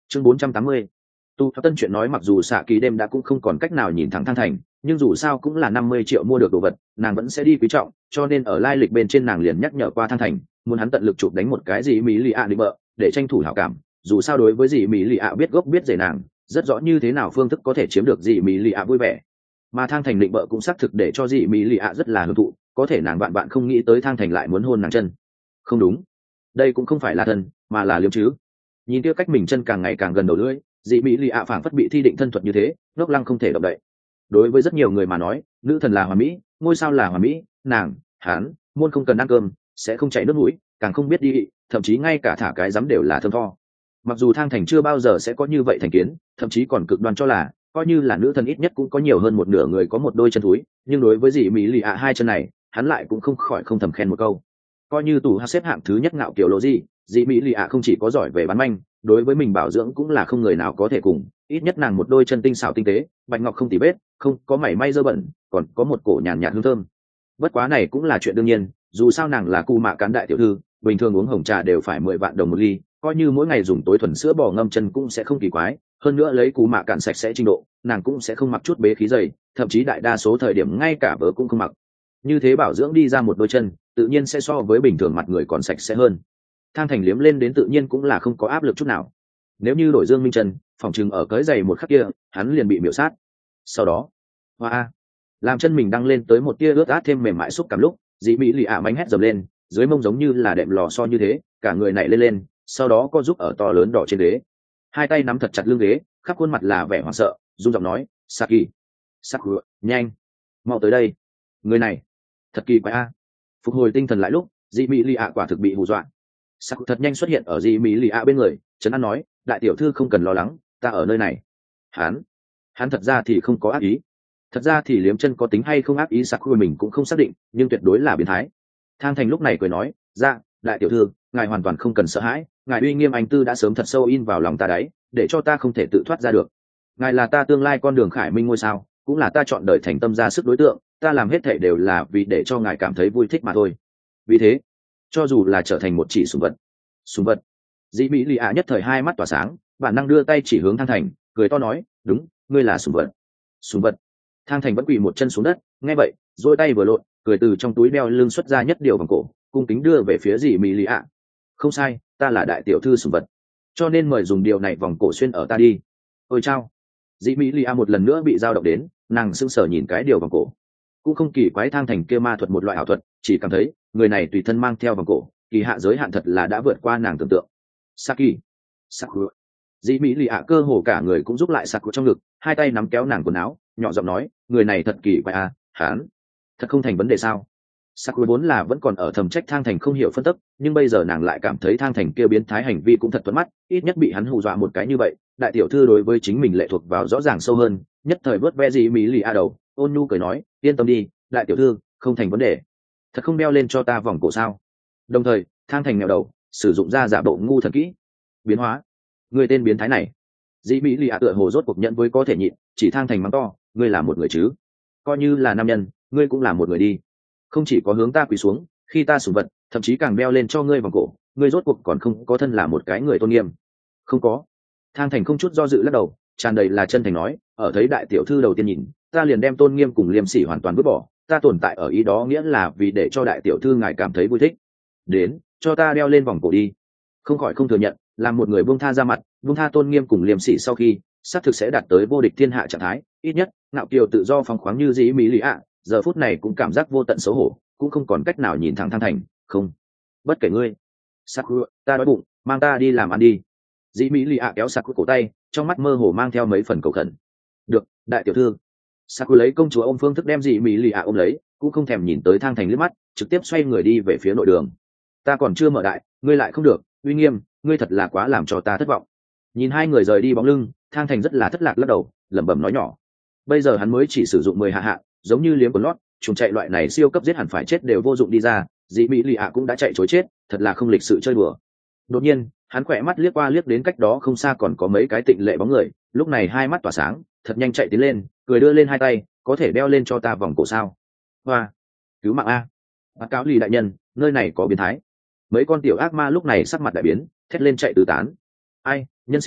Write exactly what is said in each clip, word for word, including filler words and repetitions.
chương bốn trăm tám mươi. Tu Tân chuyện nói mặc dù xạ kỳ đêm đã cũng không còn cách nào nhìn thẳng Thang Thành, nhưng dù sao cũng là năm mươi triệu mua được đồ vật, nàng vẫn sẽ đi quý trọng, cho nên ở lai lịch bên trên nàng liền nhắc nhở qua Thang Thành, muốn hắn tận lực chụp đánh một cái gì mỹ lì ạ định bợ, để tranh thủ hảo cảm, dù sao đối với gì mỹ lì ạ biết gốc biết rễ nàng, rất rõ như thế nào phương thức có thể chiếm được gì mỹ lì ạ vui vẻ. Mà Thang Thành định bợ cũng xác thực để cho gì mỹ lì ạ rất là hưởng thụ, có thể nàng bạn bạn không nghĩ tới Thang Thành lại muốn hôn nàng chân. Không đúng, đây cũng không phải là thân, mà là liếm chứ. Nhìn kia cách mình chân càng ngày càng gần đầu lưỡi, dị mỹ lì ạ phảng phất bị thi định thân thuật như thế, ngốc lăng không thể động đậy. Đối với rất nhiều người mà nói, nữ thần là hoàn mỹ, ngôi sao là hoàn mỹ, nàng, hắn, môn không cần ăn cơm, sẽ không chảy nước mũi, càng không biết đi, thậm chí ngay cả thả cái dám đều là thơm tho. Mặc dù Thang Thành chưa bao giờ sẽ có như vậy thành kiến, thậm chí còn cực đoan cho là coi như là nữ thần ít nhất cũng có nhiều hơn một nửa người có một đôi chân thúi, nhưng đối với dị mỹ lì ạ hai chân này, hắn lại cũng không khỏi không thầm khen một câu. Coi như tủ xếp hạng thứ nhất ngạo kiểu lộ gì, dị mỹ lì ạ không chỉ có giỏi về bán manh, đối với mình bảo dưỡng cũng là không người nào có thể cùng, ít nhất nàng một đôi chân tinh xảo tinh tế, bạch ngọc không tì vết, không có mảy may dơ bẩn, còn có một cổ nhàn nhạt hương thơm. Bất quá này cũng là chuyện đương nhiên, dù sao nàng là cu mạ cán đại tiểu thư, bình thường uống hồng trà đều phải mười vạn đồng một ly, coi như mỗi ngày dùng tối thuần sữa bò ngâm chân cũng sẽ không kỳ quái, hơn nữa lấy cú mạ cạn sạch sẽ trình độ, nàng cũng sẽ không mặc chút bế khí dày, thậm chí đại đa số thời điểm ngay cả vớ cũng không mặc. Như thế bảo dưỡng đi ra một đôi chân, tự nhiên sẽ so với bình thường mặt người còn sạch sẽ hơn. Thang Thành liếm lên đến tự nhiên cũng là không có áp lực chút nào. Nếu như đổi Dương Minh Trần, phòng chừng ở cới giày một khắc kia, hắn liền bị miểu sát. Sau đó, hoa, làm chân mình đăng lên tới một tia ướt át thêm mềm mại xúc cảm lúc, dị mỹ lì ạ bánh hét dầm lên, dưới mông giống như là đệm lò xo như thế, cả người nảy lên lên, sau đó có giúp ở to lớn đỏ trên ghế, hai tay nắm thật chặt lưng ghế, khắp khuôn mặt là vẻ hoảng sợ, run giọng nói, Saki, Saki, nhanh, mau tới đây, người này, thật kỳ quái a. Phục hồi tinh thần lại lúc, dị mỹ lì ạ quả thực bị hù dọa. Saki thật nhanh xuất hiện ở dị mỹ lì ạ bên người, trấn an nói, đại tiểu thư không cần lo lắng, ta ở nơi này. Hắn, hắn thật ra thì không có ác ý, thật ra thì liếm chân có tính hay không ác ý Saki mình cũng không xác định, nhưng tuyệt đối là biến thái. Thang Thành lúc này cười nói, dạ, đại tiểu thư, ngài hoàn toàn không cần sợ hãi, ngài uy nghiêm anh tư đã sớm thật sâu in vào lòng ta đấy, để cho ta không thể tự thoát ra được. Ngài là ta tương lai con đường khải minh ngôi sao, cũng là ta chọn đời thành tâm ra sức đối tượng, ta làm hết thảy đều là vì để cho ngài cảm thấy vui thích mà thôi. Vì thế, cho dù là trở thành một chỉ sủng vật, sủng vật. Dĩ Mỹ Lì ạ nhất thời hai mắt tỏa sáng, bản năng đưa tay chỉ hướng Thang Thành, cười to nói, đúng, ngươi là sủng vật. Sủng vật. Thang Thành vẫn quỳ một chân xuống đất, nghe vậy, duỗi tay vừa lộn, cười từ trong túi đeo lưng xuất ra nhất điều vòng cổ, cung kính đưa về phía Dĩ Mỹ Lì ạ. Không sai, ta là đại tiểu thư sủng vật, cho nên mời dùng điều này vòng cổ xuyên ở ta đi. Ôi chao. Dĩ Mỹ Lì ạ một lần nữa bị dao động đến, nàng sững sờ nhìn cái điều vòng cổ, cũng không kỳ quái Thang Thành kia ma thuật một loại ảo thuật, chỉ cảm thấy người này tùy thân mang theo vòng cổ, kỳ hạ giới hạn thật là đã vượt qua nàng tưởng tượng. Saki, Saku. Dĩ Mỹ Lì ạ cơ hồ cả người cũng giúp lại Saku trong ngực, hai tay nắm kéo nàng quần áo, nhỏ giọng nói, người này thật kỳ quái à, hắn, thật không thành vấn đề sao? Saku vốn là vẫn còn ở thầm trách Thang Thành không hiểu phân tích, nhưng bây giờ nàng lại cảm thấy Thang Thành kia biến thái hành vi cũng thật thuận mắt, ít nhất bị hắn hù dọa một cái như vậy, đại tiểu thư đối với chính mình lệ thuộc vào rõ ràng sâu hơn, nhất thời vớt ve Dĩ Mỹ Lì ạ đầu, ôn nhu cười nói, yên tâm đi, đại tiểu thư, không thành vấn đề. Thật không đeo lên cho ta vòng cổ sao? Đồng thời, Thang Thành nghèo đầu, sử dụng ra giả bộ ngu thần kỹ, biến hóa. Người tên biến thái này. Dĩ Mỹ Lì ạ tựa hồ rốt cuộc nhận với có thể nhịn, chỉ Thang Thành mắng to, ngươi là một người chứ? Coi như là nam nhân, ngươi cũng là một người đi. Không chỉ có hướng ta quỳ xuống, khi ta sủng vật, thậm chí càng đeo lên cho ngươi vòng cổ, ngươi rốt cuộc còn không có thân là một cái người tôn nghiêm. Không có. Thang Thành không chút do dự lắc đầu, tràn đầy là chân thành nói, ở thấy đại tiểu thư đầu tiên nhìn, ta liền đem tôn nghiêm cùng liêm sỉ hoàn toàn vứt bỏ, ta tồn tại ở ý đó nghĩa là vì để cho đại tiểu thư ngài cảm thấy vui thích. Đến, cho ta đeo lên vòng cổ đi. Không khỏi không thừa nhận, làm một người buông tha ra mặt, buông tha tôn nghiêm cùng liêm sỉ sau khi, xác thực sẽ đạt tới vô địch thiên hạ trạng thái, ít nhất, ngạo kiều tự do phóng khoáng như Dĩ Mỹ Lì ạ, giờ phút này cũng cảm giác vô tận xấu hổ, cũng không còn cách nào nhìn thẳng Thang Thành, không, bất kể ngươi. Saku, ta đói bụng, mang ta đi làm ăn đi. Dĩ Mỹ Lì ạ kéo Saku cổ tay, trong mắt mơ hồ mang theo mấy phần cầu khẩn. Được, đại tiểu thư. Saku lấy công chúa ôm phương thức đem Dĩ Mỹ Lì ạ ôm lấy, cũng không thèm nhìn tới Thang Thành liếc mắt, trực tiếp xoay người đi về phía nội đường. Ta còn chưa mở đại, ngươi lại không được, uy nghiêm, ngươi thật là quá làm cho ta thất vọng. Nhìn hai người rời đi bóng lưng, Thang Thành rất là thất lạc lắc đầu, lẩm bẩm nói nhỏ. Bây giờ hắn mới chỉ sử dụng mười hạ hạ, giống như liếm quần lót, trùng chạy loại này siêu cấp giết hẳn phải chết đều vô dụng đi ra, Dĩ Mỹ Lì ạ cũng đã chạy chối chết, thật là không lịch sự chơi đùa. Đột nhiên, hắn khỏe mắt liếc qua liếc đến cách đó không xa còn có mấy cái tịnh lệ bóng người, lúc này hai mắt tỏa sáng, thật nhanh chạy tiến lên, cười đưa lên hai tay, có thể đeo lên cho ta vòng cổ sao? Hoa, cứu mạng a! Báo cáo Lì đại nhân, nơi này có biến thái. Mấy con tiểu ác ma lúc này sắc mặt đại biến, thét lên chạy tứ tán. Ai, nhân sinh,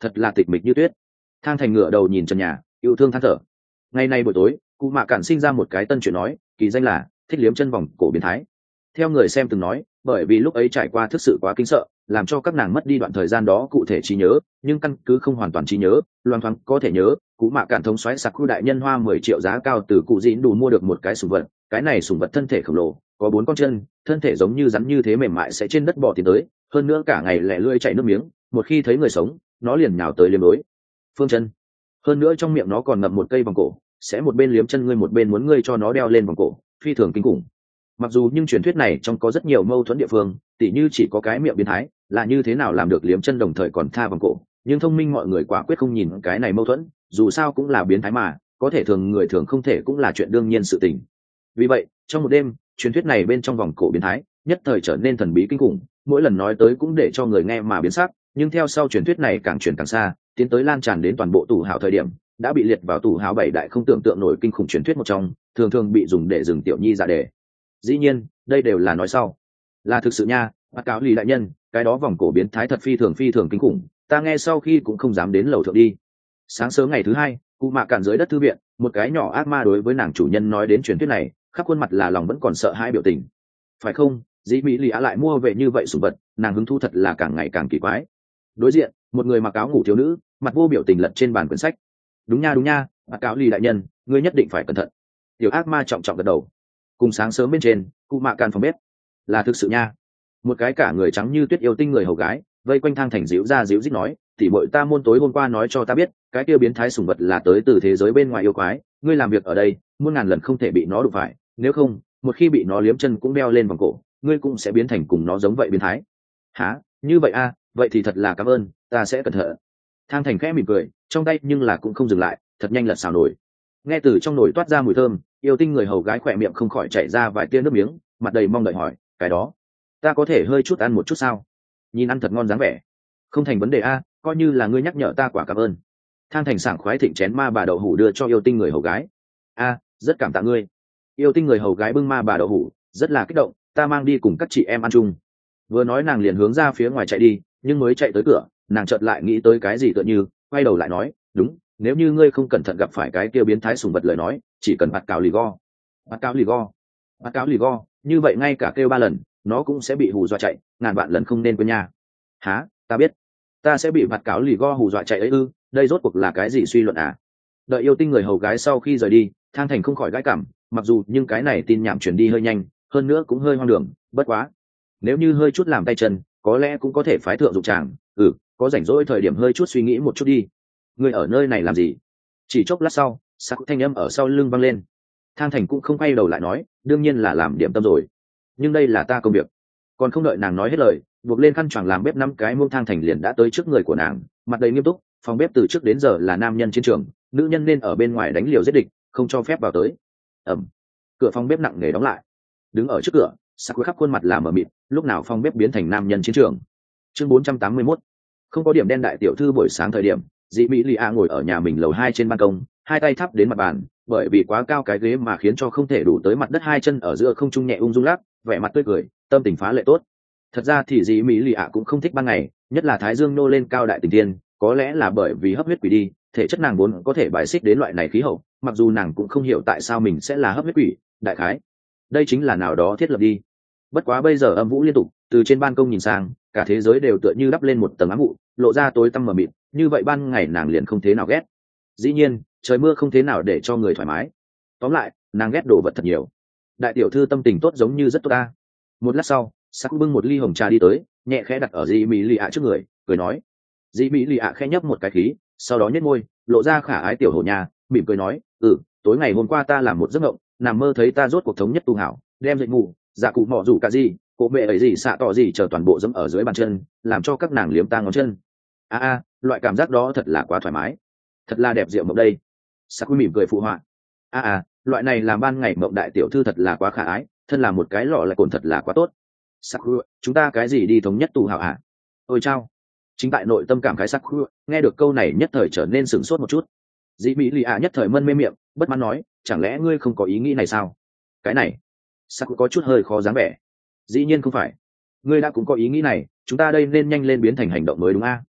thật là tịch mịch như tuyết. Thang thành ngửa đầu nhìn trần nhà, yêu thương than thở. Ngày nay buổi tối, cụ mạ cản sinh ra một cái tân chuyện nói, kỳ danh là thích liếm chân vòng cổ biến thái. Theo người xem từng nói, bởi vì lúc ấy trải qua thực sự quá kinh sợ, làm cho các nàng mất đi đoạn thời gian đó cụ thể trí nhớ, nhưng căn cứ không hoàn toàn trí nhớ, loan thoáng có thể nhớ, cụ mạ cản thống xoáy sạc khu đại nhân hoa mười triệu giá cao từ cụ dĩn đủ mua được một cái sủng vật, cái này sủng vật thân thể khổng lồ, có bốn con chân, thân thể giống như rắn như thế mềm mại sẽ trên đất bò tiến tới, hơn nữa cả ngày lẻ lươi chảy nước miếng, một khi thấy người sống, nó liền nhào tới liếm đối phương chân. Hơn nữa trong miệng nó còn ngậm một cây vòng cổ, sẽ một bên liếm chân ngươi một bên muốn ngươi cho nó đeo lên vòng cổ, phi thường kinh khủng. Mặc dù nhưng truyền thuyết này trong có rất nhiều mâu thuẫn địa phương, tỉ như chỉ có cái miệng biến thái, là như thế nào làm được liếm chân đồng thời còn tha vòng cổ, nhưng thông minh mọi người quả quyết không nhìn cái này mâu thuẫn, dù sao cũng là biến thái mà, có thể thường người thường không thể cũng là chuyện đương nhiên sự tình. Vì vậy, trong một đêm, truyền thuyết này bên trong vòng cổ biến thái, nhất thời trở nên thần bí kinh khủng, mỗi lần nói tới cũng để cho người nghe mà biến sắc, nhưng theo sau truyền thuyết này càng truyền càng xa, tiến tới lan tràn đến toàn bộ tủ hào thời điểm, đã bị liệt vào tủ hào bảy đại không tưởng tượng nổi kinh khủng truyền thuyết một trong, thường thường bị dùng để dừng tiểu nhi dạ đề. Dĩ nhiên, đây đều là nói sau, là thực sự nha. Bác cáo lì đại nhân, cái đó vòng cổ biến thái thật phi thường phi thường kinh khủng, ta nghe sau khi cũng không dám đến lầu thượng đi. Sáng sớm ngày thứ hai, cụ mạ cản dưới đất thư viện, một cái nhỏ ác ma đối với nàng chủ nhân nói đến truyền thuyết này, khắp khuôn mặt là lòng vẫn còn sợ hãi biểu tình. Phải không, dĩ mỹ lì á lại mua về như vậy sủng vật, nàng hứng thú thật là càng ngày càng kỳ quái. Đối diện, một người mặc áo ngủ thiếu nữ, mặt vô biểu tình lật trên bàn quyển sách. Đúng nha đúng nha, bác cáo lì đại nhân, ngươi nhất định phải cẩn thận. Tiểu ác ma trọng trọng gật đầu. Cùng sáng sớm bên trên, cụ mạ cản phòng bếp, là thực sự nha. Một cái cả người trắng như tuyết yêu tinh người hầu gái vây quanh thang thành díu ra díu dít nói, tỉ bội ta môn tối hôm qua nói cho ta biết, cái kia biến thái sủng vật là tới từ thế giới bên ngoài yêu quái, ngươi làm việc ở đây muôn ngàn lần không thể bị nó đụng phải, nếu không một khi bị nó liếm chân cũng đeo lên vòng cổ, ngươi cũng sẽ biến thành cùng nó giống vậy biến thái. Hả, như vậy a, à, vậy thì thật là cảm ơn, ta sẽ cẩn thận. Thang thành khẽ mỉm cười, trong tay nhưng là cũng không dừng lại, thật nhanh lật xào nổi. Nghe từ trong nồi toát ra mùi thơm, yêu tinh người hầu gái khỏe miệng không khỏi chảy ra vài tia nước miếng, mặt đầy mong đợi hỏi, cái đó ta có thể hơi chút ăn một chút sao? Nhìn ăn thật ngon dáng vẻ. Không thành vấn đề a, coi như là ngươi nhắc nhở ta quả cảm ơn. Thang thành sảng khoái thịnh chén ma bà đậu hủ đưa cho yêu tinh người hầu gái. A, rất cảm tạ ngươi. Yêu tinh người hầu gái bưng ma bà đậu hủ, rất là kích động, ta mang đi cùng các chị em ăn chung. Vừa nói nàng liền hướng ra phía ngoài chạy đi, nhưng mới chạy tới cửa, nàng chợt lại nghĩ tới cái gì tựa như, quay đầu lại nói, đúng, nếu như ngươi không cẩn thận gặp phải cái kia biến thái sùng vật lời nói, chỉ cần bạt cào lì go. Bạt cào lì go. Bạt cào lì go, như vậy ngay cả kêu ba lần, nó cũng sẽ bị hù dọa chạy, ngàn vạn lần không nên quên nha. Hả, ta biết, ta sẽ bị bạt cáo lì go hù dọa chạy ấy ư? Đây rốt cuộc là cái gì suy luận à? Đợi yêu tinh người hầu gái sau khi rời đi, Thang thành không khỏi gãi cảm, mặc dù nhưng cái này tin nhảm chuyển đi hơi nhanh, hơn nữa cũng hơi hoang đường, bất quá nếu như hơi chút làm tay chân, có lẽ cũng có thể phái thượng dụng tràng. Ừ, có rảnh rỗi thời điểm hơi chút suy nghĩ một chút đi. Người ở nơi này làm gì? Chỉ chốc lát sau, sắc thanh âm ở sau lưng vang lên. Thang thành cũng không quay đầu lại nói, đương nhiên là làm điểm tâm rồi, nhưng đây là ta công việc. Còn không đợi nàng nói hết lời, buộc lên khăn choàng làm bếp năm cái muông, Thang thành liền đã tới trước người của nàng, mặt đầy nghiêm túc. Phòng bếp từ trước đến giờ là nam nhân chiến trường, nữ nhân nên ở bên ngoài đánh liều giết địch, không cho phép vào tới. Ẩm. Cửa phòng bếp nặng nề đóng lại. Đứng ở trước cửa, sắc khắp khuôn mặt là mờ mịt, lúc nào phòng bếp biến thành nam nhân chiến trường. Chương bốn trăm tám mươi mốt. Không có điểm đen đại tiểu thư buổi sáng thời điểm, dị mỹ lì a ngồi ở nhà mình lầu hai trên ban công, hai tay thắp đến mặt bàn, bởi vì quá cao cái ghế mà khiến cho không thể đủ tới mặt đất, hai chân ở giữa không trung nhẹ ung dung lắc, vẻ mặt tươi cười, tâm tình phá lệ tốt. Thật ra thì dị mỹ lì a cũng không thích ban ngày, nhất là thái dương nô lên cao đại tình tiên, có lẽ là bởi vì hấp huyết quỷ đi, thể chất nàng vốn có thể bài xích đến loại này khí hậu, mặc dù nàng cũng không hiểu tại sao mình sẽ là hấp huyết quỷ, đại khái đây chính là nào đó thiết lập đi. Bất quá bây giờ âm vũ liên tục, từ trên ban công nhìn sang, cả thế giới đều tựa như đắp lên một tầng ám vụ, lộ ra tối tăm mờ mịt, như vậy ban ngày nàng liền không thế nào ghét. Dĩ nhiên, trời mưa không thế nào để cho người thoải mái. Tóm lại, nàng ghét đồ vật thật nhiều. Đại tiểu thư tâm tình tốt giống như rất tốt ta. Một lát sau, sắc bưng một ly hồng trà đi tới, nhẹ khẽ đặt ở dị mỹ lì ạ trước người, cười nói. Dị mỹ lì ạ khẽ nhấp một cái khí, sau đó nhếch môi, lộ ra khả ái tiểu hổ nhà, mỉm cười nói, ừ, tối ngày hôm qua ta làm một giấc mộng, nằm mơ thấy ta rốt cuộc thống nhất tu hảo, đem dậy ngủ, dạ cụ mỏ rủ cả gì, cổ mẹ ấy gì xạ tỏ gì chờ toàn bộ dẫm ở dưới bàn chân, làm cho các nàng liếm ta ngón chân. A a, loại cảm giác đó thật là quá thoải mái, thật là đẹp diệu mộng đây. Sắc quy mỉm cười phụ họa. A a, loại này làm ban ngày mộng đại tiểu thư thật là quá khả ái, thân là một cái lọ lại cồn thật là quá tốt. Sắc quy, chúng ta cái gì đi thống nhất tu hảo hả? Ôi chao. Chính tại nội tâm cảm khái sắc quy, nghe được câu này nhất thời trở nên sửng sốt một chút. Dĩ mỹ lì ạ nhất thời mân mê miệng, bất mãn nói, chẳng lẽ ngươi không có ý nghĩ này sao? Cái này, sắc quy có chút hơi khó dáng vẻ. Dĩ nhiên không phải, ngươi đã cũng có ý nghĩ này, chúng ta đây nên nhanh lên biến thành hành động mới đúng a?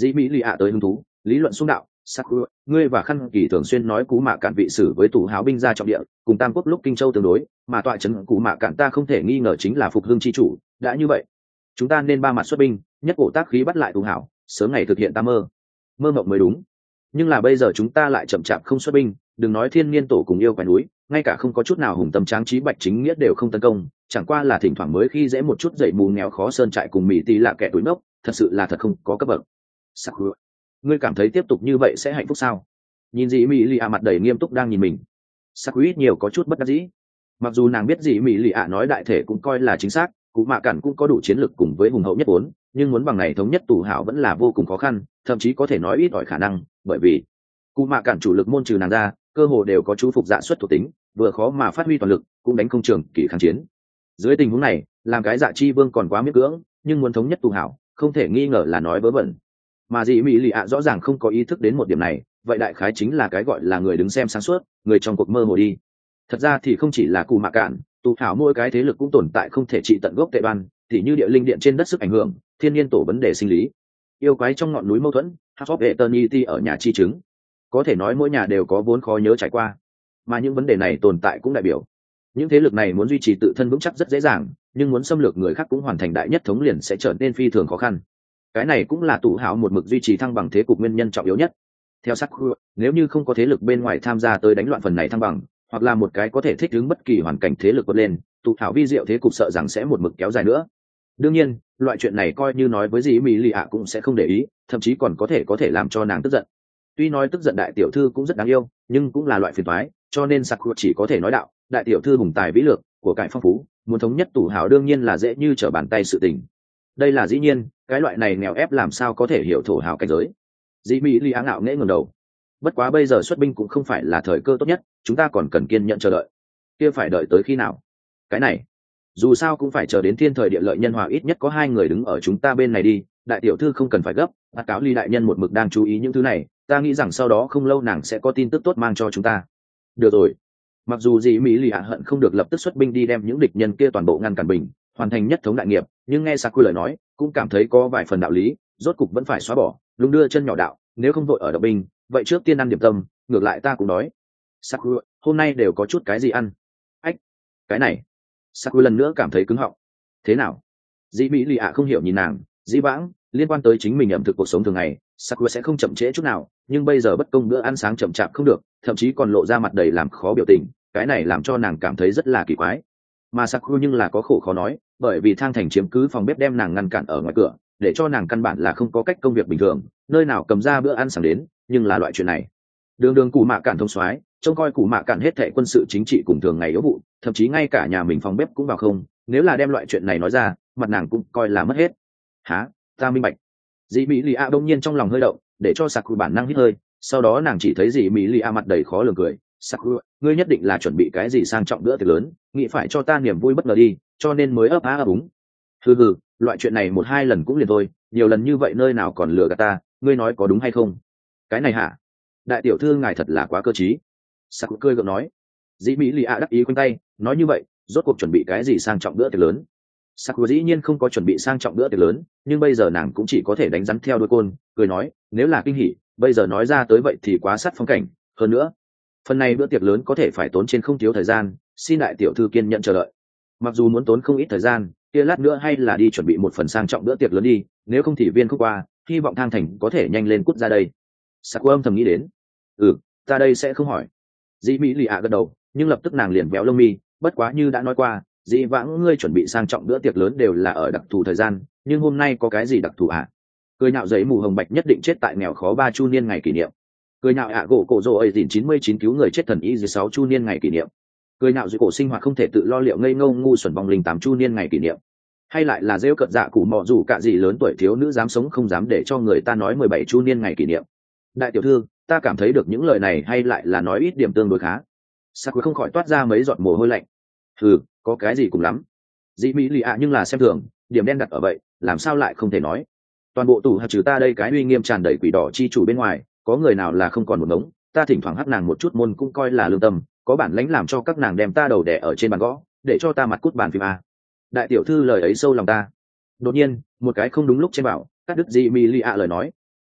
dĩ mỹ lì ạ tới hứng thú lý luận xung đạo. Saku, ngươi và khăn kỳ thường xuyên nói cú mạ cản vị sử với tù háo binh ra trọng địa cùng tam quốc lúc kinh châu tương đối, mà tọa trấn cú mạ cản ta không thể nghi ngờ chính là phục hưng chi chủ. Đã như vậy chúng ta nên ba mặt xuất binh, nhất cổ tác khí bắt lại tù hảo, sớm ngày thực hiện ta mơ mơ mộng mới đúng. Nhưng là bây giờ chúng ta lại chậm chạp không xuất binh, đừng nói thiên niên tổ cùng yêu quái núi, ngay cả không có chút nào hùng tâm tráng trí bạch chính nghĩa đều không tấn công, chẳng qua là thỉnh thoảng mới khi dễ một chút dậy mù nghèo khó sơn trại cùng mỹ tí là kẻ túi nốc, thật sự là thật không có cấp bậc. Saku, ngươi cảm thấy tiếp tục như vậy sẽ hạnh phúc sao? Nhìn dĩ mỹ lì ạ mặt đầy nghiêm túc đang nhìn mình, Saku ít nhiều có chút bất đắc dĩ. Mặc dù nàng biết dĩ mỹ lì ạ nói đại thể cũng coi là chính xác, cụ mạ cản cũng có đủ chiến lược cùng với hùng hậu nhất vốn, nhưng muốn bằng này thống nhất tù hảo vẫn là vô cùng khó khăn, thậm chí có thể nói ít ỏi khả năng, bởi vì cụ mạ cản chủ lực môn trừ nàng ra cơ hồ đều có chú phục dạ xuất thuộc tính, vừa khó mà phát huy toàn lực cũng đánh không trường kỳ kháng chiến. Dưới tình huống này làm cái dạ chi vương còn quá miễn cưỡng, nhưng muốn thống nhất tù hảo không thể nghi ngờ là nói vớ vẩn. Mà dị mỹ lì ạ rõ ràng không có ý thức đến một điểm này, vậy đại khái chính là cái gọi là người đứng xem sáng suốt, người trong cuộc mơ hồ đi. Thật ra thì không chỉ là cụ mạ cản, tù hảo mỗi cái thế lực cũng tồn tại không thể trị tận gốc tệ đoan, tỉ như địa linh điện trên đất sức ảnh hưởng, thiên nhiên tổ vấn đề sinh lý, yêu quái trong ngọn núi mâu thuẫn, half of eternity ở nhà chi chứng. Có thể nói mỗi nhà đều có vốn khó nhớ trải qua, mà những vấn đề này tồn tại cũng đại biểu những thế lực này muốn duy trì tự thân vững chắc rất dễ dàng, nhưng muốn xâm lược người khác cũng hoàn thành đại nhất thống liền sẽ trở nên phi thường khó khăn. Cái này cũng là tụ hảo một mực duy trì thăng bằng thế cục nguyên nhân trọng yếu nhất. Theo Saku, nếu như không có thế lực bên ngoài tham gia tới đánh loạn phần này thăng bằng, hoặc là một cái có thể thích ứng bất kỳ hoàn cảnh thế lực vượt lên, tụ hảo vi diệu thế cục sợ rằng sẽ một mực kéo dài nữa. Đương nhiên loại chuyện này coi như nói với dĩ mỹ lì ạ cũng sẽ không để ý, thậm chí còn có thể có thể làm cho nàng tức giận. Tuy nói tức giận đại tiểu thư cũng rất đáng yêu, nhưng cũng là loại phiền toái, cho nên Saku chỉ có thể nói đạo, đại tiểu thư hùng tài vĩ lược, của cải phong phú, muốn thống nhất tủ hảo đương nhiên là dễ như trở bàn tay sự tình. Đây là dĩ nhiên, cái loại này nghèo ép làm sao có thể hiểu thổ hào cảnh giới. Dĩ mỹ ly áng ngạo nghễ ngẩng đầu. Bất quá bây giờ xuất binh cũng không phải là thời cơ tốt nhất, chúng ta còn cần kiên nhẫn chờ đợi. Kia phải đợi tới khi nào? Cái này, dù sao cũng phải chờ đến thiên thời địa lợi nhân hòa, ít nhất có hai người đứng ở chúng ta bên này đi. Đại tiểu thư không cần phải gấp, bác cáo ly đại nhân một mực đang chú ý những thứ này, ta nghĩ rằng sau đó không lâu nàng sẽ có tin tức tốt mang cho chúng ta. Được rồi. Mặc dù dĩ mỹ lì hạ hận không được lập tức xuất binh đi đem những địch nhân kia toàn bộ ngăn cản bình, hoàn thành nhất thống đại nghiệp, nhưng nghe Saku lời nói cũng cảm thấy có vài phần đạo lý, rốt cục vẫn phải xóa bỏ lung đưa chân nhỏ đạo, nếu không vội ở động binh vậy trước tiên ăn điểm tâm, ngược lại ta cũng đói. Saku, hôm nay đều có chút cái gì ăn? Ách, cái này. Saku lần nữa cảm thấy cứng họng. Thế nào? Dĩ mỹ lì hạ không hiểu nhìn nàng, dĩ vãng liên quan tới chính mình ẩm thực cuộc sống thường ngày, Saku sẽ không chậm trễ chút nào, nhưng bây giờ bất công bữa ăn sáng chậm chạp không được, thậm chí còn lộ ra mặt đầy làm khó biểu tình, cái này làm cho nàng cảm thấy rất là kỳ quái. Mà Saku nhưng là có khổ khó nói, bởi vì Thang Thành chiếm cứ phòng bếp đem nàng ngăn cản ở ngoài cửa, để cho nàng căn bản là không có cách công việc bình thường, nơi nào cầm ra bữa ăn sáng đến, nhưng là loại chuyện này. Đường đường Cù Mạ Cản thông soái, trông coi Cù Mạ Cản hết thảy quân sự chính trị cùng thường ngày yếu vụ, thậm chí ngay cả nhà mình phòng bếp cũng vào không, nếu là đem loại chuyện này nói ra, mặt nàng cũng coi là mất hết. Hả? Ta minh bạch. Dĩ mỹ lì a đông nhiên trong lòng hơi động, để cho Saku bản năng hít hơi, sau đó nàng chỉ thấy dĩ mỹ lì a mặt đầy khó lường cười. Saku, ngươi nhất định là chuẩn bị cái gì sang trọng bữa tiệc lớn, nghĩ phải cho ta niềm vui bất ngờ đi, cho nên mới ấp á ấp úng. Hừ hừ, loại chuyện này một hai lần cũng liền thôi, nhiều lần như vậy nơi nào còn lừa gạt ta, ngươi nói có đúng hay không? Cái này hả? Đại tiểu thư ngài thật là quá cơ trí. Saku cười gượng nói. Dĩ mỹ lì a đắc ý quanh tay, nói như vậy, rốt cuộc chuẩn bị cái gì sang trọng bữa tiệc lớn? Saku dĩ nhiên không có chuẩn bị sang trọng bữa tiệc lớn, nhưng bây giờ nàng cũng chỉ có thể đánh rắn theo đuôi côn, cười nói, nếu là kinh hỉ, bây giờ nói ra tới vậy thì quá sát phong cảnh, hơn nữa, phần này bữa tiệc lớn có thể phải tốn trên không thiếu thời gian, xin đại tiểu thư kiên nhận chờ đợi. Mặc dù muốn tốn không ít thời gian, kia lát nữa hay là đi chuẩn bị một phần sang trọng bữa tiệc lớn đi, nếu không thì viên không qua, hy vọng Thang Thành có thể nhanh lên cút ra đây. Saku âm thầm nghĩ đến, ừ, ta đây sẽ không hỏi. Dĩ mỹ lì ạ gật đầu, nhưng lập tức nàng liền véo lông mi, bất quá như đã nói qua, dĩ vãng ngươi chuẩn bị sang trọng bữa tiệc lớn đều là ở đặc thù thời gian, nhưng hôm nay có cái gì đặc thù ạ? Cười nhạo giấy mù hồng bạch nhất định chết tại nghèo khó ba chu niên ngày kỷ niệm. Cười nhạo ạ gỗ cổ rồ ấy dìn chín mươi chín cứu người chết thần y dưới sáu chu niên ngày kỷ niệm. Cười nhạo dưới cổ sinh hoạt không thể tự lo liệu ngây ngô ngu xuẩn vòng linh tám chu niên ngày kỷ niệm. Hay lại là rêu cận dạ cụ mọ dù cả gì lớn tuổi thiếu nữ dám sống không dám để cho người ta nói mười bảy chu niên ngày kỷ niệm. Đại tiểu thư, ta cảm thấy được những lời này hay lại là nói ít điểm tương đối khá. Saku không khỏi toát ra mấy giọt mồ hôi lạnh. Ừ, có cái gì cùng lắm. Dĩ mỹ lì ạ nhưng là xem thường, điểm đen đặt ở vậy, làm sao lại không thể nói. Toàn bộ tủ hạt trừ ta đây cái uy nghiêm tràn đầy quỷ đỏ chi chủ bên ngoài, có người nào là không còn một ngống, ta thỉnh thoảng hắc nàng một chút môn cũng coi là lương tâm, có bản lãnh làm cho các nàng đem ta đầu đẻ ở trên bàn gõ, để cho ta mặt cút bàn phim a. Đại tiểu thư lời ấy sâu lòng ta. Đột nhiên, một cái không đúng lúc trên bảo, cắt đứt Dĩ mỹ lì ạ lời nói.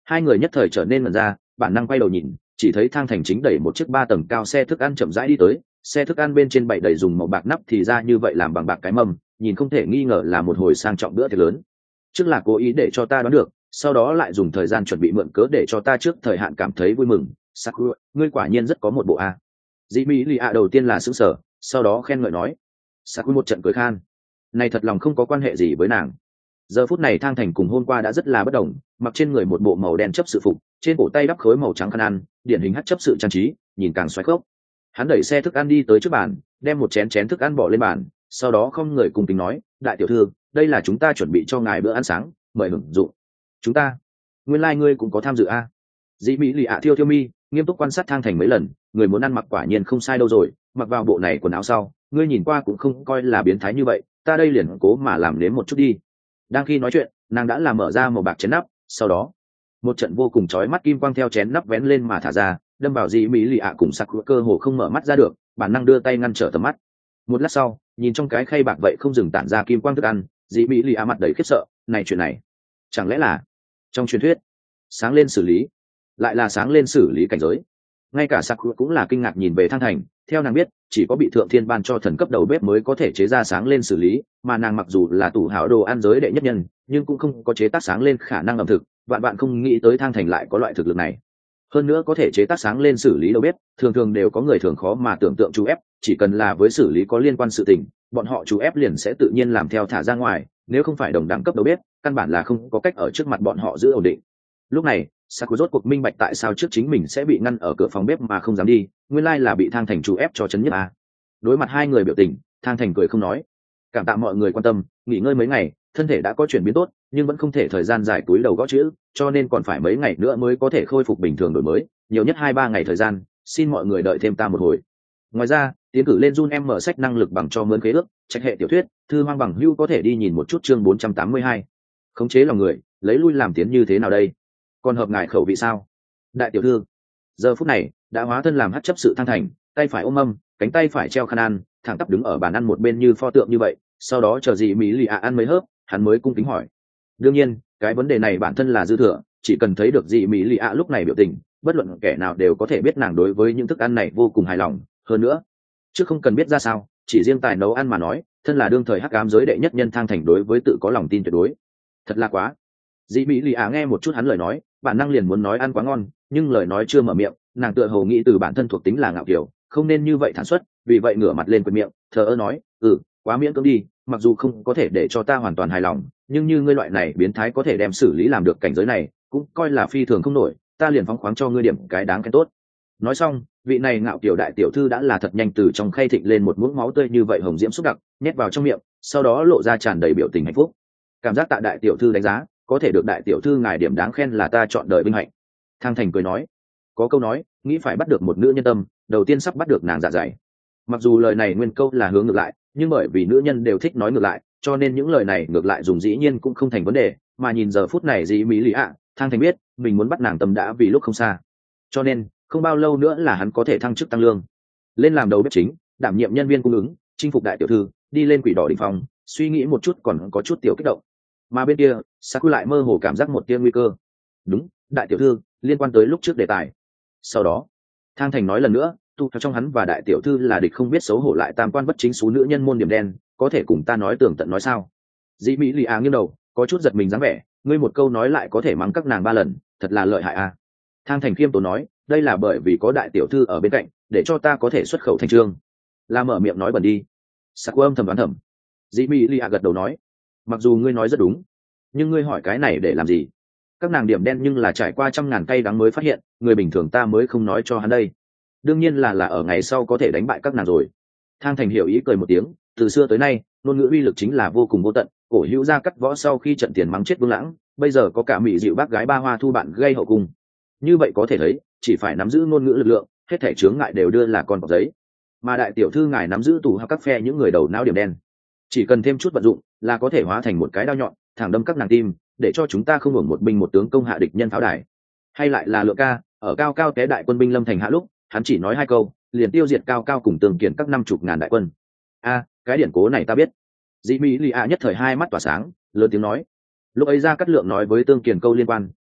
Hai người nhất thời trở nên mẩn ra, bản năng quay đầu nhìn, chỉ thấy Thang Thành chính đẩy một chiếc ba tầng cao xe thức ăn chậm rãi đi tới. Xe thức ăn bên trên bày đầy dùng màu bạc nắp thì ra như vậy làm bằng bạc cái mâm, nhìn không thể nghi ngờ là một hồi sang trọng bữa tiệc lớn. Trước là cố ý để cho ta đoán được, sau đó lại dùng thời gian chuẩn bị mượn cớ để cho ta trước thời hạn cảm thấy vui mừng. Sakura, ngươi quả nhiên rất có một bộ a. Dĩ Mỹ Lì ạ đầu tiên là sững sờ, sau đó khen ngợi nói. Sakura một trận cười khan. Này thật lòng không có quan hệ gì với nàng. Giờ phút này Thang Thành cùng hôm qua đã rất là bất đồng, mặc trên người một bộ màu đen chấp sự phục, trên cổ tay đắp khối màu trắng khăn ăn, điển hình hất chấp sự trang trí, nhìn càng xoáy khốc. Hắn đẩy xe thức ăn đi tới trước bàn, đem một chén chén thức ăn bỏ lên bàn, sau đó không người cùng kính nói, đại tiểu thư, đây là chúng ta chuẩn bị cho ngài bữa ăn sáng, mời hưởng dụng. Chúng ta, nguyên lai like ngươi cũng có tham dự a. À? Dĩ Mỹ Lì ạ thiêu thiêu mi, nghiêm túc quan sát Thang Thành mấy lần, người muốn ăn mặc quả nhiên không sai đâu rồi, mặc vào bộ này quần áo sau, ngươi nhìn qua cũng không coi là biến thái như vậy, ta đây liền cố mà làm nếm một chút đi. Đang khi nói chuyện, nàng đã làm mở ra màu bạc chén nắp, sau đó một trận vô cùng chói mắt kim quang theo chén nắp vén lên mà thả ra, đâm vào Dĩ Mỹ Lì ạ cùng Sakura cơ hồ không mở mắt ra được, bản năng đưa tay ngăn trở tầm mắt. Một lát sau, nhìn trong cái khay bạc vậy không dừng tản ra kim quang thức ăn, Dĩ Mỹ Lì ạ mặt đầy khiếp sợ, này chuyện này, chẳng lẽ là trong truyền thuyết sáng lên xử lý, lại là sáng lên xử lý cảnh giới. Ngay cả Sakura cũng là kinh ngạc nhìn về Thang Thành, theo nàng biết, chỉ có bị thượng thiên ban cho thần cấp đầu bếp mới có thể chế ra sáng lên xử lý, mà nàng mặc dù là tủ hảo đồ ăn giới đệ nhất nhân, nhưng cũng không có chế tác sáng lên khả năng ẩm thực, vạn bạn không nghĩ tới Thang Thành lại có loại thực lực này. Hơn nữa có thể chế tác sáng lên xử lý đầu bếp, thường thường đều có người thường khó mà tưởng tượng chú ép, chỉ cần là với xử lý có liên quan sự tình, bọn họ chú ép liền sẽ tự nhiên làm theo thả ra ngoài, nếu không phải đồng đẳng cấp đầu bếp, căn bản là không có cách ở trước mặt bọn họ giữ ổn định. Lúc này, Sakura rốt cuộc minh bạch tại sao trước chính mình sẽ bị ngăn ở cửa phòng bếp mà không dám đi, nguyên lai là bị Thang Thành chú ép cho chấn nhất à. Đối mặt hai người biểu tình, Thang Thành cười không nói. Cảm tạ mọi người quan tâm, nghỉ ngơi mấy ngày, thân thể đã có chuyển biến tốt, nhưng vẫn không thể thời gian dài túi đầu gõ chữ, cho nên còn phải mấy ngày nữa mới có thể khôi phục bình thường đổi mới, nhiều nhất hai ba ngày thời gian, xin mọi người đợi thêm ta một hồi. Ngoài ra, tiến cử lên Jun em mở sách năng lực bằng cho mướn khế ước, trạch hệ tiểu thuyết, thư hoang bằng hưu có thể đi nhìn một chút chương bốn trăm tám mươi hai. Khống chế lòng người, lấy lui làm tiến như thế nào đây? Còn hợp ngài khẩu vị sao? Đại tiểu thư, giờ phút này, đã hóa thân làm hắc chấp sự Thang Thành, tay phải ôm mâm, cánh tay phải treo khăn ăn, thẳng tắp đứng ở bàn ăn một bên như pho tượng như vậy, sau đó chờ Dĩ Mỹ Lì ạ ăn mấy hớp, hắn mới cung kính hỏi. Đương nhiên, cái vấn đề này bản thân là dư thừa, chỉ cần thấy được Dĩ Mỹ Lì ạ lúc này biểu tình, bất luận kẻ nào đều có thể biết nàng đối với những thức ăn này vô cùng hài lòng. Hơn nữa, chứ không cần biết ra sao, chỉ riêng tài nấu ăn mà nói, thân là đương thời hắc ám giới đệ nhất nhân Thang Thành đối với tự có lòng tin tuyệt đối. Thật là quá. Dĩ Mỹ Lì ạ nghe một chút hắn lời nói, bản năng liền muốn nói ăn quá ngon, nhưng lời nói chưa mở miệng, nàng tựa hồ nghĩ từ bản thân thuộc tính là ngạo kiểu, không nên như vậy thản xuất, vì vậy ngửa mặt lên quệt miệng, thờ ơ nói, ừ, quá miễn cưỡng đi, mặc dù không có thể để cho ta hoàn toàn hài lòng, nhưng như ngươi loại này biến thái có thể đem xử lý làm được cảnh giới này, cũng coi là phi thường không nổi, ta liền phóng khoáng cho ngươi điểm cái đáng khen tốt. Nói xong, vị này ngạo kiểu đại tiểu thư đã là thật nhanh từ trong khay thịnh lên một muỗng máu tươi như vậy hồng diễm xúc đặc, nhét vào trong miệng, sau đó lộ ra tràn đầy biểu tình hạnh phúc. Cảm giác tạ đại tiểu thư đánh giá, có thể được đại tiểu thư ngài điểm đáng khen là ta chọn đời vinh hạnh. Thang Thành cười nói, có câu nói, nghĩ phải bắt được một nữ nhân tâm, đầu tiên sắp bắt được nàng dạ dày. Mặc dù lời này nguyên câu là hướng ngược lại, nhưng bởi vì nữ nhân đều thích nói ngược lại, cho nên những lời này ngược lại dùng dĩ nhiên cũng không thành vấn đề, mà nhìn giờ phút này Dĩ Mỹ Lì ạ, Thang Thành biết, mình muốn bắt nàng tâm đã vì lúc không xa. Cho nên, không bao lâu nữa là hắn có thể thăng chức tăng lương, lên làm đầu bếp chính, đảm nhiệm nhân viên cung ứng, chinh phục đại tiểu thư, đi lên quỷ đỏ đỉnh phong, suy nghĩ một chút còn có chút tiểu kích động. Mà bên kia, Sakura lại mơ hồ cảm giác một tia nguy cơ. Đúng, đại tiểu thư, liên quan tới lúc trước đề tài. Sau đó, Thang Thành nói lần nữa, tu trong hắn và đại tiểu thư là địch không biết xấu hổ lại tam quan bất chính số nữ nhân môn điểm đen, có thể cùng ta nói tường tận nói sao? Dĩ Mỹ Lì à nghiêng đầu, có chút giật mình dáng vẻ, ngươi một câu nói lại có thể mắng các nàng ba lần, thật là lợi hại à? Thang Thành khiêm tốn nói, đây là bởi vì có đại tiểu thư ở bên cạnh, để cho ta có thể xuất khẩu thành chương. La mở miệng nói bẩn đi. Sakura âm thầm đoán thầm. Dĩ Mỹ Lì à gật đầu nói, mặc dù ngươi nói rất đúng, nhưng ngươi hỏi cái này để làm gì? Các nàng điểm đen nhưng là trải qua trăm ngàn cay đắng mới phát hiện, người bình thường ta mới không nói cho hắn đây. Đương nhiên là là ở ngày sau có thể đánh bại các nàng rồi. Thang Thành hiểu ý cười một tiếng, từ xưa tới nay, ngôn ngữ uy lực chính là vô cùng vô tận, cổ hữu gia cắt võ sau khi trận tiền mắng chết Vương Lãng, bây giờ có cả mỹ dịu bác gái ba hoa thu bạn gây hậu cung. Như vậy có thể thấy, chỉ phải nắm giữ ngôn ngữ lực lượng, hết thảy chướng ngại đều đưa là con cọp giấy. Mà đại tiểu thư ngài nắm giữ tủ hoặc các phe những người đầu não điểm đen, chỉ cần thêm chút vận dụng là có thể hóa thành một cái đao nhọn, thẳng đâm các nàng tim, để cho chúng ta không hưởng một binh một tướng công hạ địch nhân pháo đài. Hay lại là Lượng ca, ở cao cao té đại quân binh lâm thành hạ lúc, hắn chỉ nói hai câu, liền tiêu diệt cao cao cùng tường kiển các năm chục ngàn đại quân. A, cái điển cố này ta biết. Dĩ Mỹ Lì ạ nhất thời hai mắt tỏa sáng, lớn tiếng nói. Lúc ấy ra Cát Lượng nói với Tương Kiền câu liên quan,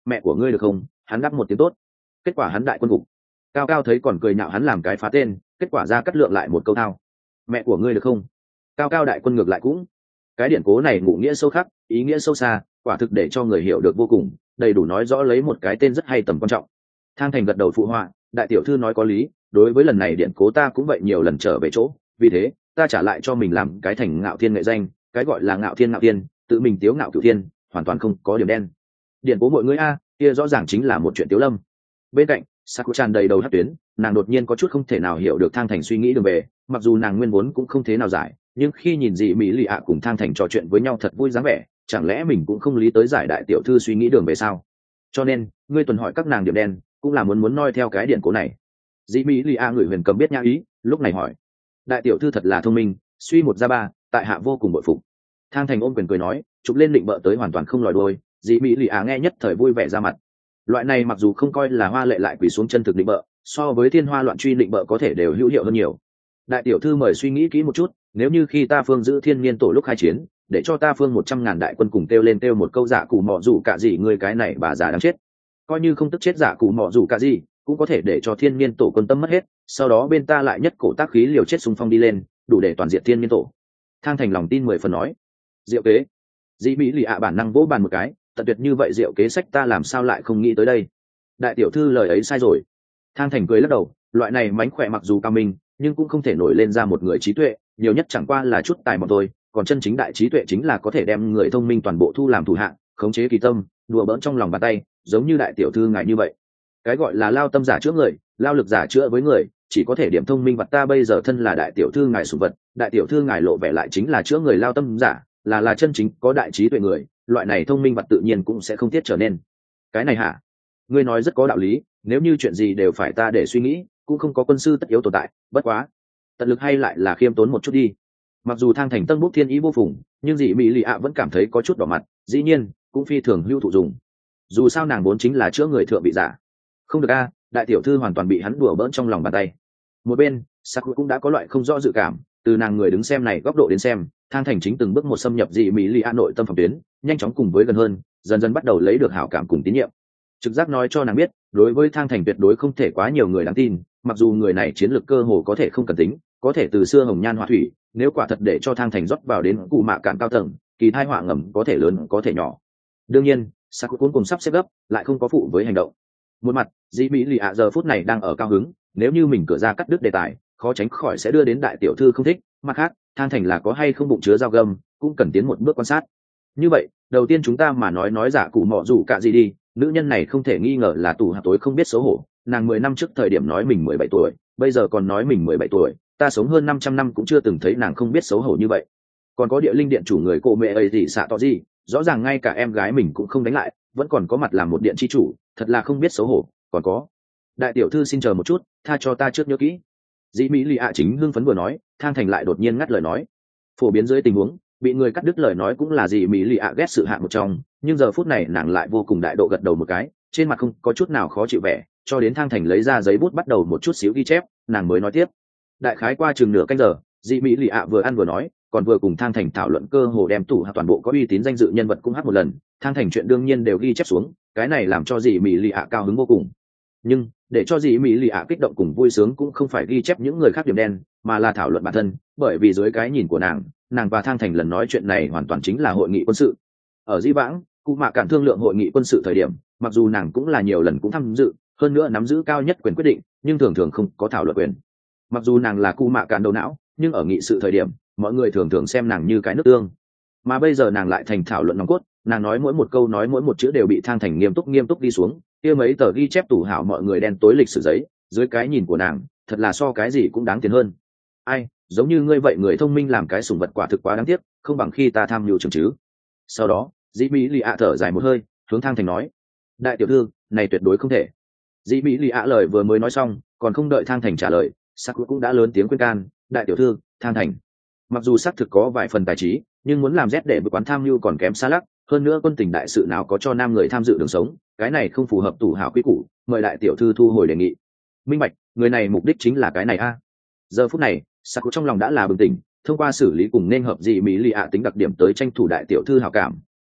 mẹ của ngươi được không? Hắn đáp một tiếng tốt. Kết quả hắn đại quân gục. Cao Cao thấy còn cười nhạo hắn làm cái phá tên, kết quả ra cắt lượng lại một câu thao. Mẹ của ngươi được không? Cao Cao đại quân ngược lại cũng. Cái điển cố này ngụ nghĩa sâu khắc, ý nghĩa sâu xa, quả thực để cho người hiểu được vô cùng, đầy đủ nói rõ lấy một cái tên rất hay tầm quan trọng. Thang Thành gật đầu phụ họa, đại tiểu thư nói có lý, đối với lần này điện cố ta cũng vậy nhiều lần trở về chỗ, vì thế ta trả lại cho mình làm cái thành Ngạo Thiên nghệ danh, cái gọi là Ngạo Thiên Ngạo Thiên, tự mình tiếu ngạo cửu thiên, hoàn toàn không có điểm đen. Điện cố mọi người a, kia rõ ràng chính là một chuyện tiếu lâm. Bên cạnh Saku tràn đầy đầu hát tuyến, nàng đột nhiên có chút không thể nào hiểu được Thang Thành suy nghĩ đường về, mặc dù nàng nguyên vốn cũng không thế nào giải, nhưng khi nhìn dị mỹ lì ạ cùng Thang Thành trò chuyện với nhau thật vui dáng vẻ, chẳng lẽ mình cũng không lý tới giải đại tiểu thư suy nghĩ đường về sao? Cho nên ngươi tuần hỏi các nàng điểm đen cũng là muốn muốn noi theo cái điện cố này. Dị mỹ lì ạ người huyền cầm biết nhã ý, lúc này hỏi, đại tiểu thư thật là thông minh, suy một ra ba, tại hạ vô cùng bội phục. Thang Thành ôm quyền cười nói, chụp lên định bợ tới hoàn toàn không lòi đuôi. Dị mỹ lì ạ nghe nhất thời vui vẻ ra mặt. Loại này mặc dù không coi là hoa lệ lại quỳ xuống chân thực định bợ, so với thiên hoa loạn truy định bợ có thể đều hữu hiệu hơn nhiều. Đại tiểu thư mời suy nghĩ kỹ một chút, nếu như khi ta phương giữ thiên niên tổ lúc khai chiến, để cho ta phương một trăm ngàn đại quân cùng kêu lên kêu một câu giả cụ mọ rủ cả gì người cái này bà già đáng chết, coi như không tức chết giả cụ mọ rủ cả gì cũng có thể để cho thiên niên tổ quân tâm mất hết, sau đó bên ta lại nhất cổ tác khí liều chết xung phong đi lên, đủ để toàn diện thiên niên tổ. Thang Thành lòng tin mười phần nói, diệu kế. Dĩ mỹ lì ạ bản năng vỗ bàn một cái, tận tuyệt như vậy diệu kế sách ta làm sao lại không nghĩ tới đây. Đại tiểu thư lời ấy sai rồi. Thang Thành cười lắc đầu, loại này mánh khỏe mặc dù cao minh nhưng cũng không thể nổi lên ra một người trí tuệ, nhiều nhất chẳng qua là chút tài mọn thôi, còn chân chính đại trí tuệ chính là có thể đem người thông minh toàn bộ thu làm thủ hạ, khống chế kỳ tâm, đùa bỡn trong lòng bàn tay, giống như đại tiểu thư ngài như vậy. Cái gọi là lao tâm giả chữa người, lao lực giả chữa với người, chỉ có thể điểm thông minh vật ta bây giờ thân là đại tiểu thư ngài sủng vật, đại tiểu thư ngài lộ vẻ lại chính là chữa người lao tâm giả, là là chân chính có đại trí tuệ người, loại này thông minh vật tự nhiên cũng sẽ không tiết trở nên. Cái này hả? Ngươi nói rất có đạo lý, nếu như chuyện gì đều phải ta để suy nghĩ, cũng không có quân sư tất yếu tồn tại, bất quá tận lực hay lại là khiêm tốn một chút đi. Mặc dù Thang Thành tân bút thiên ý vô phùng, nhưng dị mỹ lì ạ vẫn cảm thấy có chút đỏ mặt, dĩ nhiên cũng phi thường hữu thụ dùng, dù sao nàng vốn chính là chữa người thượng vị giả. Không được a, đại tiểu thư hoàn toàn bị hắn đùa bỡn trong lòng bàn tay. Một bên Saku cũng đã có loại không rõ dự cảm, từ nàng người đứng xem này góc độ đến xem, Thang Thành chính từng bước một xâm nhập dị mỹ lì ạ nội tâm phòng tuyến, nhanh chóng cùng với gần hơn, dần dần bắt đầu lấy được hảo cảm cùng tín nhiệm. Trực giác nói cho nàng biết, đối với Thang Thành tuyệt đối không thể quá nhiều người đáng tin, mặc dù người này chiến lược cơ hồ có thể không cần tính, có thể từ xưa hồng nhan họa thủy, nếu quả thật để cho Thang Thành rót vào đến cụ mạ cạn cao tầng, kỳ thai họa ngầm có thể lớn có thể nhỏ. Đương nhiên Saku cuối cùng sắp xếp gấp lại không có phụ với hành động. Một mặt dĩ mỹ lì ạ giờ phút này đang ở cao hứng, nếu như mình cửa ra cắt đứt đề tài khó tránh khỏi sẽ đưa đến đại tiểu thư không thích, mặt khác Thang Thành là có hay không bụng chứa dao găm cũng cần tiến một bước quan sát. Như vậy đầu tiên chúng ta mà nói nói giả cụ mọ rủ cả gì đi, nữ nhân này không thể nghi ngờ là tù hạ tối không biết xấu hổ, nàng mười năm trước thời điểm nói mình mười bảy tuổi, bây giờ còn nói mình mười bảy tuổi, ta sống hơn năm trăm năm cũng chưa từng thấy nàng không biết xấu hổ như vậy. Còn có địa linh điện chủ người cô mẹ ấy gì xạ to gì, rõ ràng ngay cả em gái mình cũng không đánh lại, vẫn còn có mặt làm một điện chi chủ, thật là không biết xấu hổ. Còn có đại tiểu thư xin chờ một chút, tha cho ta trước nhớ kỹ. Dĩ mỹ lì ạ chính hưng phấn vừa nói, Thang Thành lại đột nhiên ngắt lời nói. Phổ biến dưới tình huống bị người cắt đứt lời nói cũng là dĩ mỹ lì ạ ghét sự hạng một trong, nhưng giờ phút này nàng lại vô cùng đại độ gật đầu một cái, trên mặt không có chút nào khó chịu vẻ, cho đến Thang Thành lấy ra giấy bút bắt đầu một chút xíu ghi chép, nàng mới nói tiếp. Đại khái qua chừng nửa canh giờ, dĩ mỹ lì ạ vừa ăn vừa nói, còn vừa cùng Thang Thành thảo luận cơ hồ đem tủ hạ toàn bộ có uy tín danh dự nhân vật cũng hát một lần. Thang Thành chuyện đương nhiên đều ghi chép xuống, cái này làm cho dĩ mỹ lì ạ cao hứng vô cùng. Nhưng để cho dĩ mỹ lì ạ kích động cùng vui sướng cũng không phải ghi chép những người khác điểm đen, mà là thảo luận bản thân, bởi vì dưới cái nhìn của nàng, nàng và Thang Thành lần nói chuyện này hoàn toàn chính là hội nghị quân sự. Ở dĩ vãng cụ mạ cản thương lượng hội nghị quân sự thời điểm, mặc dù nàng cũng là nhiều lần cũng tham dự, hơn nữa nắm giữ cao nhất quyền quyết định, nhưng thường thường không có thảo luận quyền. Mặc dù nàng là cụ mạ cản đầu não, nhưng ở nghị sự thời điểm mọi người thường thường xem nàng như cái nước tương, mà bây giờ nàng lại thành thảo luận nòng cốt, nàng nói mỗi một câu nói mỗi một chữ đều bị Thang Thành nghiêm túc nghiêm túc đi xuống, kia mấy tờ ghi chép tủ hảo mọi người đen tối lịch sử giấy, dưới cái nhìn của nàng thật là so cái gì cũng đáng tiền hơn. Ai, giống như ngươi vậy người thông minh làm cái sủng vật quả thực quá đáng tiếc, không bằng khi ta tham mưu trường chứ. Sau đó dĩ mỹ lì ạ thở dài một hơi, hướng Thang Thành nói, đại tiểu thư này tuyệt đối không thể. Dĩ mỹ lì ạ lời vừa mới nói xong, còn không đợi Thang Thành trả lời, Saku cũng đã lớn tiếng khuyên can, đại tiểu thư Thang Thành mặc dù xác thực có vài phần tài trí, nhưng muốn làm rét để vượt quán tham mưu còn kém xa lắc, hơn nữa quân tình đại sự nào có cho nam người tham dự đường sống, cái này không phù hợp tủ hảo quy củ, mời đại tiểu thư thu hồi đề nghị. Minh bạch, người này mục đích chính là cái này a. Giờ phút này Saku trong lòng đã là bừng tỉnh, thông qua xử lý cùng nên hợp dị mỹ lì ạ tính đặc điểm tới tranh thủ đại tiểu thư hảo cảm,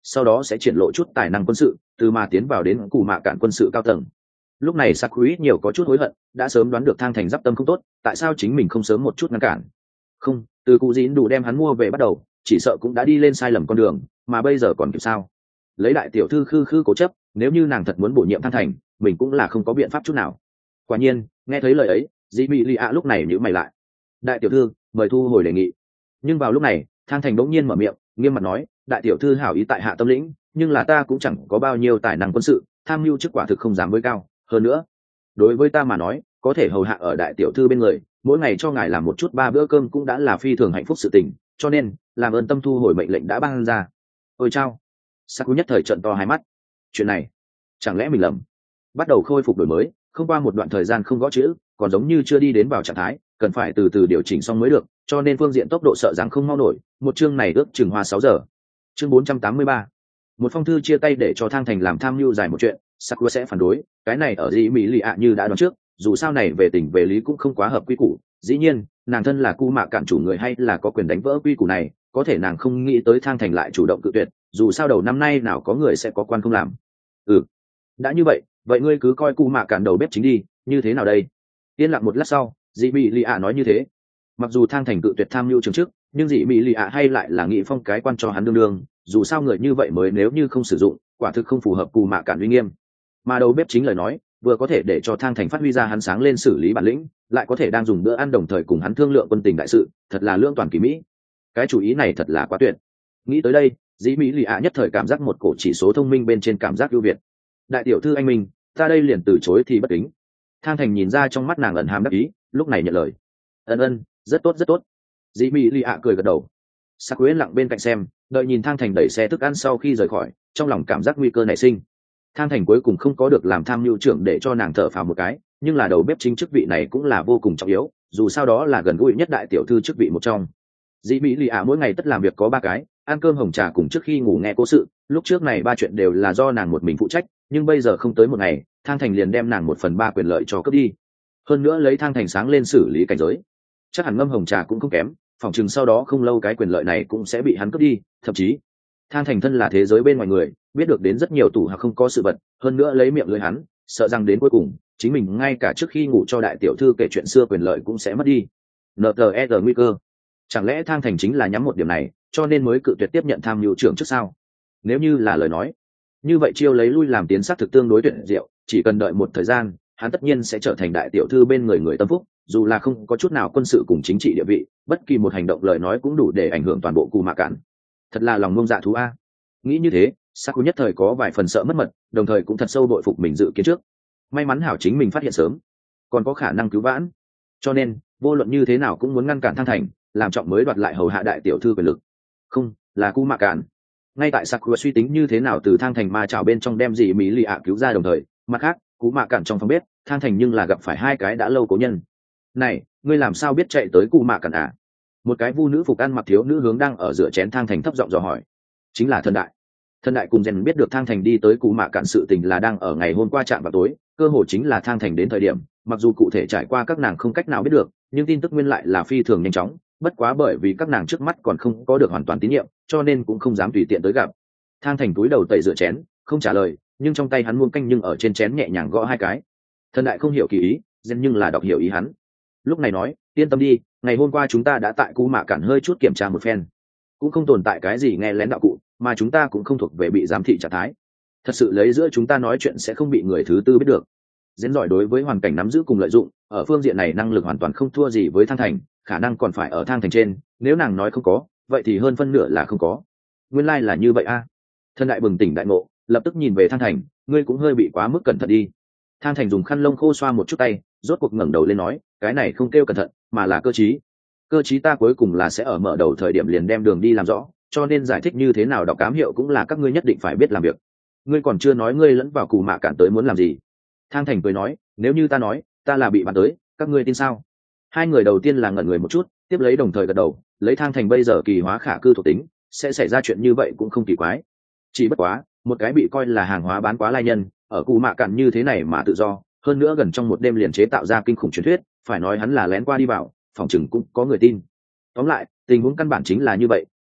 sau đó sẽ triển lộ chút tài năng quân sự, từ mà tiến vào đến cù mạ cạn quân sự cao tầng. Lúc này Saku ít nhiều có chút hối hận, đã sớm đoán được Thang Thành giáp tâm không tốt, tại sao chính mình không sớm một chút ngăn cản. Không, từ cụ dĩn đủ đem hắn mua về bắt đầu, chỉ sợ cũng đã đi lên sai lầm con đường, mà bây giờ còn kịp sao? Lấy đại tiểu thư khư khư cố chấp, nếu như nàng thật muốn bổ nhiệm Thang Thành, mình cũng là không có biện pháp chút nào. Quả nhiên, nghe thấy lời ấy, dĩ mỹ lì ạ lúc này nhíu mày lại. Đại tiểu thư, mời thu hồi đề nghị. Nhưng vào lúc này, Thang Thành bỗng nhiên mở miệng, nghiêm mặt nói, đại tiểu thư hảo ý tại hạ tâm lĩnh, nhưng là ta cũng chẳng có bao nhiêu tài năng quân sự, tham mưu chức quả thực không dám với cao. Hơn nữa, đối với ta mà nói, có thể hầu hạ ở đại tiểu thư bên người, mỗi ngày cho ngài làm một chút ba bữa cơm cũng đã là phi thường hạnh phúc sự tình, cho nên làm ơn tâm thu hồi mệnh lệnh đã ban ra. Ôi chao! Saku nhất thời trợn to hai mắt. Chuyện này, chẳng lẽ mình lầm? Bắt đầu khôi phục đổi mới, không qua một đoạn thời gian không gõ chữ, còn giống như chưa đi đến vào trạng thái, cần phải từ từ điều chỉnh xong mới được, cho nên phương diện tốc độ sợ rằng không mau nổi. Một chương này ước chừng hoa sáu giờ. Chương bốn trăm tám mươi ba. Một phong thư chia tay để cho Thang Thành làm tham mưu dài một chuyện, Saku sẽ phản đối, cái này ở dĩ mỹ lì ạ như đã đoán trước, dù sao này về tình về lý cũng không quá hợp quy củ. Dĩ nhiên, nàng thân là cu mạ cạn chủ người hay là có quyền đánh vỡ quy củ này, có thể nàng không nghĩ tới Thang Thành lại chủ động cự tuyệt, dù sao đầu năm nay nào có người sẽ có quan không làm. Ừ, đã như vậy, vậy ngươi cứ coi cu mạ cạn đầu bếp chính đi, như thế nào đây? Yên lặng một lát sau, dĩ mỹ lì ạ nói như thế. Mặc dù Thang Thành cự tuyệt tham mưu trường chức, nhưng dĩ mỹ lì ạ hay lại là nghị phong cái quan cho hắn đương đương, dù sao người như vậy mới nếu như không sử dụng, quả thực không phù hợp cù mạ cản uy nghiêm. Mà đầu bếp chính lời nói, vừa có thể để cho Thang Thành phát huy ra hắn sáng lên xử lý bản lĩnh, lại có thể đang dùng bữa ăn đồng thời cùng hắn thương lượng quân tình đại sự, thật là lương toàn kỳ mỹ. Cái chủ ý này thật là quá tuyệt. Nghĩ tới đây, dĩ mỹ lì ạ nhất thời cảm giác một cổ chỉ số thông minh bên trên cảm giác ưu việt. Đại tiểu thư anh minh, ta đây liền từ chối thì bất kính. Thang Thành nhìn ra trong mắt nàng ẩn hàm đắc ý, lúc này nhận lời. Ân ân, rất tốt rất tốt. Dĩ mỹ lì ạ cười gật đầu. Saku yên lặng bên cạnh xem, đợi nhìn Thang Thành đẩy xe thức ăn sau khi rời khỏi, trong lòng cảm giác nguy cơ nảy sinh. Thang Thành cuối cùng không có được làm tham mưu trưởng để cho nàng thở phào một cái, nhưng là đầu bếp chính chức vị này cũng là vô cùng trọng yếu, dù sao đó là gần gũi nhất đại tiểu thư chức vị một trong. Dĩ mỹ lì ạ mỗi ngày tất làm việc có ba cái, ăn cơm hồng trà cùng trước khi ngủ nghe cố sự, lúc trước này ba chuyện đều là do nàng một mình phụ trách, nhưng bây giờ không tới một ngày, Thang Thành liền đem nàng một phần ba quyền lợi cho cướp đi. Hơn nữa lấy Thang Thành sáng lên xử lý cảnh giới, chắc hẳn ngâm hồng trà cũng không kém, phòng chừng sau đó không lâu cái quyền lợi này cũng sẽ bị hắn cướp đi. Thậm chí Thang Thành thân là thế giới bên ngoài người, biết được đến rất nhiều tủ hoặc không có sự vật, hơn nữa lấy miệng lưỡi hắn, sợ rằng đến cuối cùng chính mình ngay cả trước khi ngủ cho đại tiểu thư kể chuyện xưa quyền lợi cũng sẽ mất đi. en tê e rờ nguy cơ, chẳng lẽ Thang Thành chính là nhắm một điểm này, cho nên mới cự tuyệt tiếp nhận tham mưu trưởng trước sao? Nếu như là lời nói, như vậy chiêu lấy lui làm tiến sát thực tương đối tuyệt diệu, chỉ cần đợi một thời gian, hắn tất nhiên sẽ trở thành đại tiểu thư bên người người tâm phúc, dù là không có chút nào quân sự cùng chính trị địa vị, bất kỳ một hành động lời nói cũng đủ để ảnh hưởng toàn bộ cù mạ cản. Thật là lòng ngông dạ thú a. Nghĩ như thế, Saku nhất thời có vài phần sợ mất mật, đồng thời cũng thật sâu bội phục mình dự kiến trước. May mắn hảo chính mình phát hiện sớm, còn có khả năng cứu vãn, cho nên vô luận như thế nào cũng muốn ngăn cản Thang Thành, làm trọng mới đoạt lại hầu hạ đại tiểu thư quyền lực. Không, là cù mạ cản. Ngay tại Saku suy tính như thế nào từ Thang Thành ma trào bên trong đem gì mỹ lì ạ cứu ra, đồng thời mặt khác cú mạ cản trong phòng bếp Thang Thành nhưng là gặp phải hai cái đã lâu cố nhân. Này, ngươi làm sao biết chạy tới cù mạ cản à? Một cái vu nữ phục ăn mặc thiếu nữ hướng đang ở rửa chén Thang Thành thấp giọng dò hỏi. Chính là Thần Đại. Thần Đại cùng Rèn biết được Thang Thành đi tới cù mạ cản sự tình là đang ở ngày hôm qua chạm vào tối, cơ hội chính là Thang Thành đến thời điểm, mặc dù cụ thể trải qua các nàng không cách nào biết được, nhưng tin tức nguyên lại là phi thường nhanh chóng, bất quá bởi vì các nàng trước mắt còn không có được hoàn toàn tín nhiệm, cho nên cũng không dám tùy tiện tới gặp. Thang Thành túi đầu tẩy rửa chén, không trả lời, nhưng trong tay hắn muông canh nhưng ở trên chén nhẹ nhàng gõ hai cái. Thần Đại không hiểu kỳ ý, Rèn nhưng là đọc hiểu ý hắn. Lúc này nói, yên tâm đi, ngày hôm qua chúng ta đã tại cù mạ cản hơi chút kiểm tra một phen, cũng không tồn tại cái gì nghe lén đạo cụ, mà chúng ta cũng không thuộc về bị giám thị trạng thái. Thật sự lấy giữa chúng ta nói chuyện sẽ không bị người thứ tư biết được. Diễn giỏi đối với hoàn cảnh nắm giữ cùng lợi dụng, ở phương diện này năng lực hoàn toàn không thua gì với Thang Thành, khả năng còn phải ở Thang Thành trên, nếu nàng nói không có, vậy thì hơn phân nửa là không có. Nguyên lai like là như vậy a. À. Thân Đại bừng tỉnh đại ngộ, lập tức nhìn về Thang Thành, ngươi cũng hơi bị quá mức cẩn thận đi. Thang Thành dùng khăn lông khô xoa một chút tay, rốt cuộc ngẩng đầu lên nói, cái này không kêu cẩn thận, mà là cơ trí. Cơ trí ta cuối cùng là sẽ ở mở đầu thời điểm liền đem đường đi làm rõ, cho nên giải thích như thế nào đọc cám hiệu cũng là các ngươi nhất định phải biết làm việc. Ngươi còn chưa nói ngươi lẫn vào cù mạ cản tới muốn làm gì. Thang Thành cười nói, nếu như ta nói ta là bị bạn tới, các ngươi tin sao? Hai người đầu tiên là ngẩn người một chút, tiếp lấy đồng thời gật đầu, lấy Thang Thành bây giờ kỳ hóa khả cư thuộc tính, sẽ xảy ra chuyện như vậy cũng không kỳ quái. Chỉ bất quá, một cái bị coi là hàng hóa bán quá lai nhân, ở cù mạ cản như thế này mà tự do, hơn nữa gần trong một đêm liền chế tạo ra kinh khủng truyền thuyết, phải nói hắn là lén qua đi vào, phòng chừng cũng có người tin. Tóm lại, tình huống căn bản chính là như vậy,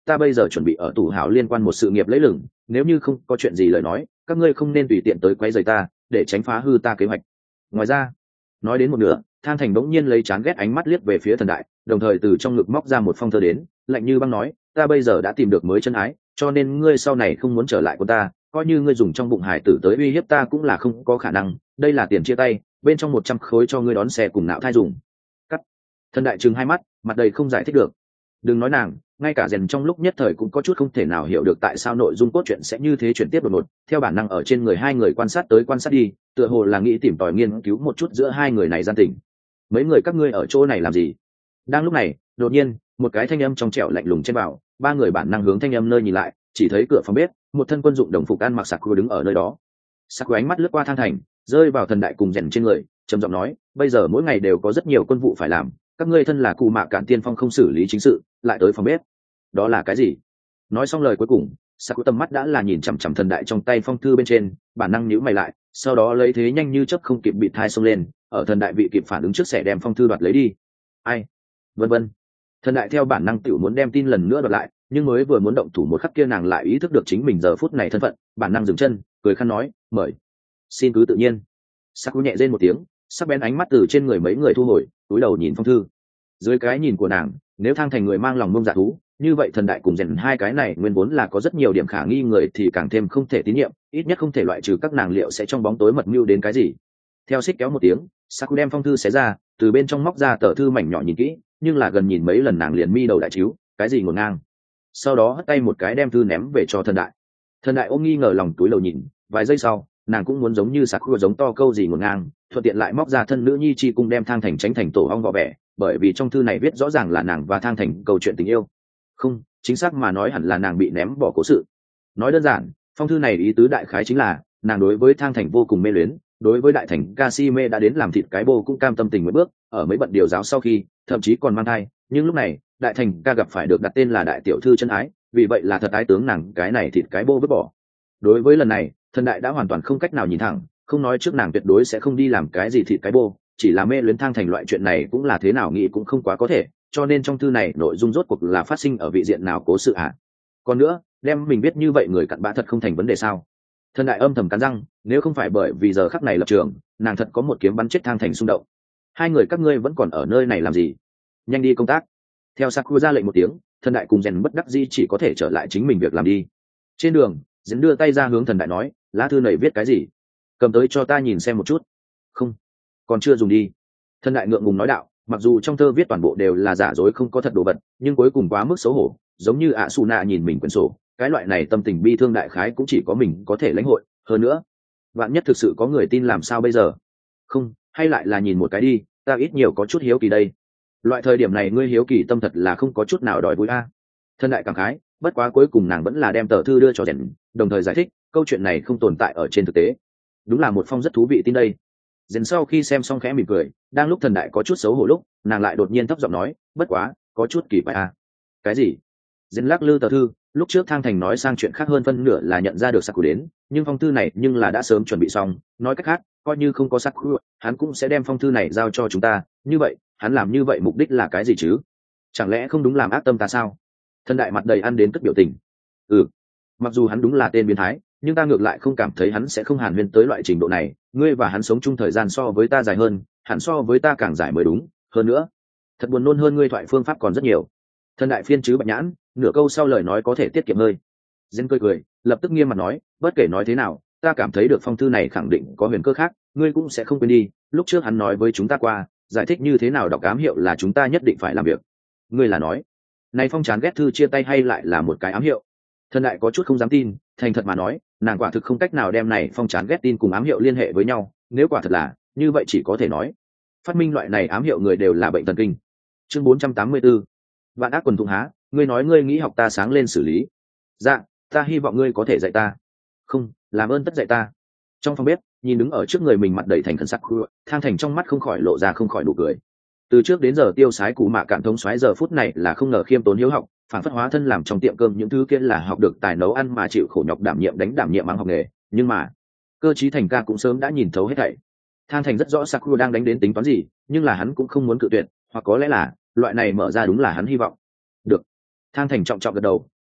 ta bây giờ chuẩn bị ở tủ hảo liên quan một sự nghiệp lấy lửng, nếu như không có chuyện gì lời nói các ngươi không nên tùy tiện tới quấy rầy ta để tránh phá hư ta kế hoạch. Ngoài ra, nói đến một nửa, Thang Thành bỗng nhiên lấy chán ghét ánh mắt liếc về phía Thần Đại, đồng thời từ trong ngực móc ra một phong thơ đến, lạnh như băng nói, ta bây giờ đã tìm được mới chân ái, cho nên ngươi sau này không muốn trở lại của ta, coi như ngươi dùng trong bụng hải tử tới uy hiếp ta cũng là không có khả năng, đây là tiền chia tay, bên trong một trăm khối cho ngươi đón xe cùng nạo thai dùng. Cắt. Thần Đại trừng hai mắt, mặt đầy không giải thích được. Đừng nói nàng, ngay cả rèn trong lúc nhất thời cũng có chút không thể nào hiểu được tại sao nội dung cốt truyện sẽ như thế chuyển tiếp đột ngột, theo bản năng ở trên người hai người quan sát tới quan sát đi, tựa hồ là nghĩ tìm tòi nghiên cứu một chút giữa hai người này gian tình. Mấy người các ngươi ở chỗ này làm gì? Đang lúc này, đột nhiên, một cái thanh âm trong trẻo lạnh lùng trên vào, ba người bản năng hướng thanh âm nơi nhìn lại, chỉ thấy cửa phòng bếp, một thân quân dụng đồng phục ăn mặc Sakura đứng ở nơi đó. Sakura ánh mắt lướt qua Thang Thành, rơi vào Thần Đại cùng rèn trên người, trầm giọng nói, bây giờ mỗi ngày đều có rất nhiều quân vụ phải làm, các ngươi thân là cụ mạ cản tiên phong không xử lý chính sự, lại tới phòng bếp. Đó là cái gì? Nói xong lời cuối cùng, Sakura tầm mắt đã là nhìn chằm chằm Thần Đại trong tay phong thư bên trên, bản năng nhíu mày lại, sau đó lấy thế nhanh như chớp không kịp bị thai xông lên, ở Thần Đại vị kịp phản ứng trước sẽ đem phong thư đoạt lấy đi. Ai? Vân vân. Thần Đại theo bản năng tiểu muốn đem tin lần nữa đoạt lại, nhưng mới vừa muốn động thủ một khắc kia nàng lại ý thức được chính mình giờ phút này thân phận, bản năng dừng chân, cười khăn nói, mời. Xin cứ tự nhiên. Sakura nhẹ rên một tiếng, sắc bén ánh mắt từ trên người mấy người thu hồi, cúi đầu nhìn phong thư. Dưới cái nhìn của nàng, nếu Thang Thành người mang lòng mông dạ thú, như vậy Thần Đại cùng rèn hai cái này nguyên vốn là có rất nhiều điểm khả nghi người thì càng thêm không thể tín nhiệm, ít nhất không thể loại trừ các nàng liệu sẽ trong bóng tối mật mưu đến cái gì. Theo xích kéo một tiếng, Sakura đem phong thư xé ra, từ bên trong móc ra tờ thư mảnh nhỏ nhìn kỹ, nhưng là gần nhìn mấy lần nàng liền mi đầu đại chiếu, cái gì ngổn ngang. Sau đó hất tay một cái đem thư ném về cho Thần Đại. Thần Đại ôm nghi ngờ lòng túi lầu nhìn, vài giây sau, nàng cũng muốn giống như Sakura giống to câu gì ngổn ngang, thuận tiện lại móc ra thân nữ nhi chi cung đem Thang Thành tránh thành tổ ong vỏ vẻ, bởi vì trong thư này viết rõ ràng là nàng và Thang Thành câu chuyện tình yêu. Không, chính xác mà nói hẳn là nàng bị ném bỏ cố sự. Nói đơn giản, phong thư này ý tứ đại khái chính là nàng đối với Thang Thành vô cùng mê luyến, đối với đại thành Casimir đã đến làm thịt cái bô cũng cam tâm tình nguyện bước, ở mấy bận điều giáo sau khi, thậm chí còn mang thai, nhưng lúc này, đại thành ca gặp phải được đặt tên là đại tiểu thư chân ái, vì vậy là thật ái tướng nàng cái này thịt cái bô vứt bỏ. Đối với lần này, Thần Đại đã hoàn toàn không cách nào nhìn thẳng, không nói trước nàng tuyệt đối sẽ không đi làm cái gì thịt cái bô, chỉ là mê luyến Thang Thành loại chuyện này cũng là thế nào nghĩ cũng không quá có thể, cho nên trong thư này nội dung rốt cuộc là phát sinh ở vị diện nào cố sự ạ. À? Còn nữa, đem mình biết như vậy người cặn bã thật không thành vấn đề sao? Thần Đại âm thầm cắn răng, nếu không phải bởi vì giờ khắc này lập trường, nàng thật có một kiếm bắn chết Thang Thành xung động. Hai người các ngươi vẫn còn ở nơi này làm gì? Nhanh đi công tác. Theo Sakura ra lệnh một tiếng, Thần Đại cùng rèn bất đắc dĩ chỉ có thể trở lại chính mình việc làm đi. Trên đường, rèn đưa tay ra hướng Thần Đại nói, lá thư này viết cái gì? Cầm tới cho ta nhìn xem một chút. Không, còn chưa dùng đi. Thần Đại ngượng ngùng nói đạo, mặc dù trong thơ viết toàn bộ đều là giả dối không có thật đồ vật, nhưng cuối cùng quá mức xấu hổ, giống như ạ Su nạ nhìn mình quyển sổ, cái loại này tâm tình bi thương đại khái cũng chỉ có mình có thể lãnh hội. Hơn nữa, vạn nhất thực sự có người tin làm sao bây giờ? Không, hay lại là nhìn một cái đi, ta ít nhiều có chút hiếu kỳ đây. Loại thời điểm này ngươi hiếu kỳ tâm thật là không có chút nào đòi vui a. À. Thân Đại cảm khái, bất quá cuối cùng nàng vẫn là đem tờ thư đưa cho rèn, đồng thời giải thích câu chuyện này không tồn tại ở trên thực tế. Đúng là một phong rất thú vị tin đây. Rèn sau khi xem xong khẽ mỉm cười, đang lúc Thần Đại có chút xấu hổ lúc, nàng lại đột nhiên thấp giọng nói, bất quá, có chút kỳ quái a. À. Cái gì? Rèn lắc lư tờ thư, lúc trước Thang Thành nói sang chuyện khác hơn phân nửa là nhận ra được Sakura đến, nhưng phong thư này nhưng là đã sớm chuẩn bị xong, nói cách khác, coi như không có Sakura, hắn cũng sẽ đem phong thư này giao cho chúng ta, như vậy, hắn làm như vậy mục đích là cái gì chứ? Chẳng lẽ không đúng làm ác tâm ta sao? Thần Đại mặt đầy ăn đến cất biểu tình. Ừ, mặc dù hắn đúng là tên biến thái, nhưng ta ngược lại không cảm thấy hắn sẽ không hàn huyên tới loại trình độ này, ngươi và hắn sống chung thời gian so với ta dài hơn, hẳn so với ta càng dài mới đúng, hơn nữa, thật buồn nôn hơn ngươi thoại phương pháp còn rất nhiều. Thần Đại phiên chứ bạch nhãn, nửa câu sau lời nói có thể tiết kiệm hơi. Dân cười cười, lập tức nghiêm mặt nói, bất kể nói thế nào, ta cảm thấy được phong thư này khẳng định có huyền cơ khác, ngươi cũng sẽ không quên đi, lúc trước hắn nói với chúng ta qua, giải thích như thế nào đọc ám hiệu là chúng ta nhất định phải làm việc. Ngươi là nói, này phong chán ghét thư chia tay hay lại là một cái ám hiệu? Thần Đại có chút không dám tin, thành thật mà nói, nàng quả thực không cách nào đem này phong chán ghét tin cùng ám hiệu liên hệ với nhau, nếu quả thật là, như vậy chỉ có thể nói, phát minh loại này ám hiệu người đều là bệnh thần kinh. Chương bốn trăm tám mươi tư, Vạn ác quần thụng há, ngươi nói ngươi nghĩ học ta sáng lên xử lý. Dạ, ta hy vọng ngươi có thể dạy ta. Không, làm ơn tất dạy ta. Trong phòng bếp, nhìn đứng ở trước người mình mặt đầy thành khẩn sắc, Thang Thành trong mắt không khỏi lộ ra không khỏi nụ cười. Từ trước đến giờ tiêu sái cụ mạ cạn thống xoáy giờ phút này là không ngờ khiêm tốn hiếu học, phản phất hóa thân làm trong tiệm cơm những thứ kia là học được tài nấu ăn mà chịu khổ nhọc đảm nhiệm đánh đảm nhiệm mang học nghề, nhưng mà cơ chí Thành ca cũng sớm đã nhìn thấu hết thảy. Thang Thành rất rõ Sakura đang đánh đến tính toán gì, nhưng là hắn cũng không muốn cự tuyệt, hoặc có lẽ là loại này mở ra đúng là hắn hy vọng. Được. Thang Thành trọng trọng gật đầu,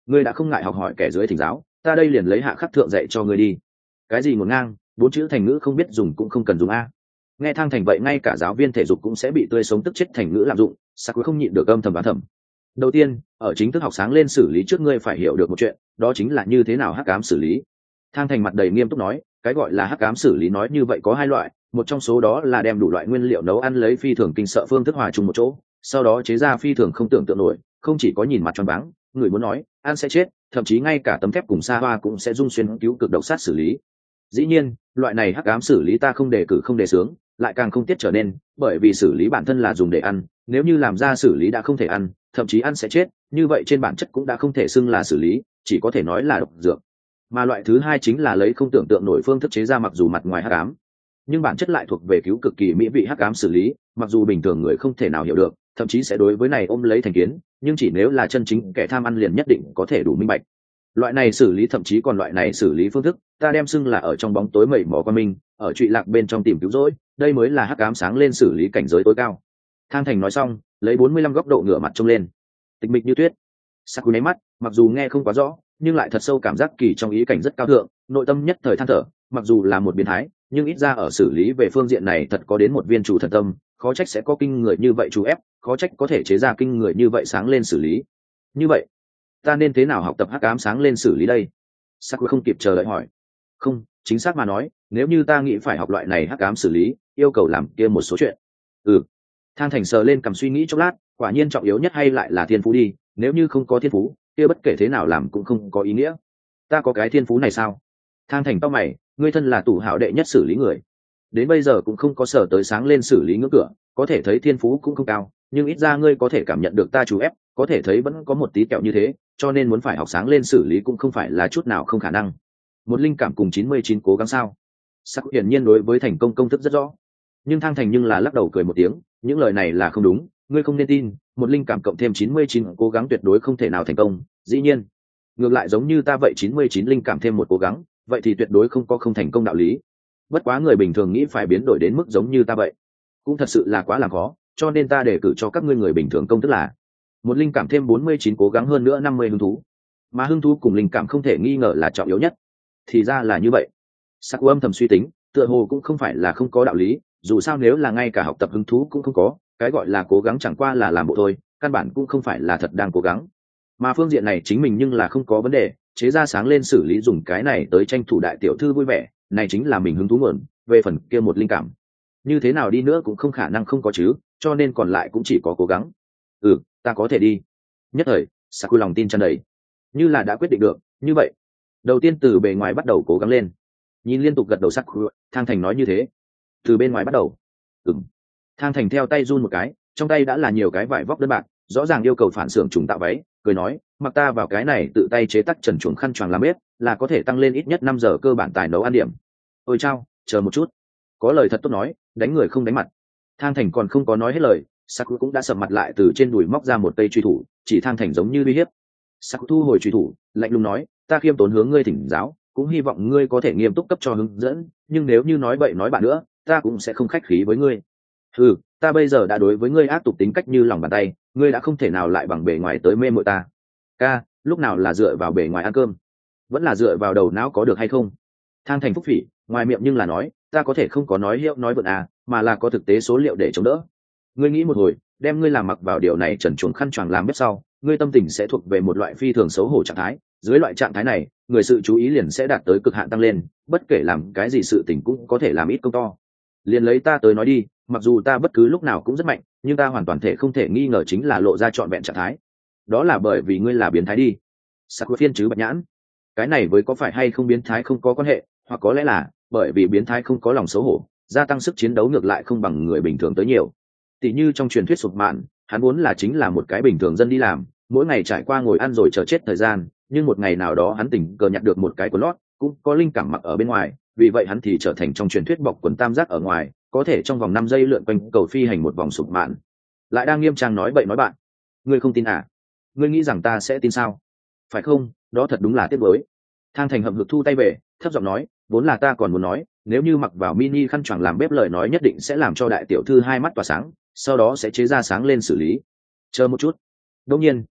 ngươi đã không ngại học hỏi kẻ dưới thỉnh giáo, ta đây liền lấy hạ khắc thượng dạy cho ngươi đi. Cái gì ngổn ngang, bốn chữ thành ngữ không biết dùng cũng không cần dùng a. Nghe Thang Thành vậy ngay cả giáo viên thể dục cũng sẽ bị tươi sống tức chết thành ngữ lạm dụng, Sakura không nhịn được âm thầm đoán thầm. Đầu tiên, ở chính thức học sáng lên xử lý trước ngươi phải hiểu được một chuyện, đó chính là như thế nào hắc ám xử lý. Thang Thành mặt đầy nghiêm túc nói, cái gọi là hắc ám xử lý nói như vậy có hai loại, một trong số đó là đem đủ loại nguyên liệu nấu ăn lấy phi thường kinh sợ phương thức hòa chung một chỗ, sau đó chế ra phi thường không tưởng tượng nổi, không chỉ có nhìn mặt tròn váng, người muốn nói ăn sẽ chết, thậm chí ngay cả tấm thép cùng sa hoa cũng sẽ dung xuyên cứu cực độc sát xử lý. Dĩ nhiên, loại này hắc ám xử lý ta không đề cử không đề xướng, lại càng không tiết trở nên, bởi vì xử lý bản thân là dùng để ăn, nếu như làm ra xử lý đã không thể ăn, thậm chí ăn sẽ chết, như vậy trên bản chất cũng đã không thể xưng là xử lý, chỉ có thể nói là độc dược. Mà loại thứ hai chính là lấy không tưởng tượng nổi phương thức chế ra mặc dù mặt ngoài hắc ám, nhưng bản chất lại thuộc về cứu cực kỳ mỹ vị hắc ám xử lý, mặc dù bình thường người không thể nào hiểu được, thậm chí sẽ đối với này ôm lấy thành kiến, nhưng chỉ nếu là chân chính kẻ tham ăn liền nhất định có thể đủ minh bạch. Loại này xử lý thậm chí còn loại này xử lý phương thức, ta đem xưng là ở trong bóng tối mẩy mò qua mình, ở trụy lạc bên trong tìm cứu rỗi, đây mới là hắc ám sáng lên xử lý cảnh giới tối cao. Thang Thành nói xong, lấy bốn mươi lăm góc độ ngửa mặt trông lên, tịch mịch như tuyết. Sakura nháy mắt, mặc dù nghe không quá rõ, nhưng lại thật sâu cảm giác kỳ trong ý cảnh rất cao thượng, nội tâm nhất thời than thở, mặc dù là một biến thái, nhưng ít ra ở xử lý về phương diện này thật có đến một viên chủ thần tâm, khó trách sẽ có kinh người như vậy chú ép, khó trách có thể chế ra kinh người như vậy sáng lên xử lý. Như vậy, ta nên thế nào học tập hắc ám sáng lên xử lý đây? Sakura không kịp chờ đợi hỏi. Không, chính xác mà nói, nếu như ta nghĩ phải học loại này hắc ám xử lý, yêu cầu làm kia một số chuyện. Ừ. Thang Thành sờ lên cầm suy nghĩ chốc lát, quả nhiên trọng yếu nhất hay lại là thiên phú đi, nếu như không có thiên phú, kia bất kể thế nào làm cũng không có ý nghĩa. Ta có cái thiên phú này sao? Thang Thành tao mày, ngươi thân là tủ hảo đệ nhất xử lý người, đến bây giờ cũng không có sở tới sáng lên xử lý ngưỡng cửa, có thể thấy thiên phú cũng không cao, nhưng ít ra ngươi có thể cảm nhận được ta chú ép, có thể thấy vẫn có một tí kẹo như thế, cho nên muốn phải học sáng lên xử lý cũng không phải là chút nào không khả năng. Một linh cảm cùng chín mươi chín cố gắng sao? Sắc hiển nhiên đối với thành công công thức rất rõ, nhưng Thang Thành nhưng là lắc đầu cười một tiếng, những lời này là không đúng, ngươi không nên tin, một linh cảm cộng thêm chín mươi chín cố gắng tuyệt đối không thể nào thành công, dĩ nhiên, ngược lại giống như ta vậy chín mươi chín linh cảm thêm một cố gắng, vậy thì tuyệt đối không có không thành công đạo lý. Bất quá người bình thường nghĩ phải biến đổi đến mức giống như ta vậy, cũng thật sự là quá là khó, cho nên ta đề cử cho các ngươi người bình thường công thức là một linh cảm thêm bốn mươi chín cố gắng hơn nữa năm mươi hứng thú, mà hứng thú cùng linh cảm không thể nghi ngờ là trọng yếu nhất. Thì ra là như vậy. Sắc âm thầm suy tính, tựa hồ cũng không phải là không có đạo lý, dù sao nếu là ngay cả học tập hứng thú cũng không có, cái gọi là cố gắng chẳng qua là làm bộ thôi, căn bản cũng không phải là thật đang cố gắng. Mà phương diện này chính mình nhưng là không có vấn đề, chế ra sáng lên xử lý dùng cái này tới tranh thủ đại tiểu thư vui vẻ, này chính là mình hứng thú nguồn, về phần kia một linh cảm, như thế nào đi nữa cũng không khả năng không có chứ, cho nên còn lại cũng chỉ có cố gắng. Ừ, ta có thể đi. Nhất thời, Sakura lòng tin tràn đầy, như là đã quyết định được, như vậy, đầu tiên từ bề ngoài bắt đầu cố gắng lên. Nhìn liên tục gật đầu Sakura, Thang Thành nói như thế. Từ bên ngoài bắt đầu. Ừm. Thang Thành theo tay run một cái, trong tay đã là nhiều cái vải vóc đơn bạc, rõ ràng yêu cầu phản xưởng trùng tạo váy, cười nói, mặc ta vào cái này tự tay chế tác trần chuồng khăn choàng làm bếp, là có thể tăng lên ít nhất năm giờ cơ bản tài nấu ăn điểm. Ôi chao, chờ một chút. Có lời thật tốt nói, đánh người không đánh mặt. Thang Thành còn không có nói hết lời, Sakura cũng đã sầm mặt lại từ trên đùi móc ra một cây truy thủ, chỉ Thang Thành giống như uy hiếp. Sakura thu hồi truy thủ, lạnh lùng nói, ta khiêm tốn hướng ngươi thỉnh giáo, cũng hy vọng ngươi có thể nghiêm túc cấp cho hướng dẫn, nhưng nếu như nói bậy nói bạn nữa, ta cũng sẽ không khách khí với ngươi. Ừ, ta bây giờ đã đối với ngươi ác tục tính cách như lòng bàn tay, ngươi đã không thể nào lại bằng bề ngoài tới mê mội ta. Ca, lúc nào là dựa vào bề ngoài ăn cơm, vẫn là dựa vào đầu não có được hay không? Thang Thành phúc phỉ, ngoài miệng nhưng là nói, ta có thể không có nói hiệu nói vượn à, mà là có thực tế số liệu để chống đỡ. Ngươi nghĩ một hồi, đem ngươi làm mặc vào điều này trần chuồng khăn choàng làm bếp sau, ngươi tâm tình sẽ thuộc về một loại phi thường xấu hổ trạng thái, dưới loại trạng thái này, người sự chú ý liền sẽ đạt tới cực hạn tăng lên, bất kể làm cái gì sự tình cũng có thể làm ít công to. Liền lấy ta tới nói đi, mặc dù ta bất cứ lúc nào cũng rất mạnh, nhưng ta hoàn toàn thể không thể nghi ngờ chính là lộ ra trọn vẹn trạng thái. Đó là bởi vì ngươi là biến thái đi. Sakura phiên chứ bạch nhãn. Cái này với có phải hay không biến thái không có quan hệ, hoặc có lẽ là bởi vì biến thái không có lòng xấu hổ, gia tăng sức chiến đấu ngược lại không bằng người bình thường tới nhiều. Tỷ như trong truyền thuyết Sụp Mạn, hắn vốn là chính là một cái bình thường dân đi làm, mỗi ngày trải qua ngồi ăn rồi chờ chết thời gian, nhưng một ngày nào đó hắn tình cờ nhặt được một cái quần lót, cũng có linh cảm mặc ở bên ngoài, vì vậy hắn thì trở thành trong truyền thuyết bọc quần tam giác ở ngoài, có thể trong vòng năm giây lượn quanh cầu phi hành một vòng Sụp Mạn. Lại đang nghiêm trang nói bậy nói bạn. Ngươi không tin à? Ngươi nghĩ rằng ta sẽ tin sao? Phải không? Đó thật đúng là tiếc nuối. Thang Thành hậm hực thu tay về, thấp giọng nói, vốn là ta còn muốn nói, nếu như mặc vào mini khăn choàng làm bếp lời nói nhất định sẽ làm cho đại tiểu thư hai mắt tỏa sáng, sau đó sẽ chế ra sáng lên xử lý. Chờ một chút. Đương nhiên,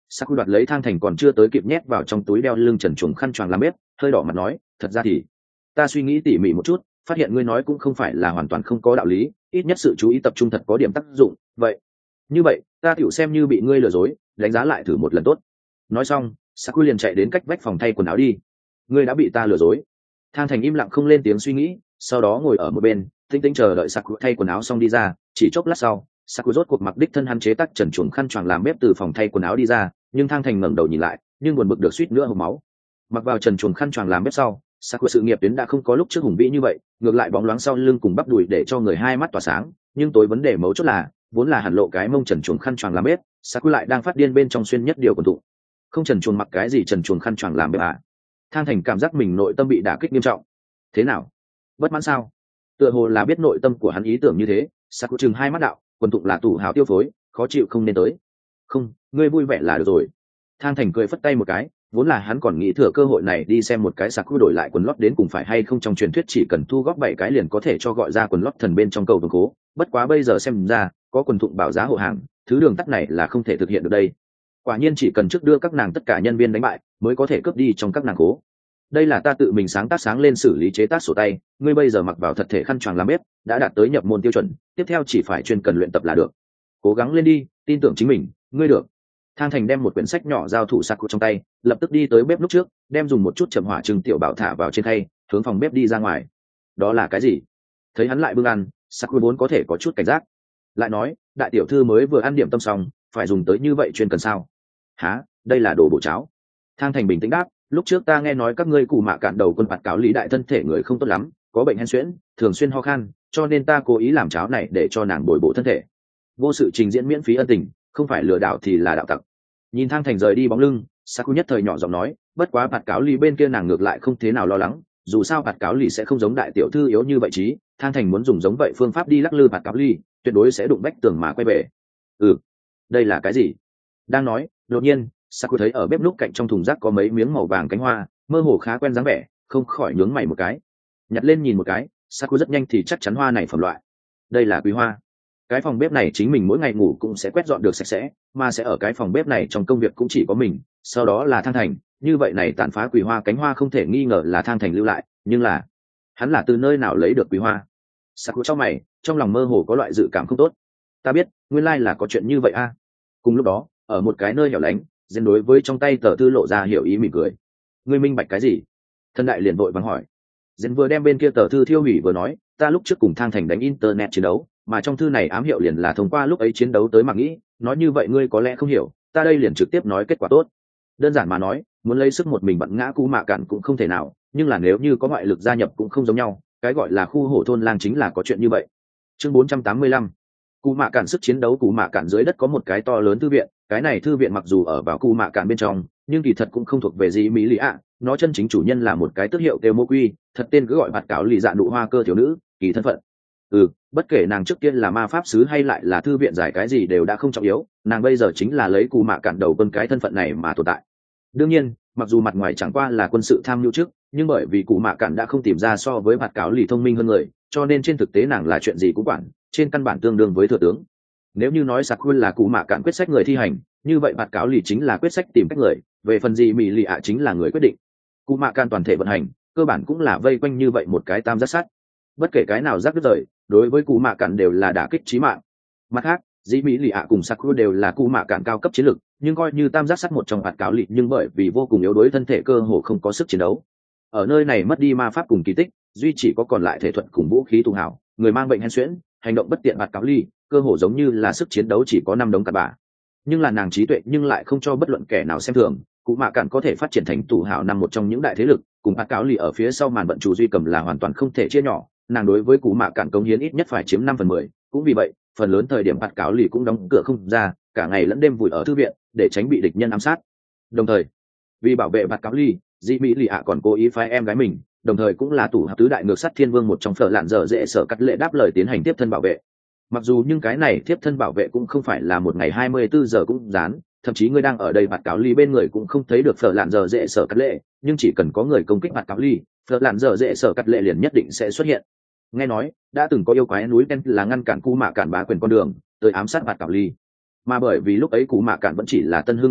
Saku đoạt lấy thang thành còn chưa tới kịp nhét vào trong túi đeo lưng trần chuồng khăn choàng làm bếp, hơi đỏ mặt nói, thật ra thì ta suy nghĩ tỉ mỉ một chút, phát hiện ngươi nói cũng không phải là hoàn toàn không có đạo lý, ít nhất sự chú ý tập trung thật có điểm tác dụng. Vậy như vậy ta tựu xem như bị ngươi lừa dối, đánh giá lại thử một lần tốt. Nói xong Saku liền chạy đến cách vách phòng thay quần áo đi. Ngươi đã bị ta lừa dối. Thang thành im lặng không lên tiếng suy nghĩ, sau đó ngồi ở một bên tinh tinh chờ đợi Saku thay quần áo xong đi ra. Chỉ chốc lát sau Saku rốt cuộc mặc đích thân hắn chế tác trần chuồng khăn choàng làm bếp từ phòng thay quần áo đi ra, nhưng Thang thành ngẩng đầu nhìn lại, nhưng buồn bực được suýt nữa hộc máu. Mặc vào trần chuồng khăn choàng làm bếp sau, Saku sự nghiệp tuyến đã không có lúc trước hùng vĩ như vậy, ngược lại bóng loáng sau lưng cùng bắp đùi để cho người hai mắt tỏa sáng. Nhưng tối vấn đề mấu chốt là, vốn là hẳn lộ cái mông trần chuồng khăn choàng làm bếp, Saku lại đang phát điên bên trong xuyên nhất điều quần thụ. Không trần chuồng mặc cái gì trần chuồng khăn choàng làm bếp à? Thang thành cảm giác mình nội tâm bị đả kích nghiêm trọng. Thế nào? Bất mãn sao? Tựa hồ là biết nội tâm của hắn ý tưởng như thế, Saku chừng hai mắt đạo, quần tụng là tủ hào tiêu phối, khó chịu không nên tới. Không, ngươi vui vẻ là được rồi. Thang thành cười phất tay một cái, vốn là hắn còn nghĩ thừa cơ hội này đi xem một cái Saku đổi lại quần lót đến cùng phải hay không, trong truyền thuyết chỉ cần thu góp bảy cái liền có thể cho gọi ra quần lót thần bên trong cầu vương cố, bất quá bây giờ xem ra có quần thụng bảo giá hộ hàng, thứ đường tắt này là không thể thực hiện được đây. Quả nhiên chỉ cần trước đưa các nàng tất cả nhân viên đánh bại mới có thể cướp đi trong các nàng cố. Đây là ta tự mình sáng tác sáng lên xử lý chế tác sổ tay, ngươi bây giờ mặc vào thật thể khăn choàng làm bếp đã đạt tới nhập môn tiêu chuẩn, tiếp theo chỉ phải chuyên cần luyện tập là được. Cố gắng lên đi, tin tưởng chính mình, ngươi được. Thang thành đem một quyển sách nhỏ giao thủ Saku trong tay, lập tức đi tới bếp lúc trước, đem dùng một chút chậm hỏa trừng tiểu bảo thả vào trên khay, hướng phòng bếp đi ra ngoài. Đó là cái gì? Thấy hắn lại bưng ăn, Saku vốn có thể có chút cảnh giác, lại nói, đại tiểu thư mới vừa ăn điểm tâm xong, phải dùng tới như vậy chuyên cần sao? Hả, đây là đồ bổ cháo. Thang thành bình tĩnh đáp, lúc trước ta nghe nói các ngươi cụ mạ cạn đầu quân phạt cáo lý đại thân thể người không tốt lắm, có bệnh hen suyễn, thường xuyên ho khan, cho nên ta cố ý làm cháo này để cho nàng bồi bổ thân thể. Vô sự trình diễn miễn phí ân tình, không phải lừa đảo thì là đạo tặc. Nhìn Thang thành rời đi bóng lưng, Saku nhất thời nhỏ giọng nói, bất quá phạt cáo lý bên kia nàng ngược lại không thế nào lo lắng, dù sao phạt cáo lý sẽ không giống đại tiểu thư yếu như vậy chí. Thang thành muốn dùng giống vậy phương pháp đi lắc lư phạt cáo lý, tuyệt đối sẽ đụng bách tường mà quay về. Ừ, đây là cái gì? Đang nói, đột nhiên Saku thấy ở bếp núc cạnh trong thùng rác có mấy miếng màu vàng cánh hoa, mơ hồ khá quen dáng vẻ, không khỏi nhướng mày một cái. Nhặt lên nhìn một cái, Saku rất nhanh thì chắc chắn hoa này phẩm loại. Đây là quý hoa. Cái phòng bếp này chính mình mỗi ngày ngủ cũng sẽ quét dọn được sạch sẽ, mà sẽ ở cái phòng bếp này trong công việc cũng chỉ có mình, sau đó là Thang thành, như vậy này tàn phá quý hoa cánh hoa không thể nghi ngờ là Thang thành lưu lại, nhưng là hắn là từ nơi nào lấy được quý hoa? Saku trong mày, trong lòng mơ hồ có loại dự cảm không tốt. Ta biết, nguyên lai là có chuyện như vậy a. Cùng lúc đó, ở một cái nơi hẻo lánh, Zen đối với trong tay tờ thư lộ ra hiểu ý mỉm cười. Ngươi minh bạch cái gì? Thân đại liền vội vàng hỏi. Zen vừa đem bên kia tờ thư thiêu hủy vừa nói, ta lúc trước cùng Thang thành đánh internet chiến đấu, mà trong thư này ám hiệu liền là thông qua lúc ấy chiến đấu tới mà nghĩ, nói như vậy ngươi có lẽ không hiểu, ta đây liền trực tiếp nói kết quả tốt. Đơn giản mà nói, muốn lấy sức một mình bận ngã cú mạ cạn cũng không thể nào, nhưng là nếu như có ngoại lực gia nhập cũng không giống nhau, cái gọi là khu hổ thôn lang chính là có chuyện như vậy. Chương bốn trăm tám mươi lăm. Cú mạ cạn sức chiến đấu. Cú mạ cạn dưới đất có một cái to lớn thư viện, cái này thư viện mặc dù ở vào cú mạ cạn bên trong, nhưng kỳ thật cũng không thuộc về gì mỹ lì ạ, nó chân chính chủ nhân là một cái tước hiệu kêu mô quy, thật tên cứ gọi bạt cáo lì dạ nụ hoa cơ thiếu nữ, kỳ thân phận. Ừ, bất kể nàng trước tiên là ma pháp sứ hay lại là thư viện giải cái gì đều đã không trọng yếu, nàng bây giờ chính là lấy cú mạ cạn đầu quân cái thân phận này mà tồn tại. Đương nhiên, mặc dù mặt ngoài chẳng qua là quân sự tham nhu trước, nhưng bởi vì cú mạ cạn đã không tìm ra so với bạt cáo lì thông minh hơn người, cho nên trên thực tế nàng là chuyện gì cũng quản, trên căn bản tương đương với thừa tướng. Nếu như nói Saku là cú mạ cạn quyết sách người thi hành, như vậy bạt cáo lì chính là quyết sách tìm cách người, về phần gì mỹ lì ạ chính là người quyết định. Cú mạ cạn toàn thể vận hành, cơ bản cũng là vây quanh như vậy một cái tam giác sắt. Bất kể cái nào giác đứt rời, đối với cú mạ cạn đều là đả kích chí mạng. Mặt khác, dĩ mỹ lì ạ cùng Saku đều là cú mạ cạn cao cấp chiến lực, nhưng coi như tam giác sắt một trong bạt cáo lì, nhưng bởi vì vô cùng yếu đuối thân thể cơ hồ không có sức chiến đấu. Ở nơi này mất đi ma pháp cùng kỳ tích, duy chỉ có còn lại thể thuật cùng vũ khí tù hảo, người mang bệnh hen suyễn, hành động bất tiện bạt cáo lì, cơ hồ giống như là sức chiến đấu chỉ có năm đống cặn bã. Nhưng là nàng trí tuệ nhưng lại không cho bất luận kẻ nào xem thường, cú mạ cạn có thể phát triển thành tù hảo nằm một trong những đại thế lực, cùng bạt cáo lì ở phía sau màn vận chủ duy cầm là hoàn toàn không thể chia nhỏ. Nàng đối với cú mạ cạn cống hiến ít nhất phải chiếm năm phần mười, cũng vì vậy phần lớn thời điểm bạt cáo lì cũng đóng cửa không ra, cả ngày lẫn đêm vùi ở thư viện để tránh bị địch nhân ám sát. Đồng thời, vì bảo vệ bạt cáo lì, dị mỹ lì ạ còn cố ý phái em gái mình, đồng thời cũng là tủ hạp tứ đại ngược sắt thiên vương một trong phở lạn dở dễ sở cắt lệ đáp lời tiến hành tiếp thân bảo vệ. Mặc dù nhưng cái này tiếp thân bảo vệ cũng không phải là một ngày hai mươi bốn giờ cũng dán, thậm chí người đang ở đây bạt cáo lì bên người cũng không thấy được phở lạn dở dễ sở cắt lệ, nhưng chỉ cần có người công kích bạt cáo lì, phở lạn dở dễ sở cắt lệ liền nhất định sẽ xuất hiện. Nghe nói đã từng có yêu quái núi đen là ngăn cản cú mạ cản bá quyền con đường tới ám sát bạt cáo lì, mà bởi vì lúc ấy cú mạ cản vẫn chỉ là tân hương thế lực,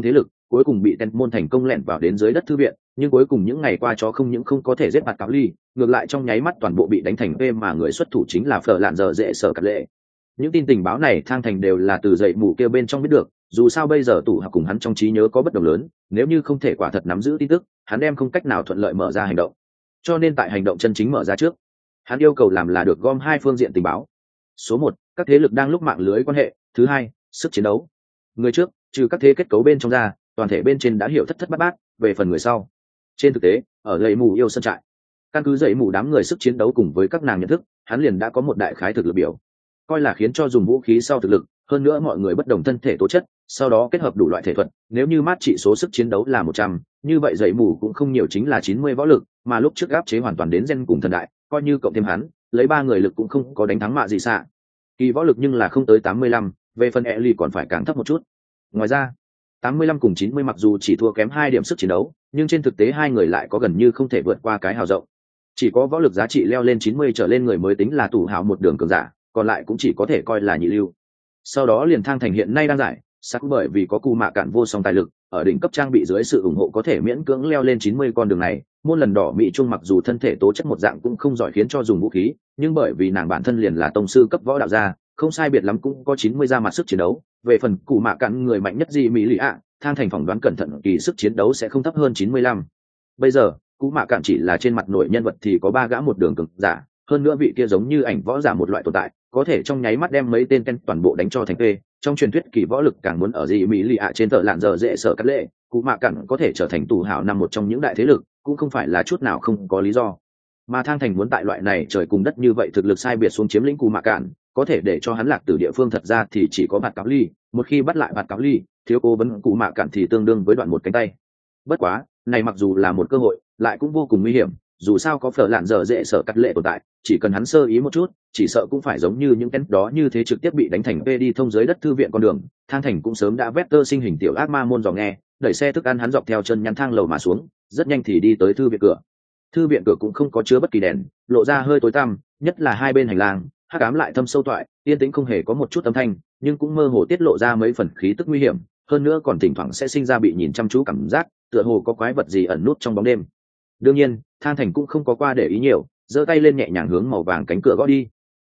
cuối cùng bị tên môn thành công lẻn vào đến dưới đất thư viện, nhưng cuối cùng những ngày qua chó không những không có thể giết bạt cáo ly, ngược lại trong nháy mắt toàn bộ bị đánh thành vê, mà người xuất thủ chính là phở lạn giờ dễ sở cắt lệ. Những tin tình báo này Thang Thành đều là từ dậy mù kêu bên trong biết được, dù sao bây giờ tủ học cùng hắn trong trí nhớ có bất đồng lớn, nếu như không thể quả thật nắm giữ tin tức, hắn đem không cách nào thuận lợi mở ra hành động. Cho nên tại hành động chân chính mở ra trước, hắn yêu cầu làm là được gom hai phương diện tình báo. Số một, các thế lực đang lúc mạng lưới quan hệ; thứ hai, sức chiến đấu. Người trước, trừ các thế kết cấu bên trong ra, toàn thể bên trên đã hiểu thất thất bát bát, về phần người sau. Trên thực tế, ở dậy mù yêu sân trại, căn cứ dậy mù đám người sức chiến đấu cùng với các nàng nhận thức, hắn liền đã có một đại khái thực lực biểu, coi là khiến cho dùng vũ khí sau thực lực, hơn nữa mọi người bất đồng thân thể tố chất, sau đó kết hợp đủ loại thể thuật, nếu như mát trị số sức chiến đấu là một trăm, như vậy dậy mù cũng không nhiều chính là chín mươi võ lực, mà lúc trước áp chế hoàn toàn đến gen cùng thần đại, coi như cộng thêm hắn, lấy ba người lực cũng không có đánh thắng mạ gì xạ. Kỳ võ lực nhưng là không tới tám mươi lăm, về phần Ellie còn phải càng thấp một chút. Ngoài ra, tám mươi lăm cùng chín mươi mặc dù chỉ thua kém hai điểm sức chiến đấu, nhưng trên thực tế hai người lại có gần như không thể vượt qua cái hào rộng. Chỉ có võ lực giá trị leo lên chín mươi trở lên người mới tính là tủ hào một đường cường giả, còn lại cũng chỉ có thể coi là nhị lưu. Sau đó liền Thang Thành hiện nay đang giải sắc, bởi vì có cù mạ cạn vô song tài lực ở đỉnh cấp trang bị dưới sự ủng hộ có thể miễn cưỡng leo lên chín mươi con đường này. Môn lần đỏ mỹ trung mặc dù thân thể tố chất một dạng cũng không giỏi khiến cho dùng vũ khí, nhưng bởi vì nàng bản thân liền là tông sư cấp võ đạo gia, không sai biệt lắm cũng có chín mươi ra mặt sức chiến đấu. Về phần cù mạ cạn người mạnh nhất gì mỹ lì ạ, Thang Thành phỏng đoán cẩn thận kỳ sức chiến đấu sẽ không thấp hơn chín mươi lăm. Bây giờ cù mạ cạn chỉ là trên mặt nổi nhân vật thì có ba gã một đường cường giả, hơn nữa vị kia giống như ảnh võ giả một loại tồn tại, có thể trong nháy mắt đem mấy tên ken toàn bộ đánh cho thành tê. Trong truyền thuyết kỳ võ lực càng muốn ở gì mỹ lì ạ trên tờ lạn giờ dễ sợ cắt lệ, cụ mạ cặn có thể trở thành tù hảo nằm một trong những đại thế lực, cũng không phải là chút nào không có lý do. Mà Thang Thành muốn tại loại này trời cùng đất như vậy thực lực sai biệt xuống chiếm lĩnh cụ mạ cạn, có thể để cho hắn lạc từ địa phương thật ra thì chỉ có bạt cáo ly. Một khi bắt lại bạt cáo ly, thiếu cố vấn cụ mạ cạn thì tương đương với đoạn một cánh tay. Bất quá, này mặc dù là một cơ hội, lại cũng vô cùng nguy hiểm. Dù sao có phở lạn giờ dễ sợ cắt lệ tồn tại, chỉ cần hắn sơ ý một chút, chỉ sợ cũng phải giống như những cái đó như thế trực tiếp bị đánh thành vê đi thông dưới đất thư viện con đường. Thang Thành cũng sớm đã vét tơ sinh hình tiểu ác ma môn dò nghe, đẩy xe thức ăn hắn dọc theo chân nhắn thang lầu mà xuống, rất nhanh thì đi tới thư viện cửa. Thư viện cửa cũng không có chứa bất kỳ đèn, lộ ra hơi tối tăm, nhất là hai bên hành lang, hắc ám lại thâm sâu toại, yên tĩnh không hề có một chút âm thanh, nhưng cũng mơ hồ tiết lộ ra mấy phần khí tức nguy hiểm, hơn nữa còn thỉnh thoảng sẽ sinh ra bị nhìn chăm chú cảm giác, tựa hồ có quái vật gì ẩn nút trong bóng đêm. Đương nhiên, Thang Thành cũng không có qua để ý nhiều, giơ tay lên nhẹ nhàng hướng màu vàng cánh cửa gõ đi.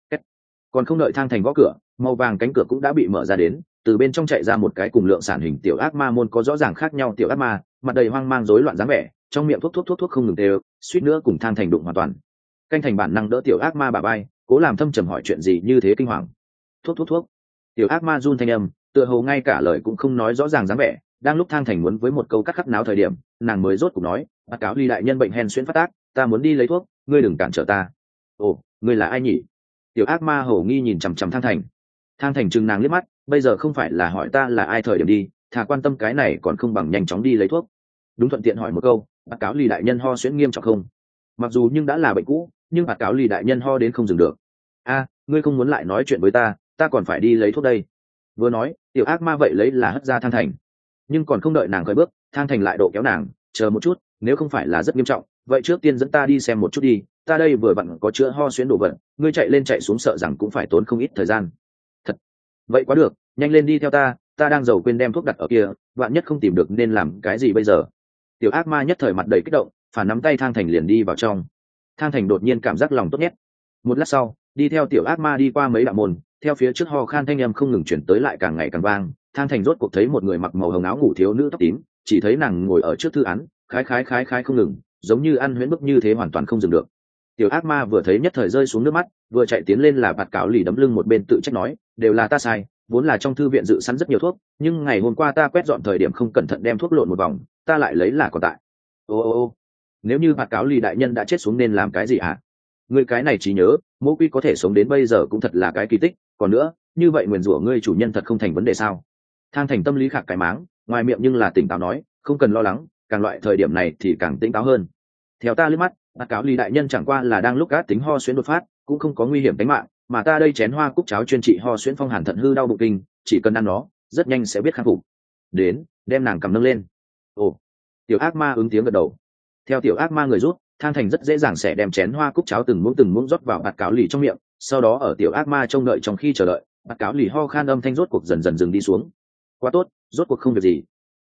Còn không đợi Thang Thành gõ cửa, màu vàng cánh cửa cũng đã bị mở ra đến, từ bên trong chạy ra một cái cùng lượng sản hình tiểu ác ma môn có rõ ràng khác nhau tiểu ác ma, mặt đầy hoang mang rối loạn dáng vẻ, trong miệng thuốc thuốc thuốc thuốc không ngừng đều, suýt nữa cùng Thang Thành đụng hoàn toàn. Canh Thành bản năng đỡ tiểu ác ma bà bay, cố làm thâm trầm hỏi chuyện gì như thế kinh hoàng. Thuốc thuốc thuốc. Tiểu ác ma run thanh âm, tựa hồ ngay cả lời cũng không nói rõ ràng dáng vẻ. Đang lúc Thang Thành muốn với một câu cắt khắc náo thời điểm, nàng mới rốt cục nói, "Bác cáo ly đại nhân bệnh hen suyễn phát tác, ta muốn đi lấy thuốc, ngươi đừng cản trở ta." "Ồ, ngươi là ai nhỉ?" Tiểu ác ma hổ nghi nhìn chằm chằm Thang Thành. Thang Thành trừng nàng liếc mắt, "Bây giờ không phải là hỏi ta là ai thời điểm đi, thà quan tâm cái này còn không bằng nhanh chóng đi lấy thuốc." Đúng thuận tiện hỏi một câu, "Bác cáo ly đại nhân ho suyễn nghiêm trọng không?" Mặc dù nhưng đã là bệnh cũ, nhưng bác cáo ly đại nhân ho đến không dừng được. "A, ngươi không muốn lại nói chuyện với ta, ta còn phải đi lấy thuốc đây." Vừa nói, tiểu ác ma vậy lấy là hất ra Thang Thành. Nhưng còn không đợi nàng khởi bước, Thang Thành lại độ kéo nàng, "Chờ một chút, nếu không phải là rất nghiêm trọng, vậy trước tiên dẫn ta đi xem một chút đi, ta đây vừa vặn có chữa ho xuyến đồ vật, ngươi chạy lên chạy xuống sợ rằng cũng phải tốn không ít thời gian." "Thật? Vậy quá được, nhanh lên đi theo ta, ta đang giàu quên đem thuốc đặt ở kia, vạn nhất không tìm được nên làm cái gì bây giờ." Tiểu ác ma nhất thời mặt đầy kích động, phản nắm tay Thang Thành liền đi vào trong. Thang Thành đột nhiên cảm giác lòng tốt nhất. Một lát sau, đi theo tiểu ác ma đi qua mấy đạo môn, theo phía trước ho khan thanh âm không ngừng chuyển tới lại càng ngày càng vang. Thang Thành rốt cuộc thấy một người mặc màu hồng áo ngủ thiếu nữ tóc tím, chỉ thấy nàng ngồi ở trước thư án, khái khái khái khái không ngừng, giống như ăn huyễn bức như thế hoàn toàn không dừng được. Tiểu ác ma vừa thấy nhất thời rơi xuống nước mắt, vừa chạy tiến lên là bạt cáo lì đấm lưng một bên tự trách nói, "Đều là ta sai, vốn là trong thư viện dự sẵn rất nhiều thuốc, nhưng ngày hôm qua ta quét dọn thời điểm không cẩn thận đem thuốc lộn một vòng, ta lại lấy là còn tại." "Ô ô ô, nếu như bạt cáo lì đại nhân đã chết xuống nên làm cái gì hả? Ngươi cái này chỉ nhớ, Mộ Quy có thể sống đến bây giờ cũng thật là cái kỳ tích, còn nữa, như vậy nguyền rủa ngươi chủ nhân thật không thành vấn đề sao?" Thang Thành tâm lý khạc cái máng, ngoài miệng nhưng là tỉnh táo nói, "Không cần lo lắng, càng loại thời điểm này thì càng tỉnh táo hơn. Theo ta liếc mắt, bác cáo ly đại nhân chẳng qua là đang lúc gác tính ho xuyến đột phát, cũng không có nguy hiểm tính mạng, mà ta đây chén hoa cúc cháo chuyên trị ho xuyến phong hàn thận hư đau bụng kinh, chỉ cần ăn nó, rất nhanh sẽ biết khắc phục." Đến, đem nàng cầm nâng lên. Ồ, tiểu ác ma ứng tiếng gật đầu. Theo tiểu ác ma người rút, Thang Thành rất dễ dàng sẽ đem chén hoa cúc cháo từng muỗng từng muỗng rót vào bạt cáo lì trong miệng, sau đó ở tiểu ác ma trông đợi trong khi chờ đợi, bạt cáo lì ho khan âm thanh rốt cuộc dần dần dừng đi xuống. "Quá tốt, rốt cuộc không việc gì."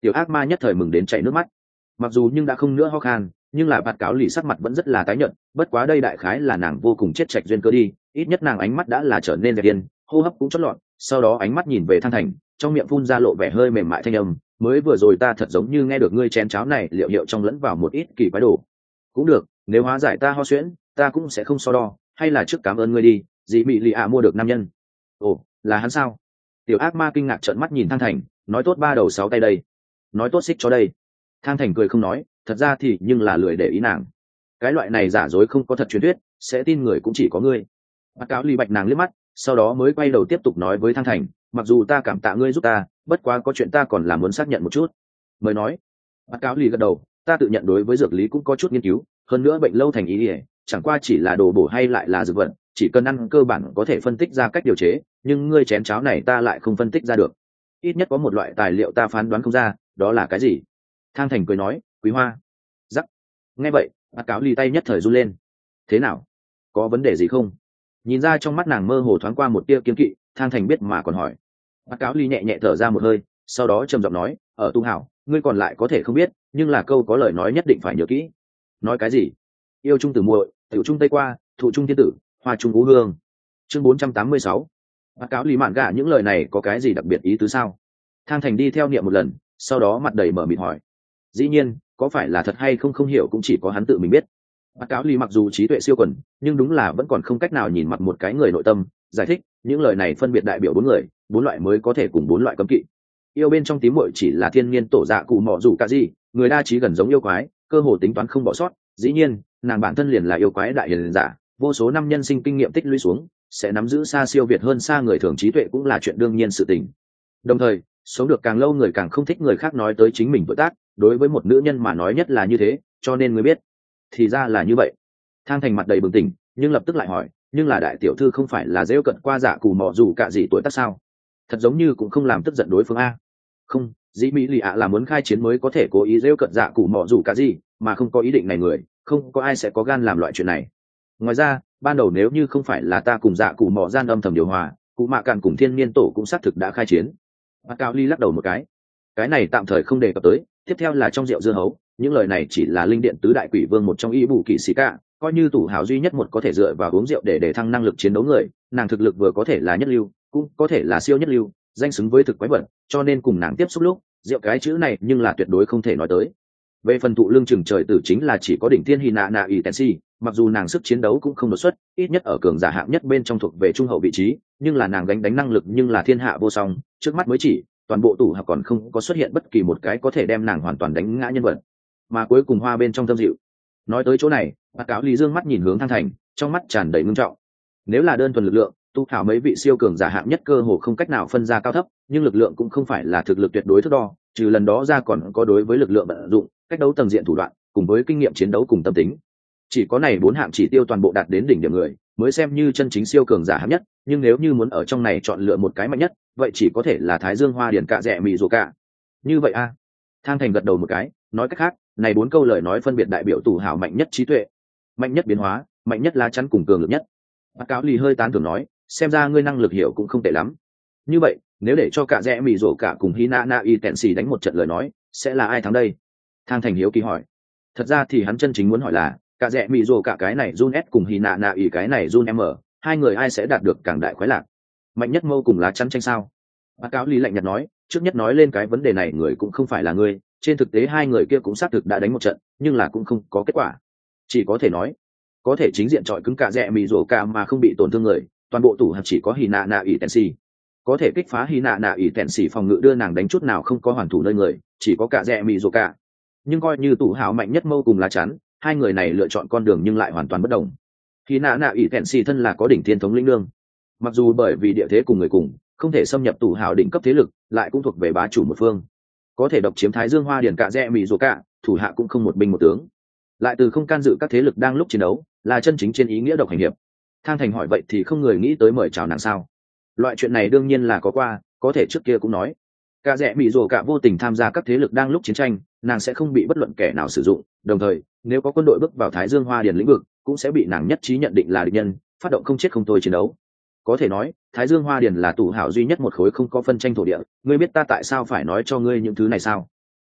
Tiểu ác ma nhất thời mừng đến chảy nước mắt, mặc dù nhưng đã không nữa ho khan, nhưng là bạt cáo lì sắc mặt vẫn rất là tái nhợt. Bất quá đây đại khái là nàng vô cùng chết chạch duyên cơ đi, ít nhất nàng ánh mắt đã là trở nên dẹp yên, hô hấp cũng chót lọt. Sau đó ánh mắt nhìn về Thang Thành, trong miệng phun ra lộ vẻ hơi mềm mại thanh âm, mới vừa rồi ta thật giống như nghe được ngươi chén cháo này liệu hiệu trong lẫn vào một ít kỳ quái đồ. Cũng được, nếu hóa giải ta ho suyễn, ta cũng sẽ không so đo, hay là trước cảm ơn ngươi đi. Dì Mị Lì ạ mua được nam nhân. Ồ, là hắn sao? Tiểu ác ma kinh ngạc trợn mắt nhìn Thang Thành, nói tốt ba đầu sáu tay đây, nói tốt xích cho đây. Thang Thành cười không nói, thật ra thì nhưng là lười để ý nàng. Cái loại này giả dối không có thật truyền thuyết, sẽ tin người cũng chỉ có ngươi. Bác cáo ly bạch nàng liếc mắt, sau đó mới quay đầu tiếp tục nói với Thang Thành, mặc dù ta cảm tạ ngươi giúp ta, bất quá có chuyện ta còn là muốn xác nhận một chút. Mới nói. Bác cáo ly gật đầu, ta tự nhận đối với dược lý cũng có chút nghiên cứu, hơn nữa bệnh lâu thành ý ỉa chẳng qua chỉ là đồ bổ hay lại là dược vật, chỉ cần ăn cơ bản có thể phân tích ra cách điều chế, nhưng ngươi chén cháo này ta lại không phân tích ra được. Ít nhất có một loại tài liệu ta phán đoán không ra, đó là cái gì? Thang Thành cười nói, quý hoa. Rắc. Nghe vậy, bác cáo ly tay nhất thời run lên. Thế nào? Có vấn đề gì không? Nhìn ra trong mắt nàng mơ hồ thoáng qua một tia kiên kỵ, Thang Thành biết mà còn hỏi. Bác cáo ly nhẹ nhẹ thở ra một hơi, sau đó trầm giọng nói, ở Tu Hảo, ngươi còn lại có thể không biết, nhưng là câu có lời nói nhất định phải nhớ kỹ. Nói cái gì? Yêu trung tử muội, tiểu trung tây qua, thụ trung thiên tử, hoa trung vũ hương. Chương bốn trăm tám mươi sáu. Bác cáo ly mạn gả những lời này có cái gì đặc biệt ý tứ sao? Thang Thành đi theo niệm một lần, sau đó mặt đầy mở mịt hỏi. Dĩ nhiên, có phải là thật hay không không hiểu cũng chỉ có hắn tự mình biết. Bác cáo ly mặc dù trí tuệ siêu quần, nhưng đúng là vẫn còn không cách nào nhìn mặt một cái người nội tâm, giải thích, những lời này phân biệt đại biểu bốn người, bốn loại mới có thể cùng bốn loại cấm kỵ. Yêu bên trong tím muội chỉ là thiên nhiên tổ dạ cụ mọ rủ cả gì, người đa trí gần giống yêu quái, cơ hồ tính toán không bỏ sót. Dĩ nhiên, nàng bản thân liền là yêu quái đại hiền giả, vô số năm nhân sinh kinh nghiệm tích lũy xuống, sẽ nắm giữ xa siêu việt hơn xa người thường trí tuệ cũng là chuyện đương nhiên sự tình. Đồng thời, sống được càng lâu người càng không thích người khác nói tới chính mình tuổi tác, đối với một nữ nhân mà nói nhất là như thế, cho nên người biết. Thì ra là như vậy. Thang Thành mặt đầy bừng tỉnh, nhưng lập tức lại hỏi, nhưng là đại tiểu thư không phải là rêu cận qua dạ cù mò dù cả gì tuổi tác sao? Thật giống như cũng không làm tức giận đối phương a. Không, dĩ mỹ lì ạ là muốn khai chiến mới có thể cố ý rêu cận dạ cù mò dù cả gì, mà không có ý định này người, không có ai sẽ có gan làm loại chuyện này. Ngoài ra, ban đầu nếu như không phải là ta cùng dạ cù mò gian âm thầm điều hòa, cụ mạ cạn cùng thiên niên tổ cũng xác thực đã khai chiến. Bác Cao Ly lắc đầu một cái, cái này tạm thời không đề cập tới. Tiếp theo là trong rượu dưa hấu, những lời này chỉ là linh điện tứ đại quỷ vương một trong y bù kỵ sĩ cả, coi như tủ hảo duy nhất một có thể dựa vào uống rượu để để thăng năng lực chiến đấu người, nàng thực lực vừa có thể là nhất lưu, cũng có thể là siêu nhất lưu, danh xứng với thực quái vật, cho nên cùng nàng tiếp xúc lúc, rượu cái chữ này nhưng là tuyệt đối không thể nói tới. Về phần thụ lương chừng trời tử chính là chỉ có đỉnh thiên hy nạ nạ y tensi, mặc dù nàng sức chiến đấu cũng không đột xuất, ít nhất ở cường giả hạng nhất bên trong thuộc về trung hậu vị trí, nhưng là nàng đánh đánh năng lực nhưng là thiên hạ vô song, trước mắt mới chỉ toàn bộ tủ học còn không có xuất hiện bất kỳ một cái có thể đem nàng hoàn toàn đánh ngã nhân vật, mà cuối cùng hoa bên trong thâm dịu. Nói tới chỗ này, bác cáo Lý dương mắt nhìn hướng Thang Thành, trong mắt tràn đầy ngưng trọng. Nếu là đơn thuần lực lượng, tu thảo mấy vị siêu cường giả hạng nhất cơ hồ không cách nào phân ra cao thấp, nhưng lực lượng cũng không phải là thực lực tuyệt đối thước đo, trừ lần đó ra còn có đối với lực lượng vận dụng, cách đấu tầng diện thủ đoạn, cùng với kinh nghiệm chiến đấu cùng tâm tính. Chỉ có này bốn hạng chỉ tiêu toàn bộ đạt đến đỉnh điểm người, mới xem như chân chính siêu cường giả hạng nhất, nhưng nếu như muốn ở trong này chọn lựa một cái mạnh nhất, vậy chỉ có thể là Thái Dương Hoa Điển Cạ Rẻ Mị Rồ Cạ. Như vậy a? À? Thang Thành gật đầu một cái, nói cách khác, này bốn câu lời nói phân biệt đại biểu tủ hảo mạnh nhất trí tuệ, mạnh nhất biến hóa, mạnh nhất lá chắn cùng cường lực nhất. Bác cáo Lì hơi tán thưởng nói, xem ra ngươi năng lực hiểu cũng không tệ lắm. Như vậy, nếu để cho Cạ Rẻ Mị Rồ Cạ cùng Hina Na Y Tẹn Xì đánh một trận lời nói, sẽ là ai thắng đây? Thang Thành hiếu kỳ hỏi. Thật ra thì hắn chân chính muốn hỏi là, Cạ Rẻ Mị Rồ Cạ cái này Jun S cùng Hina Na Y cái này Jun M, hai người ai sẽ đạt được càng đại khoái lạc? Mạnh nhất mâu cùng lá chắn tranh sao? Bác cáo Lý lạnh nhạt nói, trước nhất nói lên cái vấn đề này người cũng không phải là ngươi, trên thực tế hai người kia cũng xác thực đã đánh một trận, nhưng là cũng không có kết quả. Chỉ có thể nói, có thể chính diện chọi cứng Cạ Rẻ Mị Rồ Cạ mà không bị tổn thương người, toàn bộ tủ hạt chỉ có Hina Na Y Tensi. Có thể kích phá Hina Na Y Tensi phòng ngự đưa nàng đánh chút nào không có hoàn thủ nơi người, chỉ có Cạ Rẻ Mị Rồ Cạ. Nhưng coi như tủ hảo mạnh nhất mâu cùng lá chắn, hai người này lựa chọn con đường nhưng lại hoàn toàn bất đồng. Hina Na Y Tensi thân là có đỉnh thiên thống lĩnh nương, mặc dù bởi vì địa thế cùng người cùng không thể xâm nhập tủ hảo đỉnh cấp thế lực, lại cũng thuộc về bá chủ một phương, có thể độc chiếm Thái Dương Hoa Điển Cạ Rẻ Mị Rồ Cạ, thủ hạ cũng không một binh một tướng, lại từ không can dự các thế lực đang lúc chiến đấu, là chân chính trên ý nghĩa độc hành hiệp. Thang Thành hỏi vậy thì không người nghĩ tới mời chào nàng sao? Loại chuyện này đương nhiên là có qua, có thể trước kia cũng nói, Cạ Rẻ Mị Rồ Cạ vô tình tham gia các thế lực đang lúc chiến tranh, nàng sẽ không bị bất luận kẻ nào sử dụng, đồng thời nếu có quân đội bước vào Thái Dương Hoa Điển lĩnh vực, cũng sẽ bị nàng nhất trí nhận định là địch nhân, phát động không chết không thôi chiến đấu. Có thể nói, Thái Dương Hoa Điển là tủ hảo duy nhất một khối không có phân tranh thổ địa, ngươi biết ta tại sao phải nói cho ngươi những thứ này sao?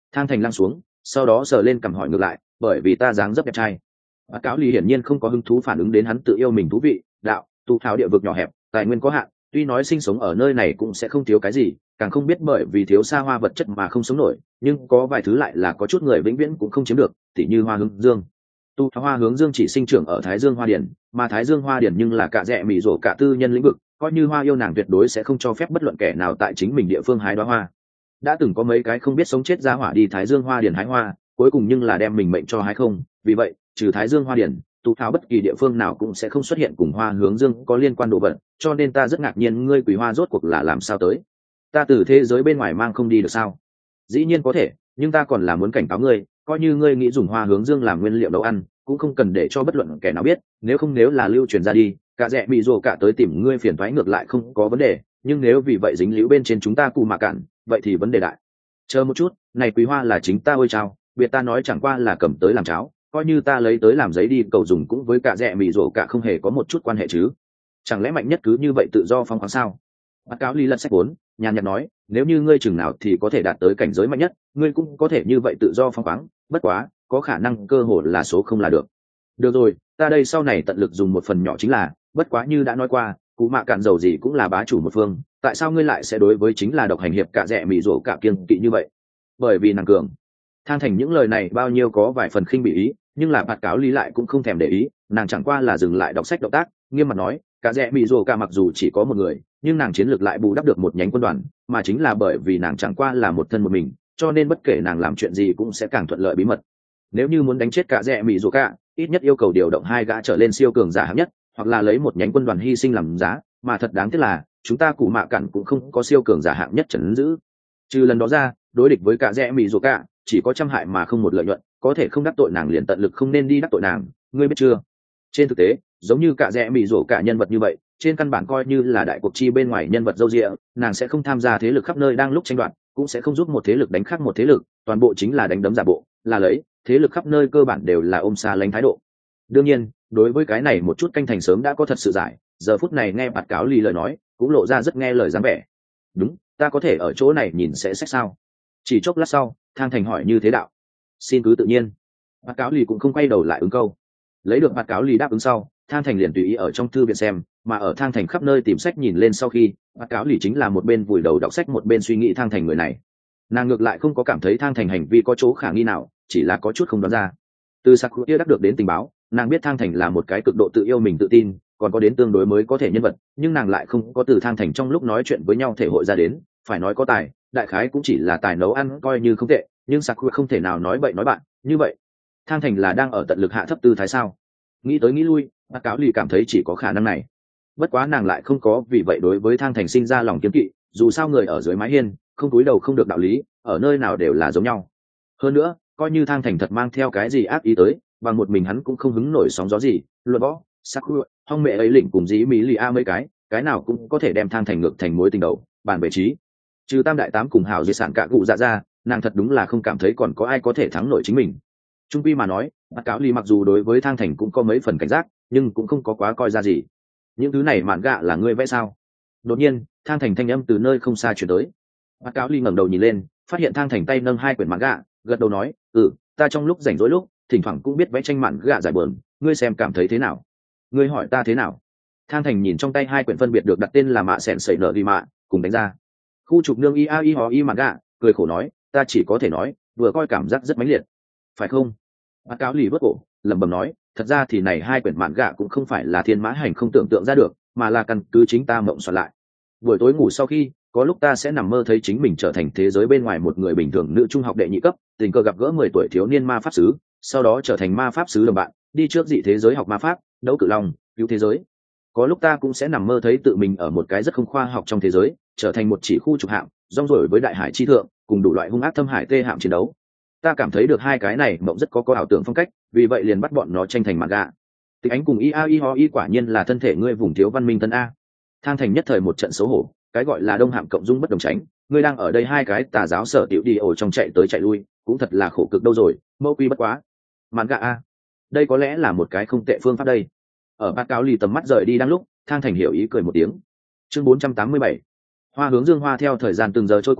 Thang Thành lăng xuống, sau đó sờ lên cằm hỏi ngược lại, bởi vì ta dáng dấp đẹp trai. Bát Cáo Ly hiển nhiên không có hứng thú phản ứng đến hắn tự yêu mình thú vị. Đạo, tu thảo địa vực nhỏ hẹp, tài nguyên có hạn, tuy nói sinh sống ở nơi này cũng sẽ không thiếu cái gì, càng không biết bởi vì thiếu xa hoa vật chất mà không sống nổi, nhưng có vài thứ lại là có chút người vĩnh viễn cũng không chiếm được, tỉ như hoa hướng dương. Tu hoa hướng dương chỉ sinh trưởng ở Thái Dương Hoa Điển, mà Thái Dương Hoa Điển nhưng là cả rẻ mỉ rổ cả tư nhân lĩnh vực, coi như hoa yêu nàng tuyệt đối sẽ không cho phép bất luận kẻ nào tại chính mình địa phương hái đóa hoa. Đã từng có mấy cái không biết sống chết ra hỏa đi Thái Dương Hoa Điển hái hoa, cuối cùng nhưng là đem mình mệnh cho hái không, vì vậy, trừ Thái Dương Hoa Điển, tu thảo bất kỳ địa phương nào cũng sẽ không xuất hiện cùng hoa hướng dương có liên quan đồ vật, cho nên ta rất ngạc nhiên ngươi quỷ hoa rốt cuộc là làm sao tới. Ta từ thế giới bên ngoài mang không đi được sao? Dĩ nhiên có thể, nhưng ta còn là muốn cảnh cáo ngươi, coi như ngươi nghĩ dùng hoa hướng dương làm nguyên liệu nấu ăn, cũng không cần để cho bất luận kẻ nào biết, nếu không nếu là lưu truyền ra đi, cả rẻ bị rồ cả tới tìm ngươi phiền toái ngược lại không có vấn đề, nhưng nếu vì vậy dính líu bên trên chúng ta cù mà cản, vậy thì vấn đề đại. Chờ một chút, này quý hoa là chính ta ôi chao, biệt ta nói chẳng qua là cầm tới làm cháo, coi như ta lấy tới làm giấy đi cầu dùng cũng với cả rẻ mì rổ cả không hề có một chút quan hệ chứ. Chẳng lẽ mạnh nhất cứ như vậy tự do phong khoáng sao? Bát Cáo Ly lật sách vốn, nhàn nhạt nói, nếu như ngươi chừng nào thì có thể đạt tới cảnh giới mạnh nhất, ngươi cũng có thể như vậy tự do phong khoáng, bất quá, có khả năng cơ hội là số không là được. Được rồi, ta đây sau này tận lực dùng một phần nhỏ chính là, bất quá như đã nói qua, cú mạ cạn dầu gì cũng là bá chủ một phương, tại sao ngươi lại sẽ đối với chính là độc hành hiệp cả rẻ mì rổ cả kiêng kỵ như vậy? Bởi vì nàng cường. Thang Thành những lời này bao nhiêu có vài phần khinh bị ý, nhưng là Bát Cáo Ly lại cũng không thèm để ý, nàng chẳng qua là dừng lại đọc sách động tác, nghiêm mặt nói, cả rẻ mì rổ cả mặc dù chỉ có một người, nhưng nàng chiến lược lại bù đắp được một nhánh quân đoàn, mà chính là bởi vì nàng chẳng qua là một thân một mình, cho nên bất kể nàng làm chuyện gì cũng sẽ càng thuận lợi bí mật. Nếu như muốn đánh chết cả rẻ mì rổ cả, ít nhất yêu cầu điều động hai gã trở lên siêu cường giả hạng nhất, hoặc là lấy một nhánh quân đoàn hy sinh làm giá, mà thật đáng tiếc là chúng ta cù mạ cản cũng không có siêu cường giả hạng nhất trấn giữ. Trừ lần đó ra, đối địch với cả rẻ mì rổ cả, chỉ có trăm hại mà không một lợi nhuận, có thể không đắc tội nàng liền tận lực không nên đi đắc tội nàng, ngươi biết chưa? Trên thực tế, giống như cả rẻ mì rổ cả nhân vật như vậy, trên căn bản coi như là đại cuộc chi bên ngoài nhân vật dâu dịa, nàng sẽ không tham gia thế lực khắp nơi đang lúc tranh đoạt, cũng sẽ không giúp một thế lực đánh khác một thế lực, toàn bộ chính là đánh đấm giả bộ, là lấy, thế lực khắp nơi cơ bản đều là ôm xa lánh thái độ. Đương nhiên, đối với cái này một chút canh thành sớm đã có thật sự giải, giờ phút này nghe Bát Cáo Ly lời nói, cũng lộ ra rất nghe lời dáng vẻ. Đúng, ta có thể ở chỗ này nhìn sẽ xét sao? Chỉ chốc lát sau, Thang Thành hỏi như thế đạo. Xin cứ tự nhiên. Bát Cáo Ly cũng không quay đầu lại ứng câu. Lấy được Bát Cáo Ly đáp ứng sau, Thang Thành liền tùy ý ở trong thư viện xem, mà ở Thang Thành khắp nơi tìm sách nhìn lên sau khi, Bát Cáo Ly chính là một bên vùi đầu đọc sách một bên suy nghĩ Thang Thành người này. Nàng ngược lại không có cảm thấy Thang Thành hành vi có chỗ khả nghi nào, chỉ là có chút không đoán ra. Từ Sakuya đắc được đến tình báo, nàng biết Thang Thành là một cái cực độ tự yêu mình tự tin, còn có đến tương đối mới có thể nhân vật, nhưng nàng lại không có từ Thang Thành trong lúc nói chuyện với nhau thể hội ra đến, phải nói có tài, đại khái cũng chỉ là tài nấu ăn coi như không tệ, nhưng Sakuya không thể nào nói bậy nói bạn, như vậy, Thang Thành là đang ở tận lực hạ thấp tư thái sao? Nghĩ tới nghĩ lui, Bát Cáo Ly cảm thấy chỉ có khả năng này. Bất quá nàng lại không có vì vậy đối với Thang Thành sinh ra lòng kiêng kỵ, dù sao người ở dưới mái hiên, không cúi đầu không được đạo lý, ở nơi nào đều là giống nhau. Hơn nữa, coi như Thang Thành thật mang theo cái gì ác ý tới, bằng một mình hắn cũng không hứng nổi sóng gió gì, luận võ, Sakuya, Hong mẹ ấy lĩnh cùng dĩ Mỹ Lì A mấy cái, cái nào cũng có thể đem Thang Thành ngược thành mối tình đầu, bàn bề trí. Trừ Tam đại tám cùng hảo di sản cả cụ dạ ra, nàng thật đúng là không cảm thấy còn có ai có thể thắng nổi chính mình. Trung quy mà nói, Bát Cáo Ly mặc dù đối với Thang Thành cũng có mấy phần cảnh giác, nhưng cũng không có quá coi ra gì. Những thứ này mạn gạ là ngươi vẽ sao? Đột nhiên, Thang Thành thanh âm từ nơi không xa truyền tới. Bát Cáo Ly ngẩng đầu nhìn lên, phát hiện Thang Thành tay nâng hai quyển mạn gạ, gật đầu nói, "Ừ, ta trong lúc rảnh rỗi lúc, thỉnh thoảng cũng biết vẽ tranh mạn gạ giải buồn, ngươi xem cảm thấy thế nào?" "Ngươi hỏi ta thế nào?" Thang Thành nhìn trong tay hai quyển phân biệt được đặt tên là Mạ Sẹn Sẩy Nở Đi Mạ, cùng đánh ra. Khu trục nương i a i ho i mạn gạ, cười khổ nói, "Ta chỉ có thể nói, vừa coi cảm giác rất mãnh liệt." "Phải không?" Bát Cáo Ly vớt cổ, lẩm bẩm nói, "Thật ra thì này hai quyển mạn gạ cũng không phải là thiên mã hành không tưởng tượng ra được, mà là căn cứ chính ta mộng soạn lại. Buổi tối ngủ sau khi, có lúc ta sẽ nằm mơ thấy chính mình trở thành thế giới bên ngoài một người bình thường nữ trung học đệ nhị cấp, tình cờ gặp gỡ mười tuổi thiếu niên ma pháp sứ, sau đó trở thành ma pháp sứ đồng bạn, đi trước dị thế giới học ma pháp, đấu cự long, cứu thế giới. Có lúc ta cũng sẽ nằm mơ thấy tự mình ở một cái rất không khoa học trong thế giới, trở thành một chỉ khu trục hạm, rong ruổi với đại hải chi thượng, cùng đủ loại hung ác thâm hải tê hạm chiến đấu. Ta cảm thấy được hai cái này mộng rất có có ảo tưởng phong cách, vì vậy liền bắt bọn nó tranh thành mạn gạ. Tịch Ánh cùng i a i ho i quả nhiên là thân thể ngươi vùng thiếu văn minh thân a." Thang Thành nhất thời một trận xấu hổ, cái gọi là đông hạm cộng dung bất đồng tránh, ngươi đang ở đây hai cái tà giáo sở tiểu đi ổ trong chạy tới chạy lui, cũng thật là khổ cực đâu rồi, mâu quy bất quá. Mạn gạ a, đây có lẽ là một cái không tệ phương pháp đây. Ở Bát Cáo Ly tầm mắt rời đi đang lúc, Thang Thành hiểu ý cười một tiếng. Chương bốn trăm tám mươi bảy. Hoa hướng dương hoa theo thời gian từng giờ trôi qua,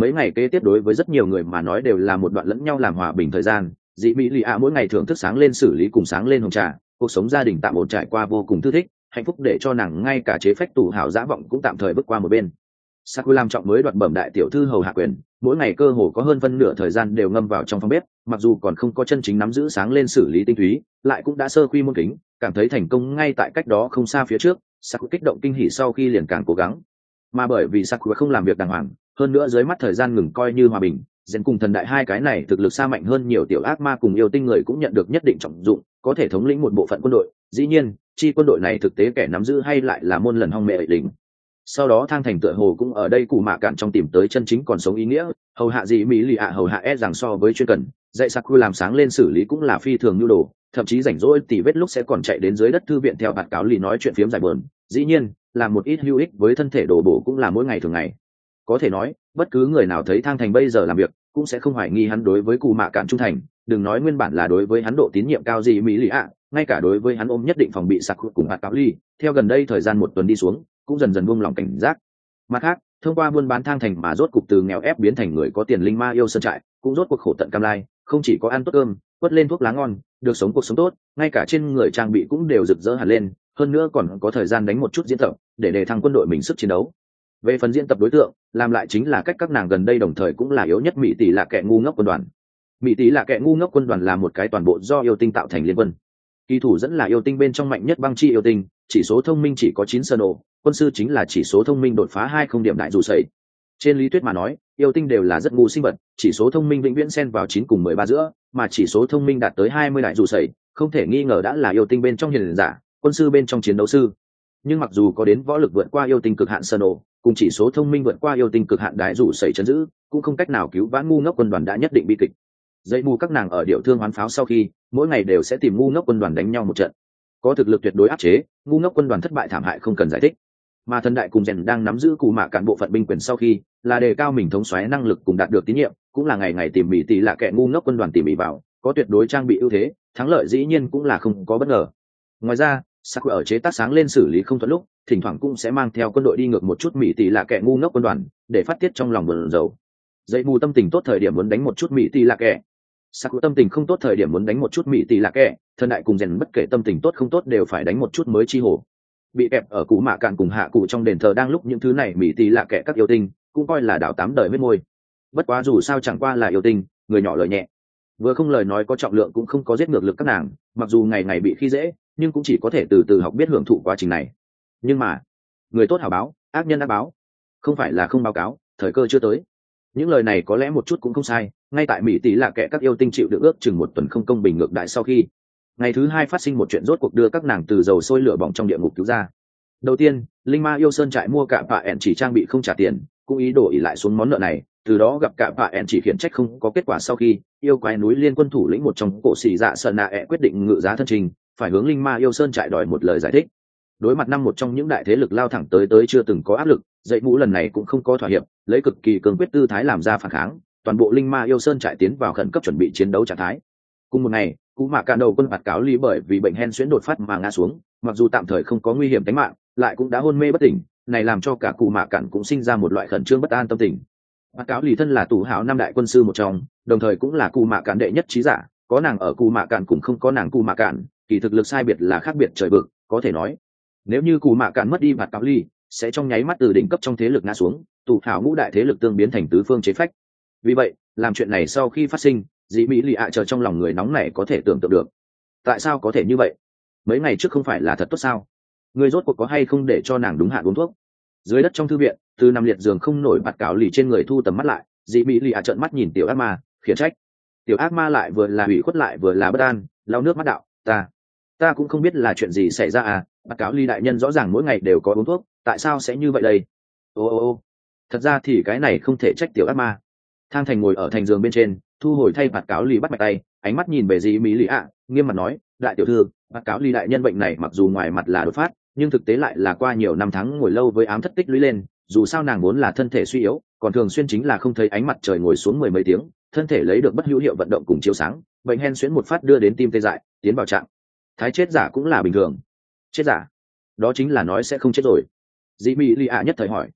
Mấy ngày kế tiếp đối với rất nhiều người mà nói đều là một đoạn lẫn nhau làm hòa bình thời gian. Dị mỹ lì ạ mỗi ngày thưởng thức sáng lên xử lý cùng sáng lên hồng trà, cuộc sống gia đình tạm ổn trải qua vô cùng thư thích, hạnh phúc để cho nàng ngay cả chế phách tủ hảo dã vọng cũng tạm thời bước qua một bên. Saku làm trọng mới đoạt bẩm đại tiểu thư hầu hạ quyền, mỗi ngày cơ hồ có hơn phân nửa thời gian đều ngâm vào trong phòng bếp, mặc dù còn không có chân chính nắm giữ sáng lên xử lý tinh túy, lại cũng đã sơ quy môn kính, cảm thấy thành công ngay tại cách đó không xa phía trước. Saku kích động kinh hỉ sau khi liền càng cố gắng, mà bởi vì Saku không làm việc đàng hoàng, hơn nữa dưới mắt thời gian ngừng coi như hòa bình, Gen cùng thần đại hai cái này thực lực xa mạnh hơn nhiều tiểu ác ma cùng yêu tinh người cũng nhận được nhất định trọng dụng, có thể thống lĩnh một bộ phận quân đội. Dĩ nhiên, chi quân đội này thực tế kẻ nắm giữ hay lại là môn lần hong mẹ ấy lính. Sau đó thang thành tựa hồ cũng ở đây cụ mạ cạn trong tìm tới chân chính còn sống ý nghĩa, hầu hạ gì mỹ lì ạ hầu hạ e rằng so với chuyên cần, dạy Saku làm sáng lên xử lý cũng là phi thường nhu đồ, thậm chí rảnh rỗi tỉ vết lúc sẽ còn chạy đến dưới đất thư viện theo bạt cáo lì nói chuyện phiếm giải bờn. Dĩ nhiên, làm một ít hữu ích với thân thể đồ bổ cũng là mỗi ngày thường ngày. Có thể nói, bất cứ người nào thấy thang thành bây giờ làm việc cũng sẽ không hoài nghi hắn đối với cụ mạ cạn trung thành, đừng nói nguyên bản là đối với hắn độ tín nhiệm cao gì mỹ lì ạ, ngay cả đối với hắn ôm nhất định phòng bị Saku cùng bạt cáo lì, theo gần đây thời gian một tuần đi xuống cũng dần dần buông lòng cảnh giác. Mặt khác, thông qua buôn bán thang thành mà rốt cục từ nghèo ép biến thành người có tiền linh ma yêu sơn trại, cũng rốt cuộc khổ tận cam lai, không chỉ có ăn tốt cơm, quất lên thuốc lá ngon, được sống cuộc sống tốt, ngay cả trên người trang bị cũng đều rực rỡ hẳn lên, hơn nữa còn có thời gian đánh một chút diễn tập, để đề thăng quân đội mình sức chiến đấu. Về phần diễn tập đối tượng, làm lại chính là cách các nàng gần đây đồng thời cũng là yếu nhất mỹ tỷ là kẻ ngu ngốc quân đoàn. Mỹ tỷ là kẻ ngu ngốc quân đoàn là một cái toàn bộ do yêu tinh tạo thành liên quân. Kỳ thủ dẫn là yêu tinh bên trong mạnh nhất băng chi yêu tinh, chỉ số thông minh chỉ có chín sơ nổ, quân sư chính là chỉ số thông minh đột phá hai không điểm đại dù sẩy. Trên lý thuyết mà nói, yêu tinh đều là rất ngu sinh vật, chỉ số thông minh vĩnh viễn xen vào chín cùng mười ba giữa, mà chỉ số thông minh đạt tới hai mươi đại dù sẩy, không thể nghi ngờ đã là yêu tinh bên trong hiền giả, quân sư bên trong chiến đấu sư. Nhưng mặc dù có đến võ lực vượt qua yêu tinh cực hạn sơ nổ, cùng chỉ số thông minh vượt qua yêu tinh cực hạn đại dù sẩy chấn giữ, cũng không cách nào cứu vãn ngu ngốc quân đoàn đã nhất định bi kịch. Dây mù các nàng ở điệu thương hoán pháo sau khi, mỗi ngày đều sẽ tìm ngu ngốc quân đoàn đánh nhau một trận. Có thực lực tuyệt đối áp chế, ngu ngốc quân đoàn thất bại thảm hại không cần giải thích. Mà thần đại cùng rèn đang nắm giữ cụ mạ cản bộ phận binh quyền sau khi, là đề cao mình thống soái năng lực cùng đạt được tín nhiệm, cũng là ngày ngày tìm mỉ tỷ là kẻ ngu ngốc quân đoàn tỉ mỉ vào, có tuyệt đối trang bị ưu thế, thắng lợi dĩ nhiên cũng là không có bất ngờ. Ngoài ra, Saku ở chế tác sáng lên xử lý không thuận lúc, thỉnh thoảng cũng sẽ mang theo quân đội đi ngược một chút mỉ tỷ là kẻ ngu ngốc quân đoàn, để phát tiết trong lòng buồn rầu. Dậy mù tâm tình tốt thời điểm muốn đánh một chút mỉ tỷ là kẻ. Saku tâm tình không tốt thời điểm muốn đánh một chút mỉ tỷ là kẻ, thần đại cùng rèn bất kể tâm tình tốt không tốt đều phải đánh một chút mới chi hổ. Bị kẹp ở cụ mạ cạn cùng hạ cụ trong đền thờ đang lúc những thứ này mỉ tỷ là kẻ các yêu tinh, cũng coi là đảo tám đời huyết môi. Bất quá dù sao chẳng qua là yêu tinh, người nhỏ lời nhẹ, vừa không lời nói có trọng lượng cũng không có giết ngược lực các nàng, mặc dù ngày ngày bị khi dễ, nhưng cũng chỉ có thể từ từ học biết hưởng thụ quá trình này. Nhưng mà, người tốt hảo báo, ác nhân ác báo, không phải là không báo cáo, thời cơ chưa tới. Những lời này có lẽ một chút cũng không sai, ngay tại mỹ tỷ là kẻ các yêu tinh chịu được ước chừng một tuần không công bình ngược đại sau khi, ngày thứ hai phát sinh một chuyện rốt cuộc đưa các nàng từ dầu sôi lửa bỏng trong địa ngục cứu ra. Đầu tiên, linh ma yêu sơn trại mua cả vạ ẹn chỉ trang bị không trả tiền, cũng ý đồ ỉ lại xuống món nợ này, từ đó gặp cả vạ ẹn chỉ khiển trách không có kết quả sau khi, yêu quái núi liên quân thủ lĩnh một trong cổ xì dạ sợ nạ ẹ quyết định ngự giá thân trình, phải hướng linh ma yêu sơn trại đòi một lời giải thích. Đối mặt năm một trong những đại thế lực lao thẳng tới tới chưa từng có áp lực, dậy mũ lần này cũng không có thỏa hiệp, lấy cực kỳ cường quyết tư thái làm ra phản kháng, toàn bộ linh ma yêu sơn trại tiến vào khẩn cấp chuẩn bị chiến đấu trạng thái. Cùng một ngày, cú mạ cạn đầu quân bạt cáo ly bởi vì bệnh hen suyễn đột phát mà ngã xuống, mặc dù tạm thời không có nguy hiểm tính mạng, lại cũng đã hôn mê bất tỉnh, này làm cho cả cụ mạ cạn cũng sinh ra một loại khẩn trương bất an tâm tình. Bạt cáo ly thân là tù hảo năm đại quân sư một trong, đồng thời cũng là cụ mạ cạn đệ nhất trí giả, có nàng ở cụ mạ cạn cũng không có nàng cụ mạ cạn, kỳ thực lực sai biệt là khác biệt trời vực, có thể nói nếu như cụ mạ cạn mất đi bạt cáo ly, sẽ trong nháy mắt từ đỉnh cấp trong thế lực ngã xuống, tù hảo ngũ đại thế lực tương biến thành tứ phương chế phách. Vì vậy, làm chuyện này sau khi phát sinh, dị mỹ lì ạ chờ trong lòng người nóng này có thể tưởng tượng được. Tại sao có thể như vậy? Mấy ngày trước không phải là thật tốt sao? Người rốt cuộc có hay không để cho nàng đúng hạn uống thuốc? Dưới đất trong thư viện, từ nằm liệt giường không nổi bạt cáo lì trên người thu tầm mắt lại, dị mỹ lì ạ trợn mắt nhìn tiểu ác ma, khiển trách. Tiểu ác ma lại vừa là hủy khuất lại vừa là bất an, lau nước mắt đạo, ta, ta cũng không biết là chuyện gì xảy ra à? Bạt cáo lì đại nhân rõ ràng mỗi ngày đều có uống thuốc, tại sao sẽ như vậy đây? Ô ô ô, thật ra thì cái này không thể trách tiểu ác ma. Thang thành ngồi ở thành giường bên trên, thu hồi thay bạt cáo lì bắt mạch tay, ánh mắt nhìn về dị mỹ lì ạ, nghiêm mặt nói, đại tiểu thư, bạt cáo lì đại nhân bệnh này mặc dù ngoài mặt là đột phát, nhưng thực tế lại là qua nhiều năm tháng ngồi lâu với ám thất tích lũy lên, dù sao nàng vốn là thân thể suy yếu, còn thường xuyên chính là không thấy ánh mặt trời ngồi xuống mười mấy tiếng, thân thể lấy được bất hữu hiệu vận động cùng chiếu sáng, bệnh hen suyễn một phát đưa đến tim tê dại, tiến vào trạng thái chết giả cũng là bình thường. Chết giả? Đó chính là nói sẽ không chết rồi. Dị mỹ lì ạ nhất thời hỏi.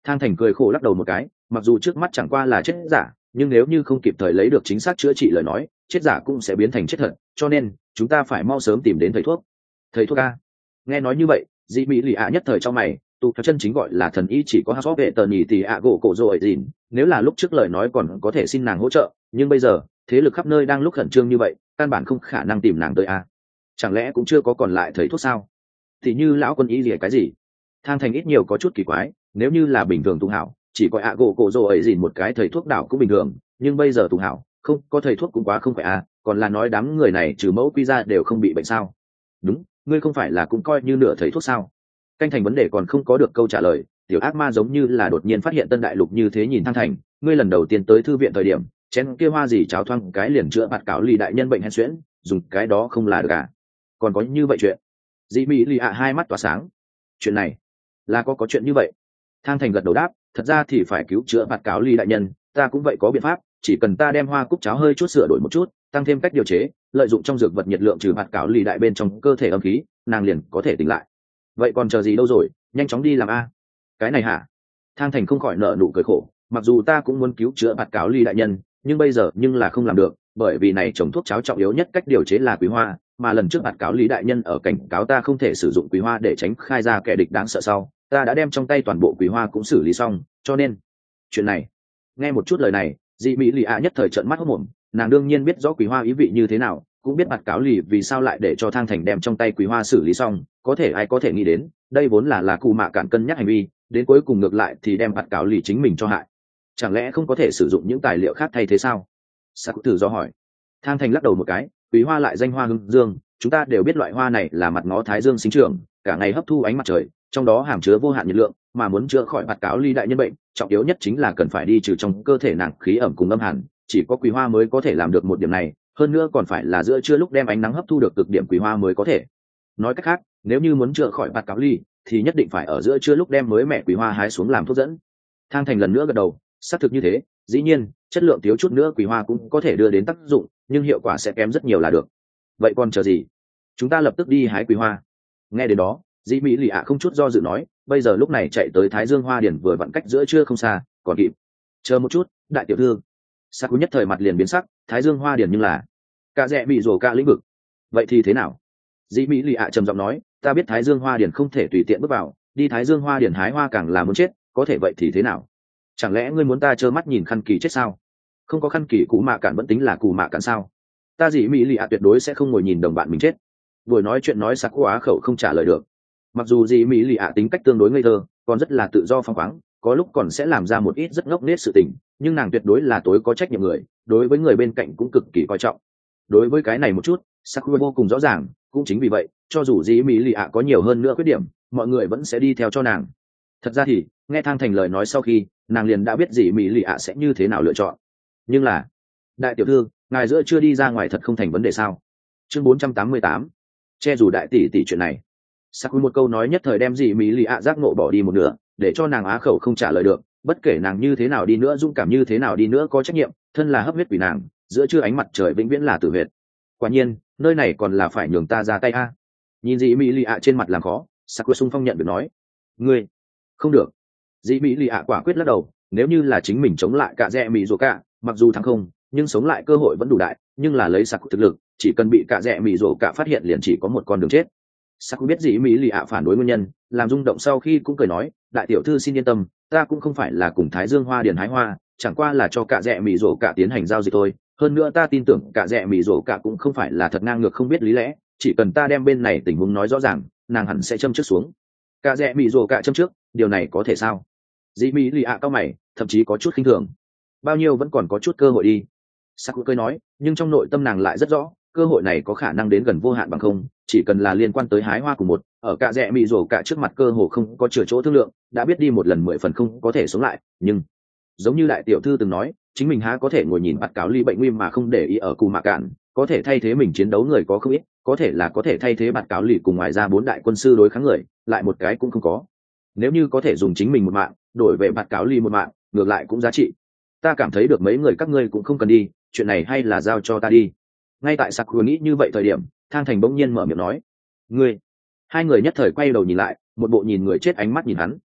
Thang Thành cười khổ lắc đầu một cái, mặc dù trước mắt chẳng qua là chết giả, nhưng nếu như không kịp thời lấy được chính xác chữa trị lời nói, chết giả cũng sẽ biến thành chết thật, cho nên chúng ta phải mau sớm tìm đến thầy thuốc. Thầy thuốc a? Nghe nói như vậy, dị mỹ lì ạ nhất thời trong mày, tụ theo chân chính gọi là thần y chỉ có hát vệ tờ nhì tì ạ gỗ cổ rồi dìn, nếu là lúc trước lời nói còn có thể xin nàng hỗ trợ, nhưng bây giờ thế lực khắp nơi đang lúc khẩn trương như vậy, căn bản không khả năng tìm nàng tới a. Chẳng lẽ cũng chưa có còn lại thầy thuốc sao? Thì như lão quân y gì cái gì? Thang Thành ít nhiều có chút kỳ quái, nếu như là bình thường tụ hảo, chỉ có ạ gỗ cổ rồi ấy dìn một cái thầy thuốc đảo cũng bình thường, nhưng bây giờ tụ hảo không có thầy thuốc cũng quá không phải a, còn là nói đám người này trừ mẫu quy ra đều không bị bệnh sao? Đúng, ngươi không phải là cũng coi như nửa thầy thuốc sao? Canh Thành vấn đề còn không có được câu trả lời, tiểu ác ma giống như là đột nhiên phát hiện tân đại lục như thế, nhìn Thang Thành, ngươi lần đầu tiên tới thư viện thời điểm, chén kia hoa gì cháo thoang cái liền chữa bạt cáo lì đại nhân bệnh hen suyễn, dùng cái đó không là được à? Còn có như vậy chuyện? Dị mỹ lì ạ hai mắt tỏa sáng. Chuyện này là có có chuyện như vậy? Thang Thành gật đầu đáp, thật ra thì phải cứu chữa bạt cáo lì đại nhân, ta cũng vậy có biện pháp, chỉ cần ta đem hoa cúc cháo hơi chút sửa đổi một chút, tăng thêm cách điều chế, lợi dụng trong dược vật nhiệt lượng trừ bạt cáo lì đại bên trong cơ thể âm khí, nàng liền có thể tỉnh lại. Vậy còn chờ gì đâu rồi, nhanh chóng đi làm a. Cái này hả? Thang Thành không khỏi nợ nụ cười khổ, mặc dù ta cũng muốn cứu chữa bạt cáo ly đại nhân, nhưng bây giờ nhưng là không làm được, bởi vì này trồng thuốc cháo trọng yếu nhất cách điều chế là quý hoa, mà lần trước bạt cáo lý đại nhân ở cảnh cáo ta không thể sử dụng quý hoa để tránh khai ra kẻ địch đáng sợ sau, ta đã đem trong tay toàn bộ quý hoa cũng xử lý xong, cho nên chuyện này. Nghe một chút lời này, dị mỹ lì ạ nhất thời trợn mắt hốt mồm, nàng đương nhiên biết rõ quý hoa ý vị như thế nào, cũng biết bạt cáo lì vì sao lại để cho Thang Thành đem trong tay quý hoa xử lý xong, có thể ai có thể nghĩ đến, đây vốn là là cụ mạ cạn cân nhắc hành vi, đến cuối cùng ngược lại thì đem bạt cáo lì chính mình cho hại. Chẳng lẽ không có thể sử dụng những tài liệu khác thay thế sao? Sắc Tử do hỏi. Thang Thành lắc đầu một cái, quý hoa lại danh hoa hưng dương, chúng ta đều biết loại hoa này là mặt ngó thái dương sinh trưởng, cả ngày hấp thu ánh mặt trời, trong đó hàm chứa vô hạn nhiệt lượng, mà muốn chữa khỏi bạt cáo ly đại nhân bệnh, trọng yếu nhất chính là cần phải đi trừ trong cơ thể nàng khí ẩm cùng âm hàn, chỉ có quý hoa mới có thể làm được một điểm này, hơn nữa còn phải là giữa trưa lúc đem ánh nắng hấp thu được cực điểm quý hoa mới có thể. Nói cách khác, nếu như muốn chữa khỏi bạt cáo ly, thì nhất định phải ở giữa trưa lúc đem mới mẹ quý hoa hái xuống làm thuốc dẫn. Thang Thành lần nữa gật đầu, xác thực như thế, dĩ nhiên chất lượng thiếu chút nữa quý hoa cũng có thể đưa đến tác dụng, nhưng hiệu quả sẽ kém rất nhiều là được. Vậy còn chờ gì, chúng ta lập tức đi hái quý hoa. Nghe đến đó, dĩ mỹ lì ạ không chút do dự nói, bây giờ lúc này chạy tới Thái Dương Hoa Điển vừa vặn cách giữa trưa không xa, còn kịp. Chờ một chút, đại tiểu thư. Sắc Cú nhất thời mặt liền biến sắc, Thái Dương Hoa Điển nhưng là cả rẽ bị rổ cả lĩnh vực. Vậy thì thế nào? Dĩ mỹ lì ạ trầm giọng nói, ta biết Thái Dương Hoa Điển không thể tùy tiện bước vào, đi Thái Dương Hoa Điển hái hoa càng là muốn chết, có thể vậy thì thế nào? Chẳng lẽ ngươi muốn ta trơ mắt nhìn khăn kỳ chết sao? Không có khăn kỳ cũ mạ cản vẫn tính là cù mạ cản sao? Ta dĩ mỹ lì ạ tuyệt đối sẽ không ngồi nhìn đồng bạn mình chết. Vừa nói chuyện nói Sắc Cú á khẩu không trả lời được. Mặc dù dĩ mỹ lì ạ tính cách tương đối ngây thơ, còn rất là tự do phóng khoáng, có lúc còn sẽ làm ra một ít rất ngốc nghếch sự tình, nhưng nàng tuyệt đối là tối có trách nhiệm người, đối với người bên cạnh cũng cực kỳ coi trọng. Đối với cái này một chút, Sakura vô cùng rõ ràng, cũng chính vì vậy, cho dù dĩ mỹ lì ạ có nhiều hơn nữa khuyết điểm, mọi người vẫn sẽ đi theo cho nàng. Thật ra thì, nghe Thang Thành lời nói sau khi, nàng liền đã biết dĩ mỹ lì ạ sẽ như thế nào lựa chọn. Nhưng là, đại tiểu thư, ngài giữa chưa đi ra ngoài thật không thành vấn đề sao? Chương bốn trăm tám mươi tám, che dù đại tỷ tỷ chuyện này. Sakura một câu nói nhất thời đem dĩ mỹ lì ạ giác ngộ bỏ đi một nửa, để cho nàng á khẩu không trả lời được. Bất kể nàng như thế nào đi nữa, dũng cảm như thế nào đi nữa, có trách nhiệm, thân là hấp huyết quỷ nàng, giữa trưa ánh mặt trời vĩnh viễn là tử huyệt. Quả nhiên, nơi này còn là phải nhường ta ra tay a. Nhìn dĩ mỹ lì ạ trên mặt làm khó, Sakura sung phong nhận được nói, ngươi không được. Dĩ mỹ lì ạ quả quyết lắc đầu, nếu như là chính mình chống lại cả rẽ mỹ rồ cả, mặc dù thắng không, nhưng sống lại cơ hội vẫn đủ đại, nhưng là lấy Sakura thực lực, chỉ cần bị cả rẽ mỹ rồ cả phát hiện liền chỉ có một con đường chết. Sakura biết dĩ mỹ lì ạ phản đối nguyên nhân, làm rung động sau khi cũng cười nói, đại tiểu thư xin yên tâm, ta cũng không phải là cùng Thái Dương Hoa Điền hái hoa, chẳng qua là cho cả rẽ mỹ rồ cả tiến hành giao dịch thôi. Hơn nữa ta tin tưởng cả rẽ mỹ rồ cả cũng không phải là thật ngang ngược không biết lý lẽ, chỉ cần ta đem bên này tình huống nói rõ ràng, nàng hẳn sẽ châm trước xuống. Cả rẽ mỹ rồ cả châm trước, điều này có thể sao? Dĩ mỹ lì ạ cao mày, thậm chí có chút khinh thường. Bao nhiêu vẫn còn có chút cơ hội đi. Sakura cười nói, nhưng trong nội tâm nàng lại rất rõ, cơ hội này có khả năng đến gần vô hạn bằng không, chỉ cần là liên quan tới hái hoa cùng một, ở cả rẽ mỹ rồ cả trước mặt cơ hồ không có chừa chỗ thương lượng, đã biết đi một lần mười phần không có thể sống lại, nhưng giống như đại tiểu thư từng nói, chính mình há có thể ngồi nhìn bạt cáo ly bệnh nguy mà không để ý ở cù mạ cạn, có thể thay thế mình chiến đấu người có không ít, có thể là có thể thay thế bạt cáo ly cùng ngoài ra bốn đại quân sư đối kháng người, lại một cái cũng không có. Nếu như có thể dùng chính mình một mạng đổi về bạt cáo ly một mạng, ngược lại cũng giá trị. Ta cảm thấy được mấy người các ngươi cũng không cần đi, chuyện này hay là giao cho ta đi. Ngay tại Sakura nghĩ như vậy thời điểm, Thang Thành bỗng nhiên mở miệng nói, ngươi. Hai người nhất thời quay đầu nhìn lại, một bộ nhìn người chết ánh mắt nhìn hắn.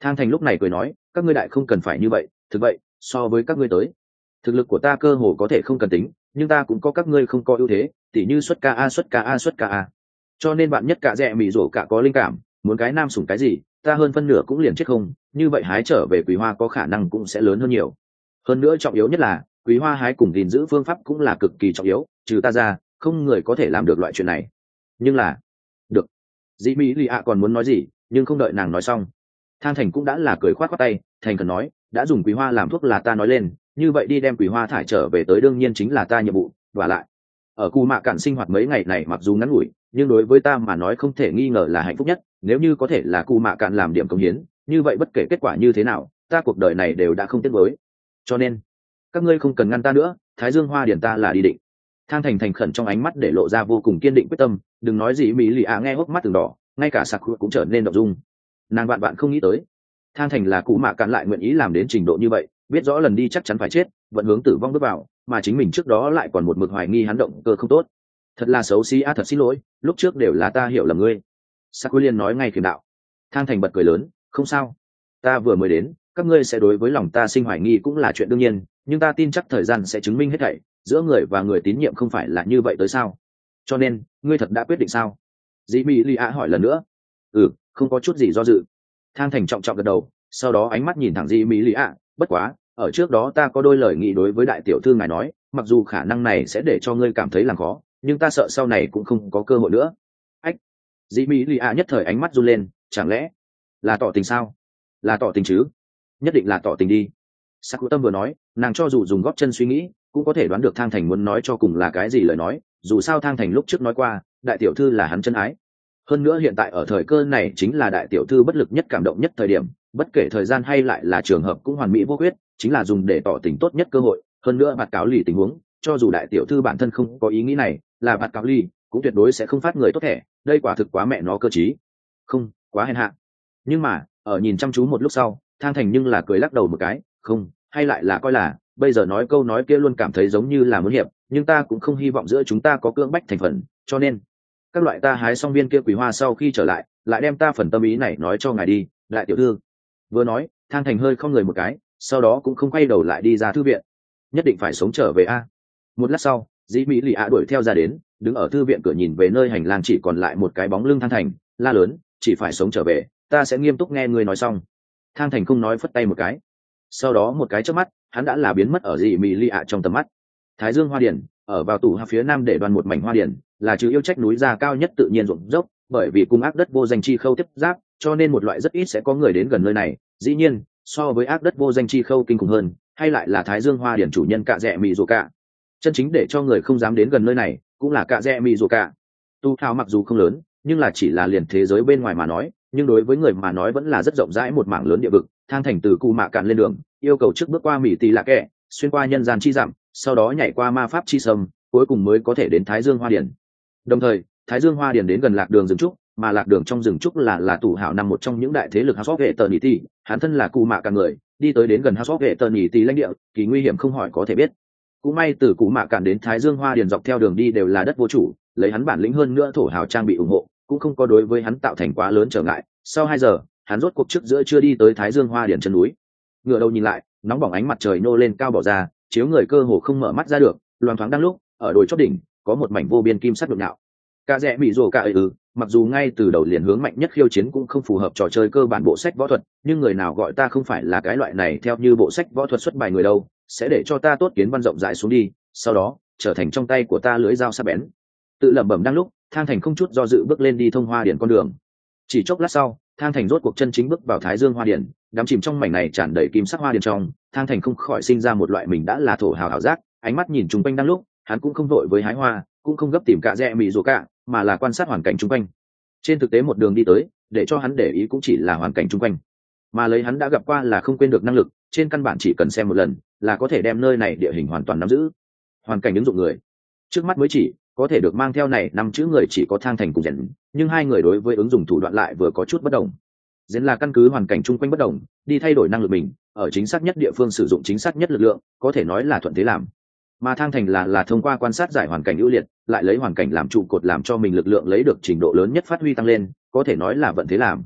Thang Thành lúc này cười nói, các ngươi đại không cần phải như vậy, thực vậy so với các ngươi tới, thực lực của ta cơ hồ có thể không cần tính, nhưng ta cũng có các ngươi không có ưu thế, tỉ như xuất ca a xuất ca a xuất ca a, cho nên bạn nhất cả rẻ mị rổ cả có linh cảm, muốn cái nam sủng cái gì, ta hơn phân nửa cũng liền chết không, như vậy hái trở về Quý Hoa có khả năng cũng sẽ lớn hơn nhiều. Hơn nữa trọng yếu nhất là Quý Hoa hái cùng gìn giữ phương pháp cũng là cực kỳ trọng yếu, trừ ta ra không người có thể làm được loại chuyện này. Nhưng là được, dĩ mỹ lì ạ còn muốn nói gì, nhưng không đợi nàng nói xong, Thang Thành cũng đã là cười khoát khoát tay, thành cần nói, đã dùng Quý Hoa làm thuốc là ta nói lên, như vậy đi đem Quý Hoa thải trở về tới đương nhiên chính là ta nhiệm vụ. Và lại ở Cù Mạ Cạn sinh hoạt mấy ngày này mặc dù ngắn ngủi, nhưng đối với ta mà nói không thể nghi ngờ là hạnh phúc nhất, nếu như có thể là Cù Mạ Cạn làm điểm công hiến, như vậy bất kể kết quả như thế nào, ta cuộc đời này đều đã không tiếc nuối. Cho nên các ngươi không cần ngăn ta nữa, Thái Dương Hoa Điển ta là đi định. Thang Thành thành khẩn trong ánh mắt để lộ ra vô cùng kiên định quyết tâm, đừng nói gì mỹ lì ạ nghe hốc mắt từng đỏ, ngay cả sặc cũng trở nên động dung. Nàng bạn bạn không nghĩ tới Thang Thành là Cù Mạ Cạn lại nguyện ý làm đến trình độ như vậy, biết rõ lần đi chắc chắn phải chết, vẫn hướng tử vong bước vào, mà chính mình trước đó lại còn một mực hoài nghi hắn động cơ không tốt. Thật là xấu xí a, thật xin lỗi, lúc trước đều là ta hiểu lầm ngươi. Sặc liên nói ngay khiểm đạo. Thang Thành bật cười lớn, không sao, ta vừa mới đến, các ngươi sẽ đối với lòng ta sinh hoài nghi cũng là chuyện đương nhiên, nhưng ta tin chắc thời gian sẽ chứng minh hết thảy, giữa người và người tín nhiệm không phải là như vậy tới sao? Cho nên ngươi thật đã quyết định sao? Dĩ mỹ lì ạ hỏi lần nữa. Ừ, không có chút gì do dự. Thang Thành trọng trọng gật đầu, sau đó ánh mắt nhìn thẳng Dĩ mỹ lì ạ, bất quá ở trước đó ta có đôi lời nghị đối với đại tiểu thư ngài nói, mặc dù khả năng này sẽ để cho ngươi cảm thấy làm khó, nhưng ta sợ sau này cũng không có cơ hội nữa. Ách. Dĩ mỹ lì ạ nhất thời ánh mắt run lên, chẳng lẽ là tỏ tình sao? Là tỏ tình chứ? Nhất định là tỏ tình đi. Sắc Cụ Tâm vừa nói, nàng cho dù dùng gót chân suy nghĩ cũng có thể đoán được Thang Thành muốn nói cho cùng là cái gì lời nói, dù sao Thang Thành lúc trước nói qua đại tiểu thư là hắn chân ái, hơn nữa hiện tại ở thời cơ này chính là đại tiểu thư bất lực nhất cảm động nhất thời điểm, bất kể thời gian hay lại là trường hợp cũng hoàn mỹ vô khuyết, chính là dùng để tỏ tình tốt nhất cơ hội. Hơn nữa bạt cáo lì tình huống, cho dù đại tiểu thư bản thân không có ý nghĩ này, là bạt cáo lì cũng tuyệt đối sẽ không phát người tốt thẻ, đây quả thực quá mẹ nó cơ trí, không quá hèn hạ. Nhưng mà ở nhìn chăm chú một lúc sau, Thang Thành nhưng là cười lắc đầu một cái, không, hay lại là coi là bây giờ nói câu nói kia luôn cảm thấy giống như là muốn hiệp, nhưng ta cũng không hy vọng giữa chúng ta có cưỡng bách thành phần, cho nên các loại ta hái xong viên kia quý hoa sau khi trở lại, lại đem ta phần tâm ý này nói cho ngài đi, đại tiểu thư. Vừa nói, Thang Thành hơi không người một cái, sau đó cũng không quay đầu lại đi ra thư viện. Nhất định phải sống trở về a. Một lát sau, Dĩ mỹ lì ạ đuổi theo ra đến, đứng ở thư viện cửa nhìn về nơi hành lang chỉ còn lại một cái bóng lưng Thang Thành, la lớn, chỉ phải sống trở về, ta sẽ nghiêm túc nghe ngươi nói xong. Thang Thành không nói, phất tay một cái, sau đó một cái chớp mắt, hắn đã là biến mất ở Dĩ mỹ lì ạ trong tầm mắt. Thái Dương Hoa Điển ở vào tủ phía nam để đoàn một mảnh hoa điển, là trừ yêu trách núi ra cao nhất tự nhiên ruộng dốc, bởi vì cung ác đất vô danh chi khâu tiếp giáp, cho nên một loại rất ít sẽ có người đến gần nơi này. Dĩ nhiên, so với ác đất vô danh chi khâu kinh khủng hơn, hay lại là Thái Dương Hoa Điển chủ nhân cạ rẽ mị rồ cạ. Chân chính để cho người không dám đến gần nơi này, cũng là cạ rẽ mị rồ cạ. Tu thao mặc dù không lớn, nhưng là chỉ là liền thế giới bên ngoài mà nói, nhưng đối với người mà nói vẫn là rất rộng rãi một mảng lớn địa vực. Thang Thành từ Cù Mạ Cạn lên đường, yêu cầu trước bước qua Mỹ Tỳ Lạ Kẹ, xuyên qua nhân gian chi dặm, sau đó nhảy qua ma pháp chi sâm, cuối cùng mới có thể đến Thái Dương Hoa Điển. Đồng thời, Thái Dương Hoa Điển đến gần lạc đường rừng trúc, mà lạc đường trong rừng trúc là là tủ hảo nằm một trong những đại thế lực House of Eternity, hắn thân là Cù Mạ Cạn người, đi tới đến gần House of Eternity lãnh địa, kỳ nguy hiểm không hỏi có thể biết. Cũng may từ Cù Mạ Cạn đến Thái Dương Hoa Điển dọc theo đường đi đều là đất vô chủ, lấy hắn bản lĩnh hơn nữa thổ hào trang bị ủng hộ, cũng không có đối với hắn tạo thành quá lớn trở ngại. Sau hai giờ, hắn rốt cuộc trước giữa chưa đi tới Thái Dương Hoa Điển chân núi. Ngựa đầu nhìn lại, nóng bỏng ánh mặt trời nô lên cao bỏ ra, chiếu người cơ hồ không mở mắt ra được. Loan thoáng đang lúc, ở đồi chót đỉnh có một mảnh vô biên kim sắc đột nhạo. Cả rẽ bị rồ cả ấy ư, mặc dù ngay từ đầu liền hướng mạnh nhất khiêu chiến cũng không phù hợp trò chơi cơ bản bộ sách võ thuật, nhưng người nào gọi ta không phải là cái loại này theo như bộ sách võ thuật xuất bài người đâu, sẽ để cho ta tốt kiến văn rộng rãi xuống đi, sau đó trở thành trong tay của ta lưỡi dao sắc bén. Tự lẩm bẩm đang lúc, Thang Thành không chút do dự bước lên đi thông Hoa Điển con đường. Chỉ chốc lát sau, Thang Thành rốt cuộc chân chính bước vào Thái Dương Hoa Điển, đắm chìm trong mảnh này tràn đầy kim sắc hoa điển trong, Thang Thành không khỏi sinh ra một loại mình đã là thổ hào hảo giác, ánh mắt nhìn chung quanh đang lúc, hắn cũng không vội với hái hoa, cũng không gấp tìm cạ rẽ mị rồ cạ, mà là quan sát hoàn cảnh chung quanh. Trên thực tế một đường đi tới, để cho hắn để ý cũng chỉ là hoàn cảnh chung quanh, mà lấy hắn đã gặp qua là không quên được năng lực, trên căn bản chỉ cần xem một lần là có thể đem nơi này địa hình hoàn toàn nắm giữ. Hoàn cảnh ứng dụng người trước mắt mới chỉ có thể được mang theo này năm chữ người chỉ có Thang Thành cùng Rèn, nhưng hai người đối với ứng dụng thủ đoạn lại vừa có chút bất đồng. Rèn là căn cứ hoàn cảnh chung quanh bất đồng, đi thay đổi năng lực mình, ở chính xác nhất địa phương sử dụng chính xác nhất lực lượng, có thể nói là thuận thế làm. Mà Thang Thành là là thông qua quan sát giải hoàn cảnh ưu liệt, lại lấy hoàn cảnh làm trụ cột làm cho mình lực lượng lấy được trình độ lớn nhất phát huy tăng lên, có thể nói là vận thế làm.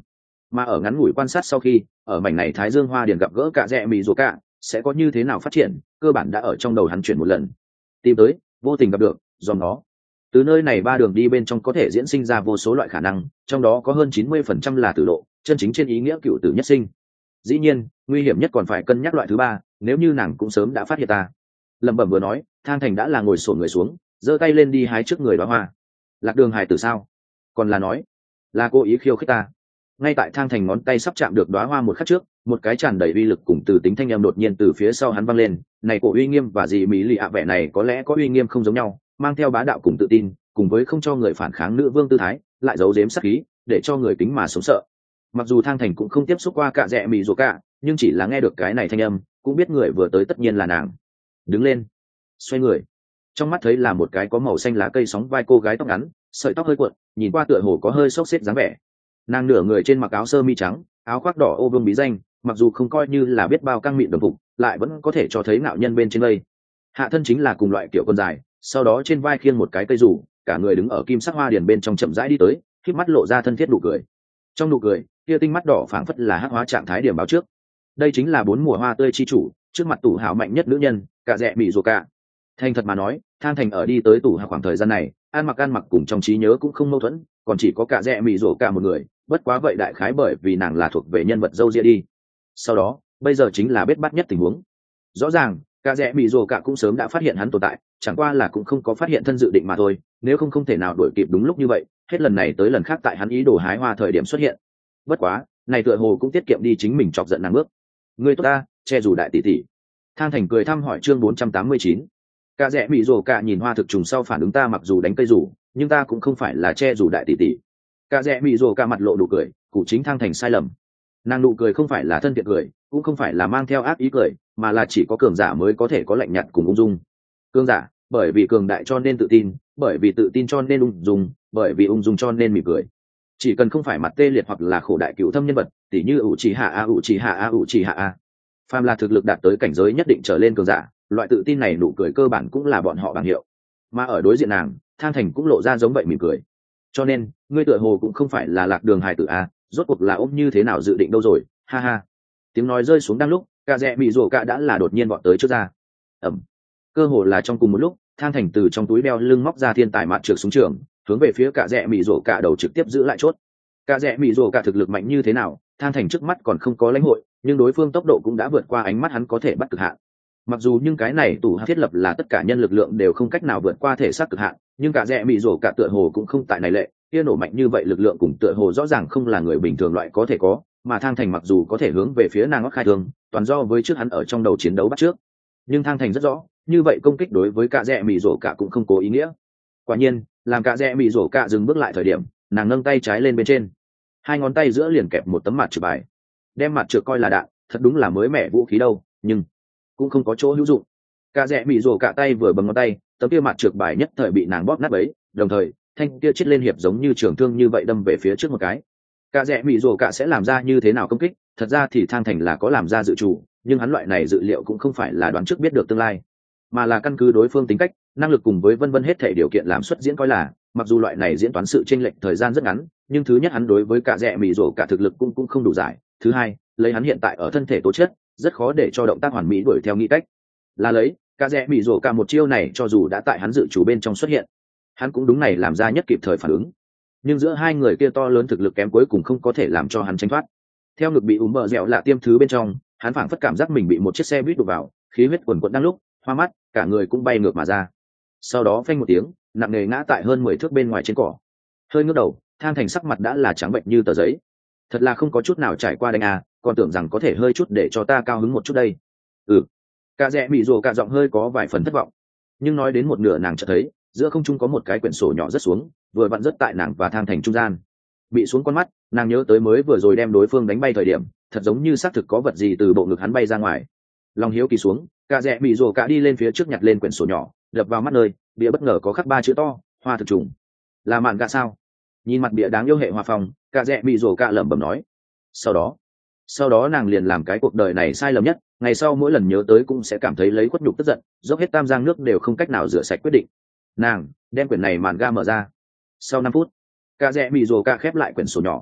mà ở ngắn ngủi quan sát sau khi ở mảnh này thái dương hoa điền gặp gỡ cả rẽ mì rùa cả sẽ có như thế nào phát triển, cơ bản đã ở trong đầu hắn chuyển một lần. Tìm tới, vô tình gặp được, do nó từ nơi này ba đường đi bên trong có thể diễn sinh ra vô số loại khả năng, trong đó có hơn chín mươi phần trăm là tử lộ, chân chính trên ý nghĩa cựu tử nhất sinh. Dĩ nhiên nguy hiểm nhất còn phải cân nhắc loại thứ ba, nếu như nàng cũng sớm đã phát hiện ta. Lẩm bẩm vừa nói, Thang Thành đã là ngồi xổm người xuống, giơ tay lên đi hái trước người đóa hoa. Lạc Đường hài tử sao? Còn là nói là cố ý khiêu khích ta? Ngay tại Thang Thành ngón tay sắp chạm được đóa hoa một khắc trước, một cái tràn đầy uy lực cùng từ tính thanh âm đột nhiên từ phía sau hắn vang lên. Này cổ uy nghiêm và gì mỹ lì ạ vẻ này có lẽ có uy nghiêm không giống nhau, mang theo bá đạo cùng tự tin, cùng với không cho người phản kháng nữ vương tư thái, lại giấu giếm sát khí, để cho người kính mà sống sợ. Mặc dù Thang Thành cũng không tiếp xúc qua cả rẽ mì rùa cả, nhưng chỉ là nghe được cái này thanh âm, cũng biết người vừa tới tất nhiên là nàng. Đứng lên, xoay người, trong mắt thấy là một cái có màu xanh lá cây sóng vai cô gái tóc ngắn, sợi tóc hơi cuộn, nhìn qua tựa hồ có hơi xốc xếp dáng vẻ. Nàng nửa người trên mặc áo sơ mi trắng, áo khoác đỏ ô vương bí danh, mặc dù không coi như là biết bao căng mịn đồng phục, lại vẫn có thể cho thấy ngạo nhân bên trên đây. Hạ thân chính là cùng loại kiểu quần dài, sau đó trên vai khiêng một cái cây rủ, cả người đứng ở kim sắc hoa điền bên trong chậm rãi đi tới, khép mắt lộ ra thân thiết nụ cười. Trong nụ cười, kia tinh mắt đỏ phảng phất là hắc hóa trạng thái điểm báo trước. Đây chính là bốn mùa hoa tươi chi chủ, trước mặt tủ hào mạnh nhất nữ nhân, cả rẽ bị rùa cả. Thành thật mà nói, Thang Thành ở đi tới tủ hào khoảng thời gian này, ăn mặc ăn mặc cùng trong trí nhớ cũng không mâu thuẫn, còn chỉ có cả rẽ mì rổ cả một người, bất quá vậy đại khái bởi vì nàng là thuộc về nhân vật dâu ria đi. Sau đó, bây giờ chính là biết bắt nhất tình huống. Rõ ràng, cả rẽ mì rổ cả cũng sớm đã phát hiện hắn tồn tại, chẳng qua là cũng không có phát hiện thân dự định mà thôi, nếu không không thể nào đuổi kịp đúng lúc như vậy, hết lần này tới lần khác tại hắn ý đồ hái hoa thời điểm xuất hiện. Bất quá, này tựa hồ cũng tiết kiệm đi chính mình chọc giận nàng bước. Người tốt ta, che dù đại tỷ tỷ. Thang Thành cười thăm hỏi chương bốn trăm tám mươi chín. Cả rẽ mị rồ cả nhìn hoa thực trùng sau phản ứng ta mặc dù đánh cây rủ, nhưng ta cũng không phải là che dù đại tỷ tỷ. Cả rẽ mị rồ cả mặt lộ nụ cười, cụ chính Thang Thành sai lầm. Nàng nụ cười không phải là thân thiện cười, cũng không phải là mang theo ác ý cười, mà là chỉ có cường giả mới có thể có lạnh nhạt cùng ung dung. Cường giả, bởi vì cường đại cho nên tự tin, bởi vì tự tin cho nên ung dung, bởi vì ung dung cho nên mỉm cười. Chỉ cần không phải mặt tê liệt hoặc là khổ đại cựu thâm nhân vật, tỉ như ủ chỉ hạ a ủ chỉ hạ a ủ chỉ hạ a, phàm là thực lực đạt tới cảnh giới nhất định trở lên cường giả, loại tự tin này nụ cười cơ bản cũng là bọn họ bằng hiệu. Mà ở đối diện nàng, Thang Thành cũng lộ ra giống vậy mỉm cười. Cho nên ngươi tựa hồ cũng không phải là Lạc Đường hài tử a, rốt cuộc là ôm như thế nào dự định đâu rồi, ha ha. Tiếng nói rơi xuống đang lúc, cả rẽ bị rổ cả đã là đột nhiên vọt tới trước ra. Ẩm. Cơ hồ là trong cùng một lúc, Thang Thành từ trong túi đeo lưng móc ra thiên tài mạt trược súng trường, hướng về phía cả rẽ mị rổ cả đầu trực tiếp giữ lại chốt. Cả rẽ mị rổ cả thực lực mạnh như thế nào, Thang Thành trước mắt còn không có lãnh hội, nhưng đối phương tốc độ cũng đã vượt qua ánh mắt hắn có thể bắt cực hạn. Mặc dù nhưng cái này tủ thiết lập là tất cả nhân lực lượng đều không cách nào vượt qua thể xác cực hạn, nhưng cả rẽ mị rổ cả tựa hồ cũng không tại này lệ, kia nổ mạnh như vậy lực lượng cùng tựa hồ rõ ràng không là người bình thường loại có thể có, mà Thang Thành mặc dù có thể hướng về phía nàng ngóc khai thương, toàn do với trước hắn ở trong đầu chiến đấu bắt trước. Nhưng Thang Thành rất rõ, như vậy công kích đối với cả rẽ mị rổ cả cũng không có ý nghĩa. Quả nhiên, làm cả rẽ mị rổ cả dừng bước lại thời điểm, nàng nâng tay trái lên bên trên, hai ngón tay giữa liền kẹp một tấm mặt trược bài, đem mặt trược coi là đạn, thật đúng là mới mẻ vũ khí đâu, nhưng cũng không có chỗ hữu dụng. Cả rẽ mị rổ cả tay vừa bấm ngón tay, tấm kia mặt trược bài nhất thời bị nàng bóp nát bấy, đồng thời thanh kia chết lên hiệp giống như trường thương như vậy đâm về phía trước một cái. Cả rẽ mị rổ cả sẽ làm ra như thế nào công kích, thật ra thì Thang Thành là có làm ra dự chủ, nhưng hắn loại này dự liệu cũng không phải là đoán trước biết được tương lai, mà là căn cứ đối phương tính cách, năng lực cùng với vân vân hết thể điều kiện làm xuất diễn coi là, mặc dù loại này diễn toán sự chênh lệch thời gian rất ngắn, nhưng thứ nhất hắn đối với cả rẽ mị rổ cả thực lực cũng cũng không đủ giải, thứ hai, lấy hắn hiện tại ở thân thể tố chất, rất khó để cho động tác hoàn mỹ đuổi theo nghĩ cách. Là lấy, cả rẽ mị rổ cả một chiêu này cho dù đã tại hắn dự chủ bên trong xuất hiện, hắn cũng đúng này làm ra nhất kịp thời phản ứng. Nhưng giữa hai người kia to lớn thực lực kém cuối cùng không có thể làm cho hắn tránh thoát. Theo ngực bị ùm bờ dẻo lạ tiêm thứ bên trong, hắn phảng phất cảm giác mình bị một chiếc xe buýt đụng vào, khí huyết quần quật đang lúc, hoa mắt, cả người cũng bay ngược mà ra. Sau đó phanh một tiếng, nặng nề ngã tại hơn mười thước bên ngoài trên cỏ. Hơi ngước đầu, Thang Thành sắc mặt đã là trắng bệnh như tờ giấy. Thật là không có chút nào trải qua đánh à, còn tưởng rằng có thể hơi chút để cho ta cao hứng một chút đây. Ừ. Cả rẽ mị rồ cả giọng hơi có vài phần thất vọng. Nhưng nói đến một nửa nàng chợt thấy, giữa không trung có một cái quyển sổ nhỏ rất xuống, vừa vặn rất tại nàng và Thang Thành trung gian. Bị xuống con mắt, nàng nhớ tới mới vừa rồi đem đối phương đánh bay thời điểm, thật giống như xác thực có vật gì từ bộ ngực hắn bay ra ngoài. Lòng hiếu kỳ xuống, cả rẽ mị rồ cả đi lên phía trước nhặt lên quyển sổ nhỏ, đập vào mắt nơi, bìa bất ngờ có khắc ba chữ to, hoa thực trùng. Là mạn gạ sao? Nhìn mặt bìa đáng yêu hệ hoa phong, cả rẽ mị rồ cả lẩm bẩm nói. Sau đó, sau đó nàng liền làm cái cuộc đời này sai lầm nhất, ngày sau mỗi lần nhớ tới cũng sẽ cảm thấy lấy khuất nhục tức giận, dốc hết tam giang nước đều không cách nào rửa sạch quyết định. Nàng đem quyển này mạn gạ mở ra. Sau năm phút, cả rẽ mị rồ cả khép lại quyển sổ nhỏ.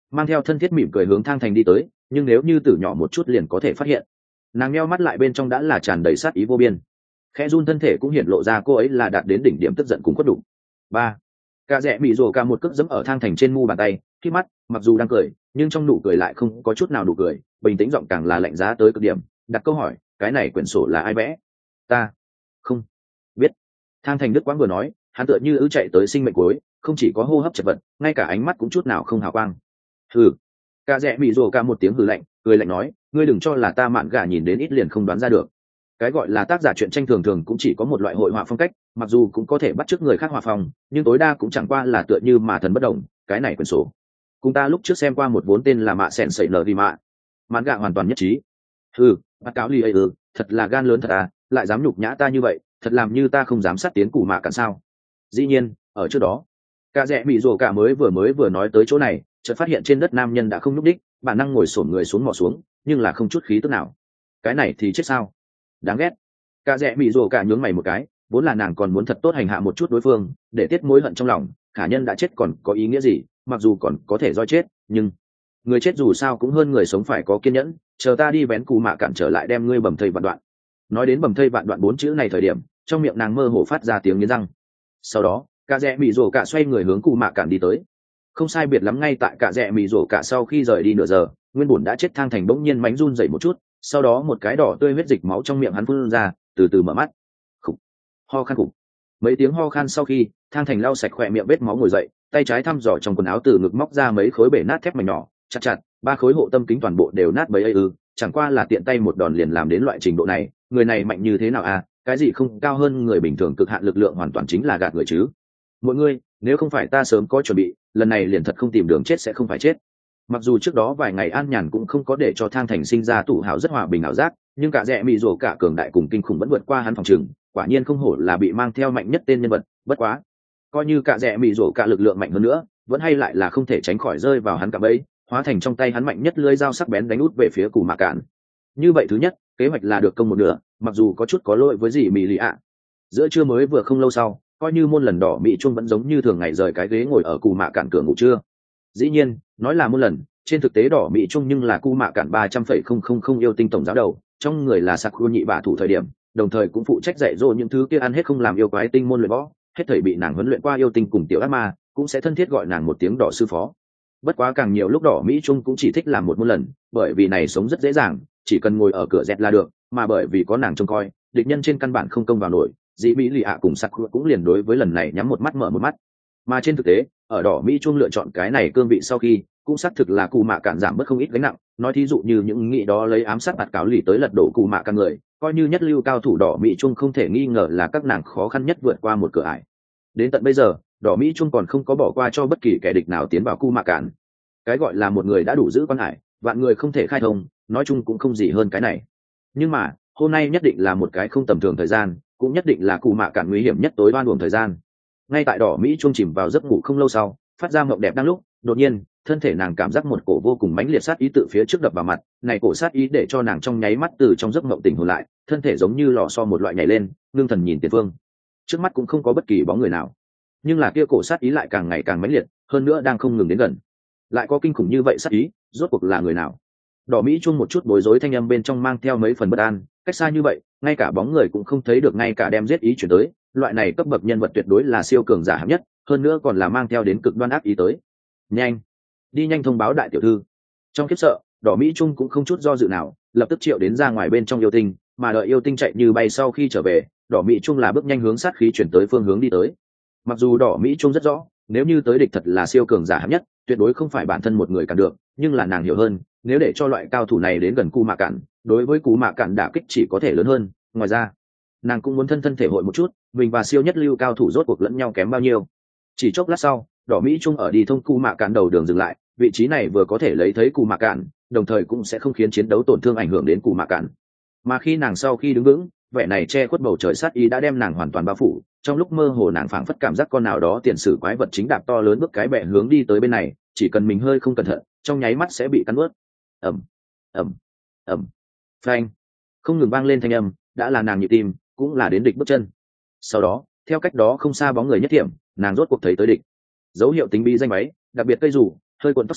mang theo thân thiết mỉm cười hướng thang thành đi tới, nhưng nếu như từ nhỏ một chút liền có thể phát hiện. Nàng nheo mắt lại bên trong đã là tràn đầy sát ý vô biên, khẽ run thân thể cũng hiện lộ ra cô ấy là đạt đến đỉnh điểm tức giận cùng quất đủ. Ba, cả rẽ mị rồ cả một cước dẫm ở thang thành trên mu bàn tay, khi mắt mặc dù đang cười nhưng trong nụ cười lại không có chút nào nụ cười, bình tĩnh giọng càng là lạnh giá tới cực điểm, đặt câu hỏi, cái này quyển sổ là ai vẽ? Ta không biết. Thang thành đức quãng vừa nói, hắn tựa như ứ chạy tới sinh mệnh cuối, không chỉ có hô hấp chật vật, ngay cả ánh mắt cũng chút nào không hào quang. Hừ. Cả rẽ mị rồ cả một tiếng hừ lạnh, cười lạnh nói, ngươi đừng cho là ta mạn gà nhìn đến ít liền không đoán ra được. Cái gọi là tác giả truyện tranh thường thường cũng chỉ có một loại hội họa phong cách, mặc dù cũng có thể bắt chước người khác họa phong, nhưng tối đa cũng chẳng qua là tựa như mà thần bất động. Cái này quyển sổ cùng ta lúc trước xem qua một vốn tên là mạ sẹn sẩy nở vì mạ, mạn gà hoàn toàn nhất trí. Ừ, bắt cáo ly ấy ừ, thật là gan lớn thật à, lại dám nhục nhã ta như vậy, thật làm như ta không dám sát tiến củ mạ cản sao? Dĩ nhiên, ở trước đó, cả rẽ mị rồ cả mới vừa mới vừa nói tới chỗ này, chợt phát hiện trên đất nam nhân đã không nhúc đích, bản năng ngồi xổm người xuống mò xuống, nhưng là không chút khí tức nào. Cái này thì chết sao? Đáng ghét. Cả rẽ mị rồ cả nhướng mày một cái, vốn là nàng còn muốn thật tốt hành hạ một chút đối phương, để tiết mối hận trong lòng, khả nhân đã chết còn có ý nghĩa gì, mặc dù còn có thể do chết, nhưng người chết dù sao cũng hơn người sống phải có kiên nhẫn, chờ ta đi vén cù mạ cản trở lại đem ngươi bầm thây vạn đoạn. Nói đến bầm thây vạn đoạn bốn chữ này thời điểm, trong miệng nàng mơ hồ phát ra tiếng nghiến răng. Sau đó, cả rẽ mị rồ cả xoay người hướng cù mạ cản đi tới. Không sai biệt lắm, ngay tại cả rẽ mị rồ cả sau khi rời đi nửa giờ, nguyên bổn đã chết thang thành bỗng nhiên mánh run dậy một chút, sau đó một cái đỏ tươi huyết dịch máu trong miệng hắn phun ra, từ từ mở mắt. Khục, ho khan khục. Mấy tiếng ho khan sau khi, thang thành lau sạch khỏe miệng vết máu ngồi dậy, tay trái thăm dò trong quần áo từ ngực móc ra mấy khối bể nát thép mảnh nhỏ, chặt chặt, ba khối hộ tâm kính toàn bộ đều nát bấy ấy ư, chẳng qua là tiện tay một đòn liền làm đến loại trình độ này, người này mạnh như thế nào à, cái gì không cao hơn người bình thường cực hạn lực lượng hoàn toàn chính là gạt người chứ. Mọi người, nếu không phải ta sớm có chuẩn bị, lần này liền thật không tìm đường chết sẽ không phải chết. Mặc dù trước đó vài ngày an nhàn cũng không có để cho thang thành sinh ra tủ hào rất hòa bình ảo giác, nhưng cả rẽ mị rồ cả cường đại cùng kinh khủng vẫn vượt qua hắn phòng trường, quả nhiên không hổ là bị mang theo mạnh nhất tên nhân vật. Bất quá, coi như cả rẽ mị rồ cả lực lượng mạnh hơn nữa, vẫn hay lại là không thể tránh khỏi rơi vào hắn cả bẫy, hóa thành trong tay hắn mạnh nhất lưỡi dao sắc bén đánh út về phía cù mạ cạn. Như vậy thứ nhất, kế hoạch là được công một nửa, mặc dù có chút có lỗi với gì mị lì ạ. Giữa trưa mới vừa không lâu sau, coi như môn lần đỏ mỹ chuông vẫn giống như thường ngày rời cái ghế ngồi ở cù mạ cạn cửa ngủ trưa. Dĩ nhiên, nói là môn lần, trên thực tế đỏ mỹ chuông nhưng là cù mạ cạn ba trăm phẩy không không không yêu tinh tổng giáo đầu, trong người là Sakura nhị bả thủ thời điểm, đồng thời cũng phụ trách dạy dỗ những thứ kia ăn hết không làm yêu quái tinh môn luyện võ, hết thảy bị nàng huấn luyện qua yêu tinh cùng tiểu ác ma, cũng sẽ thân thiết gọi nàng một tiếng đỏ sư phó. Bất quá càng nhiều lúc đỏ mỹ trung cũng chỉ thích làm một môn lần, bởi vì này sống rất dễ dàng, chỉ cần ngồi ở cửa dẹt là được, mà bởi vì có nàng trông coi, địch nhân trên căn bản không công vào nổi, dĩ mỹ lì ạ cùng Sakura cũng liền đối với lần này nhắm một mắt mở một mắt. Mà trên thực tế, ở đỏ mỹ trung lựa chọn cái này cương vị sau khi, cũng xác thực là cù mạ cản giảm bớt không ít gánh nặng, nói thí dụ như những nghị đó lấy ám sát bạt cáo lì tới lật đổ cù mạ cản người, coi như nhất lưu cao thủ đỏ mỹ trung không thể nghi ngờ là các nàng khó khăn nhất vượt qua một cửa ải. Đến tận bây giờ, đỏ mỹ trung còn không có bỏ qua cho bất kỳ kẻ địch nào tiến vào cù mạ cản. Cái gọi là một người đã đủ giữ quan hải, vạn người không thể khai thông, nói chung cũng không gì hơn cái này. Nhưng mà hôm nay nhất định là một cái không tầm thường thời gian, cũng nhất định là cù mạ cản nguy hiểm nhất tối oan uổng thời gian. Ngay tại đỏ mỹ chuông chìm vào giấc ngủ không lâu sau, phát ra mộng đẹp đang lúc, đột nhiên thân thể nàng cảm giác một cổ vô cùng mãnh liệt sát ý tự phía trước đập vào mặt, này cổ sát ý để cho nàng trong nháy mắt từ trong giấc mộng tỉnh hồn lại, thân thể giống như lò xo một loại nhảy lên, ngưng thần nhìn tiền phương. Trước mắt cũng không có bất kỳ bóng người nào, nhưng là kia cổ sát ý lại càng ngày càng mãnh liệt, hơn nữa đang không ngừng đến gần. Lại có kinh khủng như vậy sát ý, rốt cuộc là người nào? Đỏ mỹ chuông một chút bối rối thanh âm bên trong mang theo mấy phần bất an, cách xa như vậy, ngay cả bóng người cũng không thấy được, ngay cả đem giết ý chuyển tới, loại này cấp bậc nhân vật tuyệt đối là siêu cường giả hạng nhất, hơn nữa còn là mang theo đến cực đoan ác ý tới. Nhanh, đi nhanh thông báo đại tiểu thư. Trong khiếp sợ, đỏ mỹ trung cũng không chút do dự nào, lập tức triệu đến ra ngoài bên trong yêu tinh, mà đợi yêu tinh chạy như bay sau khi trở về, đỏ mỹ trung là bước nhanh hướng sát khí chuyển tới phương hướng đi tới. Mặc dù đỏ mỹ trung rất rõ, nếu như tới địch thật là siêu cường giả hạng nhất, tuyệt đối không phải bản thân một người cản được, nhưng là nàng hiểu hơn, nếu để cho loại cao thủ này đến gần cù mạ cản, đối với cù mạ cản đả kích chỉ có thể lớn hơn. Ngoài ra, nàng cũng muốn thân thân thể hội một chút, mình và siêu nhất lưu cao thủ rốt cuộc lẫn nhau kém bao nhiêu. Chỉ chốc lát sau, đỏ mỹ trung ở đi thông cù mạ cản đầu đường dừng lại, vị trí này vừa có thể lấy thấy cù mạ cản, đồng thời cũng sẽ không khiến chiến đấu tổn thương ảnh hưởng đến cù mạ cản. Mà khi nàng sau khi đứng vững, vẻ này che khuất bầu trời sát ý đã đem nàng hoàn toàn bao phủ, trong lúc mơ hồ nàng phảng phất cảm giác con nào đó tiền sử quái vật chính đạp to lớn bước cái bẹ hướng đi tới bên này, chỉ cần mình hơi không cẩn thận, trong nháy mắt sẽ bị cắn nuốt. Ầm, ầm, ầm, phanh, không ngừng vang lên thanh âm, đã là nàng nhịp tim, cũng là đến địch bước chân. Sau đó, theo cách đó không xa bóng người nhất thiểm, nàng rốt cuộc thấy tới địch. Dấu hiệu tính bi danh váy, đặc biệt cây rủ, hơi cuộn tóc xanh,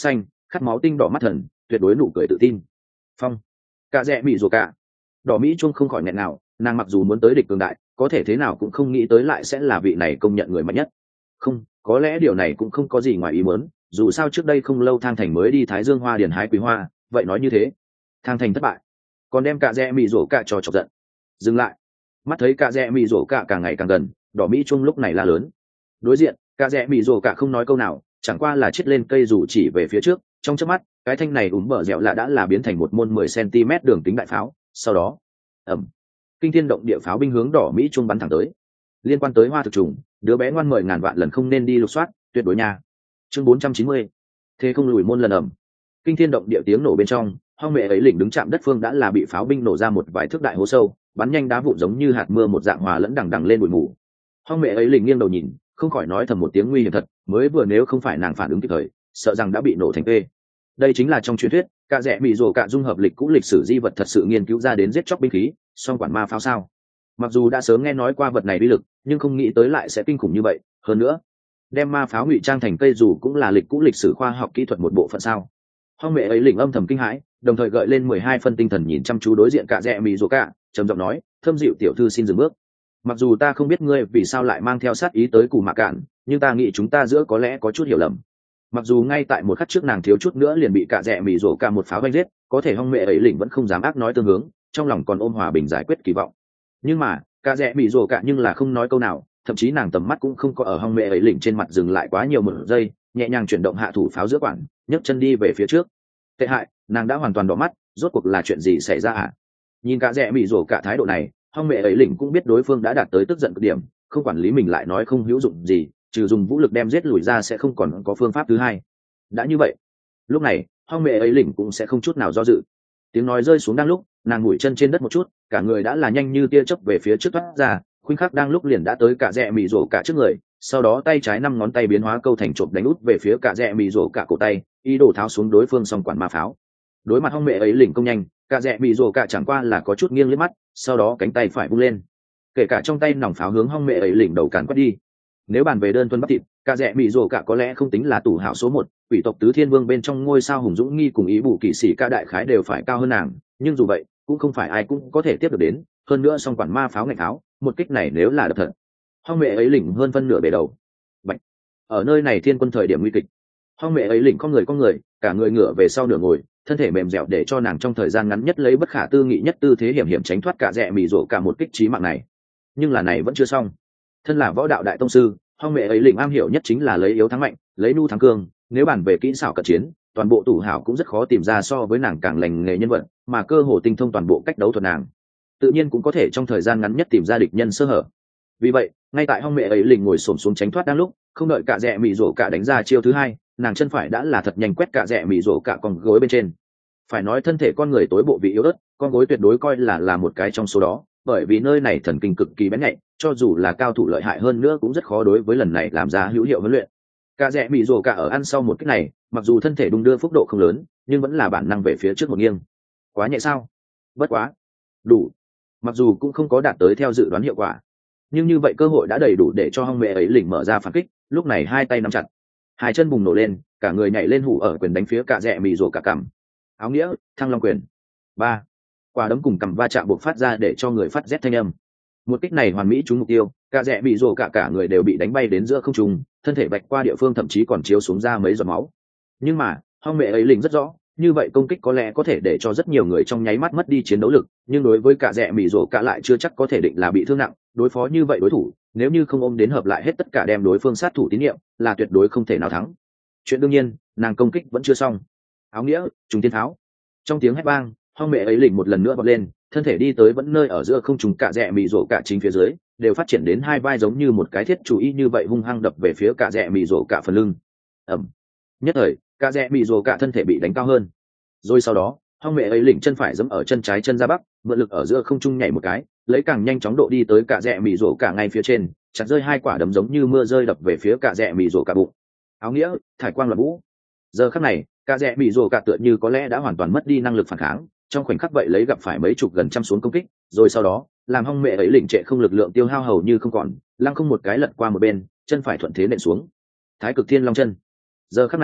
khát máu tinh đỏ mắt thần, tuyệt đối nụ cười tự tin. Phong, cạ rẽ mỹ rồ cạ. Đỏ mỹ chuông không khỏi nghẹn nào, nàng mặc dù muốn tới địch cường đại, có thể thế nào cũng không nghĩ tới lại sẽ là vị này công nhận người mạnh nhất. Không, có lẽ điều này cũng không có gì ngoài ý muốn, dù sao trước đây không lâu Thang Thành mới đi Thái Dương Hoa Điền hái quý hoa, vậy nói như thế, Thang Thành thất bại, còn đem cạ rẽ mỹ rồ cạ cho chọc giận. Dừng lại. Mắt thấy cạ rẽ mỹ rồ cạ càng ngày càng gần, đỏ mỹ chuông lúc này la lớn. Đối diện, cạ rẽ mỹ rồ cạ không nói câu nào, chẳng qua là chết lên cây dù chỉ về phía trước, trong chớp mắt cái thanh này úm bờ dẻo lạ đã là biến thành một môn mười centimet đường kính đại pháo. Sau đó ẩm, kinh thiên động địa pháo binh hướng đỏ mỹ chuông bắn thẳng tới. Liên quan tới hoa thực trùng, đứa bé ngoan mời ngàn vạn lần không nên đi lục soát, tuyệt đối nha. Chương bốn trăm chín mươi, thế không lùi môn lần ẩm. Kinh thiên động địa tiếng nổ bên trong, Hoang Mẹ ấy lỉnh đứng chạm đất phương đã là bị pháo binh nổ ra một vài thước đại hố sâu, bắn nhanh đá vụn giống như hạt mưa một dạng hòa lẫn đằng đằng lên bụi mù. Hoang Mẹ ấy lỉnh nghiêng đầu nhìn, không khỏi nói thầm một tiếng nguy hiểm thật, mới vừa nếu không phải nàng phản ứng kịp thời, sợ rằng đã bị nổ thành phê. Đây chính là trong truyền thuyết, cạ rẽ mỹ rồ cạ dung hợp lịch cũ lịch sử di vật thật sự nghiên cứu ra đến giết chóc binh khí, song quản ma pháo sao. Mặc dù đã sớm nghe nói qua vật này uy lực, nhưng không nghĩ tới lại sẽ kinh khủng như vậy. Hơn nữa, đem ma pháo ngụy trang thành cây dù cũng là lịch cũ lịch sử khoa học kỹ thuật một bộ phận sao. Hoang Mẹ ấy lỉnh âm thầm kinh hãi, đồng thời gợi lên mười hai phân tinh thần nhìn chăm chú đối diện cạ rẽ mỹ rồ cạ, trầm giọng nói, thâm dịu tiểu thư xin dừng bước. Mặc dù ta không biết ngươi vì sao lại mang theo sát ý tới Cù Mạ Cạn, nhưng ta nghĩ chúng ta giữa có lẽ có chút hiểu lầm. Mặc dù ngay tại một khắc trước nàng thiếu chút nữa liền bị cạ rẽ mỹ rồ cạ một pháo vanh giết, có thể Hoang Mẹ ấy lỉnh vẫn không dám ác nói tương hướng, trong lòng còn ôm hòa bình giải quyết kỳ vọng. Nhưng mà cạ rẽ mỹ rồ cạ nhưng là không nói câu nào, thậm chí nàng tầm mắt cũng không có ở Hoang Mẹ ấy lỉnh trên mặt dừng lại quá nhiều một giây, nhẹ nhàng chuyển động hạ thủ pháo giữa quản, nhấc chân đi về phía trước. Tệ hại, nàng đã hoàn toàn đỏ mắt, rốt cuộc là chuyện gì xảy ra à? Nhìn cạ rẽ mỹ rồ cạ thái độ này, Hoang Mẹ ấy lỉnh cũng biết đối phương đã đạt tới tức giận cực điểm, không quản lý mình lại nói không hữu dụng gì, trừ dùng vũ lực đem giết lùi ra sẽ không còn có phương pháp thứ hai. Đã như vậy, lúc này Hoang Mẹ ấy lỉnh cũng sẽ không chút nào do dự. Tiếng nói rơi xuống đang lúc, nàng ngủi chân trên đất một chút, cả người đã là nhanh như tia chớp về phía trước thoát ra, khuynh khắc đang lúc liền đã tới cạ rẽ mỹ rồ cạ trước người, sau đó tay trái năm ngón tay biến hóa câu thành chộp đánh út về phía cạ rẽ mỹ rồ cạ cổ tay, ý đồ tháo xuống đối phương song quản ma pháo. Đối mặt Hoang Mẹ ấy lỉnh công nhanh, cạ rẽ mỹ rồ cạ chẳng qua là có chút nghiêng liếc mắt, sau đó cánh tay phải vung lên, kể cả trong tay nòng pháo hướng Hoang Mẹ ấy lỉnh đầu càn quét đi. Nếu bàn về đơn thuần bắp thịt, cạ rẽ mỹ rồ cạ có lẽ không tính là tủ hảo số một, quỷ tộc tứ thiên vương bên trong ngôi sao hùng dũng nghi cùng ý bù kỵ sĩ ca đại khái đều phải cao hơn nàng, nhưng dù vậy cũng không phải ai cũng có thể tiếp được đến. Hơn nữa song quản ma pháo ngạch pháo, một kích này nếu là đập thật, Hoang Mẹ ấy lỉnh hơn phân nửa bể đầu. Bạch. Ở nơi này thiên quân thời điểm nguy kịch, Hoang Mẹ ấy lỉnh con người con người, cả người ngửa về sau nửa ngồi, thân thể mềm dẻo để cho nàng trong thời gian ngắn nhất lấy bất khả tư nghị nhất tư thế hiểm hiểm tránh thoát cạ rẽ mỹ rồ cả một kích chí mạng này. Nhưng là này vẫn chưa xong. Thân là võ đạo đại tông sư, Hoang Mẹ ấy lỉnh am hiểu nhất chính là lấy yếu thắng mạnh, lấy nu thắng cương. Nếu bàn về kỹ xảo cận chiến, toàn bộ tủ hảo cũng rất khó tìm ra so với nàng càng lành nghề nhân vật, mà cơ hồ tinh thông toàn bộ cách đấu thuật nàng, tự nhiên cũng có thể trong thời gian ngắn nhất tìm ra địch nhân sơ hở. Vì vậy, ngay tại Hoang Mẹ ấy lỉnh ngồi xổm xuống tránh thoát đang lúc, không đợi cạ rẽ mỹ rồ cả đánh ra chiêu thứ hai, nàng chân phải đã là thật nhanh quét cạ rẽ mỹ rồ cả con gối bên trên. Phải nói thân thể con người tối bộ vị yếu ớt, con gối tuyệt đối coi là là một cái trong số đó, bởi vì nơi này thần kinh cực kỳ bén nhạy, cho dù là cao thủ lợi hại hơn nữa cũng rất khó đối với lần này làm ra hữu hiệu huấn luyện. Cạ rẽ mỹ rồ cả ở ăn sau một kích này, mặc dù thân thể đung đưa phúc độ không lớn, nhưng vẫn là bản năng về phía trước một nghiêng. Quá nhẹ sao? Bất quá, đủ. Mặc dù cũng không có đạt tới theo dự đoán hiệu quả, nhưng như vậy cơ hội đã đầy đủ để cho Hoang Mẹ ấy lỉnh mở ra phản kích. Lúc này hai tay nắm chặt, hai chân bùng nổ lên, cả người nhảy lên hủ ở quyền đánh phía cạ rẽ mỹ rồ cả cằm. Áo nghĩa, thăng long quyền. Ba. Quả đấm cùng cằm va chạm buộc phát ra để cho người phát rét thanh âm. Một kích này hoàn mỹ trúng mục tiêu, cạ rẽ mỹ rồ cả cả người đều bị đánh bay đến giữa không trung, thân thể bạch qua địa phương thậm chí còn chiếu xuống ra mấy giọt máu. Nhưng mà Hoang Mẹ ấy lỉnh rất rõ, như vậy công kích có lẽ có thể để cho rất nhiều người trong nháy mắt mất đi chiến đấu lực, nhưng đối với cạ rẽ mỹ rồ cả lại chưa chắc có thể định là bị thương nặng. Đối phó như vậy đối thủ, nếu như không ôm đến hợp lại hết tất cả đem đối phương sát thủ tín nhiệm, là tuyệt đối không thể nào thắng. Chuyện đương nhiên, nàng công kích vẫn chưa xong. Áo nghĩa, trùng tiên tháo. Trong tiếng hét vang, Hoang Mẹ ấy lỉnh một lần nữa vọt lên, thân thể đi tới vẫn nơi ở giữa không trùng cạ rẽ mỹ rồ cả chính phía dưới, đều phát triển đến hai vai giống như một cái thiết chủ y như vậy hung hăng đập về phía cạ rẽ mỹ rồ cả phần lưng. Ầm. Nhất thời, cạ rẽ mỹ rồ cả thân thể bị đánh cao hơn. Rồi sau đó, Hoang Mẹ ấy lỉnh chân phải giẫm ở chân trái chân ra bắc, mượn lực ở giữa không trung nhảy một cái, lấy càng nhanh chóng độ đi tới cạ rẽ mỹ rồ cả ngay phía trên, chặt rơi hai quả đấm giống như mưa rơi đập về phía cạ rẽ mỹ rồ cả bụng. Áo nghĩa, thải quang loạn vũ. Giờ khắc này, cạ rẽ mỹ rồ cả tựa như có lẽ đã hoàn toàn mất đi năng lực phản kháng, trong khoảnh khắc vậy lấy gặp phải mấy chục gần trăm xuống công kích, rồi sau đó làm Hoang Mẹ ấy lỉnh trệ không lực lượng tiêu hao hầu như không còn, lăng không một cái lật qua một bên, chân phải thuận thế nện xuống. Thái cực thiên long chân. Giờ khắc này,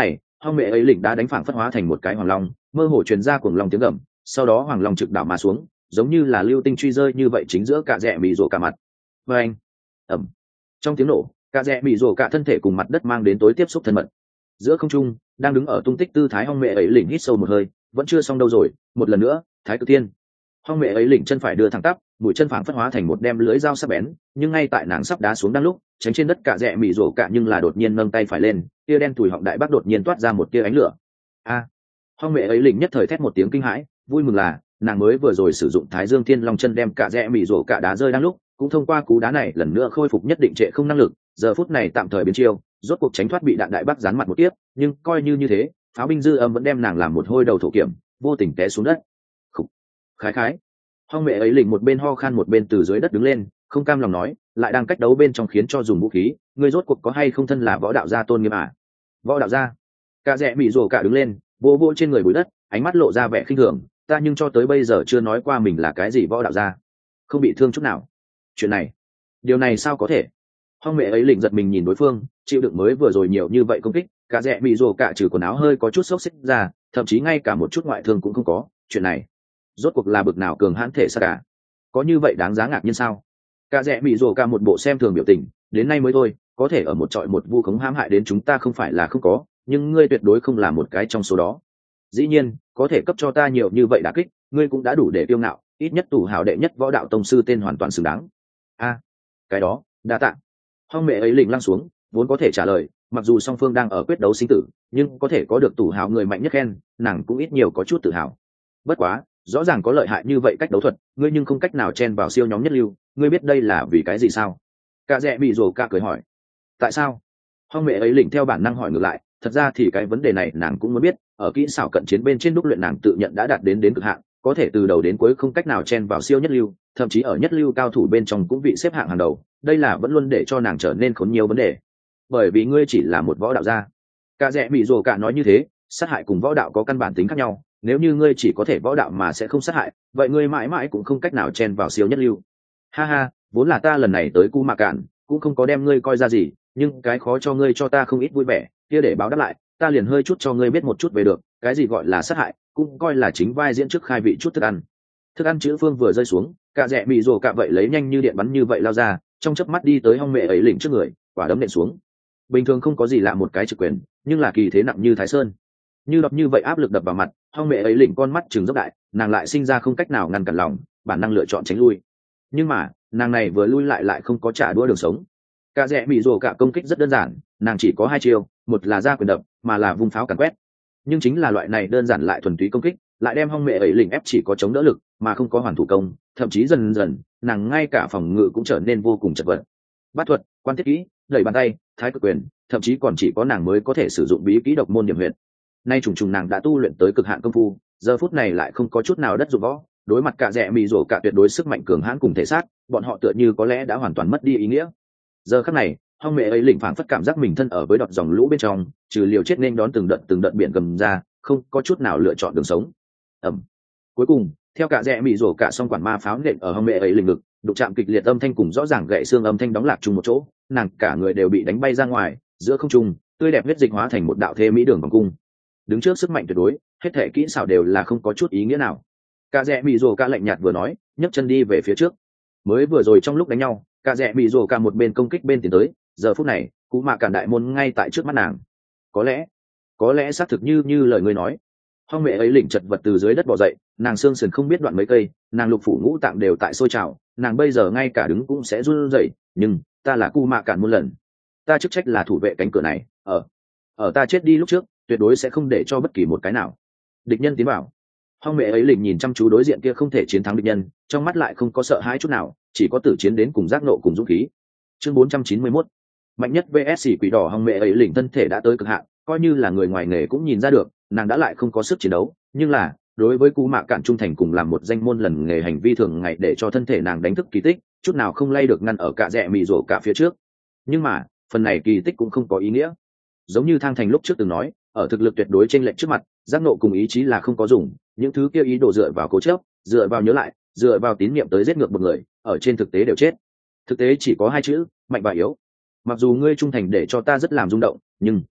Hong mẹ ấy lỉnh đã đánh phảng phất hóa thành một cái hoàng long, mơ hồ truyền ra cuồng long tiếng gầm, sau đó hoàng long trực đảo mà xuống, giống như là lưu tinh truy rơi như vậy chính giữa cả rẽ mị rồ cả mặt. Và anh, ẩm, trong tiếng nổ, cả rẽ mị rồ cả thân thể cùng mặt đất mang đến tối tiếp xúc thân mật. Giữa không trung, đang đứng ở tung tích tư thái Hong mẹ ấy lỉnh hít sâu một hơi, vẫn chưa xong đâu rồi, một lần nữa, thái cực thiên. Hong mẹ ấy lỉnh chân phải đưa thẳng tắp, mũi chân phảng phất hóa thành một đem lưới dao sắc bén, nhưng ngay tại nàng sắp đá xuống đang lúc, tránh trên đất cả rẽ mị rồ cả nhưng là đột nhiên nâng tay phải lên, tia đen tủi họng đại bác đột nhiên toát ra một tia ánh lửa. A! À, Hong mẹ ấy lỉnh nhất thời thét một tiếng kinh hãi, vui mừng là nàng mới vừa rồi sử dụng Thái Dương Thiên Long chân đem cả rẽ mị rồ cả đá rơi đang lúc, cũng thông qua cú đá này lần nữa khôi phục nhất định trệ không năng lực, giờ phút này tạm thời biến chiêu, rốt cuộc tránh thoát bị đạn đại bác gián mặt một tiếp, nhưng coi như như thế, pháo binh dư âm vẫn đem nàng làm một hôi đầu thổ kiểm, vô tình té xuống đất. Khục. Khái khái. Hong mẹ ấy lỉnh một bên ho khan một bên từ dưới đất đứng lên, không cam lòng nói, lại đang cách đấu bên trong khiến cho dùng vũ khí, ngươi rốt cuộc có hay không thân là võ đạo gia tôn nghiêm à? Võ đạo gia? Cả rẽ mị rồ cả đứng lên, vô vô trên người bụi đất, ánh mắt lộ ra vẻ khinh thường, ta nhưng cho tới bây giờ chưa nói qua mình là cái gì võ đạo gia, không bị thương chút nào. Chuyện này, điều này sao có thể? Hong mẹ ấy lỉnh giật mình nhìn đối phương, chịu đựng mới vừa rồi nhiều như vậy công kích, cả rẽ mị rồ cả trừ quần áo hơi có chút xốc xích ra, thậm chí ngay cả một chút ngoại thương cũng không có. Chuyện này, rốt cuộc là bực nào cường hãn thể xác cả? Có như vậy đáng giá ngạc nhiên sao? Cả rẽ mị rồ cả một bộ xem thường biểu tình, đến nay mới thôi, có thể ở một trọi một vu khống hãm hại đến chúng ta không phải là không có, nhưng ngươi tuyệt đối không là một cái trong số đó. Dĩ nhiên, có thể cấp cho ta nhiều như vậy đả kích, ngươi cũng đã đủ để kiêu ngạo, ít nhất tủ hào đệ nhất võ đạo tông sư tên hoàn toàn xứng đáng. A, à, cái đó, đa tạ. Hong mẹ ấy lỉnh lăng xuống, vốn có thể trả lời, mặc dù song phương đang ở quyết đấu sinh tử, nhưng có thể có được tủ hào người mạnh nhất khen, nàng cũng ít nhiều có chút tự hào. Bất quá, rõ ràng có lợi hại như vậy cách đấu thuật, ngươi nhưng không cách nào chen vào siêu nhóm nhất lưu, ngươi biết đây là vì cái gì sao? Cả rẽ bị rồ cả cười hỏi. Tại sao? Hong mẹ ấy lỉnh theo bản năng hỏi ngược lại, thật ra thì cái vấn đề này nàng cũng muốn biết, ở kỹ xảo cận chiến bên trên đúc luyện nàng tự nhận đã đạt đến đến cực hạn, có thể từ đầu đến cuối không cách nào chen vào siêu nhất lưu, thậm chí ở nhất lưu cao thủ bên trong cũng vị xếp hạng hàng đầu, đây là vẫn luôn để cho nàng trở nên khốn nhiều vấn đề. Bởi vì ngươi chỉ là một võ đạo gia. Cả rẽ bị rồ cả nói như thế, sát hại cùng võ đạo có căn bản tính khác nhau, nếu như ngươi chỉ có thể võ đạo mà sẽ không sát hại, vậy ngươi mãi mãi cũng không cách nào chen vào siêu nhất lưu. Ha ha, vốn là ta lần này tới Cu Mạ Cạn, cũng không có đem ngươi coi ra gì, nhưng cái khó cho ngươi cho ta không ít vui vẻ, kia để báo đáp lại, ta liền hơi chút cho ngươi biết một chút về được, cái gì gọi là sát hại, cũng coi là chính vai diễn trước khai vị chút thức ăn. Thức ăn chữ phương vừa rơi xuống, cả rẽ bị rồ cả vậy lấy nhanh như điện bắn như vậy lao ra, trong chớp mắt đi tới Hong mẹ ấy lỉnh trước người, quả đấm nện xuống. Bình thường không có gì lạ một cái trực quyền, nhưng là kỳ thế nặng như Thái Sơn. Như đập như vậy áp lực đập vào mặt, Hong mẹ ấy lỉnh con mắt trừng dốc đại, nàng lại sinh ra không cách nào ngăn cản lòng, bản năng lựa chọn tránh lui. Nhưng mà, nàng này vừa lui lại lại không có trả đũa đường sống. Cả rẽ bị rồ cả công kích rất đơn giản, nàng chỉ có hai chiêu, một là ra quyền đập, mà là vung pháo càn quét. Nhưng chính là loại này đơn giản lại thuần túy công kích, lại đem Hong mẹ ấy lỉnh ép chỉ có chống đỡ lực, mà không có hoàn thủ công, thậm chí dần dần, nàng ngay cả phòng ngự cũng trở nên vô cùng chật vật. Bát thuật, quan thiết kỹ, đẩy bàn tay, thái cực quyền, thậm chí còn chỉ có nàng mới có thể sử dụng bí kỹ độc môn điểm huyệt. Nay trùng trùng nàng đã tu luyện tới cực hạn công phu, giờ phút này lại không có chút nào đất dụng võ, đối mặt cả rẽ mị rổ cả tuyệt đối sức mạnh cường hãn cùng thể xác, bọn họ tựa như có lẽ đã hoàn toàn mất đi ý nghĩa. Giờ khắc này, Hong mẹ ấy lỉnh phảng phất cảm giác mình thân ở với đọt dòng lũ bên trong, trừ liều chết nên đón từng đợt từng đợt biển gầm ra, không có chút nào lựa chọn đường sống. Ầm. Cuối cùng, theo cả rẽ mị rổ cả song quản ma pháo nện ở Hong mẹ ấy lỉnh ngực, đụng chạm kịch liệt âm thanh cùng rõ ràng gãy xương âm thanh đóng lạc chung một chỗ, nàng cả người đều bị đánh bay ra ngoài, giữa không trung, tươi đẹp huyết dịch hóa thành một đạo thế mỹ đường vòng cung. Đứng trước sức mạnh tuyệt đối, hết thể kỹ xảo đều là không có chút ý nghĩa nào. Cả rẽ mị rổ cả lạnh nhạt vừa nói, nhấc chân đi về phía trước. Mới vừa rồi trong lúc đánh nhau, cả rẽ mị rổ cả một bên công kích bên tiến tới, giờ phút này, Cú Mạ Cản đại môn ngay tại trước mắt nàng. Có lẽ, có lẽ xác thực như như lời ngươi nói. Hong mẹ ấy lỉnh chật vật từ dưới đất bò dậy, nàng xương sườn không biết đoạn mấy cây, nàng lục phủ ngũ tạng đều tại sôi trào, nàng bây giờ ngay cả đứng cũng sẽ run rẩy, nhưng ta là Cú Mạ Cản muôn lần, ta chức trách là thủ vệ cánh cửa này, ở ở ta chết đi lúc trước, tuyệt đối sẽ không để cho bất kỳ một cái nào địch nhân tiến vào. Hong mẹ ấy lỉnh nhìn chăm chú đối diện kia không thể chiến thắng địch nhân, trong mắt lại không có sợ hãi chút nào, chỉ có tử chiến đến cùng giác nộ cùng dũng khí. Chương bốn trăm chín mươi mốt, mạnh nhất vs xỉ quỷ đỏ. Hong mẹ ấy lỉnh thân thể đã tới cực hạn, coi như là người ngoài nghề cũng nhìn ra được, nàng đã lại không có sức chiến đấu, nhưng là đối với Cú Mạ Cản trung thành cùng làm một danh môn lần nghề hành vi thường ngày để cho thân thể nàng đánh thức kỳ tích, chút nào không lay được ngăn ở cả rẽ mị rổ cả phía trước. Nhưng mà, phần này kỳ tích cũng không có ý nghĩa. Giống như Thang Thành lúc trước từng nói, ở thực lực tuyệt đối chênh lệch trước mặt, giác nộ cùng ý chí là không có dùng, những thứ kia ý đồ dựa vào cố chấp, dựa vào nhớ lại, dựa vào tín niệm tới giết ngược một người, ở trên thực tế đều chết. Thực tế chỉ có hai chữ, mạnh và yếu. Mặc dù ngươi trung thành để cho ta rất làm rung động, nhưng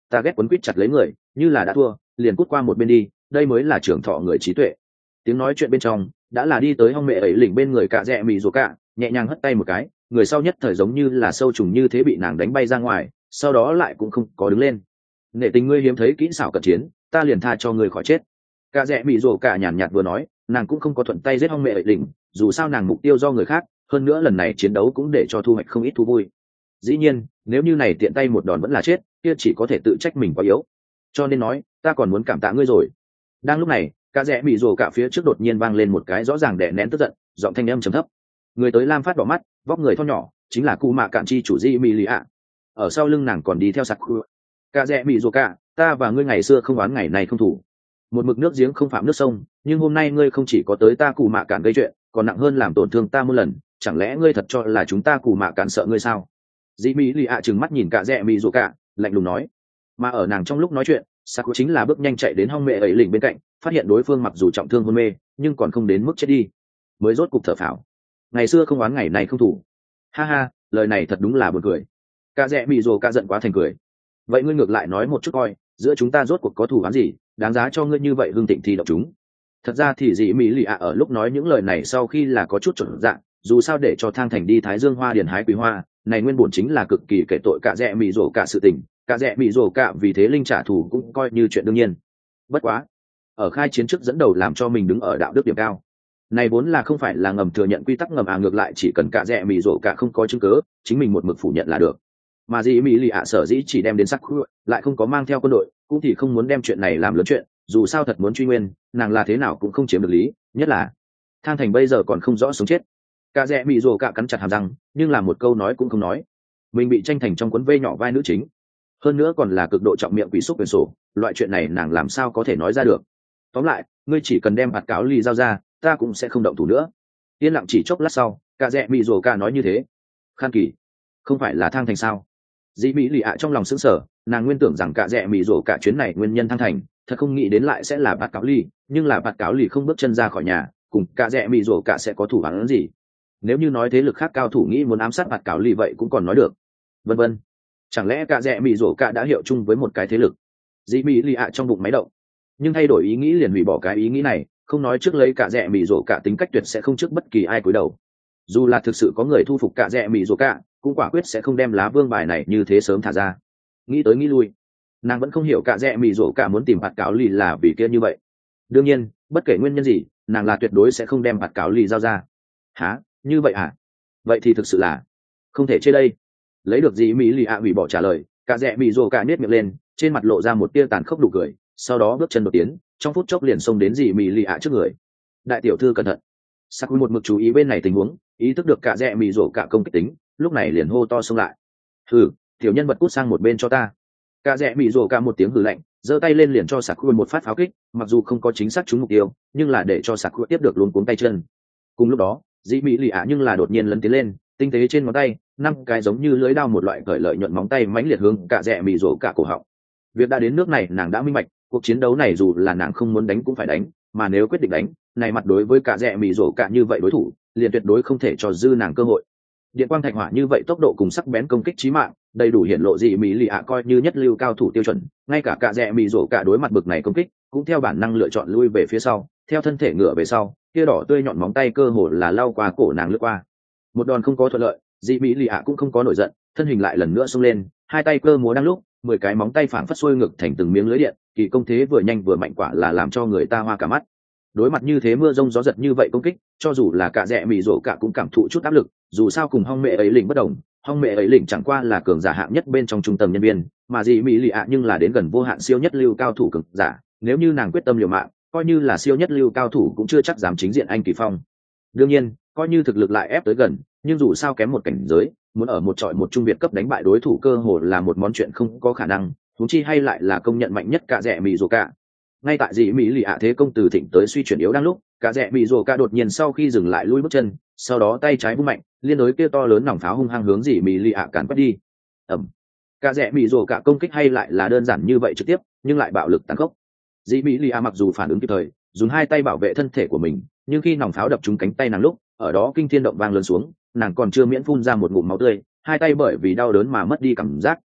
ta ghét quấn quýt chặt lấy người, như là đã thua liền cút qua một bên đi, đây mới là trưởng thọ người trí tuệ. Tiếng nói chuyện bên trong đã là đi tới hong mẹ ấy lỉnh bên người cả rẽ mị rồ cả, nhẹ nhàng hất tay một cái, người sau nhất thời giống như là sâu trùng như thế bị nàng đánh bay ra ngoài, sau đó lại cũng không có đứng lên. Nể tình ngươi hiếm thấy kỹ xảo cận chiến, ta liền tha cho ngươi khỏi chết. Cả rẽ mị rồ cả nhàn nhạt vừa nói, nàng cũng không có thuận tay giết hong mẹ ấy lỉnh, dù sao nàng mục tiêu do người khác, hơn nữa lần này chiến đấu cũng để cho thu hoạch không ít thú vui. Dĩ nhiên nếu như này tiện tay một đòn vẫn là chết, kia chỉ có thể tự trách mình quá yếu, cho nên nói ta còn muốn cảm tạ ngươi rồi. Đang lúc này cả rẽ mị rồ cả phía trước đột nhiên vang lên một cái rõ ràng đè nén tức giận, giọng thanh âm trầm thấp. Người tới lam phát đỏ mắt, vóc người thon nhỏ, chính là cụ mạ cạn chi chủ di mị lì ạ. Ở sau lưng nàng còn đi theo sặc khu. Cả rẽ mị rồ cả, ta và ngươi ngày xưa không oán ngày này không thủ, một mực nước giếng không phạm nước sông, nhưng hôm nay ngươi không chỉ có tới ta cụ mạ cạn gây chuyện, còn nặng hơn làm tổn thương ta một lần, chẳng lẽ ngươi thật cho là chúng ta cụ mạ cạn sợ ngươi sao? Di mị lì ạ trừng mắt nhìn cả rẽ mị rồ cả, lạnh lùng nói. Mà ở nàng trong lúc nói chuyện, Saku chính là bước nhanh chạy đến hong mẹ ấy lỉnh bên cạnh, phát hiện đối phương mặc dù trọng thương hôn mê nhưng còn không đến mức chết đi, mới rốt cục thở phào. Ngày xưa không oán ngày này không thủ. Ha ha, lời này thật đúng là buồn cười. Cả rẽ mị rồ cả giận quá thành cười. Vậy ngươi ngược lại nói một chút coi, giữa chúng ta rốt cuộc có thù oán gì, đáng giá cho ngươi như vậy hương thịnh thì độc chúng. Thật ra thì dị mỹ lì ạ ở lúc nói những lời này sau khi là có chút chuẩn dạng, dù sao để cho Thang Thành đi Thái Dương Hoa điền hái quý hoa, này nguyên bổn chính là cực kỳ kể tội cả rẽ mị rồ cả sự tình, cả rẽ mị rồ cả vì thế linh trả thù cũng coi như chuyện đương nhiên. Bất quá ở khai chiến trước dẫn đầu làm cho mình đứng ở đạo đức điểm cao, này vốn là không phải là ngầm thừa nhận quy tắc ngầm, à ngược lại chỉ cần cả rẽ mị rồ cả không có chứng cứ, chính mình một mực phủ nhận là được. Mà dị mỹ lì ạ sở dĩ chỉ đem đến sắc khu, lại không có mang theo quân đội, cũng thì không muốn đem chuyện này làm lớn chuyện, dù sao thật muốn truy nguyên, nàng là thế nào cũng không chiếm được lý, nhất là Thang Thành bây giờ còn không rõ sống chết. Cả rẽ mị rồ cả cắn chặt hàm răng, nhưng là một câu nói cũng không nói. Mình bị tranh thành trong cuốn vây nhỏ vai nữ chính, hơn nữa còn là cực độ trọng miệng quỷ xúc quyền sổ, loại chuyện này nàng làm sao có thể nói ra được. Tóm lại ngươi chỉ cần đem hạt cáo ly giao ra, ta cũng sẽ không động thủ nữa. Yên lặng chỉ chốc lát sau, cả rẽ mị rồ cả nói như thế. Khan Kỳ, không phải là Thang Thành sao? Dĩ mỹ lì ạ trong lòng sững sờ, nàng nguyên tưởng rằng cả rẽ mị rồ cả chuyến này nguyên nhân Thang Thành, thật không nghĩ đến lại sẽ là bạt cáo ly, nhưng là bạt cáo ly không bước chân ra khỏi nhà, cùng cả rẽ mị rồ cả sẽ có thủ án gì? Nếu như nói thế lực khác cao thủ nghĩ muốn ám sát bạt cáo ly vậy cũng còn nói được. Vân vân. Chẳng lẽ cả rẽ mị rồ cả đã hiệu chung với một cái thế lực? Dĩ mỹ lì ạ trong bụng máy động, nhưng thay đổi ý nghĩ liền hủy bỏ cái ý nghĩ này, không nói trước lấy cả rẽ mị rồ cả tính cách tuyệt sẽ không trước bất kỳ ai cúi đầu. Dù là thực sự có người thu phục cả rẽ mị rồ cả, cũng quả quyết sẽ không đem lá vương bài này như thế sớm thả ra. Nghĩ tới nghĩ lui, nàng vẫn không hiểu cả rẽ mị rồ cả muốn tìm bạt cáo ly là vì kia như vậy. Đương nhiên bất kể nguyên nhân gì, nàng là tuyệt đối sẽ không đem bạt cáo ly giao ra. Hả? Như vậy hả? Vậy thì thực sự là không thể chê đây. Lấy được gì mỹ lì ạ hủy bỏ trả lời, cả rẽ mị rồ cả nhếch miệng lên, trên mặt lộ ra một tia tàn khốc đủ cười, sau đó bước chân đột tiến, trong phút chốc liền xông đến dì mỹ lì ạ trước người. Đại tiểu thư cẩn thận. Sắc một mực chú ý bên này tình huống, ý thức được cả rẽ mị rồ cả công kích tính, lúc này liền hô to xông lại. Hừ, tiểu nhân vật cút sang một bên cho ta. Cả rẽ mị rồ cả một tiếng hừ lạnh, giơ tay lên liền cho Sắc một phát pháo kích, mặc dù không có chính xác trúng mục tiêu, nhưng là để cho Sắc tiếp được luống cuống tay chân. Cùng lúc đó dĩ mỹ lì ạ nhưng là đột nhiên lấn tiến lên, tinh tế trên ngón tay năm cái giống như lưỡi dao một loại cởi lợi nhuận móng tay mãnh liệt hướng cả rẽ mị rồ cả cổ họng. Việc đã đến nước này nàng đã minh bạch, cuộc chiến đấu này dù là nàng không muốn đánh cũng phải đánh, mà nếu quyết định đánh, này mặt đối với cả rẽ mị rồ cả như vậy đối thủ, liền tuyệt đối không thể cho dư nàng cơ hội. Điện quang thạch hỏa như vậy tốc độ cùng sắc bén công kích chí mạng, đầy đủ hiển lộ dị mỹ lì ạ coi như nhất lưu cao thủ tiêu chuẩn, ngay cả cả rẽ mị rồ cả đối mặt bực này công kích, cũng theo bản năng lựa chọn lui về phía sau, theo thân thể ngựa về sau, kia đỏ tươi nhọn móng tay cơ hồ là lao qua cổ nàng lướt qua. Một đòn không có thuận lợi, dị mỹ lì ạ cũng không có nổi giận, thân hình lại lần nữa xông lên, hai tay cơ múa đang lúc, mười cái móng tay phảng phất xuôi ngược thành từng miếng lưới điện, kỳ công thế vừa nhanh vừa mạnh quả là làm cho người ta hoa cả mắt. Đối mặt như thế mưa rông gió giật như vậy công kích, cho dù là cả rẽ mị rồ cả cũng cảm thụ chút áp lực, dù sao cùng hong mẹ ấy lĩnh bất đồng, hong mẹ ấy lĩnh chẳng qua là cường giả hạng nhất bên trong trung tâm nhân viên, mà dị mỹ lì ạ nhưng là đến gần vô hạn siêu nhất lưu cao thủ cường giả, nếu như nàng quyết tâm liều mạng, coi như là siêu nhất lưu cao thủ cũng chưa chắc dám chính diện anh kỳ phong. Đương nhiên coi như thực lực lại ép tới gần, nhưng dù sao kém một cảnh giới, muốn ở một trọi một trung việt cấp đánh bại đối thủ cơ hồ là một món chuyện không có khả năng, huống chi hay lại là công nhận mạnh nhất cả rẽ mị rồ cả. Ngay tại dị mỹ lì ạ thế công từ thịnh tới suy chuyển yếu đang lúc, cả rẽ mị rồ cả đột nhiên sau khi dừng lại lui bước chân, sau đó tay trái vung mạnh, liên đối kia to lớn nòng pháo hung hăng hướng dị mỹ lì ạ càn quét đi. Ầm. Cả rẽ mị rồ cả công kích hay lại là đơn giản như vậy trực tiếp, nhưng lại bạo lực tàn khốc. Dị mỹ lì ạ mặc dù phản ứng kịp thời, dùng hai tay bảo vệ thân thể của mình, nhưng khi nòng pháo đập trúng cánh tay nàng lúc, ở đó kinh thiên động vang lớn xuống, nàng còn chưa miễn phun ra một ngụm máu tươi, hai tay bởi vì đau đớn mà mất đi cảm giác,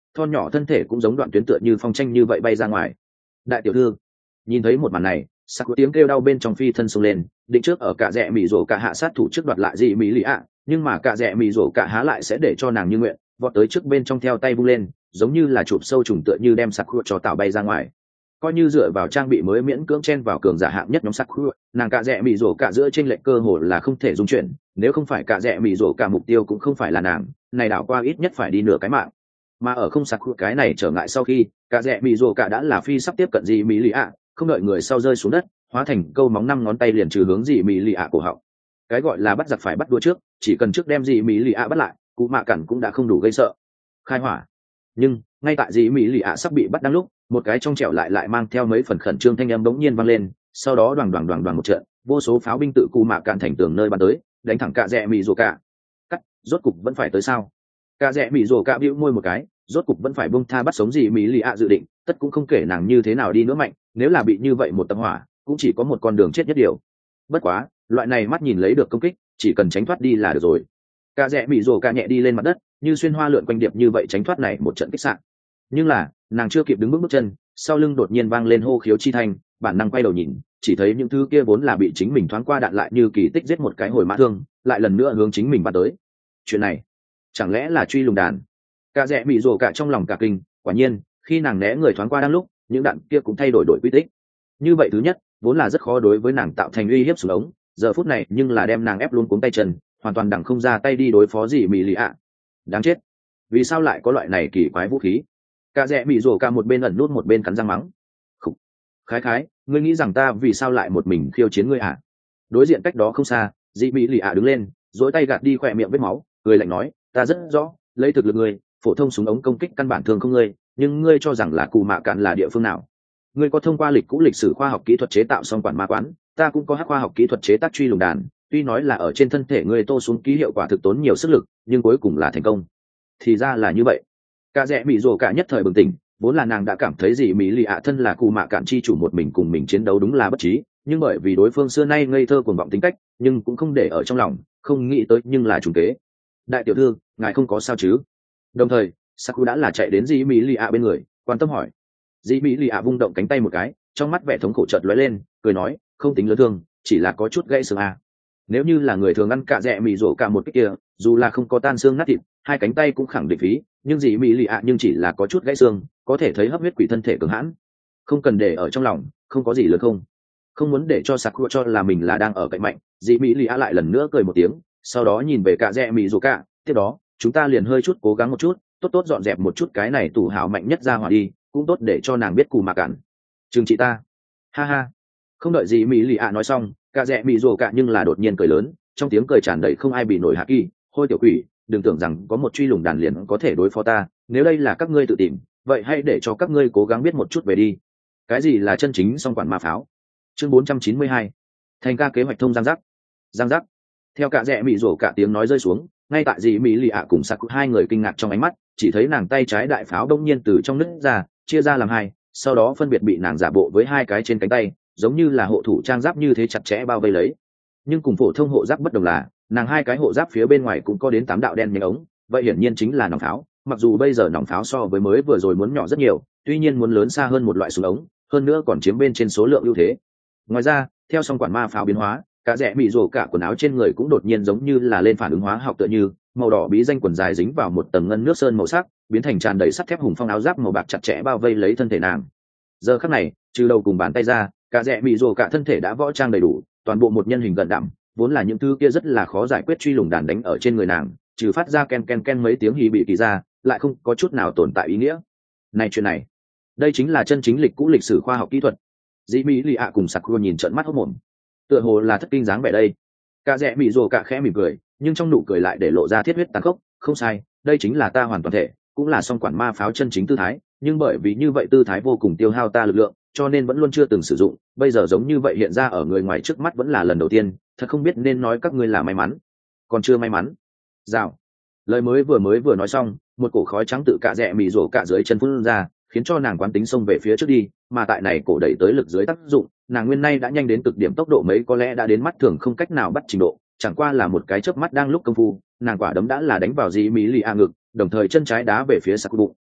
thon nhỏ thân thể cũng giống đoạn tuyến tựa như phong tranh như vậy bay ra ngoài. Đại tiểu thư nhìn thấy một màn này, sắc của tiếng kêu đau bên trong phi thân xông lên, định trước ở cả rẽ mì rổ cả hạ sát thủ trước đoạt lại dị mỹ lì ạ, nhưng mà cả rẽ mì rổ cả há lại sẽ để cho nàng như nguyện, vọt tới trước bên trong theo tay vung lên, giống như là chụp sâu trùng tựa như đem sắc của cho tạo bay ra ngoài. Coi như dựa vào trang bị mới miễn cưỡng chen vào cường giả hạng nhất nhóm sắc của nàng, cả rẽ mì rổ cả giữa trên lệnh cơ hồ là không thể dung chuyển, nếu không phải cả rẽ mì rổ cả mục tiêu cũng không phải là nàng, này đảo qua ít nhất phải đi nửa cái mạng. Mà ở không sạc cái này trở ngại sau khi cả rẽ mì rổ cả đã là phi sắp tiếp cận dị mỹ lì ạ, không đợi người sau rơi xuống đất, hóa thành câu móng năm ngón tay liền trừ hướng dị mỹ lì ạ cổ họng. Cái gọi là bắt giặc phải bắt đua trước, chỉ cần trước đem dị mỹ lì ạ bắt lại, cụ mạ cản cũng đã không đủ gây sợ. Khai hỏa. Nhưng ngay tại dị mỹ lì ạ sắp bị bắt đang lúc, một cái trong trẻo lại lại mang theo mấy phần khẩn trương thanh âm bỗng nhiên vang lên, sau đó đoàn đoàn đoàn đoàn một trận, vô số pháo binh tự cụ mạ cản thành tường nơi bắn tới, đánh thẳng cả rẽ mì rổ cả. Cắt, rốt cục vẫn phải tới sao? Cả rẽ mì rổ cả bĩu môi một cái, rốt cục vẫn phải bông tha bắt sống gì mỹ lì ạ dự định, tất cũng không kể nàng như thế nào đi nữa mạnh, nếu là bị như vậy một tập hỏa cũng chỉ có một con đường chết nhất điều. Bất quá loại này mắt nhìn lấy được công kích, chỉ cần tránh thoát đi là được rồi. Cả rẽ mỹ rổ cả nhẹ đi lên mặt đất, như xuyên hoa lượn quanh điệp như vậy tránh thoát này một trận kích sạn. Nhưng là nàng chưa kịp đứng bước bước chân, sau lưng đột nhiên vang lên hô khiếu chi thanh, bản năng quay đầu nhìn, chỉ thấy những thứ kia vốn là bị chính mình thoáng qua đạn lại như kỳ tích giết một cái hồi mã thương, lại lần nữa hướng chính mình bắn tới. Chuyện này chẳng lẽ là truy lùng đàn? Cả rẽ bị rồ cả trong lòng cả kinh, quả nhiên khi nàng né người thoáng qua đang lúc, những đạn kia cũng thay đổi đổi quy tích. Như vậy thứ nhất vốn là rất khó đối với nàng tạo thành uy hiếp xuống ống, giờ phút này nhưng là đem nàng ép luôn cuống tay chân, hoàn toàn đằng không ra tay đi đối phó gì mỹ lì ạ. Đáng chết, vì sao lại có loại này kỳ quái vũ khí? Cả rẽ bị rồ cả một bên ẩn nút một bên cắn răng mắng. Khủ. Khái khái, ngươi nghĩ rằng ta vì sao lại một mình khiêu chiến ngươi ạ? Đối diện cách đó không xa, dị mỹ lì ạ đứng lên, duỗi tay gạt đi khỏe miệng vết máu, cười lạnh nói, ta rất rõ lấy thực lực ngươi, phổ thông súng ống công kích căn bản thường không ngươi, nhưng ngươi cho rằng là cù mạ cạn là địa phương nào? Ngươi có thông qua lịch cũ lịch sử khoa học kỹ thuật chế tạo song quản ma quán, ta cũng có hắc khoa học kỹ thuật chế tác truy lùng đàn, tuy nói là ở trên thân thể ngươi tô xuống ký hiệu quả thực tốn nhiều sức lực, nhưng cuối cùng là thành công. Thì ra là như vậy. Cả rẽ mỹ rồ cả nhất thời bừng tỉnh, vốn là nàng đã cảm thấy gì mỹ lì ạ thân là cù mạ cạn chi chủ một mình cùng mình chiến đấu đúng là bất trí, nhưng bởi vì đối phương xưa nay ngây thơ cuồng vọng tính cách, nhưng cũng không để ở trong lòng, không nghĩ tới nhưng là trùng kế. Đại tiểu thư, ngài không có sao chứ? Đồng thời Saku đã là chạy đến dì mỹ lì ạ bên người, quan tâm hỏi. Dì mỹ lì ạ vung động cánh tay một cái, trong mắt vẻ thống khổ chợt lóe lên, cười nói, không tính lớn thương, chỉ là có chút gãy xương à. Nếu như là người thường ăn cả rẽ mì rổ cả một cái kia, dù là không có tan xương nát thịt, hai cánh tay cũng khẳng định phí, nhưng dì mỹ lì ạ nhưng chỉ là có chút gãy xương, có thể thấy hấp huyết quỷ thân thể cường hãn, không cần để ở trong lòng, không có gì lớn không. Không muốn để cho Saku cho là mình là đang ở cạnh mạnh, dì mỹ lì ạ lại lần nữa cười một tiếng, sau đó nhìn về cả rẽ mì rổ cả, tiếp đó chúng ta liền hơi chút cố gắng một chút, tốt tốt dọn dẹp một chút cái này tủ hảo mạnh nhất ra hỏa đi, cũng tốt để cho nàng biết cù mà cản chừng chị ta. Ha ha. Không đợi gì mỹ lì ạ nói xong, cả rẽ mỹ rồ cả nhưng là đột nhiên cười lớn, trong tiếng cười tràn đầy không ai bị nổi hạ kỳ. Hôi tiểu quỷ, đừng tưởng rằng có một truy lùng đàn liền có thể đối phó ta, nếu đây là các ngươi tự tìm, vậy hãy để cho các ngươi cố gắng biết một chút về đi. Cái gì là chân chính song quản ma pháo? Chương bốn trăm chín mươi hai. Thành ca kế hoạch thông giang giác. Giang giác. Theo cả rẽ mỹ rồ cả tiếng nói rơi xuống, ngay tại dì mỹ lì ạ cùng Saku hai người kinh ngạc trong ánh mắt, chỉ thấy nàng tay trái đại pháo đông nhiên từ trong nứt ra, chia ra làm hai, sau đó phân biệt bị nàng giả bộ với hai cái trên cánh tay, giống như là hộ thủ trang giáp như thế chặt chẽ bao vây lấy. Nhưng cùng phổ thông hộ giáp bất đồng là, nàng hai cái hộ giáp phía bên ngoài cũng có đến tám đạo đen nhánh ống, vậy hiển nhiên chính là nòng pháo. Mặc dù bây giờ nòng pháo so với mới vừa rồi muốn nhỏ rất nhiều, tuy nhiên muốn lớn xa hơn một loại súng ống, hơn nữa còn chiếm bên trên số lượng ưu thế. Ngoài ra, theo song quản ma pháo biến hóa, cả rẽ mị rồ cả quần áo trên người cũng đột nhiên giống như là lên phản ứng hóa học tựa như màu đỏ bí danh quần dài dính vào một tầng ngân nước sơn màu sắc, biến thành tràn đầy sắt thép hùng phong áo giáp màu bạc chặt chẽ bao vây lấy thân thể nàng. Giờ khắc này, trừ đầu cùng bàn tay ra, cả rẽ mị rồ cả thân thể đã võ trang đầy đủ, toàn bộ một nhân hình gần đạm, vốn là những thứ kia rất là khó giải quyết truy lùng đàn đánh ở trên người nàng, trừ phát ra ken ken ken mấy tiếng hì bị kỳ ra, lại không có chút nào tồn tại ý nghĩa. Này chuyện này, đây chính là chân chính lịch cũ lịch sử khoa học kỹ thuật. Dĩ mỹ lì ạ cùng Sakura nhìn trợn mắt hốt mồm, tựa hồ là thất kinh dáng vẻ đây. Cả rẽ mị rồ cả khẽ mỉm cười, nhưng trong nụ cười lại để lộ ra thiết huyết tàn khốc. Không sai, đây chính là ta hoàn toàn thể, cũng là song quản ma pháo chân chính tư thái, nhưng bởi vì như vậy tư thái vô cùng tiêu hao ta lực lượng, cho nên vẫn luôn chưa từng sử dụng, bây giờ giống như vậy hiện ra ở người ngoài trước mắt vẫn là lần đầu tiên, thật không biết nên nói các ngươi là may mắn còn chưa may mắn. Rào. Lời mới vừa mới vừa nói xong, một cổ khói trắng tự cả rẽ mị rồ cả dưới chân phun ra, khiến cho nàng quán tính xông về phía trước đi, mà tại này cổ đẩy tới lực dưới tác dụng, nàng nguyên nay đã nhanh đến cực điểm, tốc độ mấy có lẽ đã đến mắt thường không cách nào bắt trình độ, chẳng qua là một cái chớp mắt đang lúc công phu, nàng quả đấm đã là đánh vào dĩ mỹ lì a ngực, đồng thời chân trái đá về phía Saku bụng.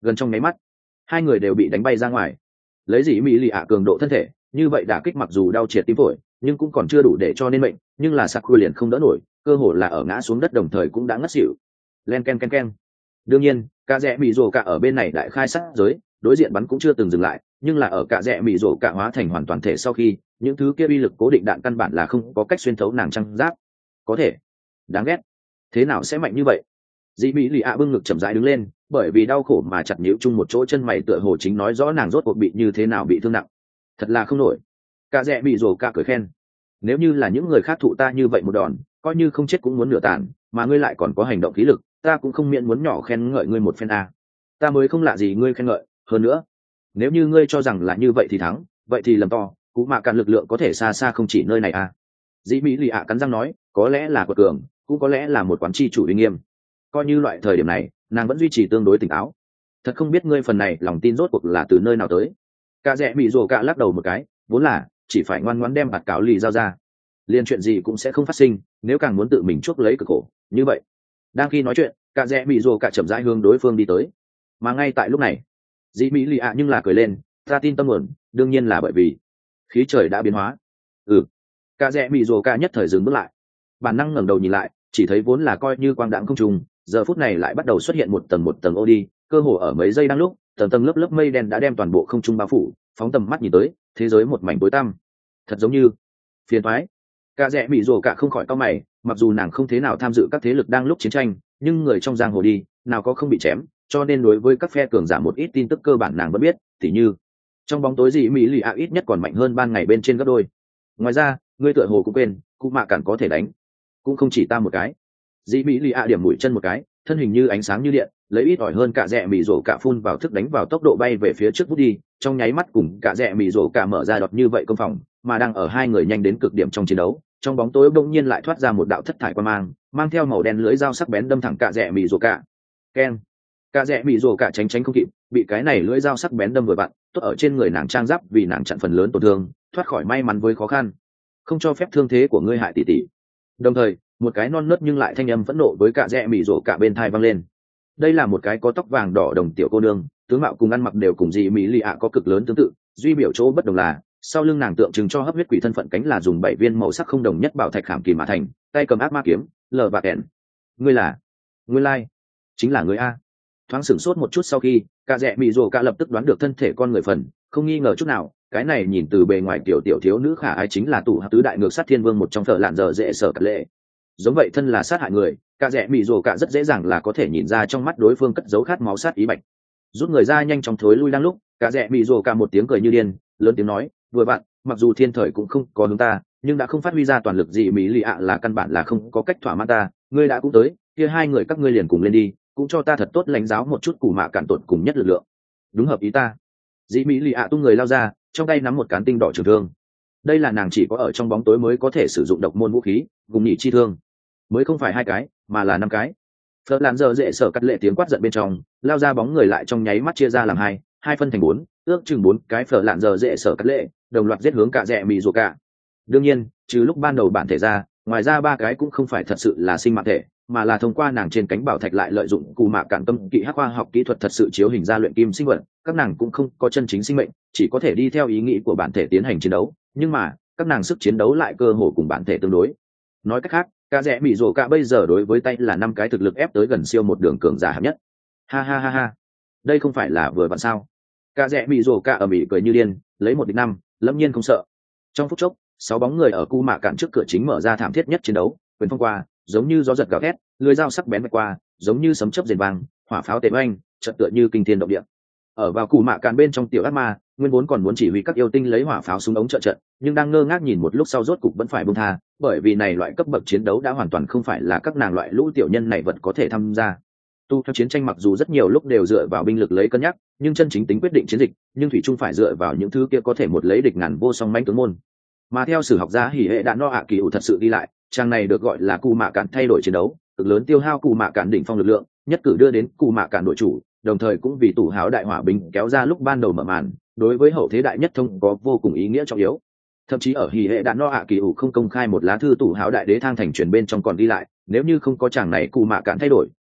gần trong nháy mắt hai người đều bị đánh bay ra ngoài. Lấy dị mỹ lì ạ cường độ thân thể như vậy đả kích mặc dù đau triệt tim phổi nhưng cũng còn chưa đủ để cho nên mệnh, nhưng là Sakura liền không đỡ nổi, cơ hồ là ở ngã xuống đất đồng thời cũng đã ngất xỉu. Len ken ken ken. Đương nhiên cả rẽ mị rồ cả ở bên này đại khai sát giới, đối diện bắn cũng chưa từng dừng lại, nhưng là ở cả rẽ mị rồ cả hóa thành hoàn toàn thể sau khi những thứ kia uy lực cố định đạn căn bản là không có cách xuyên thấu nàng trăng giáp. Có thể đáng ghét, thế nào sẽ mạnh như vậy? Dị mỹ lì ạ bưng ngực chậm rãi đứng lên, bởi vì đau khổ mà chặt nhíu chung một chỗ chân mày tựa hồ chính nói rõ nàng rốt cuộc bị như thế nào bị thương nặng. Thật là không nổi. Cả rẽ mị rồ cả cười khen, nếu như là những người khác thụ ta như vậy một đòn coi như không chết cũng muốn nửa tàn, mà ngươi lại còn có hành động khí lực, ta cũng không miễn muốn nhỏ khen ngợi ngươi một phen a. Ta mới không lạ gì ngươi khen ngợi, hơn nữa nếu như ngươi cho rằng là như vậy thì thắng, vậy thì lầm to, cú mạ cạn lực lượng có thể xa xa không chỉ nơi này a. Dĩ mỹ lì ạ cắn răng nói, có lẽ là quật cường, cũng có lẽ là một quán chi chủ uy nghiêm. Coi như loại thời điểm này nàng vẫn duy trì tương đối tỉnh táo. Thật không biết ngươi phần này lòng tin rốt cuộc là từ nơi nào tới. Cả rẽ bị rồ cả lắc đầu một cái, vốn là chỉ phải ngoan ngoãn đem bạt cáo lì giao ra, liền chuyện gì cũng sẽ không phát sinh, nếu càng muốn tự mình chuốc lấy cực khổ như vậy. Đang khi nói chuyện cả rẽ bị rồ cả chậm rãi hướng đối phương đi tới, mà ngay tại lúc này dĩ mỹ lì ạ nhưng là cười lên, ta tin tâm nguồn đương nhiên là bởi vì khí trời đã biến hóa. Ừ. Cả rẽ bị rồ cả nhất thời dừng bước lại, bản năng ngẩng đầu nhìn lại, chỉ thấy vốn là coi như quang đãng không trùng, giờ phút này lại bắt đầu xuất hiện một tầng một tầng ô đi, cơ hồ ở mấy giây đang lúc tầng tầng lớp lớp mây đen đã đem toàn bộ không trung bao phủ, phóng tầm mắt nhìn tới thế giới một mảnh tối tăm, thật giống như phiền toái. Cả rẽ bị rồ cả không khỏi cau mày, mặc dù nàng không thế nào tham dự các thế lực đang lúc chiến tranh, nhưng người trong giang hồ đi nào có không bị chém, cho nên đối với các phe cường giả một ít tin tức cơ bản nàng vẫn biết, tỉ như trong bóng tối gì mỹ lì ạ ít nhất còn mạnh hơn ban ngày bên trên gấp đôi. Ngoài ra ngươi tựa hồ cũng quên cụ mạ cản có thể đánh cũng không chỉ ta một cái. Dĩ mỹ lì ạ điểm mũi chân một cái, thân hình như ánh sáng như điện, lấy ít ỏi hơn cả rẽ mì rổ cả phun vào thức đánh vào tốc độ bay về phía trước vút đi, trong nháy mắt cùng cả rẽ mì rổ cả mở ra đọt như vậy công phòng, mà đang ở hai người nhanh đến cực điểm trong chiến đấu, trong bóng tối bỗng nhiên lại thoát ra một đạo thất thải quang mang, mang theo màu đen lưỡi dao sắc bén đâm thẳng cả rẽ mì rổ cả. Keng. Cả rẽ mì rổ cả tránh tránh không kịp, bị cái này lưỡi dao sắc bén đâm vừa vặn, tốt ở trên người nàng trang giáp vì nàng chặn phần lớn tổn thương, thoát khỏi may mắn với khó khăn. Không cho phép thương thế của ngươi hại tỷ tỷ. Đồng thời một cái non nớt nhưng lại thanh âm phẫn nộ với cả rẽ mì rổ cả bên thai vang lên. Đây là một cái có tóc vàng đỏ đồng tiểu cô nương, tướng mạo cùng ăn mặc đều cùng dì mỹ lì ạ có cực lớn tương tự, duy biểu chỗ bất đồng là sau lưng nàng tượng trưng cho hấp huyết quỷ thân phận cánh là dùng bảy viên màu sắc không đồng nhất bảo thạch khảm kỳ mà thành, tay cầm ác ma kiếm lờ và kèn. Ngươi là ngươi lai、like. Chính là ngươi a. Thoáng sửng sốt một chút sau khi cả rẽ mì rổ cả lập tức đoán được thân thể con người phần, không nghi ngờ chút nào cái này nhìn từ bề ngoài tiểu tiểu thiếu nữ khả ái chính là tụ tứ đại ngược sát thiên vương một trong thợ lạn dở dễ sở cật lệ. Giống vậy thân là sát hại người, cả rẽ mị rồ cả rất dễ dàng là có thể nhìn ra trong mắt đối phương cất giấu khát máu sát ý bạch. Rút người ra nhanh chóng thối lui đang lúc cả rẽ mị rồ cả một tiếng cười như điên, lớn tiếng nói, vừa bạn mặc dù thiên thời cũng không có hướng ta, nhưng đã không phát huy ra toàn lực gì mỹ lì ạ là căn bản là không có cách thỏa mãn ta, ngươi đã cũng tới, kia hai người các ngươi liền cùng lên đi, cũng cho ta thật tốt lãnh giáo một chút củ mạ cản tột cùng nhất lực lượng. Đúng hợp ý ta. Dĩ mỹ lì ạ tung người lao ra, trong tay nắm một cán tinh đỏ trường thương. Đây là nàng chỉ có ở trong bóng tối mới có thể sử dụng độc môn vũ khí, cùng nhị chi thương. Mới không phải hai cái, mà là năm cái. Phật làn giờ dễ sở cắt lệ tiếng quát giận bên trong, lao ra bóng người lại trong nháy mắt chia ra làm hai, hai phân thành bốn, ước chừng bốn cái phở lạn giờ dễ sở cắt lệ, đồng loạt giết hướng cả rẽ mì rùa cả. Đương nhiên, trừ lúc ban đầu bản thể ra, ngoài ra ba cái cũng không phải thật sự là sinh mạng thể, mà là thông qua nàng trên cánh bảo thạch lại lợi dụng cù mạ cản tâm kỵ hắc khoa học kỹ thuật thật sự chiếu hình ra luyện kim sinh vật, các nàng cũng không có chân chính sinh mệnh, chỉ có thể đi theo ý nghĩ của bản thể tiến hành chiến đấu, nhưng mà các nàng sức chiến đấu lại cơ hồ cùng bản thể tương đối. Nói cách khác, cả rẽ mị rồ cả bây giờ đối với tay là năm cái thực lực ép tới gần siêu một đường cường giả hạng nhất. Ha ha ha ha, đây không phải là vừa vặn sao? Cả rẽ mị rồ cả ở mỹ cười như điên, lấy một địch năm, lâm nhiên không sợ. Trong phút chốc, sáu bóng người ở cu mạ cản trước cửa chính mở ra thảm thiết nhất chiến đấu, quyền phong qua, giống như gió giật gào thét, lưỡi dao sắc bén vạch qua, giống như sấm chớp rền vang, hỏa pháo tề oanh, chợt tựa như kinh thiên động địa. Ở vào cụ mạ cản bên trong tiểu ác ma, nguyên vốn còn muốn chỉ huy các yêu tinh lấy hỏa pháo súng ống trợ trận, nhưng đang ngơ ngác nhìn một lúc sau rốt cục vẫn phải buông tha, bởi vì này loại cấp bậc chiến đấu đã hoàn toàn không phải là các nàng loại lũ tiểu nhân này vật có thể tham gia. Tu theo chiến tranh mặc dù rất nhiều lúc đều dựa vào binh lực lấy cân nhắc, nhưng chân chính tính quyết định chiến dịch, nhưng thủy chung phải dựa vào những thứ kia có thể một lấy địch ngàn vô song mãnh tướng môn. Mà theo sử học gia hỉ hệ đã no ạ kỳ ủ thật sự đi lại, trang này được gọi là cụ mạ cản thay đổi chiến đấu, cực lớn tiêu hao cụ mạ cản đỉnh phong lực lượng, nhất cử đưa đến cụ mạ cản đội chủ, đồng thời cũng vì tủ háo đại hỏa binh kéo ra lúc ban đầu mở màn, đối với hậu thế đại nhất thông có vô cùng ý nghĩa trọng yếu. Thậm chí ở hỉ hệ đã no ạ kỳ ủ không công khai một lá thư tủ háo đại đế thang thành truyền bên trong còn đi lại, nếu như không có chàng này cụ mạ cản thay đổi,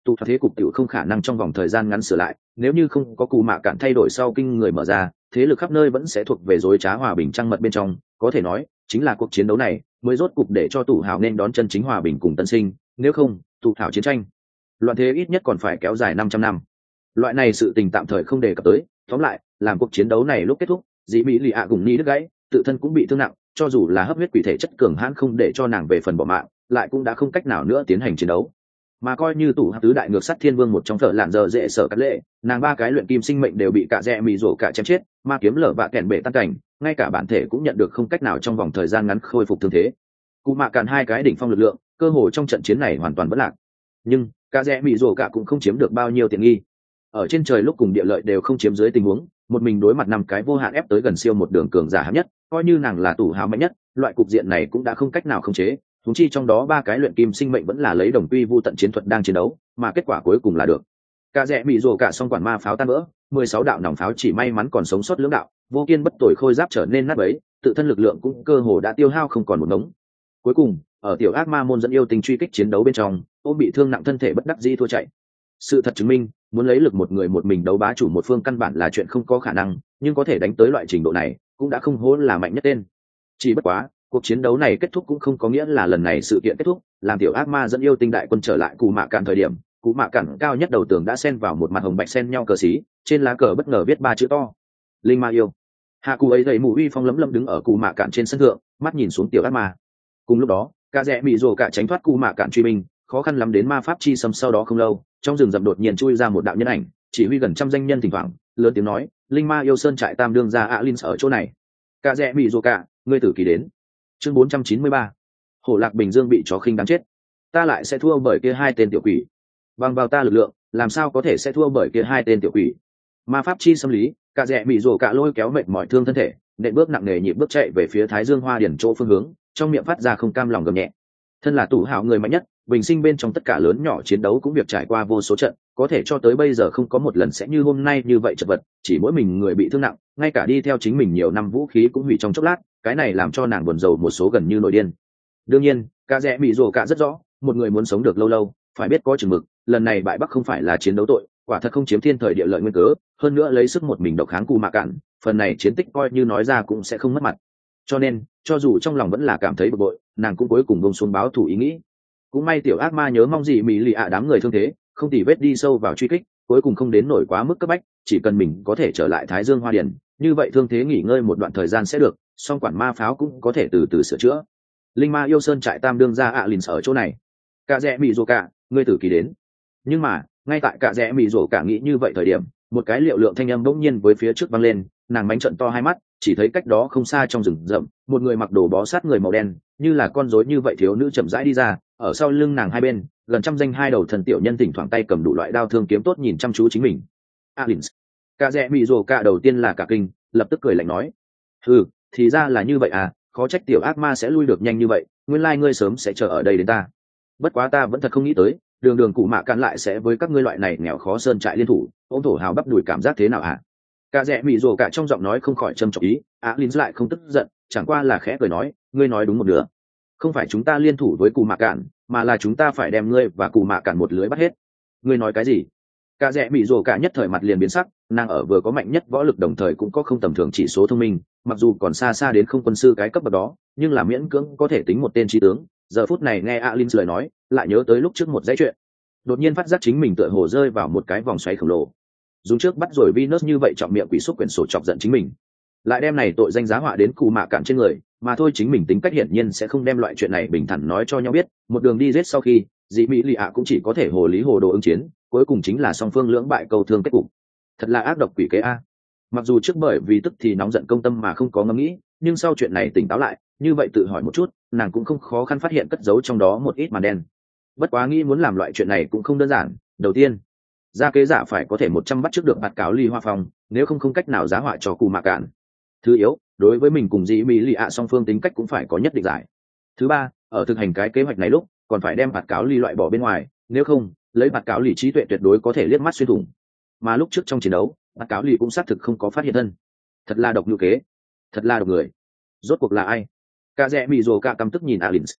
tụ thoát thế cục tiểu không khả năng trong vòng thời gian ngắn sửa lại, nếu như không có cù mạ cạn thay đổi sau kinh người mở ra, thế lực khắp nơi vẫn sẽ thuộc về dối trá hòa bình trăng mật bên trong, có thể nói chính là cuộc chiến đấu này mới rốt cục để cho tụ hào nên đón chân chính hòa bình cùng tân sinh, nếu không tụ hào chiến tranh loạn thế ít nhất còn phải kéo dài 500 năm. Loại này sự tình tạm thời không đề cập tới, tóm lại làm cuộc chiến đấu này lúc kết thúc, dĩ mỹ lì ạ gùng ni đứt gãy, tự thân cũng bị thương nặng, cho dù là hấp huyết quỷ thể chất cường hãn không để cho nàng về phần bỏ mạng, lại cũng đã không cách nào nữa tiến hành chiến đấu. Mà coi như tủ tứ đại ngược sắt thiên vương một trong thợ lạn giờ dễ sở cắt lệ, nàng ba cái luyện kim sinh mệnh đều bị cả rẽ mì rổ cả chém chết, ma kiếm lở bạ kèn bể tan cảnh, ngay cả bản thể cũng nhận được không cách nào trong vòng thời gian ngắn khôi phục thương thế. Cụ mạ cạn hai cái đỉnh phong lực lượng, cơ hồ trong trận chiến này hoàn toàn bất lạc. Nhưng cả rẽ mì rổ cả cũng không chiếm được bao nhiêu tiện nghi. Ở trên trời lúc cùng địa lợi đều không chiếm dưới tình huống, một mình đối mặt năm cái vô hạn ép tới gần siêu một đường cường giả hạng nhất, coi như nàng là tủ hào mạnh nhất, loại cục diện này cũng đã không cách nào khống chế. Thúng chi trong đó ba cái luyện kim sinh mệnh vẫn là lấy đồng quy vu tận chiến thuật đang chiến đấu, mà kết quả cuối cùng là được. Cả rẽ bị rồ cả song quản ma pháo tan vỡ, mười sáu đạo nòng pháo chỉ may mắn còn sống sót lưỡng đạo, vô kiên bất tồi khôi giáp trở nên nát bấy, tự thân lực lượng cũng cơ hồ đã tiêu hao không còn một đống. Cuối cùng, ở tiểu ác ma môn dẫn yêu tình truy kích chiến đấu bên trong, ôm bị thương nặng thân thể bất đắc dĩ thua chạy. Sự thật chứng minh, muốn lấy lực một người một mình đấu bá chủ một phương căn bản là chuyện không có khả năng, nhưng có thể đánh tới loại trình độ này, cũng đã không hố là mạnh nhất tên. Chỉ bất quá, cuộc chiến đấu này kết thúc cũng không có nghĩa là lần này sự kiện kết thúc, làm tiểu ác ma dẫn yêu tinh đại quân trở lại cù mạ cạn thời điểm, cù mạ cạn cao nhất đầu tường đã xen vào một mặt hồng bạch xen nhau cờ xí, trên lá cờ bất ngờ viết ba chữ to: linh ma yêu. Hạ cụ ấy đầy mù uy phong lấm lấm đứng ở cù mạ cạn trên sân thượng, mắt nhìn xuống tiểu ác ma. Cùng lúc đó, cả rẽ mị rồ cả tránh thoát cù mạ cạn truy binh, khó khăn lắm đến ma pháp chi xâm sau đó không lâu, trong rừng rậm đột nhiên chui ra một đạo nhân ảnh, chỉ huy gần trăm danh nhân thỉnh thoảng lớn tiếng nói: linh ma yêu sơn trại tam đương ra ạ linh ở chỗ này. Cả rẽ mị rồ cả, ngươi tử kỳ đến. Chương bốn trăm chín mươi ba, hổ lạc bình dương bị chó khinh đáng chết. Ta lại sẽ thua bởi kia hai tên tiểu quỷ. Bằng vào ta lực lượng, làm sao có thể sẽ thua bởi kia hai tên tiểu quỷ? Ma pháp chi xâm lý, cả rẽ bị rồ cả lôi kéo mệt mỏi thương thân thể, nện bước nặng nề nhịp bước chạy về phía Thái Dương Hoa Điển chỗ phương hướng, trong miệng phát ra không cam lòng gầm nhẹ. Thân là tủ hào người mạnh nhất, bình sinh bên trong tất cả lớn nhỏ chiến đấu cũng việc trải qua vô số trận, có thể cho tới bây giờ không có một lần sẽ như hôm nay như vậy chật vật, chỉ mỗi mình người bị thương nặng, ngay cả đi theo chính mình nhiều năm vũ khí cũng hủy trong chốc lát, cái này làm cho nàng buồn rầu một số gần như nổi điên. Đương nhiên, cả rẽ bị rồ cả rất rõ, một người muốn sống được lâu lâu, phải biết có chừng mực, lần này bại bắc không phải là chiến đấu tội, quả thật không chiếm thiên thời địa lợi nguyên cớ, hơn nữa lấy sức một mình độc kháng cù mạ cạn, phần này chiến tích coi như nói ra cũng sẽ không mất mặt. Cho nên, cho dù trong lòng vẫn là cảm thấy bực bội, nàng cũng cuối cùng buông xuống báo thủ ý nghĩ. Cũng may tiểu ác ma nhớ mong gì mỹ lì ạ đám người thương thế, không tỉ vết đi sâu vào truy kích, cuối cùng không đến nổi quá mức cấp bách, chỉ cần mình có thể trở lại Thái Dương Hoa Điển, như vậy thương thế nghỉ ngơi một đoạn thời gian sẽ được, song quản ma pháo cũng có thể từ từ sửa chữa. Linh ma yêu sơn trại tam đương ra ạ lìn ở chỗ này. Cả rẽ mị rồ cả, ngươi tử kỳ đến. Nhưng mà, ngay tại cả rẽ mị rồ cả nghĩ như vậy thời điểm, một cái liệu lượng thanh âm bỗng nhiên với phía trước vang lên, nàng mánh trận to hai mắt, chỉ thấy cách đó không xa trong rừng rậm, một người mặc đồ bó sát người màu đen, như là con rối như vậy thiếu nữ chậm rãi đi ra, ở sau lưng nàng hai bên, gần trăm danh hai đầu thần tiểu nhân thỉnh thoảng tay cầm đủ loại đao thương kiếm tốt nhìn chăm chú chính mình. Alins. Cả rẽ mị rồ cả đầu tiên là cả kinh, lập tức cười lạnh nói: "Ừ, thì ra là như vậy à, khó trách tiểu ác ma sẽ lui được nhanh như vậy, nguyên lai ngươi sớm sẽ chờ ở đây đến ta. Bất quá ta vẫn thật không nghĩ tới, đường đường cụ mạ cạn lại sẽ với các ngươi loại này nghèo khó sơn trại liên thủ, ôm thổ hào bắp đùi cảm giác thế nào hả?" Cả rẽ mị rồ cả trong giọng nói không khỏi châm chọc ý, Alins lại không tức giận, chẳng qua là khẽ cười nói: "Ngươi nói đúng một nửa. Không phải chúng ta liên thủ với cụ mạ cạn, mà là chúng ta phải đem ngươi và cụ mạ cạn một lưới bắt hết." Ngươi nói cái gì? Cả rẽ mị rồ cả nhất thời mặt liền biến sắc, nàng ở vừa có mạnh nhất võ lực đồng thời cũng có không tầm thường chỉ số thông minh, mặc dù còn xa xa đến không quân sư cái cấp bậc đó, nhưng là miễn cưỡng có thể tính một tên trí tướng. Giờ phút này nghe Alin lời nói, lại nhớ tới lúc trước một dãy chuyện, đột nhiên phát giác chính mình tựa hồ rơi vào một cái vòng xoáy khổng lồ. Dùng trước bắt rồi Venus như vậy trọng miệng quỷ xúc quyển sổ chọc giận chính mình, lại đem này tội danh giá họa đến cụ mạ cạn trên người, mà thôi chính mình tính cách hiển nhiên sẽ không đem loại chuyện này bình thản nói cho nhau biết, một đường đi giết sau khi, dị mỹ lì ạ cũng chỉ có thể hồ lý hồ đồ ứng chiến, cuối cùng chính là song phương lưỡng bại cầu thương kết cục. Thật là ác độc quỷ kế a. Mặc dù trước bởi vì tức thì nóng giận công tâm mà không có ngẫm nghĩ, nhưng sau chuyện này tỉnh táo lại, như vậy tự hỏi một chút, nàng cũng không khó khăn phát hiện cất giấu trong đó một ít màn đen. Bất quá nghĩ muốn làm loại chuyện này cũng không đơn giản, đầu tiên, gia kế giả phải có thể một trăm bắt trước được bạt cáo ly hoa phong, nếu không không cách nào giá họa cho cụ mạ cạn. Thứ yếu, đối với mình cùng dĩ mỹ lì ạ song phương tính cách cũng phải có nhất định giải. Thứ ba, ở thực hành cái kế hoạch này lúc, còn phải đem bạt cáo ly loại bỏ bên ngoài, nếu không, lấy bạt cáo ly trí tuệ tuyệt đối có thể liếc mắt xuyên thủng. Mà lúc trước trong chiến đấu, bạt cáo ly cũng xác thực không có phát hiện thân. Thật là độc như kế, thật là độc người. Rốt cuộc là ai? Cả rẽ mị rồ cả căm tức nhìn Alins.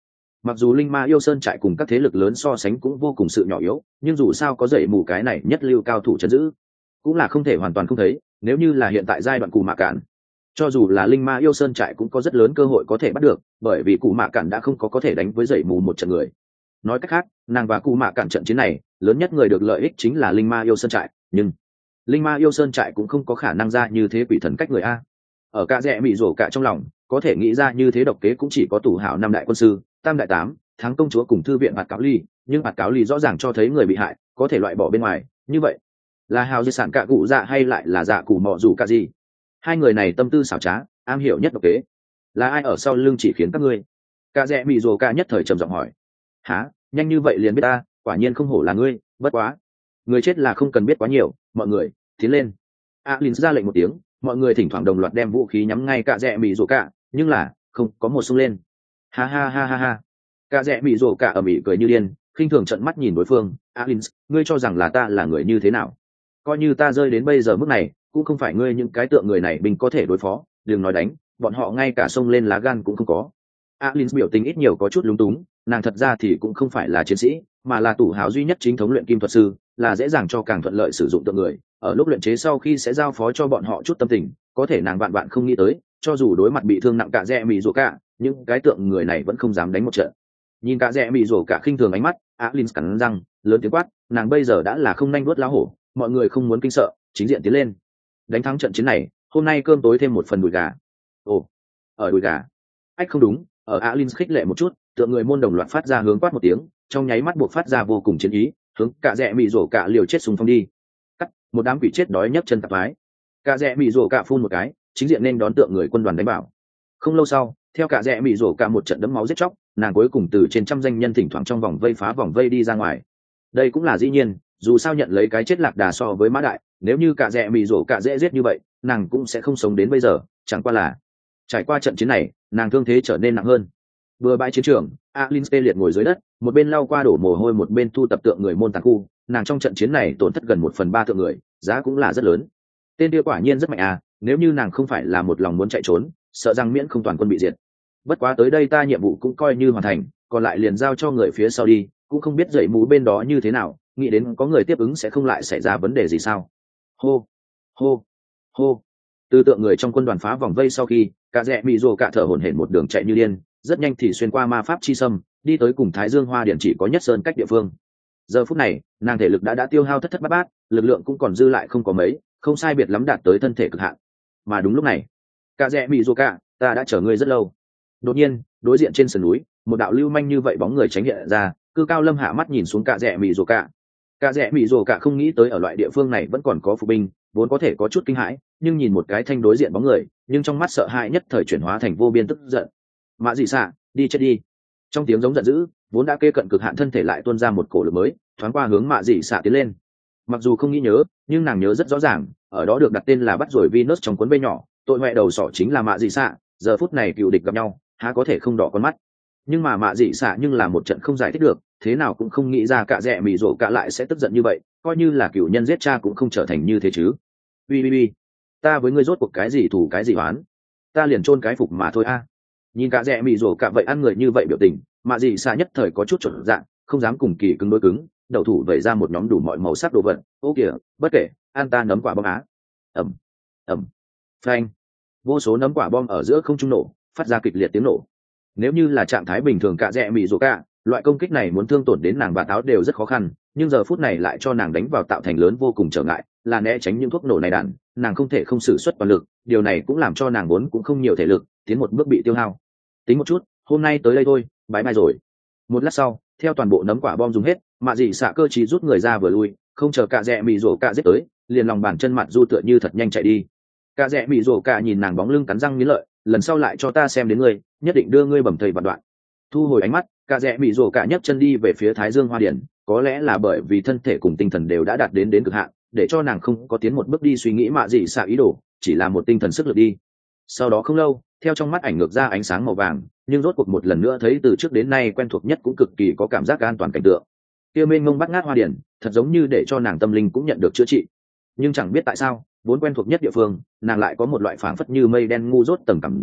Mặc dù linh ma yêu sơn trại cùng các thế lực lớn so sánh cũng vô cùng sự nhỏ yếu, nhưng dù sao có dậy mù cái này nhất lưu cao thủ chấn giữ cũng là không thể hoàn toàn không thấy. Nếu như là hiện tại giai đoạn cù mạ cản, cho dù là linh ma yêu sơn trại cũng có rất lớn cơ hội có thể bắt được, bởi vì cù mạ cản đã không có có thể đánh với dậy mù một trận người. Nói cách khác, nàng và cù mạ cản trận chiến này lớn nhất người được lợi ích chính là linh ma yêu sơn trại, nhưng linh ma yêu sơn trại cũng không có khả năng ra như thế quỷ thần cách người a. Ở cả rẽ mị rổ cả trong lòng có thể nghĩ ra như thế độc kế cũng chỉ có tủ hảo năm đại quân sư, tam đại tám thắng công chúa cùng thư viện bạt cáo ly, nhưng bạt cáo ly rõ ràng cho thấy người bị hại có thể loại bỏ bên ngoài. Như vậy là hào di sản cả cụ dạ hay lại là dạ cụ mọ dù cả gì? Hai người này tâm tư xảo trá, am hiểu nhất độc kế, là ai ở sau lưng chỉ khiến các ngươi? Cả rẽ mị rổ cả nhất thời trầm giọng hỏi. Hả, nhanh như vậy liền biết ta? Quả nhiên không hổ là ngươi, bất quá người chết là không cần biết quá nhiều, mọi người tiến lên. Alin ra lệnh một tiếng, mọi người thỉnh thoảng đồng loạt đem vũ khí nhắm ngay cả rẽ mị rổ cả, nhưng là không có một xông lên. Ha ha ha ha ha. Cả rẽ mị rổ cả ở mị cười như điên, khinh thường trợn mắt nhìn đối phương. Alin, ngươi cho rằng là ta là người như thế nào? Coi như ta rơi đến bây giờ mức này cũng không phải ngươi những cái tượng người này bình có thể đối phó. Đừng nói đánh, bọn họ ngay cả xông lên lá gan cũng không có. Alin biểu tình ít nhiều có chút lúng túng, nàng thật ra thì cũng không phải là chiến sĩ, mà là tủ hảo duy nhất chính thống luyện kim thuật sư, là dễ dàng cho càng thuận lợi sử dụng tượng người. Ở lúc luyện chế sau khi sẽ giao phó cho bọn họ chút tâm tình, có thể nàng vạn vạn không nghĩ tới, cho dù đối mặt bị thương nặng cả rẽ mị rổ cả, những cái tượng người này vẫn không dám đánh một trận. Nhìn cả rẽ mị rổ cả khinh thường ánh mắt, Alin cắn răng lớn tiếng quát, nàng bây giờ đã là không nhanh đuốt lá hổ, mọi người không muốn kinh sợ, chính diện tiến lên, đánh thắng trận chiến này. Hôm nay cơm tối thêm một phần đùi gà. Ồ, ở đùi gà? Ách không đúng. Ở Alin khích lệ một chút, tượng người môn đồng loạt phát ra hướng quát một tiếng, trong nháy mắt buộc phát ra vô cùng chiến ý, hướng cả rẽ mị rổ cả liều chết xung phong đi. Cắt, một đám quỷ chết đói nhấc chân tạp mái. Cả rẽ mị rổ cả phun một cái, chính diện nên đón tượng người quân đoàn đánh bảo. Không lâu sau, theo cả rẽ mị rổ cả một trận đẫm máu giết chóc, nàng cuối cùng từ trên trăm danh nhân thỉnh thoảng trong vòng vây phá vòng vây đi ra ngoài. Đây cũng là dĩ nhiên, dù sao nhận lấy cái chết lạc đà so với mã đại, nếu như cả rẽ mị rổ cả dễ giết như vậy, nàng cũng sẽ không sống đến bây giờ. Chẳng qua là trải qua trận chiến này, nàng thương thế trở nên nặng hơn. Vừa bãi chiến trường, Alin tê liệt ngồi dưới đất, một bên lau qua đổ mồ hôi một bên thu tập tượng người môn tàn khu. Nàng trong trận chiến này tổn thất gần một phần ba tượng người, giá cũng là rất lớn. Tên kia quả nhiên rất mạnh à, nếu như nàng không phải là một lòng muốn chạy trốn, sợ rằng miễn không toàn quân bị diệt. Bất quá tới đây ta nhiệm vụ cũng coi như hoàn thành, còn lại liền giao cho người phía sau đi, cũng không biết dậy mũ bên đó như thế nào, nghĩ đến có người tiếp ứng sẽ không lại xảy ra vấn đề gì sao. Hô hô hô. Từ tượng người trong quân đoàn phá vòng vây sau khi, cả rẽ mị rồ cả thở hổn hển một đường chạy như điên, rất nhanh thì xuyên qua ma pháp chi sâm, đi tới cùng Thái Dương Hoa Điển chỉ có nhất sơn cách địa phương. Giờ phút này, nàng thể lực đã đã tiêu hao thất thất bát bát, lực lượng cũng còn dư lại không có mấy, không sai biệt lắm đạt tới thân thể cực hạn. Mà đúng lúc này, cả rẽ mị rồ cả, ta đã chờ ngươi rất lâu. Đột nhiên, đối diện trên sườn núi, một đạo lưu manh như vậy bóng người tránh hiện ra, cư cao lâm hạ mắt nhìn xuống cả rẽ mị rồ cả. Cả rẽ mị rồ cả không nghĩ tới ở loại địa phương này vẫn còn có phục binh, vốn có thể có chút kinh hãi, nhưng nhìn một cái thanh đối diện bóng người, nhưng trong mắt sợ hãi nhất thời chuyển hóa thành vô biên tức giận. Mã dị xạ, đi chết đi. Trong tiếng giống giận dữ, vốn đã kê cận cực hạn thân thể lại tuôn ra một cổ lực mới, thoáng qua hướng mạ dị xạ tiến lên. Mặc dù không nghĩ nhớ, nhưng nàng nhớ rất rõ ràng, ở đó được đặt tên là bắt rồi Venus trong cuốn bê nhỏ, tội mẹ đầu sỏ chính là mạ dị xạ. Giờ phút này cựu địch gặp nhau, há có thể không đỏ con mắt. Nhưng mà mạ dị xạ nhưng là một trận không giải thích được, thế nào cũng không nghĩ ra cả rẽ mị rổ cả lại sẽ tức giận như vậy, coi như là cựu nhân giết cha cũng không trở thành như thế chứ. Ui ui ui, ta với ngươi rốt cuộc cái gì thủ cái gì oán, ta liền chôn cái phục mà thôi a. Nhìn cả rẽ mị rổ cả vậy ăn người như vậy biểu tình, mạ dị xạ nhất thời có chút chuẩn dạng, không dám cùng kỳ cứng đối cứng, đầu thủ vẩy ra một nhóm đủ mọi màu sắc đồ vật. Ô kìa, bất kể, an ta nấm quả bom á. Ẩm ẩm phanh, vô số nấm quả bom ở giữa không trung nổ, phát ra kịch liệt tiếng nổ. Nếu như là trạng thái bình thường cả rẽ mị rổ cả, loại công kích này muốn thương tổn đến nàng bà táo đều rất khó khăn, nhưng giờ phút này lại cho nàng đánh vào tạo thành lớn vô cùng trở ngại, là né tránh những thuốc nổ này đạn, nàng không thể không sử xuất toàn lực, điều này cũng làm cho nàng vốn cũng không nhiều thể lực, tiến một bước bị tiêu hao. Tính một chút, hôm nay tới đây thôi, bye bye rồi. Một lát sau, theo toàn bộ nấm quả bom dùng hết, mạ dị xạ cơ trí rút người ra vừa lui, không chờ cả rẽ mị rổ cả giết tới, liền lòng bàn chân mặt du tựa như thật nhanh chạy đi. Cả rẽ mị rổ cả nhìn nàng bóng lưng cắn răng nghiến lợi, lần sau lại cho ta xem đến ngươi, nhất định đưa ngươi bầm thầy vạn đoạn. Thu hồi ánh mắt, cả rẽ mị rổ cả nhấc chân đi về phía Thái Dương Hoa Điển, có lẽ là bởi vì thân thể cùng tinh thần đều đã đạt đến đến cực hạn, để cho nàng không có tiến một bước đi suy nghĩ mạ dị xạ ý đồ, chỉ là một tinh thần sức lực đi. Sau đó không lâu, theo trong mắt ảnh ngược ra ánh sáng màu vàng, nhưng rốt cuộc một lần nữa thấy từ trước đến nay quen thuộc nhất cũng cực kỳ có cảm giác an toàn cảnh tượng. Kia mênh mông bắt ngát hoa điển, thật giống như để cho nàng tâm linh cũng nhận được chữa trị. Nhưng chẳng biết tại sao, vốn quen thuộc nhất địa phương, nàng lại có một loại phảng phất như mây đen ngu dốt tầng cảm giác,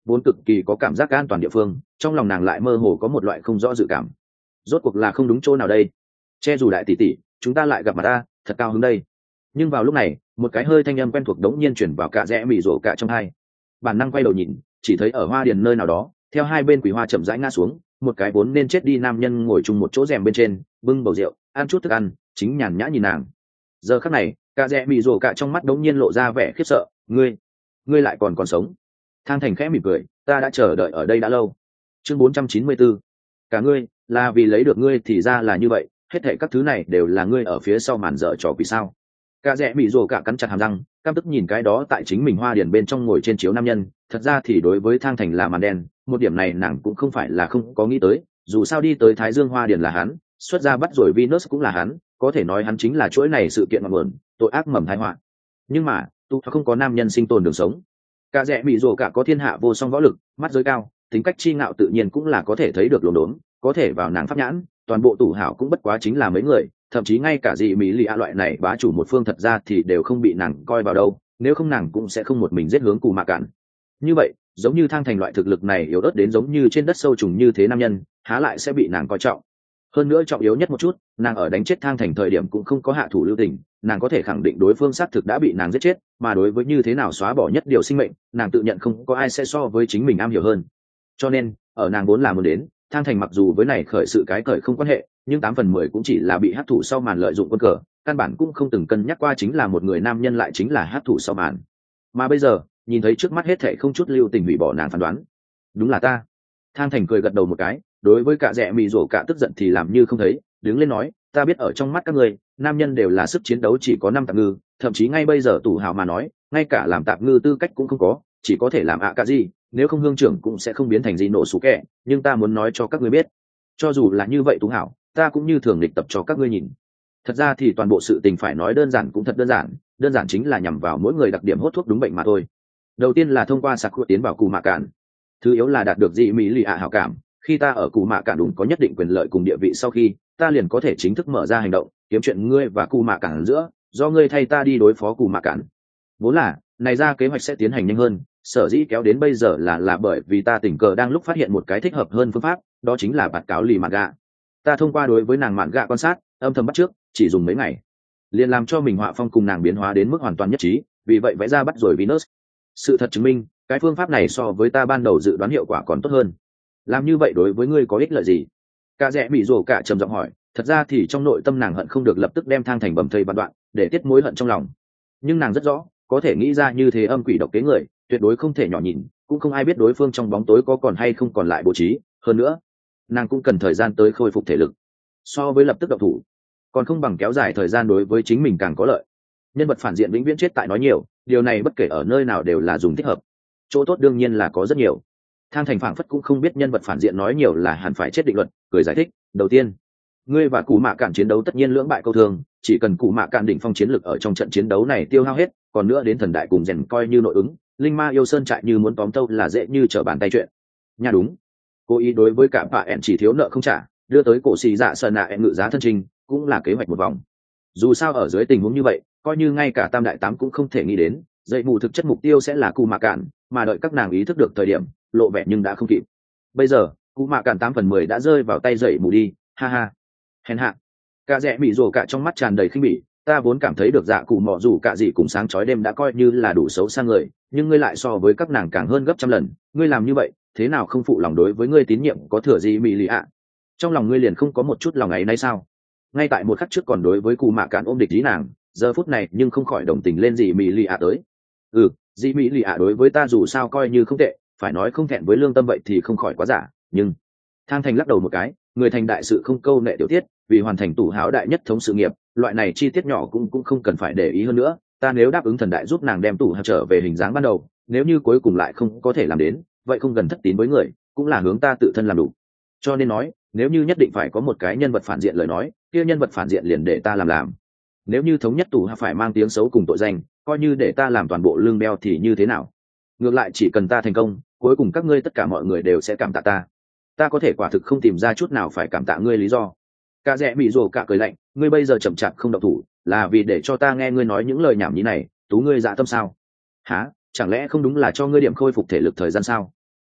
vốn cực kỳ có cảm giác an toàn địa phương, trong lòng nàng lại mơ hồ có một loại không rõ dự cảm. Rốt cuộc là không đúng chỗ nào đây? Che dù đại tỷ tỷ, chúng ta lại gặp mặt ta, thật cao hứng đây. Nhưng vào lúc này, một cái hơi thanh âm quen thuộc đống nhiên chuyển vào cả rẽ mị rổ cả trong hai. Bản năng quay đầu nhìn, chỉ thấy ở hoa điền nơi nào đó, theo hai bên quỷ hoa chậm rãi ngã xuống, một cái vốn nên chết đi nam nhân ngồi chung một chỗ rèm bên trên, bưng bầu rượu, ăn chút thức ăn, chính nhàn nhã nhìn nàng. Giờ khắc này, cả rẽ mị rổ cả trong mắt đống nhiên lộ ra vẻ khiếp sợ. Ngươi, ngươi lại còn còn sống? Thang Thành khẽ mỉm cười, ta đã chờ đợi ở đây đã lâu. Chương bốn trăm chín mươi bốn. Cả ngươi, là vì lấy được ngươi thì ra là như vậy, hết thảy các thứ này đều là ngươi ở phía sau màn dở trò quỷ sao? Cả rẽ mị rồ cả cắn chặt hàm răng, căm tức nhìn cái đó tại chính mình hoa điển bên trong ngồi trên chiếu nam nhân. Thật ra thì đối với Thang Thành là màn đen, một điểm này nàng cũng không phải là không có nghĩ tới, dù sao đi tới Thái Dương hoa điển là hắn, xuất ra bắt rồi Venus cũng là hắn, có thể nói hắn chính là chuỗi này sự kiện ngọn nguồn, tội ác mầm tai họa. Nhưng mà, tu không có nam nhân sinh tồn đường sống. Cả rẽ mị rồ cả có thiên hạ vô song võ lực, mắt giới cao, tính cách chi ngạo tự nhiên cũng là có thể thấy được lồn đốn, có thể vào nàng pháp nhãn, toàn bộ tủ hảo cũng bất quá chính là mấy người, thậm chí ngay cả dị mỹ lì a loại này bá chủ một phương thật ra thì đều không bị nàng coi vào đâu, nếu không nàng cũng sẽ không một mình giết hướng cù mạ cản. Như vậy, giống như Thang Thành loại thực lực này yếu ớt đến giống như trên đất sâu trùng như thế nam nhân, há lại sẽ bị nàng coi trọng. Hơn nữa trọng yếu nhất một chút, nàng ở đánh chết Thang Thành thời điểm cũng không có hạ thủ lưu tình, nàng có thể khẳng định đối phương xác thực đã bị nàng giết chết, mà đối với như thế nào xóa bỏ nhất điều sinh mệnh, nàng tự nhận không có ai sẽ so với chính mình am hiểu hơn. Cho nên, ở nàng vốn là muốn đến, Thang Thành mặc dù với này khởi sự cái khởi không quan hệ, nhưng tám phần mười cũng chỉ là bị hắc thủ sau màn lợi dụng quân cờ, căn bản cũng không từng cân nhắc qua chính là một người nam nhân lại chính là hắc thủ sau màn. Mà bây giờ, nhìn thấy trước mắt hết thảy không chút lưu tình hủy bỏ nàng phán đoán. Đúng là ta. Thang Thành cười gật đầu một cái, đối với cả rẽ mị rổ cả tức giận thì làm như không thấy, đứng lên nói, ta biết ở trong mắt các ngươi, nam nhân đều là sức chiến đấu chỉ có năm tạp ngư, thậm chí ngay bây giờ tủ hào mà nói, ngay cả làm tạp ngư tư cách cũng không có, chỉ có thể làm ạ cả gì, nếu không hương trưởng cũng sẽ không biến thành gì nổ sủ kẻ, nhưng ta muốn nói cho các ngươi biết, cho dù là như vậy tú hảo, ta cũng như thường lịch tập cho các ngươi nhìn. Thật ra thì toàn bộ sự tình phải nói đơn giản cũng thật đơn giản, đơn giản chính là nhằm vào mỗi người đặc điểm hốt thuốc đúng bệnh mà thôi. Đầu tiên là thông qua sạc khuất tiến vào cù mạ cản, thứ yếu là đạt được dị mỹ lì ạ hảo cảm, khi ta ở cù mạ cản đúng có nhất định quyền lợi cùng địa vị sau khi, ta liền có thể chính thức mở ra hành động, kiếm chuyện ngươi và cù mạ cản giữa, do ngươi thay ta đi đối phó cù mạ cản. Vốn là, này ra kế hoạch sẽ tiến hành nhanh hơn, sở dĩ kéo đến bây giờ là là bởi vì ta tình cờ đang lúc phát hiện một cái thích hợp hơn phương pháp, đó chính là bạt cáo lì mạn gạ. Ta thông qua đối với nàng mạn gạ quan sát, âm thầm bắt trước, chỉ dùng mấy ngày, liền làm cho mình họa phong cùng nàng biến hóa đến mức hoàn toàn nhất trí, vì vậy vẽ ra bắt rồi Venus. Sự thật chứng minh, cái phương pháp này so với ta ban đầu dự đoán hiệu quả còn tốt hơn. Làm như vậy đối với ngươi có ích lợi gì? Cả rẽ bị rồ cả trầm giọng hỏi, thật ra thì trong nội tâm nàng hận không được lập tức đem Thang Thành bầm thây bắn đoạn, để tiết mối hận trong lòng. Nhưng nàng rất rõ, có thể nghĩ ra như thế âm quỷ độc kế người, tuyệt đối không thể nhỏ nhìn, cũng không ai biết đối phương trong bóng tối có còn hay không còn lại bố trí, hơn nữa, nàng cũng cần thời gian tới khôi phục thể lực. So với lập tức động thủ, còn không bằng kéo dài thời gian đối với chính mình càng có lợi. Nhân vật phản diện vĩnh viễn chết tại nói nhiều, điều này bất kể ở nơi nào đều là dùng thích hợp. Chỗ tốt đương nhiên là có rất nhiều. Thang Thành phảng phất cũng không biết nhân vật phản diện nói nhiều là hẳn phải chết định luật, cười giải thích, đầu tiên, ngươi và Cù Mạ Cản chiến đấu tất nhiên lưỡng bại câu thương, chỉ cần Cù Mạ Cản đỉnh phong chiến lực ở trong trận chiến đấu này tiêu hao hết, còn nữa đến thần đại cùng rèn coi như nội ứng, linh ma yêu sơn trại như muốn tóm tâu là dễ như trở bàn tay chuyện. Nha đúng. Cố ý đối với cả bà ẹn chỉ thiếu nợ không trả, đưa tới cổ xì dạ sơn nạ ẹn ngự giá thân trình, cũng là kế hoạch một vòng. Dù sao ở dưới tình huống như vậy, coi như ngay cả tam đại tám cũng không thể nghĩ đến, dậy mù thực chất mục tiêu sẽ là Cù Mạ Cản, mà đợi các nàng ý thức được thời điểm, lộ vẻ nhưng đã không kịp. Bây giờ, Cù Mạ Cản tám phần mười đã rơi vào tay dậy mù đi, ha ha. Hèn hạ. Cả rẽ mị rồ cả trong mắt tràn đầy khinh bỉ, ta vốn cảm thấy được dạ cụ mọ dù cả gì cùng sáng chói đêm đã coi như là đủ xấu xa người, nhưng ngươi lại so với các nàng càng hơn gấp trăm lần, ngươi làm như vậy, thế nào không phụ lòng đối với ngươi tín nhiệm có thừa gì mị lì ạ? Trong lòng ngươi liền không có một chút lòng ấy nay sao? Ngay tại một khắc trước còn đối với Cù Mạ Cản ôm địch ý nàng, giờ phút này nhưng không khỏi đồng tình lên gì mị lì ạ tới. Ừ, gì mị lì ạ đối với ta dù sao coi như không tệ, phải nói không thẹn với lương tâm vậy thì không khỏi quá giả, nhưng Thang Thành lắc đầu một cái, người thành đại sự không câu nệ tiểu tiết, vì hoàn thành tủ háo đại nhất thống sự nghiệp, loại này chi tiết nhỏ cũng cũng không cần phải để ý hơn nữa. Ta nếu đáp ứng thần đại giúp nàng đem tủ háo trở về hình dáng ban đầu, nếu như cuối cùng lại không có thể làm đến, vậy không gần thất tín với người, cũng là hướng ta tự thân làm đủ. Cho nên nói, nếu như nhất định phải có một cái nhân vật phản diện lời nói, kia nhân vật phản diện liền để ta làm làm. Nếu như thống nhất tủ háo phải mang tiếng xấu cùng tội danh, coi như để ta làm toàn bộ lương beo thì như thế nào? Ngược lại chỉ cần ta thành công, cuối cùng các ngươi tất cả mọi người đều sẽ cảm tạ ta. Ta có thể quả thực không tìm ra chút nào phải cảm tạ ngươi lý do. Cả rẽ bị rồ cả cười lạnh, ngươi bây giờ chậm chạp không động thủ, là vì để cho ta nghe ngươi nói những lời nhảm nhí này, tú ngươi dạ tâm sao? Hả? Chẳng lẽ không đúng là cho ngươi điểm khôi phục thể lực thời gian sao?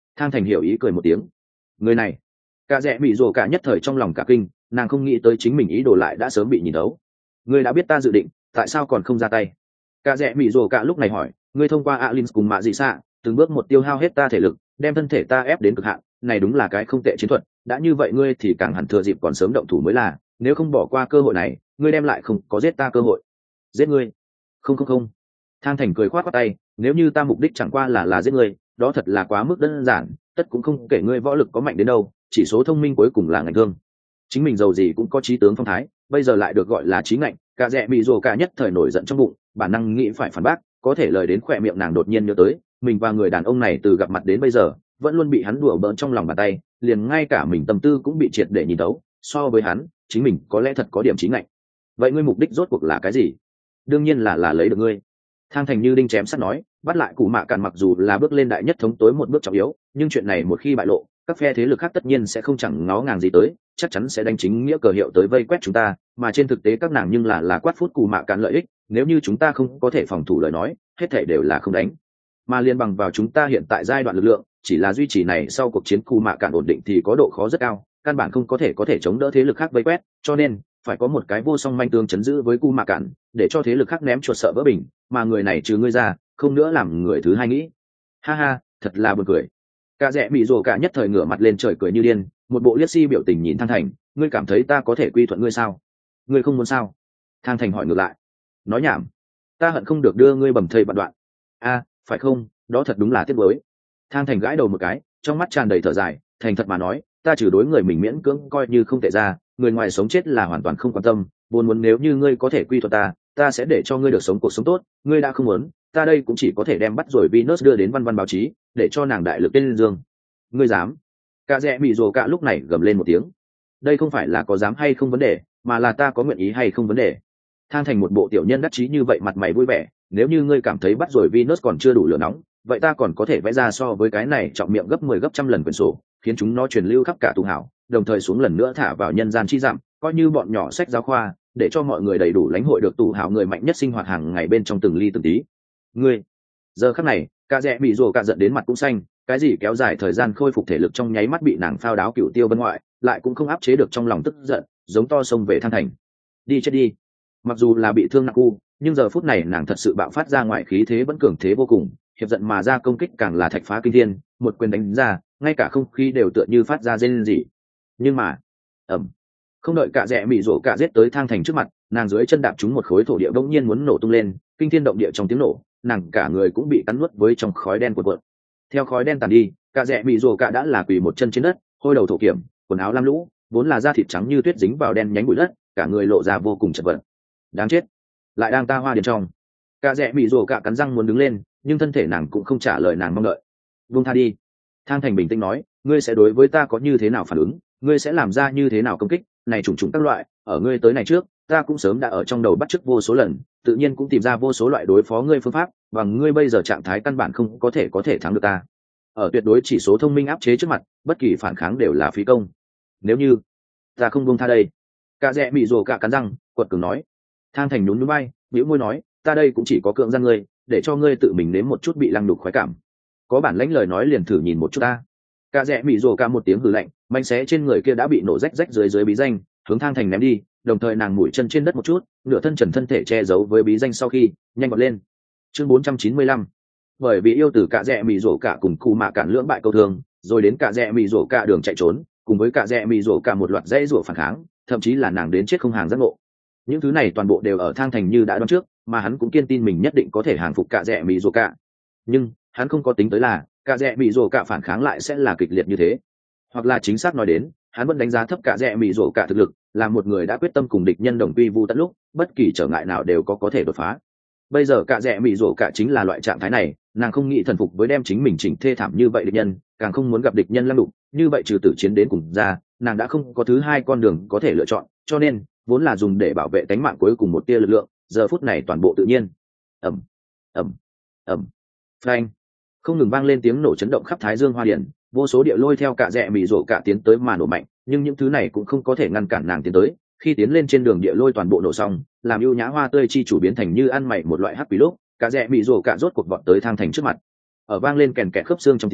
Thang Thành hiểu ý cười một tiếng. Người này, cả rẽ bị rồ cả nhất thời trong lòng cả kinh, nàng không nghĩ tới chính mình ý đồ lại đã sớm bị nhìn thấu. Ngươi đã biết ta dự định, tại sao còn không ra tay? Cả rẽ bị rồ cả lúc này hỏi, ngươi thông qua Alin cùng mạ dị xạ, từng bước một tiêu hao hết ta thể lực, đem thân thể ta ép đến cực hạn, này đúng là cái không tệ chiến thuật, đã như vậy ngươi thì càng hẳn thừa dịp còn sớm động thủ mới là, nếu không bỏ qua cơ hội này, ngươi đem lại không có giết ta cơ hội. Giết ngươi? Không không không. Thang Thành cười khoát khoát tay, nếu như ta mục đích chẳng qua là là giết ngươi, đó thật là quá mức đơn giản, tất cũng không kể ngươi võ lực có mạnh đến đâu, chỉ số thông minh cuối cùng là ngành thương. Chính mình giàu gì cũng có trí tướng phong thái, bây giờ lại được gọi là trí ngạnh, cả rẽ bị rồ cả nhất thời nổi giận trong bụng, bản năng nghĩ phải phản bác, có thể lời đến khỏe miệng nàng đột nhiên nhớ tới, mình và người đàn ông này từ gặp mặt đến bây giờ, vẫn luôn bị hắn đùa bỡn trong lòng bàn tay, liền ngay cả mình tâm tư cũng bị triệt để nhìn tấu, so với hắn, chính mình có lẽ thật có điểm trí ngạnh. Vậy ngươi mục đích rốt cuộc là cái gì? Đương nhiên là là lấy được ngươi. Thang Thành như đinh chém sắt nói, bắt lại Cù Mạ Cản mặc dù là bước lên đại nhất thống tối một bước trọng yếu, nhưng chuyện này một khi bại lộ, các phe thế lực khác tất nhiên sẽ không chẳng ngó ngàng gì tới, chắc chắn sẽ đánh chính nghĩa cờ hiệu tới vây quét chúng ta, mà trên thực tế các nàng nhưng là là quát phút Cù Mạ Cản lợi ích, nếu như chúng ta không có thể phòng thủ lời nói, hết thảy đều là không đánh. Mà liên bằng vào chúng ta hiện tại giai đoạn lực lượng, chỉ là duy trì này sau cuộc chiến Cù Mạ Cản ổn định thì có độ khó rất cao, căn bản không có thể có thể chống đỡ thế lực khác vây quét, cho nên phải có một cái vô song manh tương chấn giữ với Cù Mạ Cản, để cho thế lực khác ném chuột sợ vỡ bình, mà người này trừ ngươi ra, không nữa làm người thứ hai nghĩ. Ha ha, thật là buồn cười. Cả rẽ bị rồ cả nhất thời ngửa mặt lên trời cười như điên, một bộ liếc si biểu tình nhìn Thang Thành, ngươi cảm thấy ta có thể quy thuận ngươi sao? Ngươi không muốn sao? Thang Thành hỏi ngược lại. Nói nhảm, ta hận không được đưa ngươi bầm thây bạt đoạn. A, phải không, đó thật đúng là tiếc nuối. Thang Thành gãi đầu một cái, trong mắt tràn đầy thở dài, thành thật mà nói, ta trừ đối người mình miễn cưỡng coi như không tệ ra, người ngoài sống chết là hoàn toàn không quan tâm, vốn muốn nếu như ngươi có thể quy thuận ta, ta sẽ để cho ngươi được sống cuộc sống tốt, ngươi đã không muốn, ta đây cũng chỉ có thể đem bắt rồi Venus đưa đến văn văn báo chí, để cho nàng đại lực tên dương. Ngươi dám? Cả rẽ bị rồ cả lúc này gầm lên một tiếng. Đây không phải là có dám hay không vấn đề, mà là ta có nguyện ý hay không vấn đề. Thang Thành một bộ tiểu nhân đắc chí như vậy mặt mày vui vẻ, nếu như ngươi cảm thấy bắt rồi Venus còn chưa đủ lửa nóng, vậy ta còn có thể vẽ ra so với cái này trọng miệng gấp mười gấp trăm lần quyển sổ, khiến chúng nó truyền lưu khắp cả tù hảo, đồng thời xuống lần nữa thả vào nhân gian chi dặm, coi như bọn nhỏ sách giáo khoa, để cho mọi người đầy đủ lãnh hội được tù hảo người mạnh nhất sinh hoạt hàng ngày bên trong từng ly từng tí. Ngươi, giờ khắc này, cả rẽ bị rồ cả giận đến mặt cũng xanh, cái gì kéo dài thời gian khôi phục thể lực trong nháy mắt bị nàng phao đáo cửu tiêu bên ngoại, lại cũng không áp chế được trong lòng tức giận, giống to xông về Thang Thành. Đi chết đi. Mặc dù là bị thương nặng u, nhưng giờ phút này nàng thật sự bạo phát ra ngoại khí thế vẫn cường thế vô cùng, hiệp giận mà ra công kích càng là thạch phá kinh thiên, một quyền đánh ra, ngay cả không khí đều tựa như phát ra rên rỉ. Nhưng mà, ầm, không đợi cả rẽ mị rổ cả giết tới Thang Thành trước mặt, nàng dưới chân đạp trúng một khối thổ địa bỗng nhiên muốn nổ tung lên, kinh thiên động địa trong tiếng nổ, nàng cả người cũng bị cắn nuốt với trong khói đen cuộn cuộn. Theo khói đen tàn đi, cả rẽ mị rổ cả đã là quỳ một chân trên đất, hôi đầu thổ kiểm, quần áo lam lũ, vốn là da thịt trắng như tuyết dính vào đen nhánh bụi đất, cả người lộ ra vô cùng chật vật. Đáng chết, lại đang ta hoa điền trong. Cả rẽ mị rổ cả cắn răng muốn đứng lên, nhưng thân thể nàng cũng không trả lời nàng mong đợi. Buông tha đi. Thang Thành bình tĩnh nói, ngươi sẽ đối với ta có như thế nào phản ứng, ngươi sẽ làm ra như thế nào công kích, này trùng trùng các loại, ở ngươi tới này trước, ta cũng sớm đã ở trong đầu bắt chước vô số lần, tự nhiên cũng tìm ra vô số loại đối phó ngươi phương pháp, và ngươi bây giờ trạng thái căn bản không có thể có thể thắng được ta. Ở tuyệt đối chỉ số thông minh áp chế trước mặt, bất kỳ phản kháng đều là phí công. Nếu như ta không buông tha đây. Cả rẽ mị rồ cả cắn răng, quật cường nói. Thang Thành nhún nhún vai, bĩu môi nói, ta đây cũng chỉ có cưỡng gian ngươi, để cho ngươi tự mình nếm một chút bị lăng đục khoái cảm. Có bản lãnh lời nói liền thử nhìn một chút ta. Cả rẽ mị rồ cả một tiếng hừ lạnh, manh xé trên người kia đã bị nổ rách rách dưới dưới bí danh, hướng Thang Thành ném đi, đồng thời nàng mũi chân trên đất một chút, nửa thân trần thân thể che giấu với bí danh sau khi nhanh vọt lên. Chương bốn trăm chín mươi lăm. Bởi vì yêu tử cả rẽ mị rồ cả cùng Cù Mạ Cản lưỡng bại câu thương, rồi đến cả rẽ mị rồ cả đường chạy trốn, cùng với cả rẽ mị rồ cả một loạt dãy rủa phản kháng, thậm chí là nàng đến chết không hàng giác ngộ. Những thứ này toàn bộ đều ở Thang Thành như đã đoán trước, mà hắn cũng kiên tin mình nhất định có thể hàng phục cả rẽ mị rồ cả. Nhưng hắn không có tính tới là cả rẽ mị rồ cả phản kháng lại sẽ là kịch liệt như thế, hoặc là chính xác nói đến, hắn vẫn đánh giá thấp cả rẽ mị rồ cả thực lực, là một người đã quyết tâm cùng địch nhân đồng quy vu tận lúc, bất kỳ trở ngại nào đều có có thể đột phá. Bây giờ cả rẽ mị rồ cả chính là loại trạng thái này, nàng không nghĩ thần phục với đem chính mình chỉnh thê thảm như vậy địch nhân, càng không muốn gặp địch nhân lăng đục, như vậy trừ tử chiến đến cùng ra, nàng đã không có thứ hai con đường có thể lựa chọn, cho nên vốn là dùng để bảo vệ tính mạng cuối cùng một tia lực lượng, giờ phút này toàn bộ tự nhiên. Ầm, ầm, ầm, phanh, không ngừng vang lên tiếng nổ chấn động khắp Thái Dương Hoa Điển, vô số địa lôi theo cả rẽ mị rồ cả tiến tới mà nổ mạnh, nhưng những thứ này cũng không có thể ngăn cản nàng tiến tới. Khi tiến lên trên đường địa lôi toàn bộ nổ xong, làm ưu nhã hoa tươi chi chủ biến thành như ăn mày một loại hắc quỷ lúc, cả rẽ mị rồ cả rốt cuộc vọt tới Thang Thành trước mặt. Ở vang lên kèn kẹt khớp xương trong tiếng,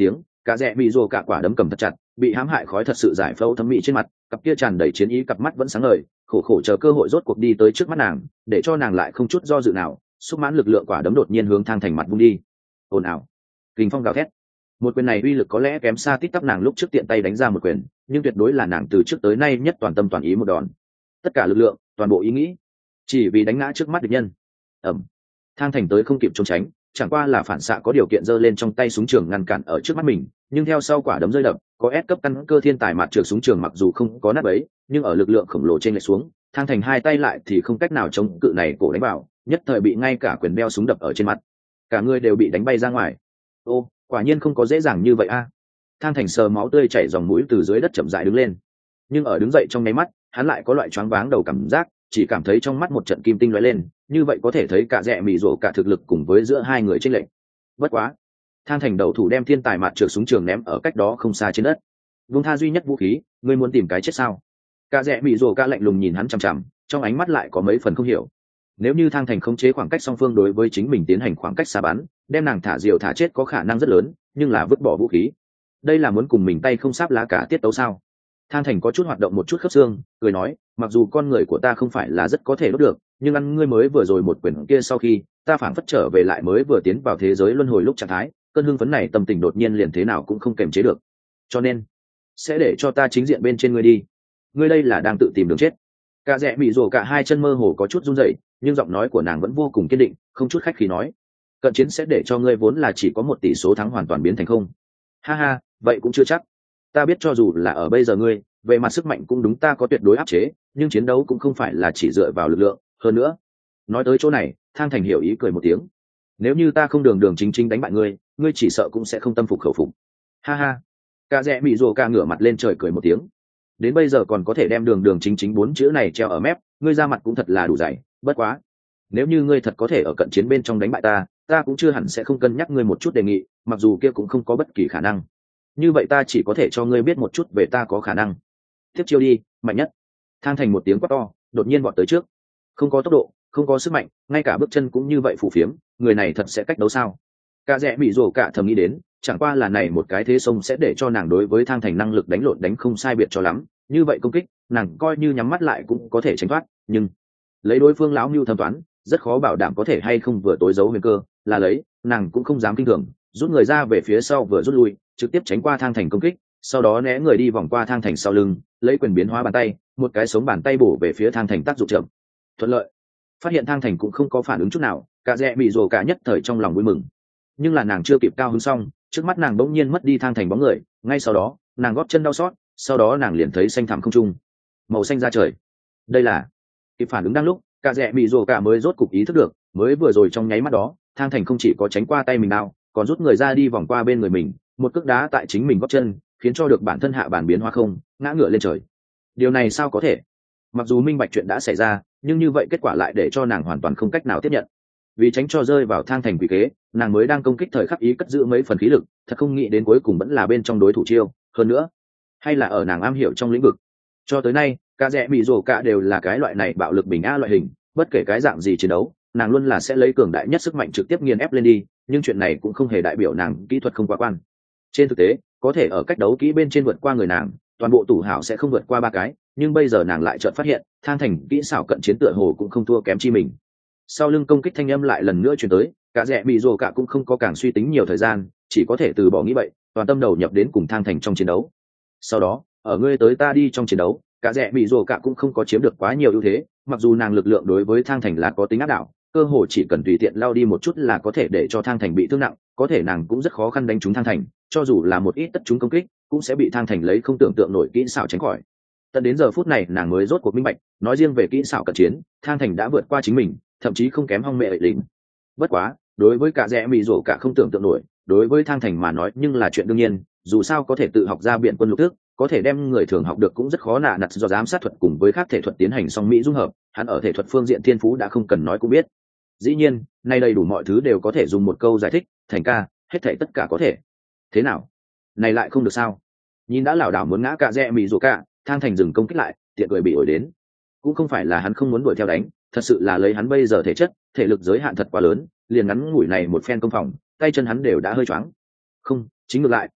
cả rẽ bị rồ cả quả đấm cầm thật chặt, bị hãm hại khói thật sự giải phẫu thấm mị trên mặt, cặp kia tràn đầy chiến ý cặp mắt vẫn sáng ngời, khổ khổ chờ cơ hội rốt cuộc đi tới trước mắt nàng, để cho nàng lại không chút do dự nào, xúc mãn lực lượng quả đấm đột nhiên hướng Thang Thành mặt vung đi. Ồn ào, kình phong gào thét. Một quyền này uy lực có lẽ kém xa tít tắp nàng lúc trước tiện tay đánh ra một quyền, nhưng tuyệt đối là nàng từ trước tới nay nhất toàn tâm toàn ý một đòn. Tất cả lực lượng, toàn bộ ý nghĩ, chỉ vì đánh ngã trước mắt địch nhân. Ầm. Thang Thành tới không kịp trốn tránh, chẳng qua là phản xạ có điều kiện giơ lên trong tay súng trường ngăn cản ở trước mắt mình, nhưng theo sau quả đấm rơi đập, có ép cấp căn cơ thiên tài mặt trượt súng trường mặc dù không có nát bấy, nhưng ở lực lượng khổng lồ trên lệch xuống, Thang Thành hai tay lại thì không cách nào chống cự này cổ đánh vào, nhất thời bị ngay cả quyền đeo súng đập ở trên mặt, cả người đều bị đánh bay ra ngoài. Ô, quả nhiên không có dễ dàng như vậy a. À. Thang Thành sờ máu tươi chảy dòng mũi từ dưới đất chậm rãi đứng lên, nhưng ở đứng dậy trong nháy mắt, hắn lại có loại choáng váng đầu cảm giác, chỉ cảm thấy trong mắt một trận kim tinh lóe lên, như vậy có thể thấy cả rẽ mị rổ cả thực lực cùng với giữa hai người trên lệnh. Bất quá, Thang Thành đầu thủ đem thiên tài mặt trượt súng trường ném ở cách đó không xa trên đất. Vung tha duy nhất vũ khí, ngươi muốn tìm cái chết sao? Cả rẽ mị rổ cả lạnh lùng nhìn hắn chằm chằm, trong ánh mắt lại có mấy phần không hiểu. Nếu như Thang Thành khống chế khoảng cách song phương đối với chính mình tiến hành khoảng cách xa bắn, đem nàng thả diều thả chết có khả năng rất lớn, nhưng là vứt bỏ vũ khí, đây là muốn cùng mình tay không sáp lá cả tiết tấu sao? Thang Thành có chút hoạt động một chút khớp xương, cười nói, mặc dù con người của ta không phải là rất có thể đốt được, nhưng ăn ngươi mới vừa rồi một quyền kia sau khi, ta phảng phất trở về lại mới vừa tiến vào thế giới luân hồi lúc trạng thái, cơn hưng phấn này tâm tình đột nhiên liền thế nào cũng không kềm chế được. Cho nên, sẽ để cho ta chính diện bên trên ngươi đi. Ngươi đây là đang tự tìm đường chết. Cả rẽ bị rồ cả hai chân mơ hồ có chút run rẩy, nhưng giọng nói của nàng vẫn vô cùng kiên định, không chút khách khí nói, cận chiến sẽ để cho ngươi vốn là chỉ có một tỷ số thắng hoàn toàn biến thành không. Ha ha, vậy cũng chưa chắc. Ta biết cho dù là ở bây giờ ngươi, về mặt sức mạnh cũng đúng ta có tuyệt đối áp chế, nhưng chiến đấu cũng không phải là chỉ dựa vào lực lượng, hơn nữa. Nói tới chỗ này, Thang Thành hiểu ý cười một tiếng. Nếu như ta không đường đường chính chính đánh bại ngươi, ngươi chỉ sợ cũng sẽ không tâm phục khẩu phục. Ha ha. Cả rẽ bị rồ ca ngửa mặt lên trời cười một tiếng. Đến bây giờ còn có thể đem đường đường chính chính bốn chữ này treo ở mép, ngươi ra mặt cũng thật là đủ dày, bất quá. Nếu như ngươi thật có thể ở cận chiến bên trong đánh bại ta, ta cũng chưa hẳn sẽ không cân nhắc ngươi một chút đề nghị, mặc dù kia cũng không có bất kỳ khả năng. Như vậy ta chỉ có thể cho ngươi biết một chút về ta có khả năng. Tiếp chiêu đi, mạnh nhất. Thang Thành một tiếng quát to, đột nhiên vọt tới trước. Không có tốc độ, không có sức mạnh, ngay cả bước chân cũng như vậy phù phiếm, người này thật sẽ cách đấu sao? Cả rẽ bị rồ cả thầm nghĩ đến, chẳng qua là này một cái thế sông sẽ để cho nàng đối với Thang Thành năng lực đánh lộn đánh không sai biệt cho lắm, như vậy công kích, nàng coi như nhắm mắt lại cũng có thể tránh thoát, nhưng lấy đối phương lão mưu thâm toán, rất khó bảo đảm có thể hay không vừa tối giấu nguy cơ, là lấy, nàng cũng không dám kinh thường, rút người ra về phía sau vừa rút lui, trực tiếp tránh qua Thang Thành công kích, sau đó né người đi vòng qua Thang Thành sau lưng, lấy quyền biến hóa bàn tay, một cái sống bàn tay bổ về phía Thang Thành tác dụng chậm. Thuận lợi. Phát hiện Thang Thành cũng không có phản ứng chút nào, cả rẽ bị rồ cả nhất thời trong lòng vui mừng. Nhưng là nàng chưa kịp cao hứng xong, trước mắt nàng bỗng nhiên mất đi Thang Thành bóng người, ngay sau đó, nàng gót chân đau xót, sau đó nàng liền thấy xanh thẳm không trung, màu xanh ra trời. Đây là kịp phản ứng đang lúc, cả rẽ bị rồ cả mới rốt cục ý thức được, mới vừa rồi trong nháy mắt đó, Thang Thành không chỉ có tránh qua tay mình nào, còn rút người ra đi vòng qua bên người mình, một cước đá tại chính mình gót chân, khiến cho được bản thân hạ bản biến hóa không, ngã ngửa lên trời. Điều này sao có thể? Mặc dù minh bạch chuyện đã xảy ra, nhưng như vậy kết quả lại để cho nàng hoàn toàn không cách nào tiếp nhận. Vì tránh cho rơi vào Thang Thành quỷ kế, nàng mới đang công kích thời khắc ý cất giữ mấy phần khí lực, thật không nghĩ đến cuối cùng vẫn là bên trong đối thủ chiêu, hơn nữa, hay là ở nàng am hiểu trong lĩnh vực. Cho tới nay, cả rẽ bị rồ cả đều là cái loại này bạo lực bình a loại hình, bất kể cái dạng gì chiến đấu, nàng luôn là sẽ lấy cường đại nhất sức mạnh trực tiếp nghiền ép lên đi, nhưng chuyện này cũng không hề đại biểu nàng kỹ thuật không quá quan. Trên thực tế, có thể ở cách đấu kỹ bên trên vượt qua người nàng, toàn bộ tủ hảo sẽ không vượt qua ba cái, nhưng bây giờ nàng lại chợt phát hiện, Thang Thành kỹ xảo cận chiến tựa hồ cũng không thua kém chi mình. Sau lưng công kích thanh âm lại lần nữa truyền tới, cả rẽ bị rồ cả cũng không có càng suy tính nhiều thời gian, chỉ có thể từ bỏ nghĩ vậy, toàn tâm đầu nhập đến cùng Thang Thành trong chiến đấu. Sau đó, ở ngươi tới ta đi trong chiến đấu, cả rẽ bị rồ cả cũng không có chiếm được quá nhiều ưu thế, mặc dù nàng lực lượng đối với Thang Thành là có tính áp đảo, cơ hồ chỉ cần tùy tiện lao đi một chút là có thể để cho Thang Thành bị thương nặng, có thể nàng cũng rất khó khăn đánh trúng Thang Thành, cho dù là một ít tất trúng công kích, cũng sẽ bị Thang Thành lấy không tưởng tượng nổi kỹ xảo tránh khỏi. Tận đến giờ phút này nàng mới rốt cuộc minh bạch, nói riêng về kỹ xảo cận chiến, Thang Thành đã vượt qua chính mình, thậm chí không kém Hong Mẹ ấy lính. Bất quá, đối với cả rẽ mị rổ cả không tưởng tượng nổi, đối với Thang Thành mà nói nhưng là chuyện đương nhiên, dù sao có thể tự học ra biện quân lục thức, có thể đem người thường học được cũng rất khó nạ nặt do giám sát thuật cùng với các thể thuật tiến hành song mỹ dung hợp, hắn ở thể thuật phương diện thiên phú đã không cần nói cũng biết. Dĩ nhiên, nay đầy đủ mọi thứ đều có thể dùng một câu giải thích, Thành ca, hết thảy tất cả có thể. Thế nào? Này lại không được sao? Nhìn đã lảo đảo muốn ngã cả rẽ mị rổ cả, Thang Thành dừng công kích lại, tiện cười bị ổi đến. Cũng không phải là hắn không muốn đuổi theo đánh, thật sự là lấy hắn bây giờ thể chất, thể lực giới hạn thật quá lớn, liền ngắn ngủi này một phen công phòng, tay chân hắn đều đã hơi choáng. Không, chính ngược lại,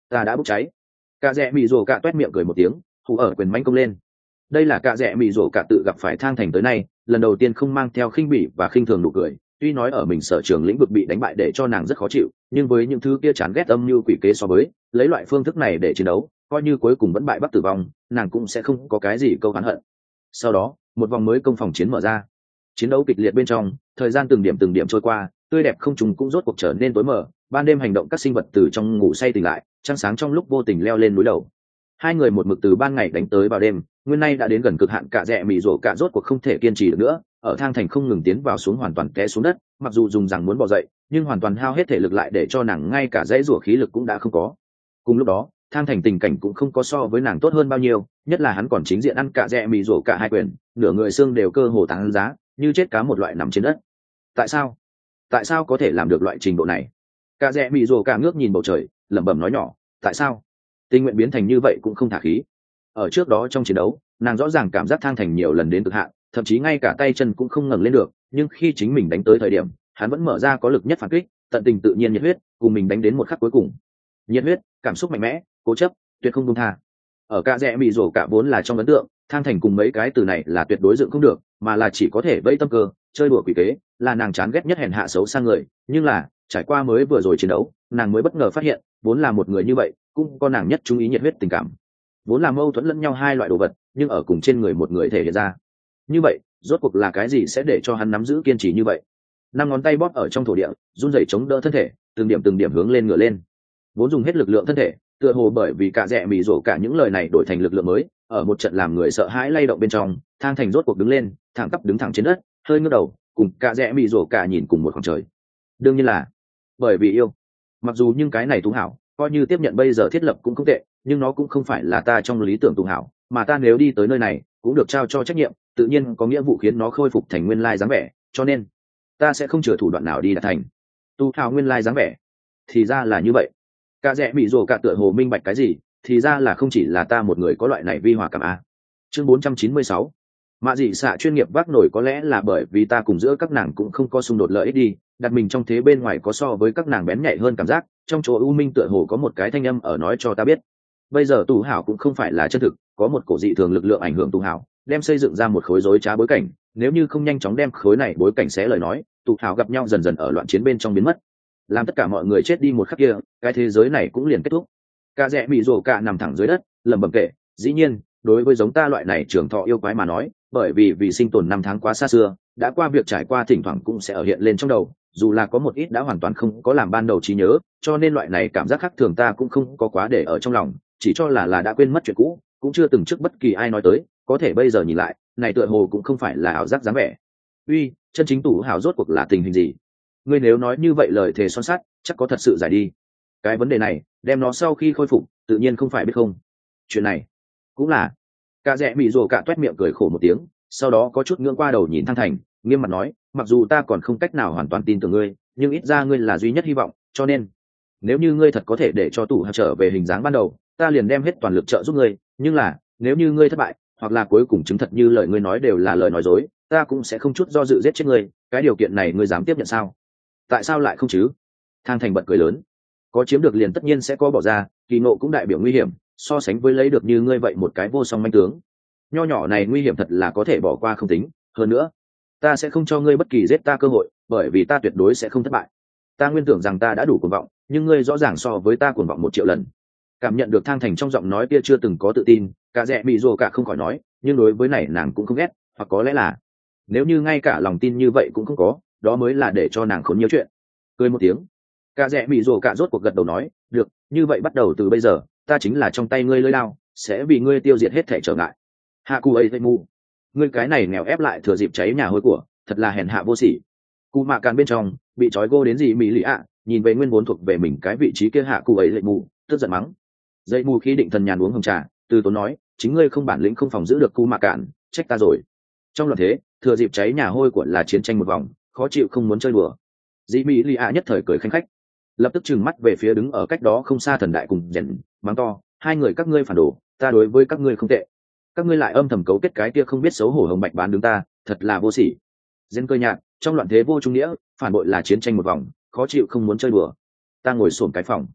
ta đã bốc cháy. Cả rẽ mị rồ cả toét miệng cười một tiếng, hù ở quyền manh công lên. Đây là cả rẽ mị rồ cả tự gặp phải thang thành tới nay lần đầu tiên không mang theo khinh bỉ và khinh thường nụ cười. Tuy nói ở mình sở trường lĩnh vực bị đánh bại để cho nàng rất khó chịu, nhưng với những thứ kia chán ghét âm mưu quỷ kế so với lấy loại phương thức này để chiến đấu, coi như cuối cùng vẫn bại bắc tử vong, nàng cũng sẽ không có cái gì câu oán hận. Sau đó một vòng mới công phòng chiến mở ra. Chiến đấu kịch liệt bên trong, thời gian từng điểm từng điểm trôi qua, tươi đẹp không trùng cũng rốt cuộc trở nên tối mờ. Ban đêm hành động các sinh vật từ trong ngủ say tỉnh lại, trăng sáng trong lúc vô tình leo lên núi đầu. Hai người một mực từ ban ngày đánh tới vào đêm, nguyên nay đã đến gần cực hạn, cả rẽ mị rổ cả rốt cuộc không thể kiên trì được nữa, ở thang thành không ngừng tiến vào xuống, hoàn toàn té xuống đất. Mặc dù dùng rằng muốn bò dậy, nhưng hoàn toàn hao hết thể lực lại để cho nàng ngay cả dãy rủa khí lực cũng đã không có. Cùng lúc đó, thang thành tình cảnh cũng không có so với nàng tốt hơn bao nhiêu, nhất là hắn còn chính diện ăn cả rẽ mị rổ cả hai quyền, nửa người xương đều cơ hồ tán giá, như chết cá một loại nằm trên đất. Tại sao? Tại sao có thể làm được loại trình độ này? Cả rẽ mị rổ cả ngước nhìn bầu trời, lẩm bẩm nói nhỏ, tại sao? Tình nguyện biến thành như vậy cũng không thả khí. Ở trước đó trong chiến đấu, nàng rõ ràng cảm giác thang thành nhiều lần đến cực hạn, thậm chí ngay cả tay chân cũng không ngẩng lên được, nhưng khi chính mình đánh tới thời điểm, hắn vẫn mở ra có lực nhất phản kích, tận tình tự nhiên nhiệt huyết, cùng mình đánh đến một khắc cuối cùng. Nhiệt huyết, cảm xúc mạnh mẽ, cố chấp, tuyệt không buông tha. Ở cả rẽ mị rổ cả vốn là trong ấn tượng, thang thành cùng mấy cái từ này là tuyệt đối dựng không được, mà là chỉ có thể vẫy tâm cơ, chơi đùa quỷ kế, là nàng chán ghét nhất hèn hạ xấu xa người. Nhưng là trải qua mới vừa rồi chiến đấu, nàng mới bất ngờ phát hiện, vốn là một người như vậy, cũng có nàng nhất chú ý nhiệt huyết tình cảm. Vốn là mâu thuẫn lẫn nhau hai loại đồ vật, nhưng ở cùng trên người một người thể hiện ra. Như vậy, rốt cuộc là cái gì sẽ để cho hắn nắm giữ kiên trì như vậy? Năm ngón tay bóp ở trong thổ địa, run rẩy chống đỡ thân thể, từng điểm từng điểm hướng lên ngửa lên. Vốn dùng hết lực lượng thân thể, tựa hồ bởi vì cả rẽ mị rổ cả những lời này đổi thành lực lượng mới, ở một trận làm người sợ hãi lay động bên trong, thang thành rốt cuộc đứng lên, thẳng tắp đứng thẳng trên đất, hơi ngước đầu, cùng cả rẽ mị rổ cả nhìn cùng một khoảng trời. Đương nhiên là bởi vì yêu. Mặc dù nhưng cái này Tú Hảo, coi như tiếp nhận bây giờ thiết lập cũng không tệ, nhưng nó cũng không phải là ta trong lý tưởng Tú Hảo, mà ta nếu đi tới nơi này, cũng được trao cho trách nhiệm, tự nhiên có nghĩa vụ khiến nó khôi phục thành nguyên lai dáng vẻ, cho nên ta sẽ không chừa thủ đoạn nào đi đạt thành Tú Hảo nguyên lai dáng vẻ. Thì ra là như vậy. Cả rẽ mị rổ cả tựa hồ minh bạch cái gì, thì ra là không chỉ là ta một người có loại này vi hòa cảm a. Chương bốn trăm chín mươi sáu. Mạ dị xạ chuyên nghiệp vác nổi, có lẽ là bởi vì ta cùng giữa các nàng cũng không có xung đột lợi ích đi, đặt mình trong thế bên ngoài có so với các nàng bén nhạy hơn cảm giác, trong chỗ u minh tựa hồ có một cái thanh âm ở nói cho ta biết, bây giờ Tú Hảo cũng không phải là chân thực, có một cổ dị thường lực lượng ảnh hưởng Tú Hảo, đem xây dựng ra một khối rối trá bối cảnh, nếu như không nhanh chóng đem khối này bối cảnh xé lời nói, Tú Hảo gặp nhau dần dần ở loạn chiến bên trong biến mất, làm tất cả mọi người chết đi một khắc kia, cái thế giới này cũng liền kết thúc. Cả rẽ mị rổ cả nằm thẳng dưới đất, lẩm bẩm kệ, dĩ nhiên, đối với giống ta loại này trường thọ yêu quái mà nói, bởi vì vì sinh tồn năm tháng quá xa xưa, đã qua việc trải qua thỉnh thoảng cũng sẽ ở hiện lên trong đầu, dù là có một ít đã hoàn toàn không có làm ban đầu trí nhớ, cho nên loại này cảm giác khác thường ta cũng không có quá để ở trong lòng, chỉ cho là là đã quên mất chuyện cũ, cũng chưa từng trước bất kỳ ai nói tới, có thể bây giờ nhìn lại, này tựa hồ cũng không phải là ảo giác dáng vẻ. Uy, chân chính Tú Hảo rốt cuộc là tình hình gì? Ngươi nếu nói như vậy lời thề son sắt, chắc có thật sự giải đi. Cái vấn đề này, đem nó sau khi khôi phục, tự nhiên không phải biết không. Chuyện này, cũng là. Cả rẽ mị rồ cả toét miệng cười khổ một tiếng, sau đó có chút ngưỡng qua đầu nhìn thang thành, nghiêm mặt nói, mặc dù ta còn không cách nào hoàn toàn tin tưởng ngươi, nhưng ít ra ngươi là duy nhất hy vọng, cho nên nếu như ngươi thật có thể để cho Tú Hảo trở về hình dáng ban đầu, ta liền đem hết toàn lực trợ giúp ngươi, nhưng là nếu như ngươi thất bại, hoặc là cuối cùng chứng thật như lời ngươi nói đều là lời nói dối, ta cũng sẽ không chút do dự giết chết ngươi. Cái điều kiện này ngươi dám tiếp nhận sao? Tại sao lại không chứ? Thang thành bật cười lớn, có chiếm được liền tất nhiên sẽ có bỏ ra, kỳ ngộ cũng đại biểu nguy hiểm, so sánh với lấy được như ngươi vậy một cái vô song manh tướng, nho nhỏ này nguy hiểm thật là có thể bỏ qua không tính. Hơn nữa, ta sẽ không cho ngươi bất kỳ giết ta cơ hội, bởi vì ta tuyệt đối sẽ không thất bại. Ta nguyên tưởng rằng ta đã đủ cuồng vọng, nhưng ngươi rõ ràng so với ta cuồng vọng một triệu lần. Cảm nhận được thang thành trong giọng nói kia chưa từng có tự tin, cả rẽ mị rồ cả không khỏi nói, nhưng đối với này nàng cũng không ghét, hoặc có lẽ là nếu như ngay cả lòng tin như vậy cũng không có, đó mới là để cho nàng khốn nhiều chuyện. Cười một tiếng, cả rẽ mị rồ cả rốt cuộc gật đầu nói, được, như vậy bắt đầu từ bây giờ, ta chính là trong tay ngươi lưỡi lao, sẽ vì ngươi tiêu diệt hết thể trở ngại. Hạ cụ ấy mù, ngươi cái này nghèo ép lại thừa dịp cháy nhà hôi của, thật là hèn hạ vô sỉ. Cụ mạ càn bên trong bị trói gô đến gì mỹ lì ạ, nhìn về nguyên vốn thuộc về mình cái vị trí kia hạ cụ ấy mù, tức giận mắng. Dây mù khi định thần nhàn uống hồng trà, từ tốn nói, chính ngươi không bản lĩnh không phòng giữ được cụ mạ càn, trách ta rồi. Trong loạn thế, thừa dịp cháy nhà hôi của là chiến tranh một vòng, khó chịu không muốn chơi đùa. Dĩ mỹ lì ạ nhất thời cười khanh khách, lập tức trừng mắt về phía đứng ở cách đó không xa thần đại cùng rèn, mắng to, hai người các ngươi phản đồ, ta đối với các ngươi không tệ, các ngươi lại âm thầm cấu kết cái kia không biết xấu hổ hồng bạch bán đứng ta, thật là vô sỉ. Rèn cơ nhạt, trong loạn thế vô trung nghĩa, phản bội là chiến tranh một vòng, khó chịu không muốn chơi đùa. Ta ngồi xổm cái phòng,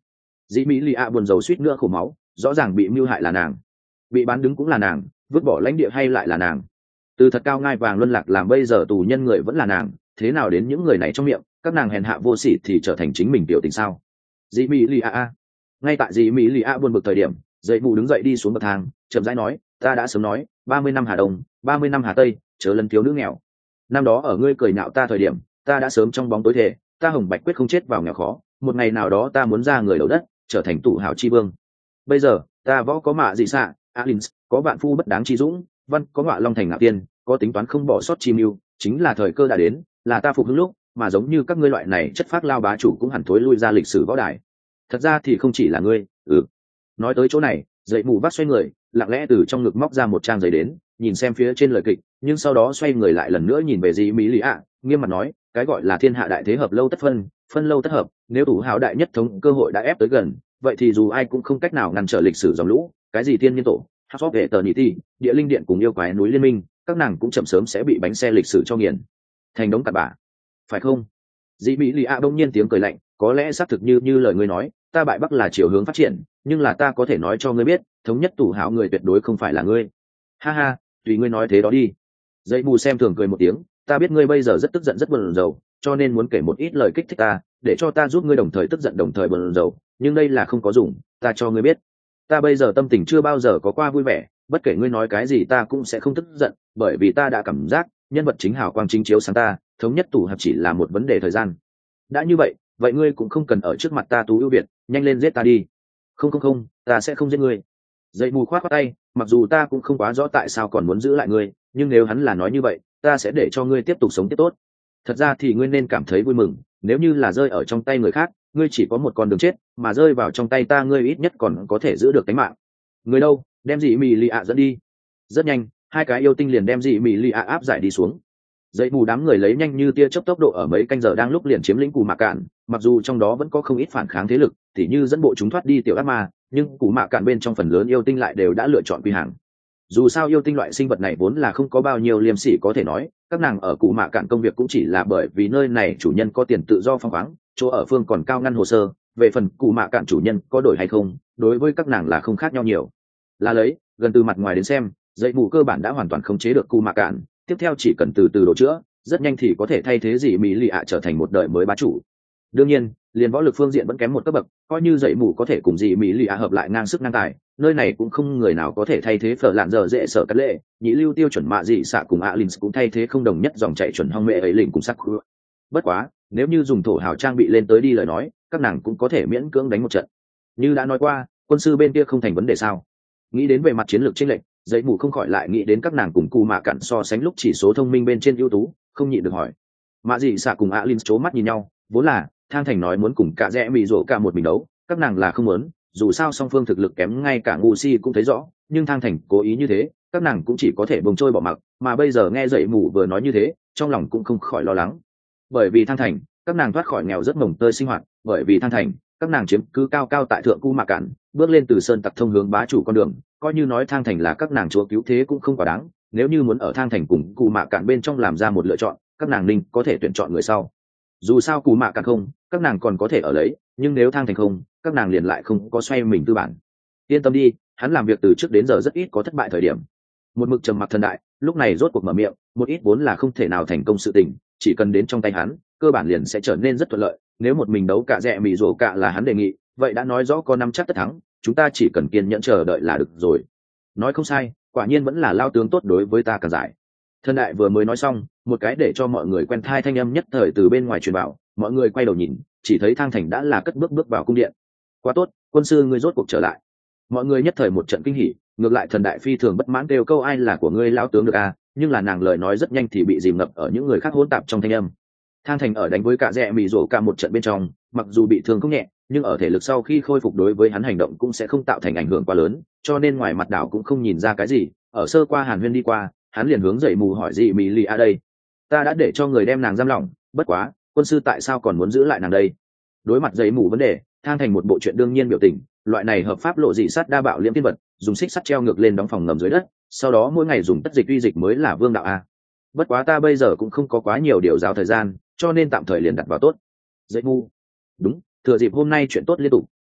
dĩ mỹ lì ạ buồn rầu suýt nữa khổ máu, rõ ràng bị mưu hại là nàng, bị bán đứng cũng là nàng, vứt bỏ lãnh địa hay lại là nàng, từ thật cao ngai vàng luân lạc làm bây giờ tù nhân người vẫn là nàng, thế nào đến những người này trong miệng các nàng hèn hạ vô sỉ thì trở thành chính mình tiểu tình sao? Dĩ mỹ lì ạ. Ngay tại dĩ mỹ lì ạ buồn bực thời điểm, dậy mù đứng dậy đi xuống bậc thang, chậm rãi nói, ta đã sớm nói ba mươi năm Hà Đông, ba mươi năm Hà Tây, chớ lấn thiếu nữ nghèo. Năm đó ở ngươi cười nhạo ta thời điểm, ta đã sớm trong bóng tối thể, ta hồng bạch quyết không chết vào nghèo khó, một ngày nào đó ta muốn ra người đầu đất, trở thành tủ hảo chi vương. Bây giờ ta võ có mạ dị xạ alins, có vạn phu bất đáng chi dũng, văn có ngọa long thành ngạo tiên, có tính toán không bỏ sót chi mưu, chính là thời cơ đã đến, là ta phục hưng lúc, mà giống như các ngươi loại này chất phác lao bá chủ cũng hẳn thối lui ra lịch sử võ đài. Thật ra thì không chỉ là ngươi. Ừ. Nói tới chỗ này, dậy mù vắt xoay người, lặng lẽ từ trong ngực móc ra một trang giấy đến, nhìn xem phía trên lời kịch, nhưng sau đó xoay người lại lần nữa nhìn về dĩ mỹ lì ạ, nghiêm mặt nói, cái gọi là thiên hạ đại thế hợp lâu tất phân, phân lâu tất hợp, nếu thủ hào đại nhất thống cơ hội đã ép tới gần, vậy thì dù ai cũng không cách nào ngăn trở lịch sử dòng lũ, cái gì thiên nhiên tổ, hấp vệ tờ nhị ti, địa linh điện cùng yêu quái núi liên minh, các nàng cũng chậm sớm sẽ bị bánh xe lịch sử cho nghiền thành đống cặn bã, phải không? Dĩ mỹ lì ạ đông nhiên tiếng cười lạnh, có lẽ xác thực như như lời ngươi nói, ta bại bắc là chiều hướng phát triển, nhưng là ta có thể nói cho ngươi biết, thống nhất tủ hảo người tuyệt đối không phải là ngươi. Ha ha, tùy ngươi nói thế đó đi. Dây mù xem thường cười một tiếng, ta biết ngươi bây giờ rất tức giận rất buồn rầu, cho nên muốn kể một ít lời kích thích ta, để cho ta giúp ngươi đồng thời tức giận đồng thời buồn rầu, nhưng đây là không có dùng, ta cho ngươi biết, ta bây giờ tâm tình chưa bao giờ có qua vui vẻ, bất kể ngươi nói cái gì ta cũng sẽ không tức giận, bởi vì ta đã cảm giác nhân vật chính hào quang chính chiếu sáng ta, thống nhất tủ hợp chỉ là một vấn đề thời gian. Đã như vậy, vậy ngươi cũng không cần ở trước mặt ta tú ưu việt, nhanh lên giết ta đi. Không không không, ta sẽ không giết ngươi. Dậy mù khoát khoát tay, mặc dù ta cũng không quá rõ tại sao còn muốn giữ lại ngươi, nhưng nếu hắn là nói như vậy, ta sẽ để cho ngươi tiếp tục sống tiếp tốt. Thật ra thì ngươi nên cảm thấy vui mừng, nếu như là rơi ở trong tay người khác, ngươi chỉ có một con đường chết, mà rơi vào trong tay ta ngươi ít nhất còn có thể giữ được tính mạng. Người đâu, đem dị mì lì ạ dẫn đi. Rất nhanh, hai cái yêu tinh liền đem dị mì lì ạ áp giải đi xuống. Dậy mù đám người lấy nhanh như tia chớp tốc độ ở mấy canh giờ đang lúc liền chiếm lĩnh Cù Mạ Cạn, mặc dù trong đó vẫn có không ít phản kháng thế lực, tỉ như dẫn bộ chúng thoát đi tiểu ác ma, nhưng Cù Mạ Cạn bên trong phần lớn yêu tinh lại đều đã lựa chọn quy hàng. Dù sao yêu tinh loại sinh vật này vốn là không có bao nhiêu liêm sỉ có thể nói, các nàng ở Cù Mạ Cạn công việc cũng chỉ là bởi vì nơi này chủ nhân có tiền tự do phóng khoáng, chỗ ở phương còn cao ngăn hồ sơ, về phần Cù Mạ Cạn chủ nhân có đổi hay không, đối với các nàng là không khác nhau nhiều. Là lấy, gần từ mặt ngoài đến xem, dậy mù cơ bản đã hoàn toàn khống chế được Cù Mạ Cạn, tiếp theo chỉ cần từ từ đổ chữa, rất nhanh thì có thể thay thế dị mỹ lì ạ trở thành một đời mới bá chủ. Đương nhiên, liền võ lực phương diện vẫn kém một cấp bậc, coi như dậy mù có thể cùng dị mỹ lì ạ hợp lại ngang sức ngang tài, nơi này cũng không người nào có thể thay thế phở lạn giờ dễ sở cắt lệ, nhị lưu tiêu chuẩn mạ dị xạ cùng ạ linh cũng thay thế không đồng nhất dòng chạy chuẩn hong mẹ ấy lình cùng sắc. Bất quá, nếu như dùng thổ hào trang bị lên tới đi lời nói, các nàng cũng có thể miễn cưỡng đánh một trận. Như đã nói qua, quân sư bên kia không thành vấn đề sao? Nghĩ đến về mặt chiến lược chênh lệch, dậy mù không khỏi lại nghĩ đến các nàng cùng Cù Mạ Cạn so sánh lúc chỉ số thông minh bên trên ưu tú, không nhịn được hỏi. Mạ dị xạ cùng Alin chố mắt nhìn nhau, vốn là Thang Thành nói muốn cùng cả rẽ mì rổ cả một mình đấu, các nàng là không muốn, dù sao song phương thực lực kém ngay cả ngu si cũng thấy rõ, nhưng Thang Thành cố ý như thế, các nàng cũng chỉ có thể bông trôi bỏ mặc, mà bây giờ nghe dậy mù vừa nói như thế, trong lòng cũng không khỏi lo lắng. Bởi vì Thang Thành, các nàng thoát khỏi nghèo rất mồng tơi sinh hoạt, bởi vì Thang Thành, các nàng chiếm cứ cao cao tại thượng Cù Mạ Cạn, bước lên từ sơn tặc thông hướng bá chủ con đường, coi như nói Thang Thành là các nàng chúa cứu thế cũng không quá đáng, nếu như muốn ở Thang Thành cùng Cù Mạ Cạn bên trong làm ra một lựa chọn, các nàng ninh có thể tuyển chọn người sau. Dù sao Cù Mạ Cạn không, các nàng còn có thể ở lấy, nhưng nếu Thang Thành không, các nàng liền lại không có xoay mình tư bản. Yên tâm đi, hắn làm việc từ trước đến giờ rất ít có thất bại thời điểm. Một mực trầm mặc thần đại, lúc này rốt cuộc mở miệng, một ít vốn là không thể nào thành công sự tình, chỉ cần đến trong tay hắn, cơ bản liền sẽ trở nên rất thuận lợi. Nếu một mình đấu cả rẽ mì rổ cả là hắn đề nghị, vậy đã nói rõ có năm chắc tất thắng, chúng ta chỉ cần kiên nhẫn chờ đợi là được rồi. Nói không sai, quả nhiên vẫn là lao tướng tốt đối với ta càng giải. Thần đại vừa mới nói xong, một cái để cho mọi người quen thai thanh âm nhất thời từ bên ngoài truyền vào, mọi người quay đầu nhìn, chỉ thấy Thang Thành đã là cất bước bước vào cung điện. Quá tốt, quân sư ngươi rốt cuộc trở lại. Mọi người nhất thời một trận kinh hỉ, ngược lại thần đại phi thường bất mãn kêu câu ai là của ngươi lão tướng được à, nhưng là nàng lời nói rất nhanh thì bị dìm ngập ở những người khác hỗn tạp trong thanh âm. Thang Thành ở đánh với cả rẽ mì rổ cả một trận bên trong, mặc dù bị thương không nhẹ, nhưng ở thể lực sau khi khôi phục đối với hắn hành động cũng sẽ không tạo thành ảnh hưởng quá lớn, cho nên ngoài mặt đảo cũng không nhìn ra cái gì. Ở sơ qua Hàn Huyên đi qua, hắn liền hướng dậy mù hỏi dị mỹ lì a đây. Ta đã để cho người đem nàng giam lỏng, bất quá, quân sư tại sao còn muốn giữ lại nàng đây? Đối mặt dậy mù vấn đề, Thang Thành một bộ chuyện đương nhiên biểu tình, loại này hợp pháp lộ dị sát đa bạo liễm tiên vật, dùng xích sắt treo ngược lên đóng phòng ngầm dưới đất, sau đó mỗi ngày dùng tất dịch uy dịch mới là vương đạo a. Bất quá ta bây giờ cũng không có quá nhiều điều giáo thời gian, cho nên tạm thời liền đặt vào tốt. Dậy mù. Đúng, thừa dịp hôm nay chuyện tốt liên tục,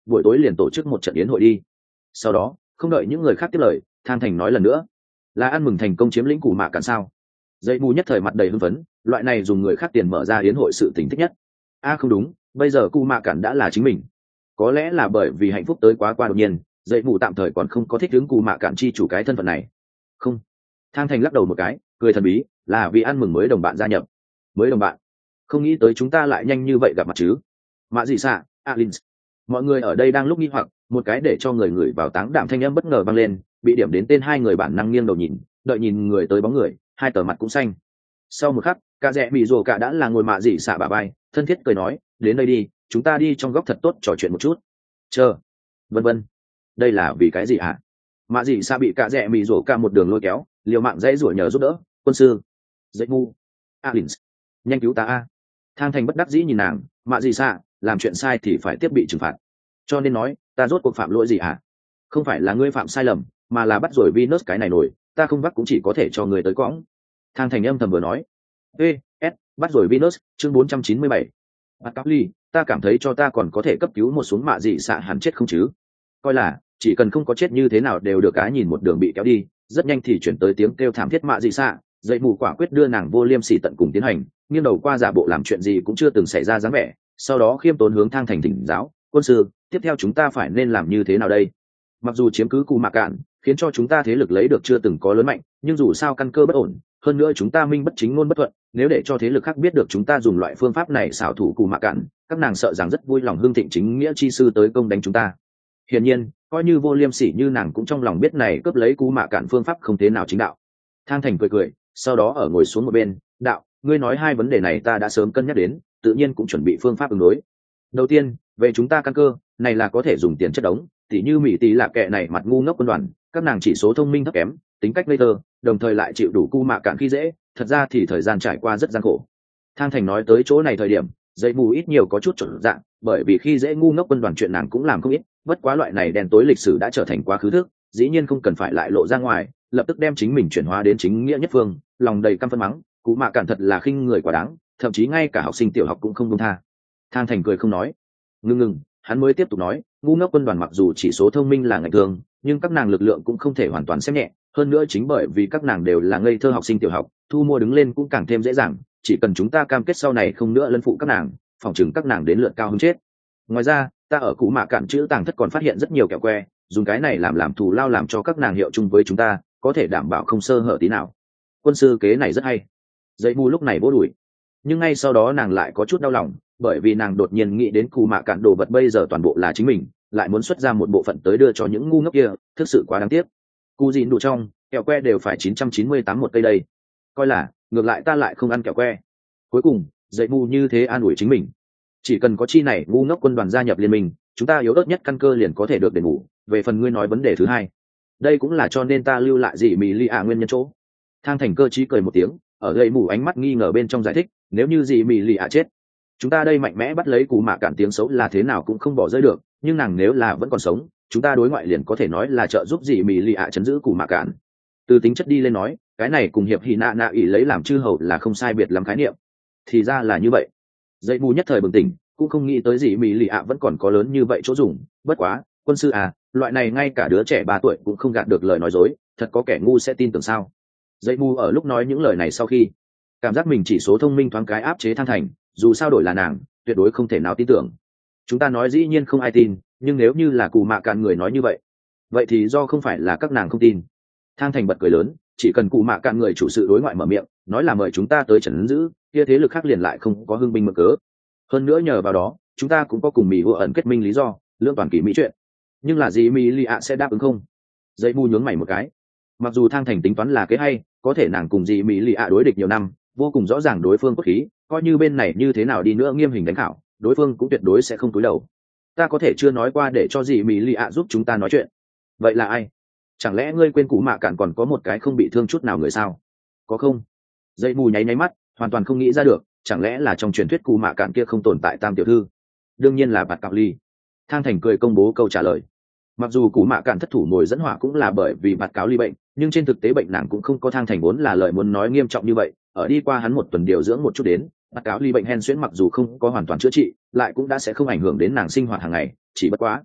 buổi tối liền tổ chức một trận yến hội đi. Sau đó không đợi những người khác tiếp lời, Thang Thành nói lần nữa, là ăn mừng thành công chiếm lĩnh Cù Mạ Cạn sao? Dậy mù nhất thời mặt đầy hưng phấn, loại này dùng người khác tiền mở ra yến hội sự tình thích nhất. A không đúng, bây giờ Cù Mạ Cạn đã là chính mình. Có lẽ là bởi vì hạnh phúc tới quá qua đột nhiên, dậy mù tạm thời còn không có thích ứng Cù Mạ Cạn chi chủ cái thân phận này. Không. Thang Thành lắc đầu một cái, cười thần bí, là vì ăn mừng mới đồng bạn gia nhập. Mới đồng bạn? Không nghĩ tới chúng ta lại nhanh như vậy gặp mặt chứ? Mạ gì xạ, Alin. Mọi người ở đây đang lúc nghi hoặc, một cái để cho người người vào táng đạm thanh âm bất ngờ vang lên, bị điểm đến tên hai người bản năng nghiêng đầu nhìn, đợi nhìn người tới bóng người, hai tờ mặt cũng xanh. Sau một khắc, cả rẽ bị rồ cả đã là ngồi mạ dị xạ bà bay, thân thiết cười nói, đến đây đi, chúng ta đi trong góc thật tốt trò chuyện một chút. Chờ, vân vân. Đây là vì cái gì hả? Mạ dị xạ bị cả rẽ bị rồ cả một đường lôi kéo, liều mạng dãy rủa nhờ giúp đỡ. Quân sư, dậy ngu, Alin, nhanh cứu ta a. Thang Thành bất đắc dĩ nhìn nàng, mạ dị xạ, làm chuyện sai thì phải tiếp bị trừng phạt, cho nên nói ta rốt cuộc phạm lỗi gì hả? Không phải là ngươi phạm sai lầm, mà là bắt rồi Venus cái này nổi, ta không bắt cũng chỉ có thể cho người tới cõng. Thang Thành âm thầm vừa nói. Ê, S, bắt rồi Venus, chương bốn trăm chín mươi bảy. Bắt cắp ly, ta cảm thấy cho ta còn có thể cấp cứu một xuống mạ dị xạ hẳn chết không chứ? Coi là, chỉ cần không có chết như thế nào đều được cá nhìn một đường bị kéo đi, rất nhanh thì chuyển tới tiếng kêu thảm thiết mạ dị xạ, dậy mù quả quyết đưa nàng vô liêm sỉ tận cùng tiến hành, nghiêng đầu qua giả bộ làm chuyện gì cũng chưa từng xảy ra dáng vẻ, sau đó khiêm tốn hướng Thang Thành thỉnh giáo, quân sư, tiếp theo chúng ta phải nên làm như thế nào đây? Mặc dù chiếm cứ Cù Mạ Cạn khiến cho chúng ta thế lực lấy được chưa từng có lớn mạnh, nhưng dù sao căn cơ bất ổn, hơn nữa chúng ta minh bất chính ngôn bất thuận, nếu để cho thế lực khác biết được chúng ta dùng loại phương pháp này xảo thủ Cù Mạ Cạn, các nàng sợ rằng rất vui lòng hương thịnh chính nghĩa chi sư tới công đánh chúng ta. Hiển nhiên, coi như vô liêm sỉ như nàng cũng trong lòng biết này cướp lấy Cù Mạ Cạn phương pháp không thế nào chính đạo. Thang Thành cười cười, sau đó ở ngồi xuống một bên, đạo, ngươi nói hai vấn đề này ta đã sớm cân nhắc đến, tự nhiên cũng chuẩn bị phương pháp ứng đối. Đầu tiên, về chúng ta căn cơ, này là có thể dùng tiền chất đống, tỉ như mỹ tỷ là kệ này mặt ngu ngốc quân đoàn, các nàng chỉ số thông minh thấp kém, tính cách ngây thơ, đồng thời lại chịu đủ Cù Mạ Cạn khi dễ, thật ra thì thời gian trải qua rất gian khổ. Thang Thành nói tới chỗ này thời điểm, dậy mù ít nhiều có chút chuẩn dạng, bởi vì khi dễ ngu ngốc quân đoàn chuyện nàng cũng làm không ít, bất quá loại này đen tối lịch sử đã trở thành quá khứ thức, dĩ nhiên không cần phải lại lộ ra ngoài, lập tức đem chính mình chuyển hóa đến chính nghĩa nhất phương, lòng đầy căm phẫn mắng, Cù Mạ Cạn thật là khinh người quá đáng, thậm chí ngay cả học sinh tiểu học cũng không buông tha. Thang Thành cười không nói. Ngưng ngừng, hắn mới tiếp tục nói, ngu ngốc quân đoàn mặc dù chỉ số thông minh là ngạch thường, nhưng các nàng lực lượng cũng không thể hoàn toàn xem nhẹ, hơn nữa chính bởi vì các nàng đều là ngây thơ học sinh tiểu học, thu mua đứng lên cũng càng thêm dễ dàng, chỉ cần chúng ta cam kết sau này không nữa lấn phụ các nàng, phòng chừng các nàng đến lượt cao hứng chết. Ngoài ra, ta ở Cù Mạ Cạn chữ tàng thất còn phát hiện rất nhiều kẹo que, dùng cái này làm làm thù lao làm cho các nàng hiệu chung với chúng ta, có thể đảm bảo không sơ hở tí nào. Quân sư kế này rất hay. Dậy mù lúc này vỗ đùi, nhưng ngay sau đó nàng lại có chút đau lòng, bởi vì nàng đột nhiên nghĩ đến Cù Mạ Cạn đồ vật bây giờ toàn bộ là chính mình, lại muốn xuất ra một bộ phận tới đưa cho những ngu ngốc kia, thực sự quá đáng tiếc. Cù dịn đủ trong, kẹo que đều phải chín trăm chín mươi tám một cây đây. Coi là, ngược lại ta lại không ăn kẹo que. Cuối cùng, dậy mù như thế an ủi chính mình. Chỉ cần có chi này ngu ngốc quân đoàn gia nhập liên minh, chúng ta yếu ớt nhất căn cơ liền có thể được đền bù. Về phần ngươi nói vấn đề thứ hai, đây cũng là cho nên ta lưu lại dị mì lì ạ nguyên nhân chỗ. Thang Thành cơ trí cười một tiếng, ở gậy mù ánh mắt nghi ngờ bên trong giải thích, nếu như dị mì lì ạ chết, chúng ta đây mạnh mẽ bắt lấy Cù Mạ Cạn tiếng xấu là thế nào cũng không bỏ rơi được, nhưng nàng nếu là vẫn còn sống, chúng ta đối ngoại liền có thể nói là trợ giúp dị mì lì ạ chấn giữ Cù Mạ Cạn. Từ tính chất đi lên nói, cái này cùng hiệp hỉ nạ nạ ỷ lấy làm chư hầu là không sai biệt lắm khái niệm. Thì ra là như vậy. Dậy mù nhất thời bừng tỉnh, cũng không nghĩ tới dị mì lì ạ vẫn còn có lớn như vậy chỗ dùng. Bất quá, quân sư à, loại này ngay cả đứa trẻ ba tuổi cũng không gạt được lời nói dối, thật có kẻ ngu sẽ tin tưởng sao? Dậy mù ở lúc nói những lời này sau khi cảm giác mình chỉ số thông minh thoáng cái áp chế Thang Thành, dù sao đổi là nàng, tuyệt đối không thể nào tin tưởng. Chúng ta nói dĩ nhiên không ai tin, nhưng nếu như là Cù Mạ Cạn người nói như vậy, vậy thì do không phải là các nàng không tin. Thang Thành bật cười lớn, chỉ cần Cù Mạ Cạn người chủ sự đối ngoại mở miệng, nói là mời chúng ta tới trấn giữ, kia thế lực khác liền lại không có hưng binh mượn cớ. Hơn nữa nhờ vào đó, chúng ta cũng có cùng Mỹ vô ẩn kết minh lý do, lương toàn kỷ mỹ chuyện. Nhưng là gì Mỹ lì ạ sẽ đáp ứng không? Dậy mù nhướng mày một cái. Mặc dù Thang Thành tính toán là kế hay, có thể nàng cùng gì Mỹ lì ạ đối địch nhiều năm, vô cùng rõ ràng đối phương cốt khí, coi như bên này như thế nào đi nữa nghiêm hình đánh khảo, đối phương cũng tuyệt đối sẽ không cúi đầu. Ta có thể chưa nói qua để cho gì Mỹ lì ạ giúp chúng ta nói chuyện. Vậy là ai? Chẳng lẽ ngươi quên Cù Mạ Cạn còn có một cái không bị thương chút nào người sao? Có không? Dậy mù nháy nháy mắt, hoàn toàn không nghĩ ra được, chẳng lẽ là trong truyền thuyết Cù Mạ Cạn kia không tồn tại tam tiểu thư? Đương nhiên là Bạt Cạo Ly. Thang Thành cười công bố câu trả lời. Mặc dù Cù Mạ Cạn thất thủ mồi dẫn hỏa cũng là bởi vì Bạt Cáo Ly bệnh, nhưng trên thực tế bệnh nàng cũng không có Thang Thành vốn là lời muốn nói nghiêm trọng như vậy. Ở đi qua hắn một tuần điều dưỡng một chút đến, Bạt Cáo Ly bệnh hen suyễn mặc dù không có hoàn toàn chữa trị, lại cũng đã sẽ không ảnh hưởng đến nàng sinh hoạt hàng ngày, chỉ bất quá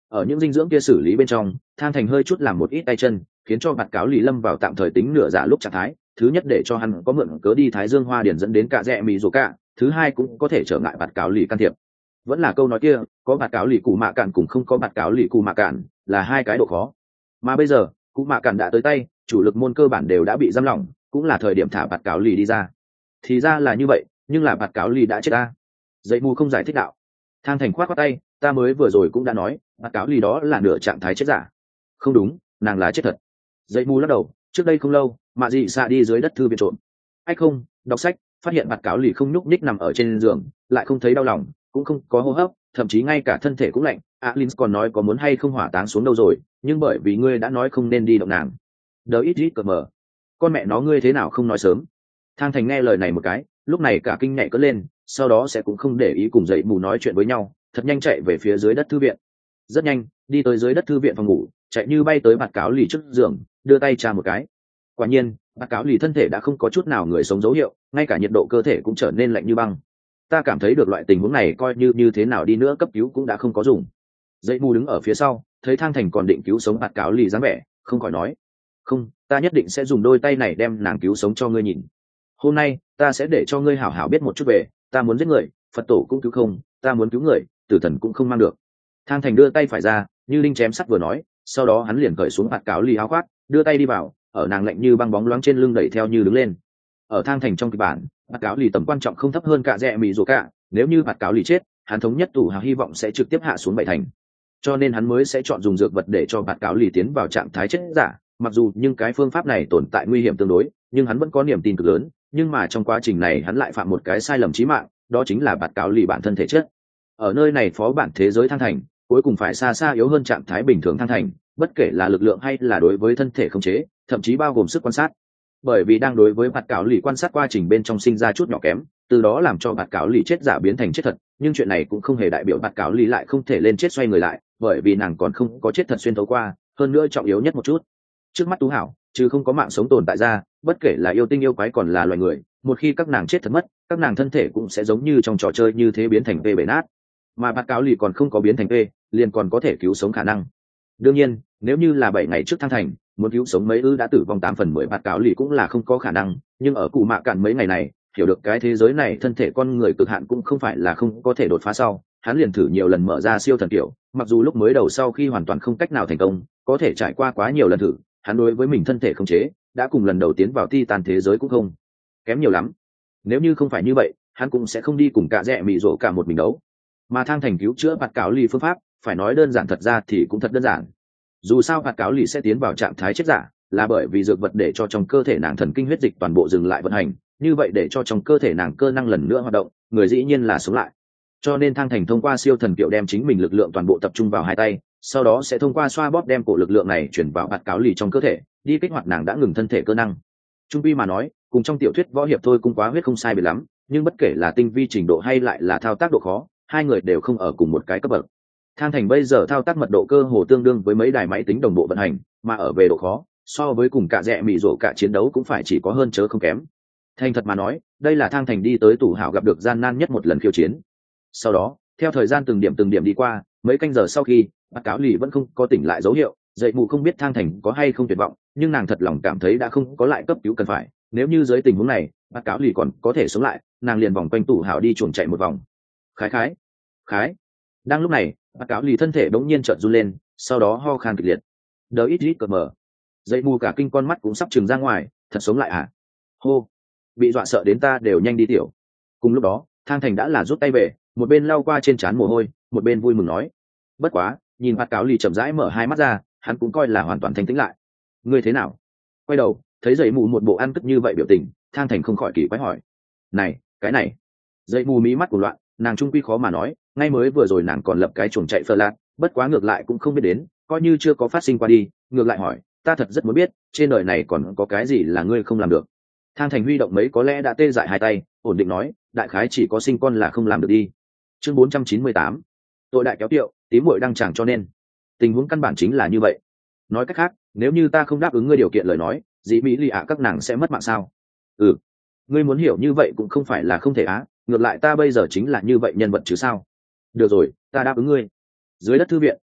ở những dinh dưỡng kia xử lý bên trong, Thang Thành hơi chút làm một ít tay chân, khiến cho bạt cáo lì lâm vào tạm thời tính nửa giả lúc trạng thái. Thứ nhất để cho hắn có mượn cớ đi Thái Dương Hoa Điển dẫn đến cả rẽ mì rổ cả, thứ hai cũng có thể trở ngại bạt cáo lì can thiệp. Vẫn là câu nói kia, có bạt cáo lì cụ mạ cạn cùng không có bạt cáo lì cụ mạ cạn là hai cái độ khó. Mà bây giờ, cụ mạ cạn đã tới tay, chủ lực môn cơ bản đều đã bị giam lỏng, cũng là thời điểm thả bạt cáo lì đi ra. Thì ra là như vậy, nhưng là bạt cáo lì đã chết ta. Dậy mù không giải thích đạo. Thang Thành khoát khoát tay, ta mới vừa rồi cũng đã nói, bạt cáo lì đó là nửa trạng thái chết giả. Không đúng, nàng là chết thật. Dậy mù lắc đầu, trước đây không lâu, mạ dị xạ đi dưới đất thư viện trộm. Ách không, đọc sách, phát hiện bạt cáo lì không nhúc nhích nằm ở trên giường, lại không thấy đau lòng, cũng không có hô hấp, thậm chí ngay cả thân thể cũng lạnh. Alin còn nói có muốn hay không hỏa táng xuống đâu rồi, nhưng bởi vì ngươi đã nói không nên đi động nàng. Đờ ít ít cờ mờ. Con mẹ nó ngươi thế nào không nói sớm? Thang Thành nghe lời này một cái, lúc này cả kinh nhảy cất lên, sau đó sẽ cũng không để ý cùng dậy mù nói chuyện với nhau, thật nhanh chạy về phía dưới đất thư viện. Rất nhanh, đi tới dưới đất thư viện phòng ngủ, chạy như bay tới bạt cáo lì trước giường, đưa tay tra một cái. Quả nhiên, bạt cáo lì thân thể đã không có chút nào người sống dấu hiệu, ngay cả nhiệt độ cơ thể cũng trở nên lạnh như băng. Ta cảm thấy được loại tình huống này coi như như thế nào đi nữa cấp cứu cũng đã không có dùng. Dậy mù đứng ở phía sau, thấy Thang Thành còn định cứu sống bạt cáo lì dáng vẻ, không khỏi nói: không, ta nhất định sẽ dùng đôi tay này đem nàng cứu sống cho ngươi nhìn. Hôm nay ta sẽ để cho ngươi hảo hảo biết một chút về, ta muốn giết người, Phật tổ cũng cứu không, ta muốn cứu người, tử thần cũng không mang được. Thang Thành đưa tay phải ra, như linh chém sắt vừa nói, sau đó hắn liền cởi xuống bạt cáo lì áo khoác, đưa tay đi vào, ở nàng lạnh như băng bóng loáng trên lưng đẩy theo như đứng lên. Ở Thang Thành trong kịch bản, bạt cáo lì tầm quan trọng không thấp hơn cả rẽ mì rồ cả, nếu như bạt cáo lì chết, hắn thống nhất tủ hào hy vọng sẽ trực tiếp hạ xuống bảy thành, cho nên hắn mới sẽ chọn dùng dược vật để cho bạt cáo lì tiến vào trạng thái chết giả. Mặc dù nhưng cái phương pháp này tồn tại nguy hiểm tương đối, nhưng hắn vẫn có niềm tin cực lớn. Nhưng mà trong quá trình này hắn lại phạm một cái sai lầm chí mạng, đó chính là bạt cáo lì bản thân thể chất. Ở nơi này phó bản thế giới Thang Thành cuối cùng phải xa xa yếu hơn trạng thái bình thường Thang Thành, bất kể là lực lượng hay là đối với thân thể khống chế, thậm chí bao gồm sức quan sát. Bởi vì đang đối với bạt cáo lì quan sát quá trình bên trong sinh ra chút nhỏ kém, từ đó làm cho bạt cáo lì chết giả biến thành chết thật. Nhưng chuyện này cũng không hề đại biểu bạt cáo lì lại không thể lên chết xoay người lại, bởi vì nàng còn không có chết thật xuyên thấu qua. Hơn nữa trọng yếu nhất một chút, trước mắt Tú Hảo chứ không có mạng sống tồn tại ra, bất kể là yêu tinh yêu quái còn là loài người, một khi các nàng chết thật mất, các nàng thân thể cũng sẽ giống như trong trò chơi như thế biến thành vê bể nát. Mà bạt cáo lì còn không có biến thành vê, liền còn có thể cứu sống khả năng. Đương nhiên, nếu như là bảy ngày trước Thang Thành muốn cứu sống mấy ư đã tử vong tám phần mười bạt cáo lì cũng là không có khả năng. Nhưng ở cụ mạ cạn mấy ngày này, hiểu được cái thế giới này thân thể con người cực hạn cũng không phải là không có thể đột phá sau, hắn liền thử nhiều lần mở ra siêu thần kiểu. Mặc dù lúc mới đầu sau khi hoàn toàn không cách nào thành công, có thể trải qua quá nhiều lần thử, hắn đối với mình thân thể không chế đã cùng lần đầu tiến vào Titan thế giới cũng không kém nhiều lắm. Nếu như không phải như vậy, hắn cũng sẽ không đi cùng cả rẽ mị rộ cả một mình đấu. Mà Thang Thành cứu chữa bạt cáo lì phương pháp, phải nói đơn giản thật ra thì cũng thật đơn giản. Dù sao bạt cáo lì sẽ tiến vào trạng thái chết giả, là bởi vì dược vật để cho trong cơ thể nàng thần kinh huyết dịch toàn bộ dừng lại vận hành, như vậy để cho trong cơ thể nàng cơ năng lần nữa hoạt động, người dĩ nhiên là sống lại. Cho nên Thang Thành thông qua siêu thần kiệu đem chính mình lực lượng toàn bộ tập trung vào hai tay, sau đó sẽ thông qua xoa bóp đem cổ lực lượng này chuyển vào bạt cáo lì trong cơ thể, đi kích hoạt nàng đã ngừng thân thể cơ năng. Trung pi mà nói, cùng trong tiểu thuyết võ hiệp thôi cũng quá huyết không sai biệt lắm, nhưng bất kể là tinh vi trình độ hay lại là thao tác độ khó, hai người đều không ở cùng một cái cấp bậc. Thang Thành bây giờ thao tác mật độ cơ hồ tương đương với mấy đài máy tính đồng bộ vận hành, mà ở về độ khó, so với cùng cả rẽ mị rổ cả chiến đấu cũng phải chỉ có hơn chớ không kém. Thành thật mà nói, đây là Thang Thành đi tới tủ hảo gặp được gian nan nhất một lần khiêu chiến. Sau đó, theo thời gian từng điểm từng điểm đi qua, mấy canh giờ sau khi bạt cáo lì vẫn không có tỉnh lại dấu hiệu, dậy mù không biết Thang Thành có hay không tuyệt vọng, nhưng nàng thật lòng cảm thấy đã không có lại cấp cứu cần phải. Nếu như dưới tình huống này bạt cáo lì còn có thể sống lại, nàng liền vòng quanh tủ hảo đi chuồn chạy một vòng. Khái khái khái. Đang lúc này, bạt cáo lì thân thể đống nhiên chợt run lên, sau đó ho khan kịch liệt. Đờ ít ít cờ mờ. Dậy mù cả kinh con mắt cũng sắp trừng ra ngoài, thật sống lại à? Hô, bị dọa sợ đến ta đều nhanh đi tiểu. Cùng lúc đó, Thang Thành đã là rút tay về, một bên lau qua trên trán mồ hôi, một bên vui mừng nói: bất quá, nhìn bạt cáo lì chậm rãi mở hai mắt ra, hắn cũng coi là hoàn toàn thanh tĩnh lại. Ngươi thế nào? Quay đầu thấy dậy mù một bộ ăn tức như vậy biểu tình, Thang Thành không khỏi kỳ quái hỏi: này, cái này. Dậy mù mí mắt của loạn, nàng trung quy khó mà nói, ngay mới vừa rồi nàng còn lập cái chuồng chạy phơ lạc, bất quá ngược lại cũng không biết đến, coi như chưa có phát sinh qua đi, ngược lại hỏi: ta thật rất muốn biết, trên đời này còn có cái gì là ngươi không làm được? Thang Thành huy động mấy có lẽ đã tê dại hai tay, ổn định nói: đại khái chỉ có sinh con là không làm được đi. Chương bốn trăm chín mươi tám, tội đại kéo tiệu, tím muội đăng tràng cho nên. Tình huống căn bản chính là như vậy. Nói cách khác, nếu như ta không đáp ứng ngươi điều kiện lời nói, dĩ mỹ lì ạ các nàng sẽ mất mạng sao? Ừ, ngươi muốn hiểu như vậy cũng không phải là không thể á, ngược lại ta bây giờ chính là như vậy nhân vật chứ sao? Được rồi, ta đáp ứng ngươi. Dưới đất thư viện,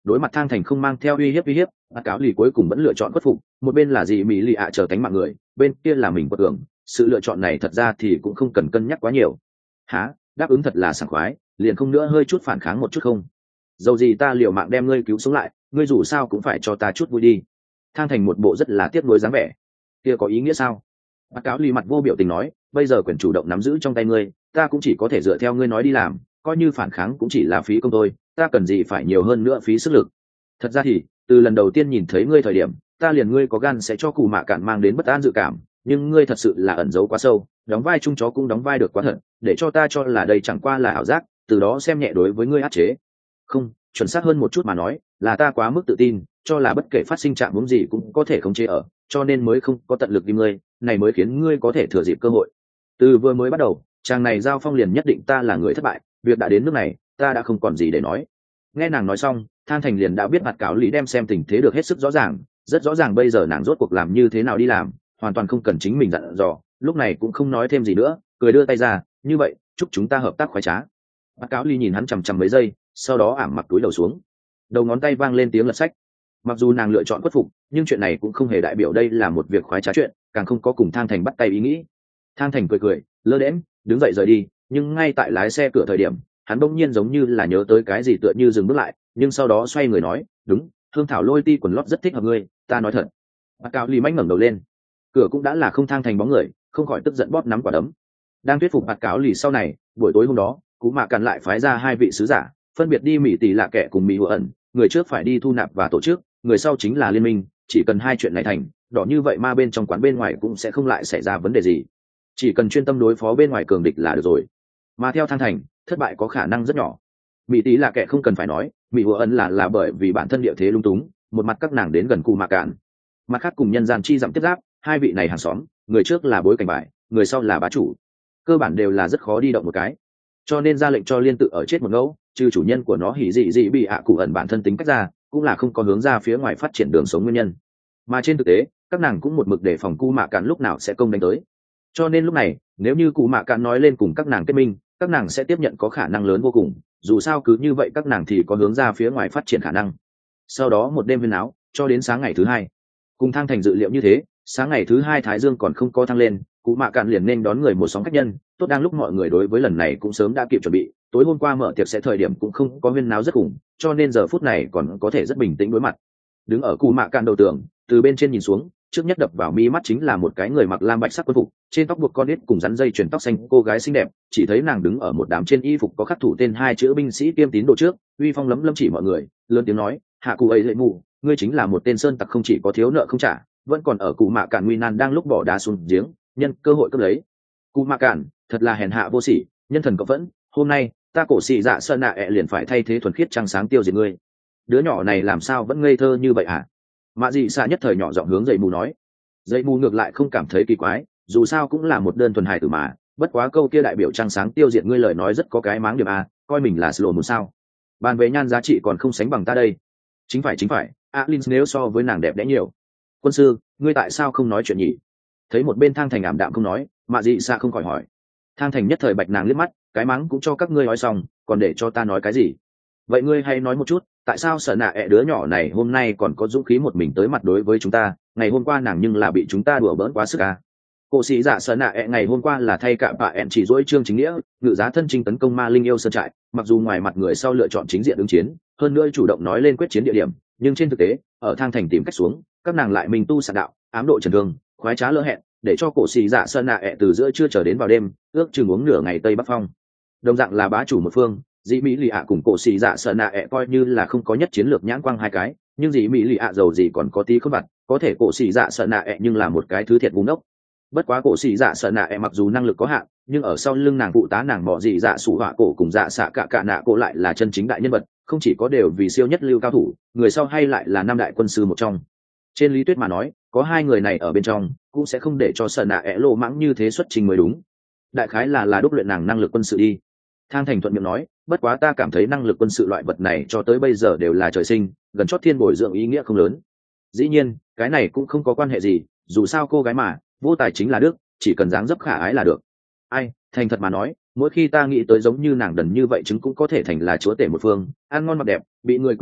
đối mặt thang thành không mang theo uy hiếp uy hiếp bạt cáo lì cuối cùng vẫn lựa chọn khuất phục. Một bên là gì mỹ lì ạ chờ cánh mạng người, bên kia là mình quật tưởng. Sự lựa chọn này thật ra thì cũng không cần cân nhắc quá nhiều. Há, đáp ứng thật là sảng khoái, liền không nữa hơi chút phản kháng một chút không? Dầu gì ta liều mạng đem ngươi cứu sống lại, ngươi dù sao cũng phải cho ta chút vui đi. Thang thành một bộ rất là tiếc nuối dáng vẻ. Kia có ý nghĩa sao? Bác cáo lì mặt vô biểu tình nói, bây giờ quyền chủ động nắm giữ trong tay ngươi, ta cũng chỉ có thể dựa theo ngươi nói đi làm, coi như phản kháng cũng chỉ là phí công thôi, ta cần gì phải nhiều hơn nữa phí sức lực. Thật ra thì từ lần đầu tiên nhìn thấy ngươi thời điểm, ta liền ngươi có gan sẽ cho Cù Mạ Cạn mang đến bất an dự cảm, nhưng ngươi thật sự là ẩn giấu quá sâu, đóng vai chung chó cũng đóng vai được quá thật, để cho ta cho là đây chẳng qua là ảo giác, từ đó xem nhẹ đối với ngươi áp chế. Không, chuẩn xác hơn một chút mà nói, là ta quá mức tự tin, cho là bất kể phát sinh trạng huống gì cũng có thể khống chế ở, cho nên mới không có tận lực tìm ngươi, này mới khiến ngươi có thể thừa dịp cơ hội. Từ vừa mới bắt đầu, chàng này giao phong liền nhất định ta là người thất bại, việc đã đến nước này, ta đã không còn gì để nói. Nghe nàng nói xong, Thang Thành liền đã biết mặt cáo lý đem xem tình thế được hết sức rõ ràng, rất rõ ràng bây giờ nàng rốt cuộc làm như thế nào đi làm, hoàn toàn không cần chính mình dặn dò, lúc này cũng không nói thêm gì nữa, cười đưa tay ra, như vậy, chúc chúng ta hợp tác khoái trá. Mặt cáo lý nhìn hắn chằm chằm mấy giây, sau đó ảm mặc túi đầu xuống, đầu ngón tay vang lên tiếng lật sách. Mặc dù nàng lựa chọn khuất phục, nhưng chuyện này cũng không hề đại biểu đây là một việc khoái trá chuyện, càng không có cùng Thang Thành bắt tay ý nghĩ. Thang Thành cười cười, lơ đễm, đứng dậy rời đi, nhưng ngay tại lái xe cửa thời điểm, hắn bỗng nhiên giống như là nhớ tới cái gì tựa như dừng bước lại, nhưng sau đó xoay người nói, đúng, Thương Thảo lôi ti quần lót rất thích hợp ngươi, ta nói thật. Bác Cao Ly mánh ngẩng đầu lên, cửa cũng đã là không Thang Thành bóng người, không khỏi tức giận bóp nắm quả đấm. Đang thuyết phục Bác Cáo Lì sau này, buổi tối hôm đó, Cú Mạ Cạn lại phái ra hai vị sứ giả, phân biệt đi Mỹ Tỷ Lạ Kệ cùng Mỹ Hùa ẩn, người trước phải đi thu nạp và tổ chức, người sau chính là liên minh, chỉ cần hai chuyện này thành, đỏ như vậy ma bên trong quán bên ngoài cũng sẽ không lại xảy ra vấn đề gì. Chỉ cần chuyên tâm đối phó bên ngoài cường địch là được rồi. Mà theo Thang Thành, thất bại có khả năng rất nhỏ. Mỹ Tỷ Lạ Kệ không cần phải nói, Mỹ Hùa ẩn là là bởi vì bản thân địa thế lung túng, một mặt các nàng đến gần Cú Mạ Cạn, mặt khác cùng nhân gian chi dặm tiếp giáp, hai vị này hàng xóm, người trước là bối cảnh bài, người sau là bá chủ, cơ bản đều là rất khó đi động một cái, cho nên ra lệnh cho liên tự ở chết một ngẫu, trừ chủ nhân của nó hỉ dị dị bị ạ cụ ẩn bản thân tính cách ra, cũng là không có hướng ra phía ngoài phát triển đường sống nguyên nhân. Mà trên thực tế, các nàng cũng một mực để phòng Cú Mạ Cạn lúc nào sẽ công đánh tới, cho nên lúc này nếu như Cú Mạ Cạn nói lên cùng các nàng kết minh, các nàng sẽ tiếp nhận có khả năng lớn vô cùng, dù sao cứ như vậy các nàng thì có hướng ra phía ngoài phát triển khả năng. Sau đó một đêm huyên áo cho đến sáng ngày thứ hai, cùng Thang Thành dự liệu như thế, sáng ngày thứ hai thái dương còn không có thăng lên, Cú Mạ Cạn liền nên đón người một sóng khách nhân, tốt đang lúc mọi người đối với lần này cũng sớm đã kịp chuẩn bị, tối hôm qua mở tiệc sẽ thời điểm cũng không có huyên náo rất khủng, cho nên giờ phút này còn có thể rất bình tĩnh đối mặt. Đứng ở Cú Mạ Cạn đầu tường, từ bên trên nhìn xuống, trước nhất đập vào mi mắt chính là một cái người mặc lam bạch sắc quân phục, trên tóc buộc con nít cùng rắn dây chuyền tóc xanh cô gái xinh đẹp, chỉ thấy nàng đứng ở một đám trên y phục có khắc thủ tên hai chữ binh sĩ kiêm tín đồ trước, uy phong lấm lấm chỉ mọi người, lớn tiếng nói, hạ cụ ấy lệ mù, ngươi chính là một tên sơn tặc không chỉ có thiếu nợ không trả, vẫn còn ở Cú Mạ Cạn nguy nan đang lúc bỏ đá xuống giếng, nhân cơ hội cướp lấy. Cú Mạ Cạn, thật là hèn hạ vô sỉ, nhân thần cộng vẫn, hôm nay ta cổ xì dạ sơn nạ ẹ liền phải thay thế thuần khiết trăng sáng tiêu diệt ngươi. Đứa nhỏ này làm sao vẫn ngây thơ như vậy hả? Mạ dị xạ nhất thời nhỏ giọng hướng dậy mù nói. Dậy mù ngược lại không cảm thấy kỳ quái, dù sao cũng là một đơn thuần hài tử mà, bất quá câu kia đại biểu trăng sáng tiêu diệt ngươi lời nói rất có cái máng điểm à, coi mình là slow một sao. Bàn về nhan giá trị còn không sánh bằng ta đây. Chính phải chính phải, Alin nếu so với nàng đẹp đẽ nhiều. Quân sư, ngươi tại sao không nói chuyện nhỉ? Thấy một bên Thang Thành ảm đạm không nói, Mạ dị xạ không khỏi hỏi. Thang Thành nhất thời bạch nàng liếc mắt, cái mắng cũng cho các ngươi nói xong, còn để cho ta nói cái gì? Vậy ngươi hay nói một chút, tại sao sợ nạ ẹ đứa nhỏ này hôm nay còn có dũng khí một mình tới mặt đối với chúng ta, ngày hôm qua nàng nhưng là bị chúng ta đùa bỡn quá sức à? Cô sĩ dạ sợ nạ ẹ ngày hôm qua là thay cả bà ẹn chỉ dỗi trương chính nghĩa, ngự giá thân chinh tấn công ma linh yêu sơn trại, mặc dù ngoài mặt người sau lựa chọn chính diện ứng chiến, hơn nữa chủ động nói lên quyết chiến địa điểm, nhưng trên thực tế, ở Thang Thành tìm cách xuống, các nàng lại mình tu sạn đạo, ám độ trần thương, khoái trá lỡ hẹn, để cho cổ sĩ dạ sợ nạ ẹ từ giữa trưa chờ đến vào đêm, ước chừng uống nửa ngày tây bắc phong. Đồng dạng là bá chủ một phương, dĩ mỹ lì ạ cùng cổ xì dạ sợ nạ ẹ coi như là không có nhất chiến lược nhãn quang hai cái, nhưng dĩ mỹ lì ạ giàu gì còn có tí khớp vặt, có thể cổ xì dạ sợ nạ ẹ nhưng là một cái thứ thiệt búng ốc. Bất quá cổ xì dạ sợ nạ ẹ mặc dù năng lực có hạn, nhưng ở sau lưng nàng phụ tá nàng mỏ dị dạ sủ họa cổ cùng dạ xạ cả cả nạ cổ lại là chân chính đại nhân vật, không chỉ có đều vì siêu nhất lưu cao thủ, người sau hay lại là năm đại quân sư một trong. Trên lý thuyết mà nói, có hai người này ở bên trong, cũng sẽ không để cho sợ nạ ẹ lộ mãng như thế xuất trình mới đúng. Đại khái là là đúc luyện nàng năng lực quân sự đi. Thang Thành thuận miệng nói, bất quá ta cảm thấy năng lực quân sự loại vật này cho tới bây giờ đều là trời sinh, gần chót thiên bồi dưỡng ý nghĩa không lớn. Dĩ nhiên, cái này cũng không có quan hệ gì, dù sao cô gái mà, vô tài chính là đức, chỉ cần dáng dấp khả ái là được. Ai, thành thật mà nói, mỗi khi ta nghĩ tới giống như nàng đần như vậy chứng cũng có thể thành là chúa tể một phương, ăn ngon mặc đẹp, bị người quỳ lạy,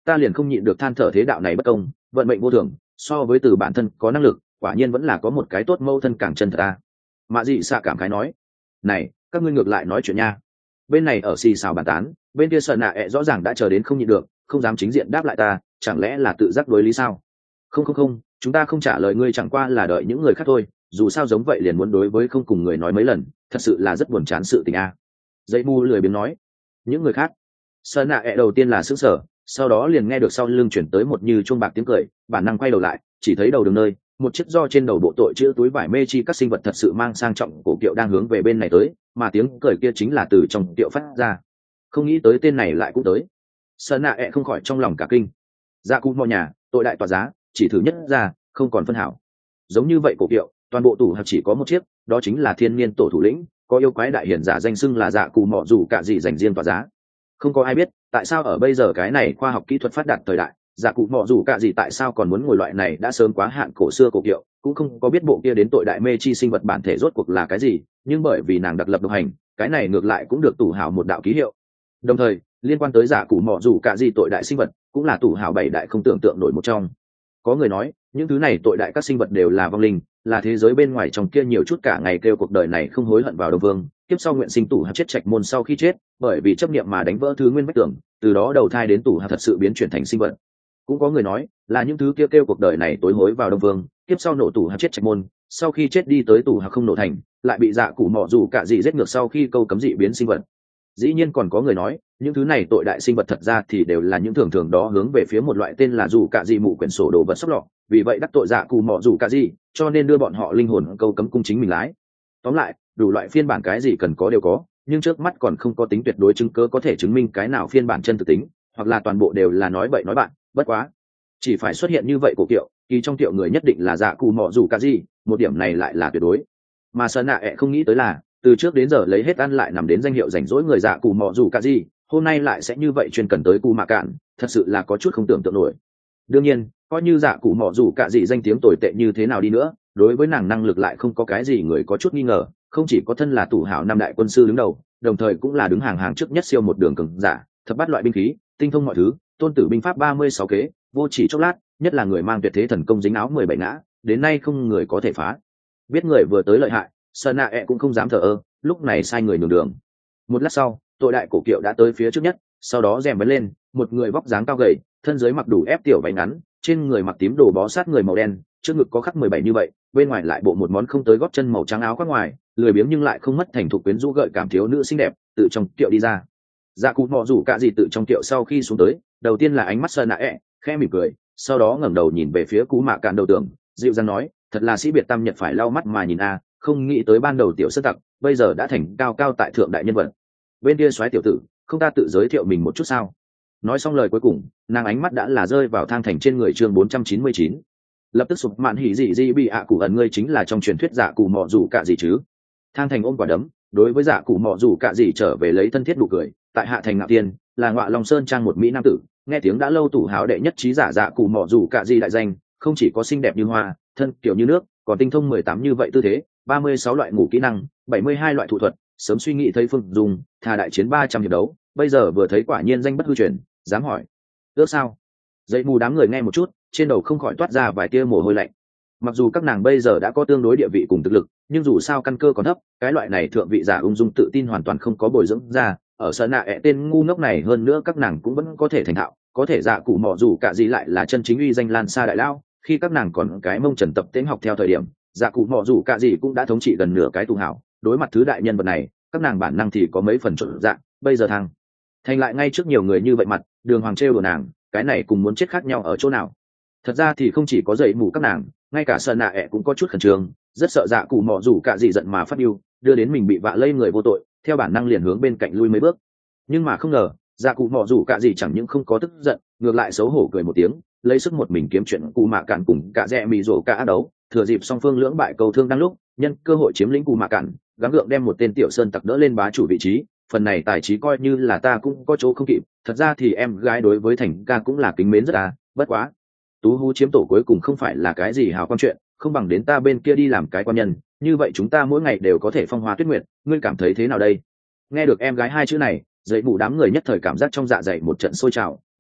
ta liền không nhịn được than thở thế đạo này bất công, vận mệnh vô thường, so với từ bản thân có năng lực, quả nhiên vẫn là có một cái tốt mâu thân càng chân thật ta. Mạ Dị Xạ cảm khái nói, này các ngươi ngược lại nói chuyện nha. Bên này ở xì xào bàn tán, bên kia sợ nạ ẹ rõ ràng đã chờ đến không nhịn được, không dám chính diện đáp lại ta, chẳng lẽ là tự giác đối lý sao? Không không không, chúng ta không trả lời ngươi, chẳng qua là đợi những người khác thôi, dù sao giống vậy liền muốn đối với không cùng người nói mấy lần, thật sự là rất buồn chán sự tình a. Dây mu lười biếng nói, những người khác. Sợ nạ ẹ đầu tiên là sững sờ, sau đó liền nghe được sau lưng chuyển tới một như chuông bạc tiếng cười, bản năng quay đầu lại, chỉ thấy đầu đường nơi một chiếc do trên đầu bộ tội chữ túi vải mê chi các sinh vật thật sự mang sang trọng cổ kiệu đang hướng về bên này tới, mà tiếng cười kia chính là từ trong kiệu phát ra. Không nghĩ tới tên này lại cũng tới. Sơn nạ ẹ không khỏi trong lòng cả kinh. Dạ cụ mọi nhà tội đại tòa giá, chỉ thử nhất ra không còn phân hảo. Giống như vậy cổ kiệu toàn bộ tủ hạt chỉ có một chiếc, đó chính là thiên niên tổ thủ lĩnh, có yêu quái đại hiển giả danh xưng là dạ cụ mọ dù cả gì dành riêng tòa giá. Không có ai biết tại sao ở bây giờ cái này khoa học kỹ thuật phát đạt thời đại, dạ cụ mọ dù cả gì tại sao còn muốn ngồi loại này đã sớm quá hạn cổ xưa cổ kiệu, cũng không có biết bộ kia đến tội đại mê chi sinh vật bản thể rốt cuộc là cái gì, nhưng bởi vì nàng đặc lập độc hành, cái này ngược lại cũng được tủ hào một đạo ký hiệu. Đồng thời liên quan tới dạ cụ mọ dù cả gì tội đại sinh vật, cũng là tủ hào bảy đại không tưởng tượng nổi một trong. Có người nói những thứ này tội đại các sinh vật đều là vong linh, là thế giới bên ngoài trong kia nhiều chút cả ngày kêu cuộc đời này không hối hận vào Đông Vương, tiếp sau nguyện sinh tủ hạt chết trạch môn sau khi chết, bởi vì chấp niệm mà đánh vỡ thứ nguyên vách tường, từ đó đầu thai đến tủ hạt thật sự biến chuyển thành sinh vật. Cũng có người nói là những thứ kia kêu cuộc đời này tối hối vào Đông Vương, tiếp sau nổ tủ hạt chết trạch môn, sau khi chết đi tới tủ hạt không nổ thành, lại bị dạ cụ mọ dù cả gì giết ngược sau khi câu cấm dị biến sinh vật. Dĩ nhiên còn có người nói những thứ này tội đại sinh vật thật ra thì đều là những thường thường đó hướng về phía một loại tên là dù cả gì mụ quyển sổ đồ vật sóc lọ, vì vậy đắc tội dạ cụ mọ dù cả gì, cho nên đưa bọn họ linh hồn câu cấm cung chính mình lái. Tóm lại đủ loại phiên bản cái gì cần có đều có, nhưng trước mắt còn không có tính tuyệt đối chứng cứ có thể chứng minh cái nào phiên bản chân thực tính, hoặc là toàn bộ đều là nói bậy nói bạn. Bất quá chỉ phải xuất hiện như vậy cổ kiệu, kỳ trong tiệu người nhất định là dạ cụ mọ dù cả gì, một điểm này lại là tuyệt đối. Mà sơn nạ ẹ không nghĩ tới là từ trước đến giờ lấy hết ăn lại nằm đến danh hiệu rảnh rỗi người dạ cụ mọ dù cả gì, hôm nay lại sẽ như vậy chuyên cần tới cụ mạ cạn, thật sự là có chút không tưởng tượng nổi. Đương nhiên coi như dạ cụ mọ dù cả gì danh tiếng tồi tệ như thế nào đi nữa, đối với nàng năng lực lại không có cái gì người có chút nghi ngờ, không chỉ có thân là tủ hảo năm đại quân sư đứng đầu, đồng thời cũng là đứng hàng hàng trước nhất siêu một đường cường giả, thập bát loại binh khí, tinh thông mọi thứ, tôn tử binh pháp ba mươi sáu kế, vô chỉ chốc lát, nhất là người mang tuyệt thế thần công dính áo mười bảy ngã, đến nay không người có thể phá. Biết người vừa tới lợi hại, sơn nạ ẹ cũng không dám thờ ơ, lúc này sai người nhường đường. Một lát sau tội đại cổ kiệu đã tới phía trước nhất, sau đó rèm bấn lên, một người vóc dáng cao gầy, thân dưới mặc đủ ép tiểu váy ngắn, trên người mặc tím đồ bó sát người màu đen, trước ngực có khắc mười bảy như vậy, bên ngoài lại bộ một món không tới gót chân màu trắng áo khoác ngoài, lười biếng nhưng lại không mất thành thục quyến rũ gợi cảm thiếu nữ xinh đẹp, tự trong kiệu đi ra. Dạ cụ mọ rủ cả gì tự trong kiệu sau khi xuống tới, đầu tiên là ánh mắt sơn nạ ẹ, khẽ mỉm cười, sau đó ngẩng đầu nhìn về phía cú mạ cạn đầu tường, dịu dàng nói, thật là sĩ biệt tam nhật phải lau mắt mà nhìn a, không nghĩ tới ban đầu tiểu sơ tặc bây giờ đã thành cao cao tại thượng đại nhân vật. Bên kia soái tiểu tử, không ta tự giới thiệu mình một chút sao? Nói xong lời cuối cùng, nàng ánh mắt đã là rơi vào thang thành trên người chương bốn trăm chín mươi chín. Lập tức sụp mạn hỉ dị dị bị ạ cụ ẩn ngươi chính là trong truyền thuyết giả cụ mọ rủ cả gì chứ? Thang thành ôm quả đấm, đối với giả cụ mọ rủ cả gì trở về lấy thân thiết đủ cười, tại hạ thành ngạo tiên, là ngọa long sơn trang một mỹ nam tử, nghe tiếng đã lâu tủ háo đệ nhất trí giả giả cụ mọ rủ cả gì đại danh, không chỉ có xinh đẹp như hoa, thân kiểu như nước, còn tinh thông mười tám như vậy tư thế, ba mươi sáu loại ngủ kỹ năng, bảy mươi hai loại thủ thuật, sớm suy nghĩ thấy phương dùng, thà đại chiến ba trăm hiệp đấu, bây giờ vừa thấy quả nhiên danh bất hư truyền, dám hỏi ước sao? Dậy mù đám người nghe một chút, trên đầu không khỏi toát ra vài tia mồ hôi lạnh. Mặc dù các nàng bây giờ đã có tương đối địa vị cùng thực lực, nhưng dù sao căn cơ còn thấp, cái loại này thượng vị giả ung dung tự tin hoàn toàn không có bồi dưỡng ra, ở sơn nạ ẹ tên ngu ngốc này hơn nữa các nàng cũng vẫn có thể thành thạo, có thể giả cụ mọ dù cả gì lại là chân chính uy danh lan xa đại lao, khi các nàng còn cái mông trần tập tễnh học theo thời điểm, giả cụ mọ dù cả gì cũng đã thống trị gần nửa cái tù hảo, đối mặt thứ đại nhân vật này, các nàng bản năng thì có mấy phần trộn dạng, bây giờ thằng thành lại ngay trước nhiều người như vậy mặt, đường hoàng trêu đùa nàng, cái này cùng muốn chết khác nhau ở chỗ nào? Thật ra thì không chỉ có dậy mù các nàng, ngay cả sơn nạ ẹ cũng có chút khẩn trương, rất sợ dạ cụ mọ dù cả gì giận mà phát điêu, đưa đến mình bị vạ lây người vô tội, theo bản năng liền hướng bên cạnh lui mấy bước. Nhưng mà không ngờ dạ cụ mọ dù cả gì chẳng những không có tức giận, ngược lại xấu hổ cười một tiếng, lấy sức một mình kiếm chuyện cụ mạ cạn cùng cả rẽ mì rổ cả đấu, thừa dịp song phương lưỡng bại cầu thương đang lúc, nhân cơ hội chiếm lĩnh cụ mạ cạn, gắng gượng đem một tên tiểu sơn tặc đỡ lên bá chủ vị trí. Phần này tài trí coi như là ta cũng có chỗ không kịp, thật ra thì em gái đối với thành ca cũng là kính mến rất à, bất quá tú hú chiếm tổ cuối cùng không phải là cái gì hào quan chuyện, không bằng đến ta bên kia đi làm cái quan nhân, như vậy chúng ta mỗi ngày đều có thể phong hoa tuyết nguyệt, ngươi cảm thấy thế nào đây? Nghe được em gái hai chữ này, dậy mù đám người nhất thời cảm giác trong dạ dày một trận sôi trào,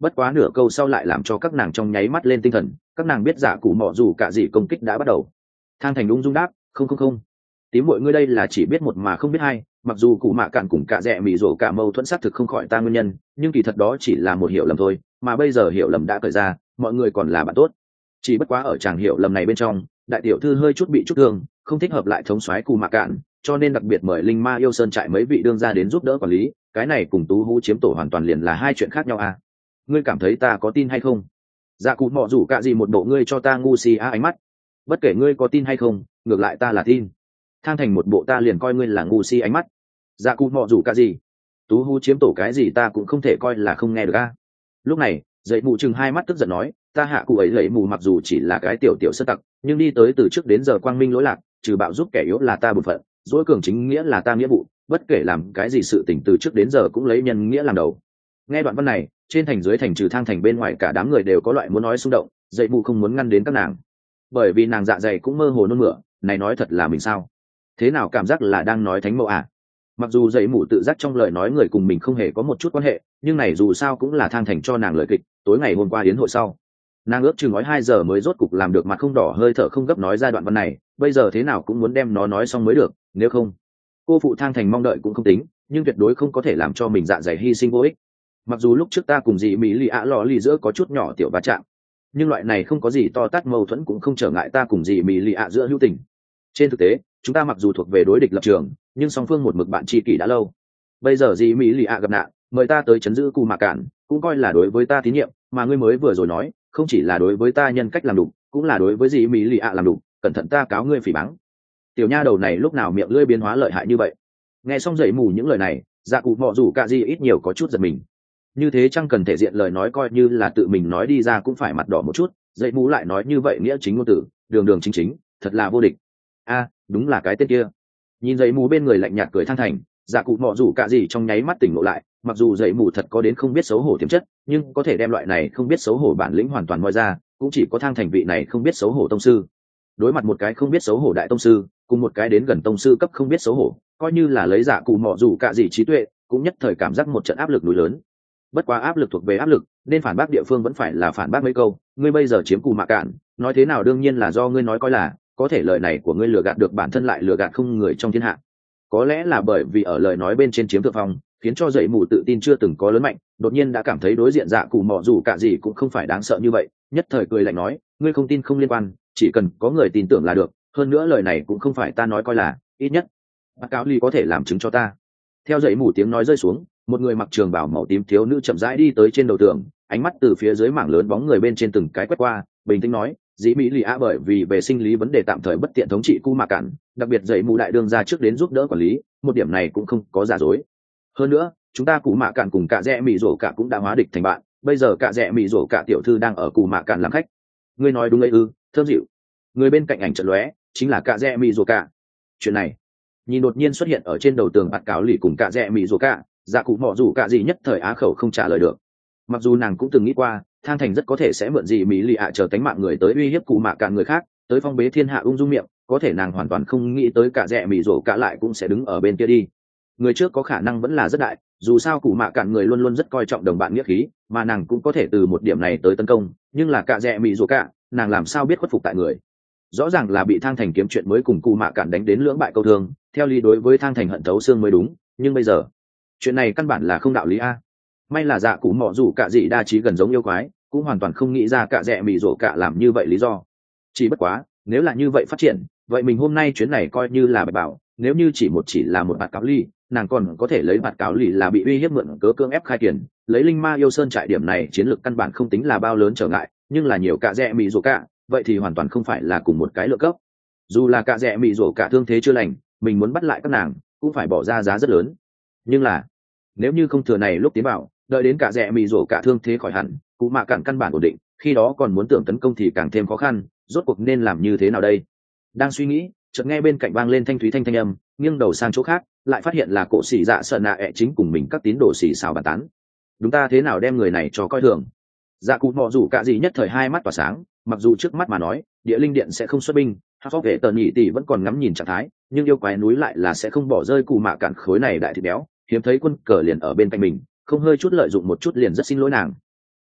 bất quá nửa câu sau lại làm cho các nàng trong nháy mắt lên tinh thần, các nàng biết giả cụ mọ dù cả gì công kích đã bắt đầu. Thang Thành ung dung đáp, không không không, tím mọi ngươi đây là chỉ biết một mà không biết hai, mặc dù cụ mạ cạn cùng cả rẻ mì rổ cả mâu thuẫn xác thực không khỏi ta nguyên nhân, nhưng kỳ thật đó chỉ là một hiểu lầm thôi, mà bây giờ hiểu lầm đã cởi ra, mọi người còn là bạn tốt. Chỉ bất quá ở tràng hiểu lầm này bên trong, đại tiểu thư hơi chút bị chút thương, không thích hợp lại thống soái cụ mạ cạn, cho nên đặc biệt mời linh ma yêu sơn trại mấy vị đương gia đến giúp đỡ quản lý, cái này cùng tú hú chiếm tổ hoàn toàn liền là hai chuyện khác nhau à. Ngươi cảm thấy ta có tin hay không? Dạ cụ mọ rủ cả gì một bộ ngươi cho ta ngu si á ánh mắt, bất kể ngươi có tin hay không, ngược lại ta là tin. Thang Thành một bộ ta liền coi ngươi là ngu si ánh mắt. Dạ cụ mọ rủ cả gì, tú hú chiếm tổ cái gì ta cũng không thể coi là không nghe được a. Lúc này dậy mù chừng hai mắt tức giận nói, ta hạ cụ ấy dậy mù mặc dù chỉ là cái tiểu tiểu sơ tặc, nhưng đi tới từ trước đến giờ quang minh lỗi lạc, trừ bạo giúp kẻ yếu là ta bổn phận, dỗi cường chính nghĩa là ta nghĩa vụ, bất kể làm cái gì sự tình từ trước đến giờ cũng lấy nhân nghĩa làm đầu. Nghe đoạn văn này, trên thành dưới thành trừ Thang Thành bên ngoài cả đám người đều có loại muốn nói xung động, dậy mù không muốn ngăn đến các nàng, bởi vì nàng dạ dày cũng mơ hồ nôn mửa, này nói thật là mình sao? Thế nào cảm giác là đang nói thánh mẫu à? Mặc dù dậy mù tự giác trong lời nói người cùng mình không hề có một chút quan hệ, nhưng này dù sao cũng là Thang Thành cho nàng lời kịch. Tối ngày hôm qua đến hội sau, nàng ước chừng nói hai giờ mới rốt cục làm được mặt không đỏ hơi thở không gấp nói ra đoạn văn này, bây giờ thế nào cũng muốn đem nó nói xong mới được, nếu không cô phụ Thang Thành mong đợi cũng không tính, nhưng tuyệt đối không có thể làm cho mình dạ dày hy sinh vô ích. Mặc dù lúc trước ta cùng dì mỹ lì ạ lò lì giữa có chút nhỏ tiểu va chạm, nhưng loại này không có gì to tát mâu thuẫn cũng không trở ngại ta cùng dì mỹ lì ạ giữa hữu tình. Trên thực tế chúng ta mặc dù thuộc về đối địch lập trường, nhưng song phương một mực bạn tri kỷ đã lâu. Bây giờ dì mỹ lì ạ gặp nạn, mời ta tới chấn giữ cù mạ cản, cũng coi là đối với ta tín nhiệm, mà ngươi mới vừa rồi nói không chỉ là đối với ta nhân cách làm đủ, cũng là đối với dì mỹ lì ạ làm đủ, cẩn thận ta cáo ngươi phỉ báng. Tiểu nha đầu này lúc nào miệng lưỡi biến hóa lợi hại như vậy? Nghe xong dậy mù những lời này, dạ cụ mọ rủ cả gì ít nhiều có chút giật mình. Như thế chẳng cần thể diện lời nói coi như là tự mình nói đi ra cũng phải mặt đỏ một chút, dậy mù lại nói như vậy nghĩa chính ngôn tử, đường đường chính chính, thật là vô địch. A, đúng là cái tên kia. Nhìn dậy mù bên người lạnh nhạt cười Thang Thành, dạ cụ mọ rủ cả gì trong nháy mắt tỉnh ngộ lại, mặc dù dậy mù thật có đến không biết xấu hổ tiềm chất, nhưng có thể đem loại này không biết xấu hổ bản lĩnh hoàn toàn moi ra, cũng chỉ có Thang Thành vị này không biết xấu hổ tông sư. Đối mặt một cái không biết xấu hổ đại tông sư, cùng một cái đến gần tông sư cấp không biết xấu hổ, coi như là lấy dạ cụ mọ rủ cả gì trí tuệ, cũng nhất thời cảm giác một trận áp lực núi lớn. Bất quá áp lực thuộc về áp lực, nên phản bác địa phương vẫn phải là phản bác mấy câu, ngươi bây giờ chiếm cù mạ cạn, nói thế nào đương nhiên là do ngươi nói coi là, có thể lời này của ngươi lừa gạt được bản thân lại lừa gạt không người trong thiên hạ. Có lẽ là bởi vì ở lời nói bên trên chiếm thượng phong, khiến cho dậy mù tự tin chưa từng có lớn mạnh, đột nhiên đã cảm thấy đối diện dạ cụ mọ rủ cả gì cũng không phải đáng sợ như vậy, nhất thời cười lạnh nói, ngươi không tin không liên quan, chỉ cần có người tin tưởng là được, hơn nữa lời này cũng không phải ta nói coi là, ít nhất bác cáo ly có thể làm chứng cho ta. Theo dậy mù tiếng nói rơi xuống, một người mặc trường bào màu tím thiếu nữ chậm rãi đi tới trên đầu tường, ánh mắt từ phía dưới mảng lớn bóng người bên trên từng cái quét qua, bình tĩnh nói, dĩ mỹ lì a bởi vì về sinh lý vấn đề tạm thời bất tiện thống trị cu mạ cản, đặc biệt dậy mù đại đương ra trước đến giúp đỡ quản lý, một điểm này cũng không có giả dối. Hơn nữa chúng ta cụ mạ cản cùng cả rẽ mỹ rổ cả cũng đã hóa địch thành bạn, bây giờ cả rẽ mỹ rổ cả tiểu thư đang ở cụ mạ cản làm khách. Ngươi nói đúng ấy ư? Thơm dịu. Người bên cạnh ảnh trận lóe chính là cả rẽ mỹ rổ cả. Chuyện này nhìn đột nhiên xuất hiện ở trên đầu tường bạt cáo lì cùng cả rẽ mỹ rổ cả, dạ cụ mọ rủ cả gì nhất thời á khẩu không trả lời được. Mặc dù nàng cũng từng nghĩ qua Thang Thành rất có thể sẽ mượn gì mỹ lì ạ chờ cánh mạng người tới uy hiếp cụ mạ cạn người khác, tới phong bế thiên hạ ung dung miệng, có thể nàng hoàn toàn không nghĩ tới cả rẽ mỹ rổ cả lại cũng sẽ đứng ở bên kia đi. Người trước có khả năng vẫn là rất đại, dù sao cụ mạ cạn người luôn luôn rất coi trọng đồng bạn nghĩa khí, mà nàng cũng có thể từ một điểm này tới tấn công, nhưng là cả rẽ mỹ rổ cả, nàng làm sao biết khuất phục tại người? Rõ ràng là bị Thang Thành kiếm chuyện mới cùng cụ mạ cạn đánh đến lưỡng bại câu thương, theo lý đối với Thang Thành hận thấu xương mới đúng, nhưng bây giờ chuyện này căn bản là không đạo lý a. May là dạ cụ mọ rủ cả dị đa trí gần giống yêu quái, cũng hoàn toàn không nghĩ ra cả rẽ mì rổ cả làm như vậy lý do. Chỉ bất quá nếu là như vậy phát triển, vậy mình hôm nay chuyến này coi như là bạch bảo, nếu như chỉ một chỉ là một bạt cáo ly, nàng còn có thể lấy bạt cáo ly là bị uy hiếp mượn cớ cưỡng ép khai tiền, lấy linh ma yêu sơn trại điểm này chiến lược căn bản không tính là bao lớn trở ngại, nhưng là nhiều cả rẽ mì rổ cả, vậy thì hoàn toàn không phải là cùng một cái lượng cấp. Dù là cả rẽ mì rổ cả thương thế chưa lành, mình muốn bắt lại các nàng cũng phải bỏ ra giá rất lớn. Nhưng là nếu như không thừa này lúc tiến vào, đợi đến cả rẽ mì rổ cả thương thế khỏi hẳn, cụ mạ cạn căn bản ổn định, khi đó còn muốn tưởng tấn công thì càng thêm khó khăn, rốt cuộc nên làm như thế nào đây? Đang suy nghĩ, chợt nghe bên cạnh vang lên thanh thúy thanh thanh âm, nghiêng đầu sang chỗ khác, lại phát hiện là cổ sĩ dạ sợ nạ ẹ chính cùng mình các tín đồ xì xào bàn tán. Đúng ta thế nào đem người này cho coi thường? Dạ cụ mọ rủ cả gì nhất thời hai mắt tỏa sáng, mặc dù trước mắt mà nói địa linh điện sẽ không xuất binh, Hắc vệ tần nhị tỷ vẫn còn ngắm nhìn trạng thái, nhưng yêu quái núi lại là sẽ không bỏ rơi cụ mạ cạn khối này đại thịt béo, hiếm thấy quân cờ liền ở bên cạnh mình, không hơi chút lợi dụng một chút liền rất xin lỗi nàng.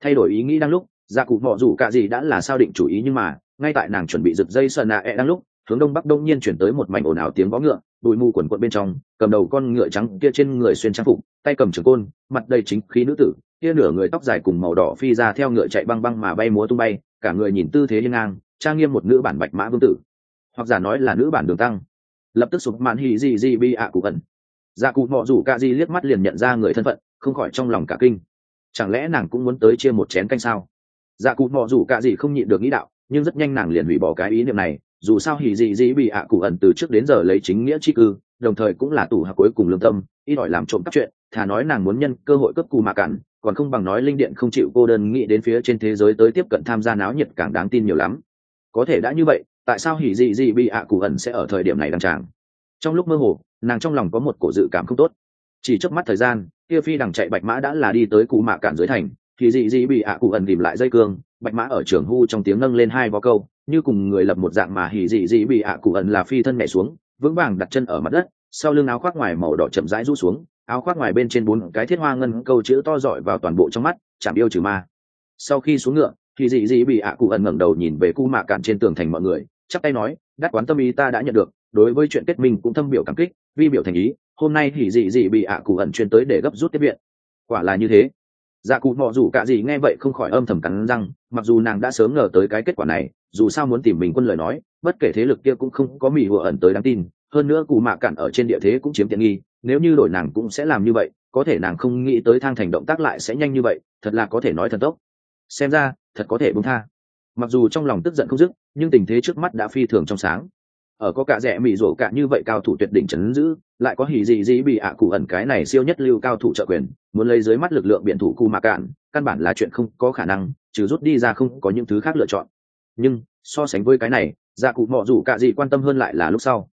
Thay đổi ý nghĩ đang lúc, dạ cụ mọ rủ cả gì đã là sao định chủ ý, nhưng mà ngay tại nàng chuẩn bị giật dây sờ nạ e đang lúc, hướng đông bắc đông nhiên chuyển tới một mảnh ồn ào tiếng vó ngựa, bụi mù quần quận bên trong, cầm đầu con ngựa trắng kia trên người xuyên trang phục, tay cầm trường côn, mặt đầy chính khí nữ tử, kia nửa người tóc dài cùng màu đỏ phi ra theo ngựa chạy băng băng mà bay múa tung bay, cả người nhìn tư thế hiên ngang, trang nghiêm một nữ bản bạch mã vương tử, hoặc giả nói là nữ bản đường tăng. Lập tức sụp màn hì gì gì bi ạ cụ ẩn. Dạ cụ mọ rủ cả gì liếc mắt liền nhận ra người thân phận, không khỏi trong lòng cả kinh. Chẳng lẽ nàng cũng muốn tới chia một chén canh sao? Dạ cụ mọ rủ cả gì không nhịn được nghĩ đạo, nhưng rất nhanh nàng liền hủy bỏ cái ý niệm này, dù sao hỉ gì gì bị ạ cụ ẩn từ trước đến giờ lấy chính nghĩa chi cư, đồng thời cũng là tủ hạ cuối cùng lương tâm, ít ỏi làm trộm cắp chuyện, thà nói nàng muốn nhân cơ hội cướp cù mà cản, còn không bằng nói linh điện không chịu cô đơn nghĩ đến phía trên thế giới tới tiếp cận tham gia náo nhiệt càng đáng tin nhiều lắm. Có thể đã như vậy, tại sao hỉ gì gì bị ạ cụ ẩn sẽ ở thời điểm này đăng tràng? Trong lúc mơ hồ, nàng trong lòng có một cổ dự cảm không tốt. Chỉ chớp mắt thời gian, kia phi đằng chạy bạch mã đã là đi tới cù mạ cản dưới thành, thì dị dị bị ạ cụ ẩn tìm lại dây cương, bạch mã ở trường hu trong tiếng nâng lên hai vó câu, như cùng người lập một dạng, mà hỉ dị dị bị ạ cụ ẩn là phi thân nhảy xuống, vững vàng đặt chân ở mặt đất, sau lưng áo khoác ngoài màu đỏ chậm rãi rũ xuống, áo khoác ngoài bên trên bốn cái thiết hoa ngân câu chữ to rọi vào toàn bộ trong mắt, chạm yêu trừ ma. Sau khi xuống ngựa, thì dị dị bị ạ cụ ẩn ngẩng đầu nhìn về cù mạ cản trên tường thành mọi người, chắp tay nói, đắc quán tâm ý ta đã nhận được, đối với chuyện kết minh cũng thâm biểu cảm kích, vi biểu thành ý, hôm nay thì dị dị bị ạ cụ ẩn chuyên tới để gấp rút tiếp viện. Quả là như thế. Dạ cụ mọ rủ cả gì nghe vậy không khỏi âm thầm cắn răng, mặc dù nàng đã sớm ngờ tới cái kết quả này, dù sao muốn tìm mình quân lời nói, bất kể thế lực kia cũng không có mì hùa ẩn tới đáng tin, hơn nữa cù mạ cản ở trên địa thế cũng chiếm tiện nghi, nếu như đổi nàng cũng sẽ làm như vậy, có thể nàng không nghĩ tới thang thành động tác lại sẽ nhanh như vậy, thật là có thể nói thần tốc. Xem ra thật có thể buông tha. Mặc dù trong lòng tức giận không dứt, nhưng tình thế trước mắt đã phi thường trong sáng. Ở có cả rẻ mị rổ cả như vậy cao thủ tuyệt đỉnh chấn giữ, lại có hỉ gì gì bị ạ cụ ẩn cái này siêu nhất lưu cao thủ trợ quyền, muốn lấy dưới mắt lực lượng biện thủ cù mạ cạn, căn bản là chuyện không có khả năng, trừ rút đi ra không có những thứ khác lựa chọn. Nhưng so sánh với cái này, dạ cụ mọ rủ cả gì quan tâm hơn lại là lúc sau.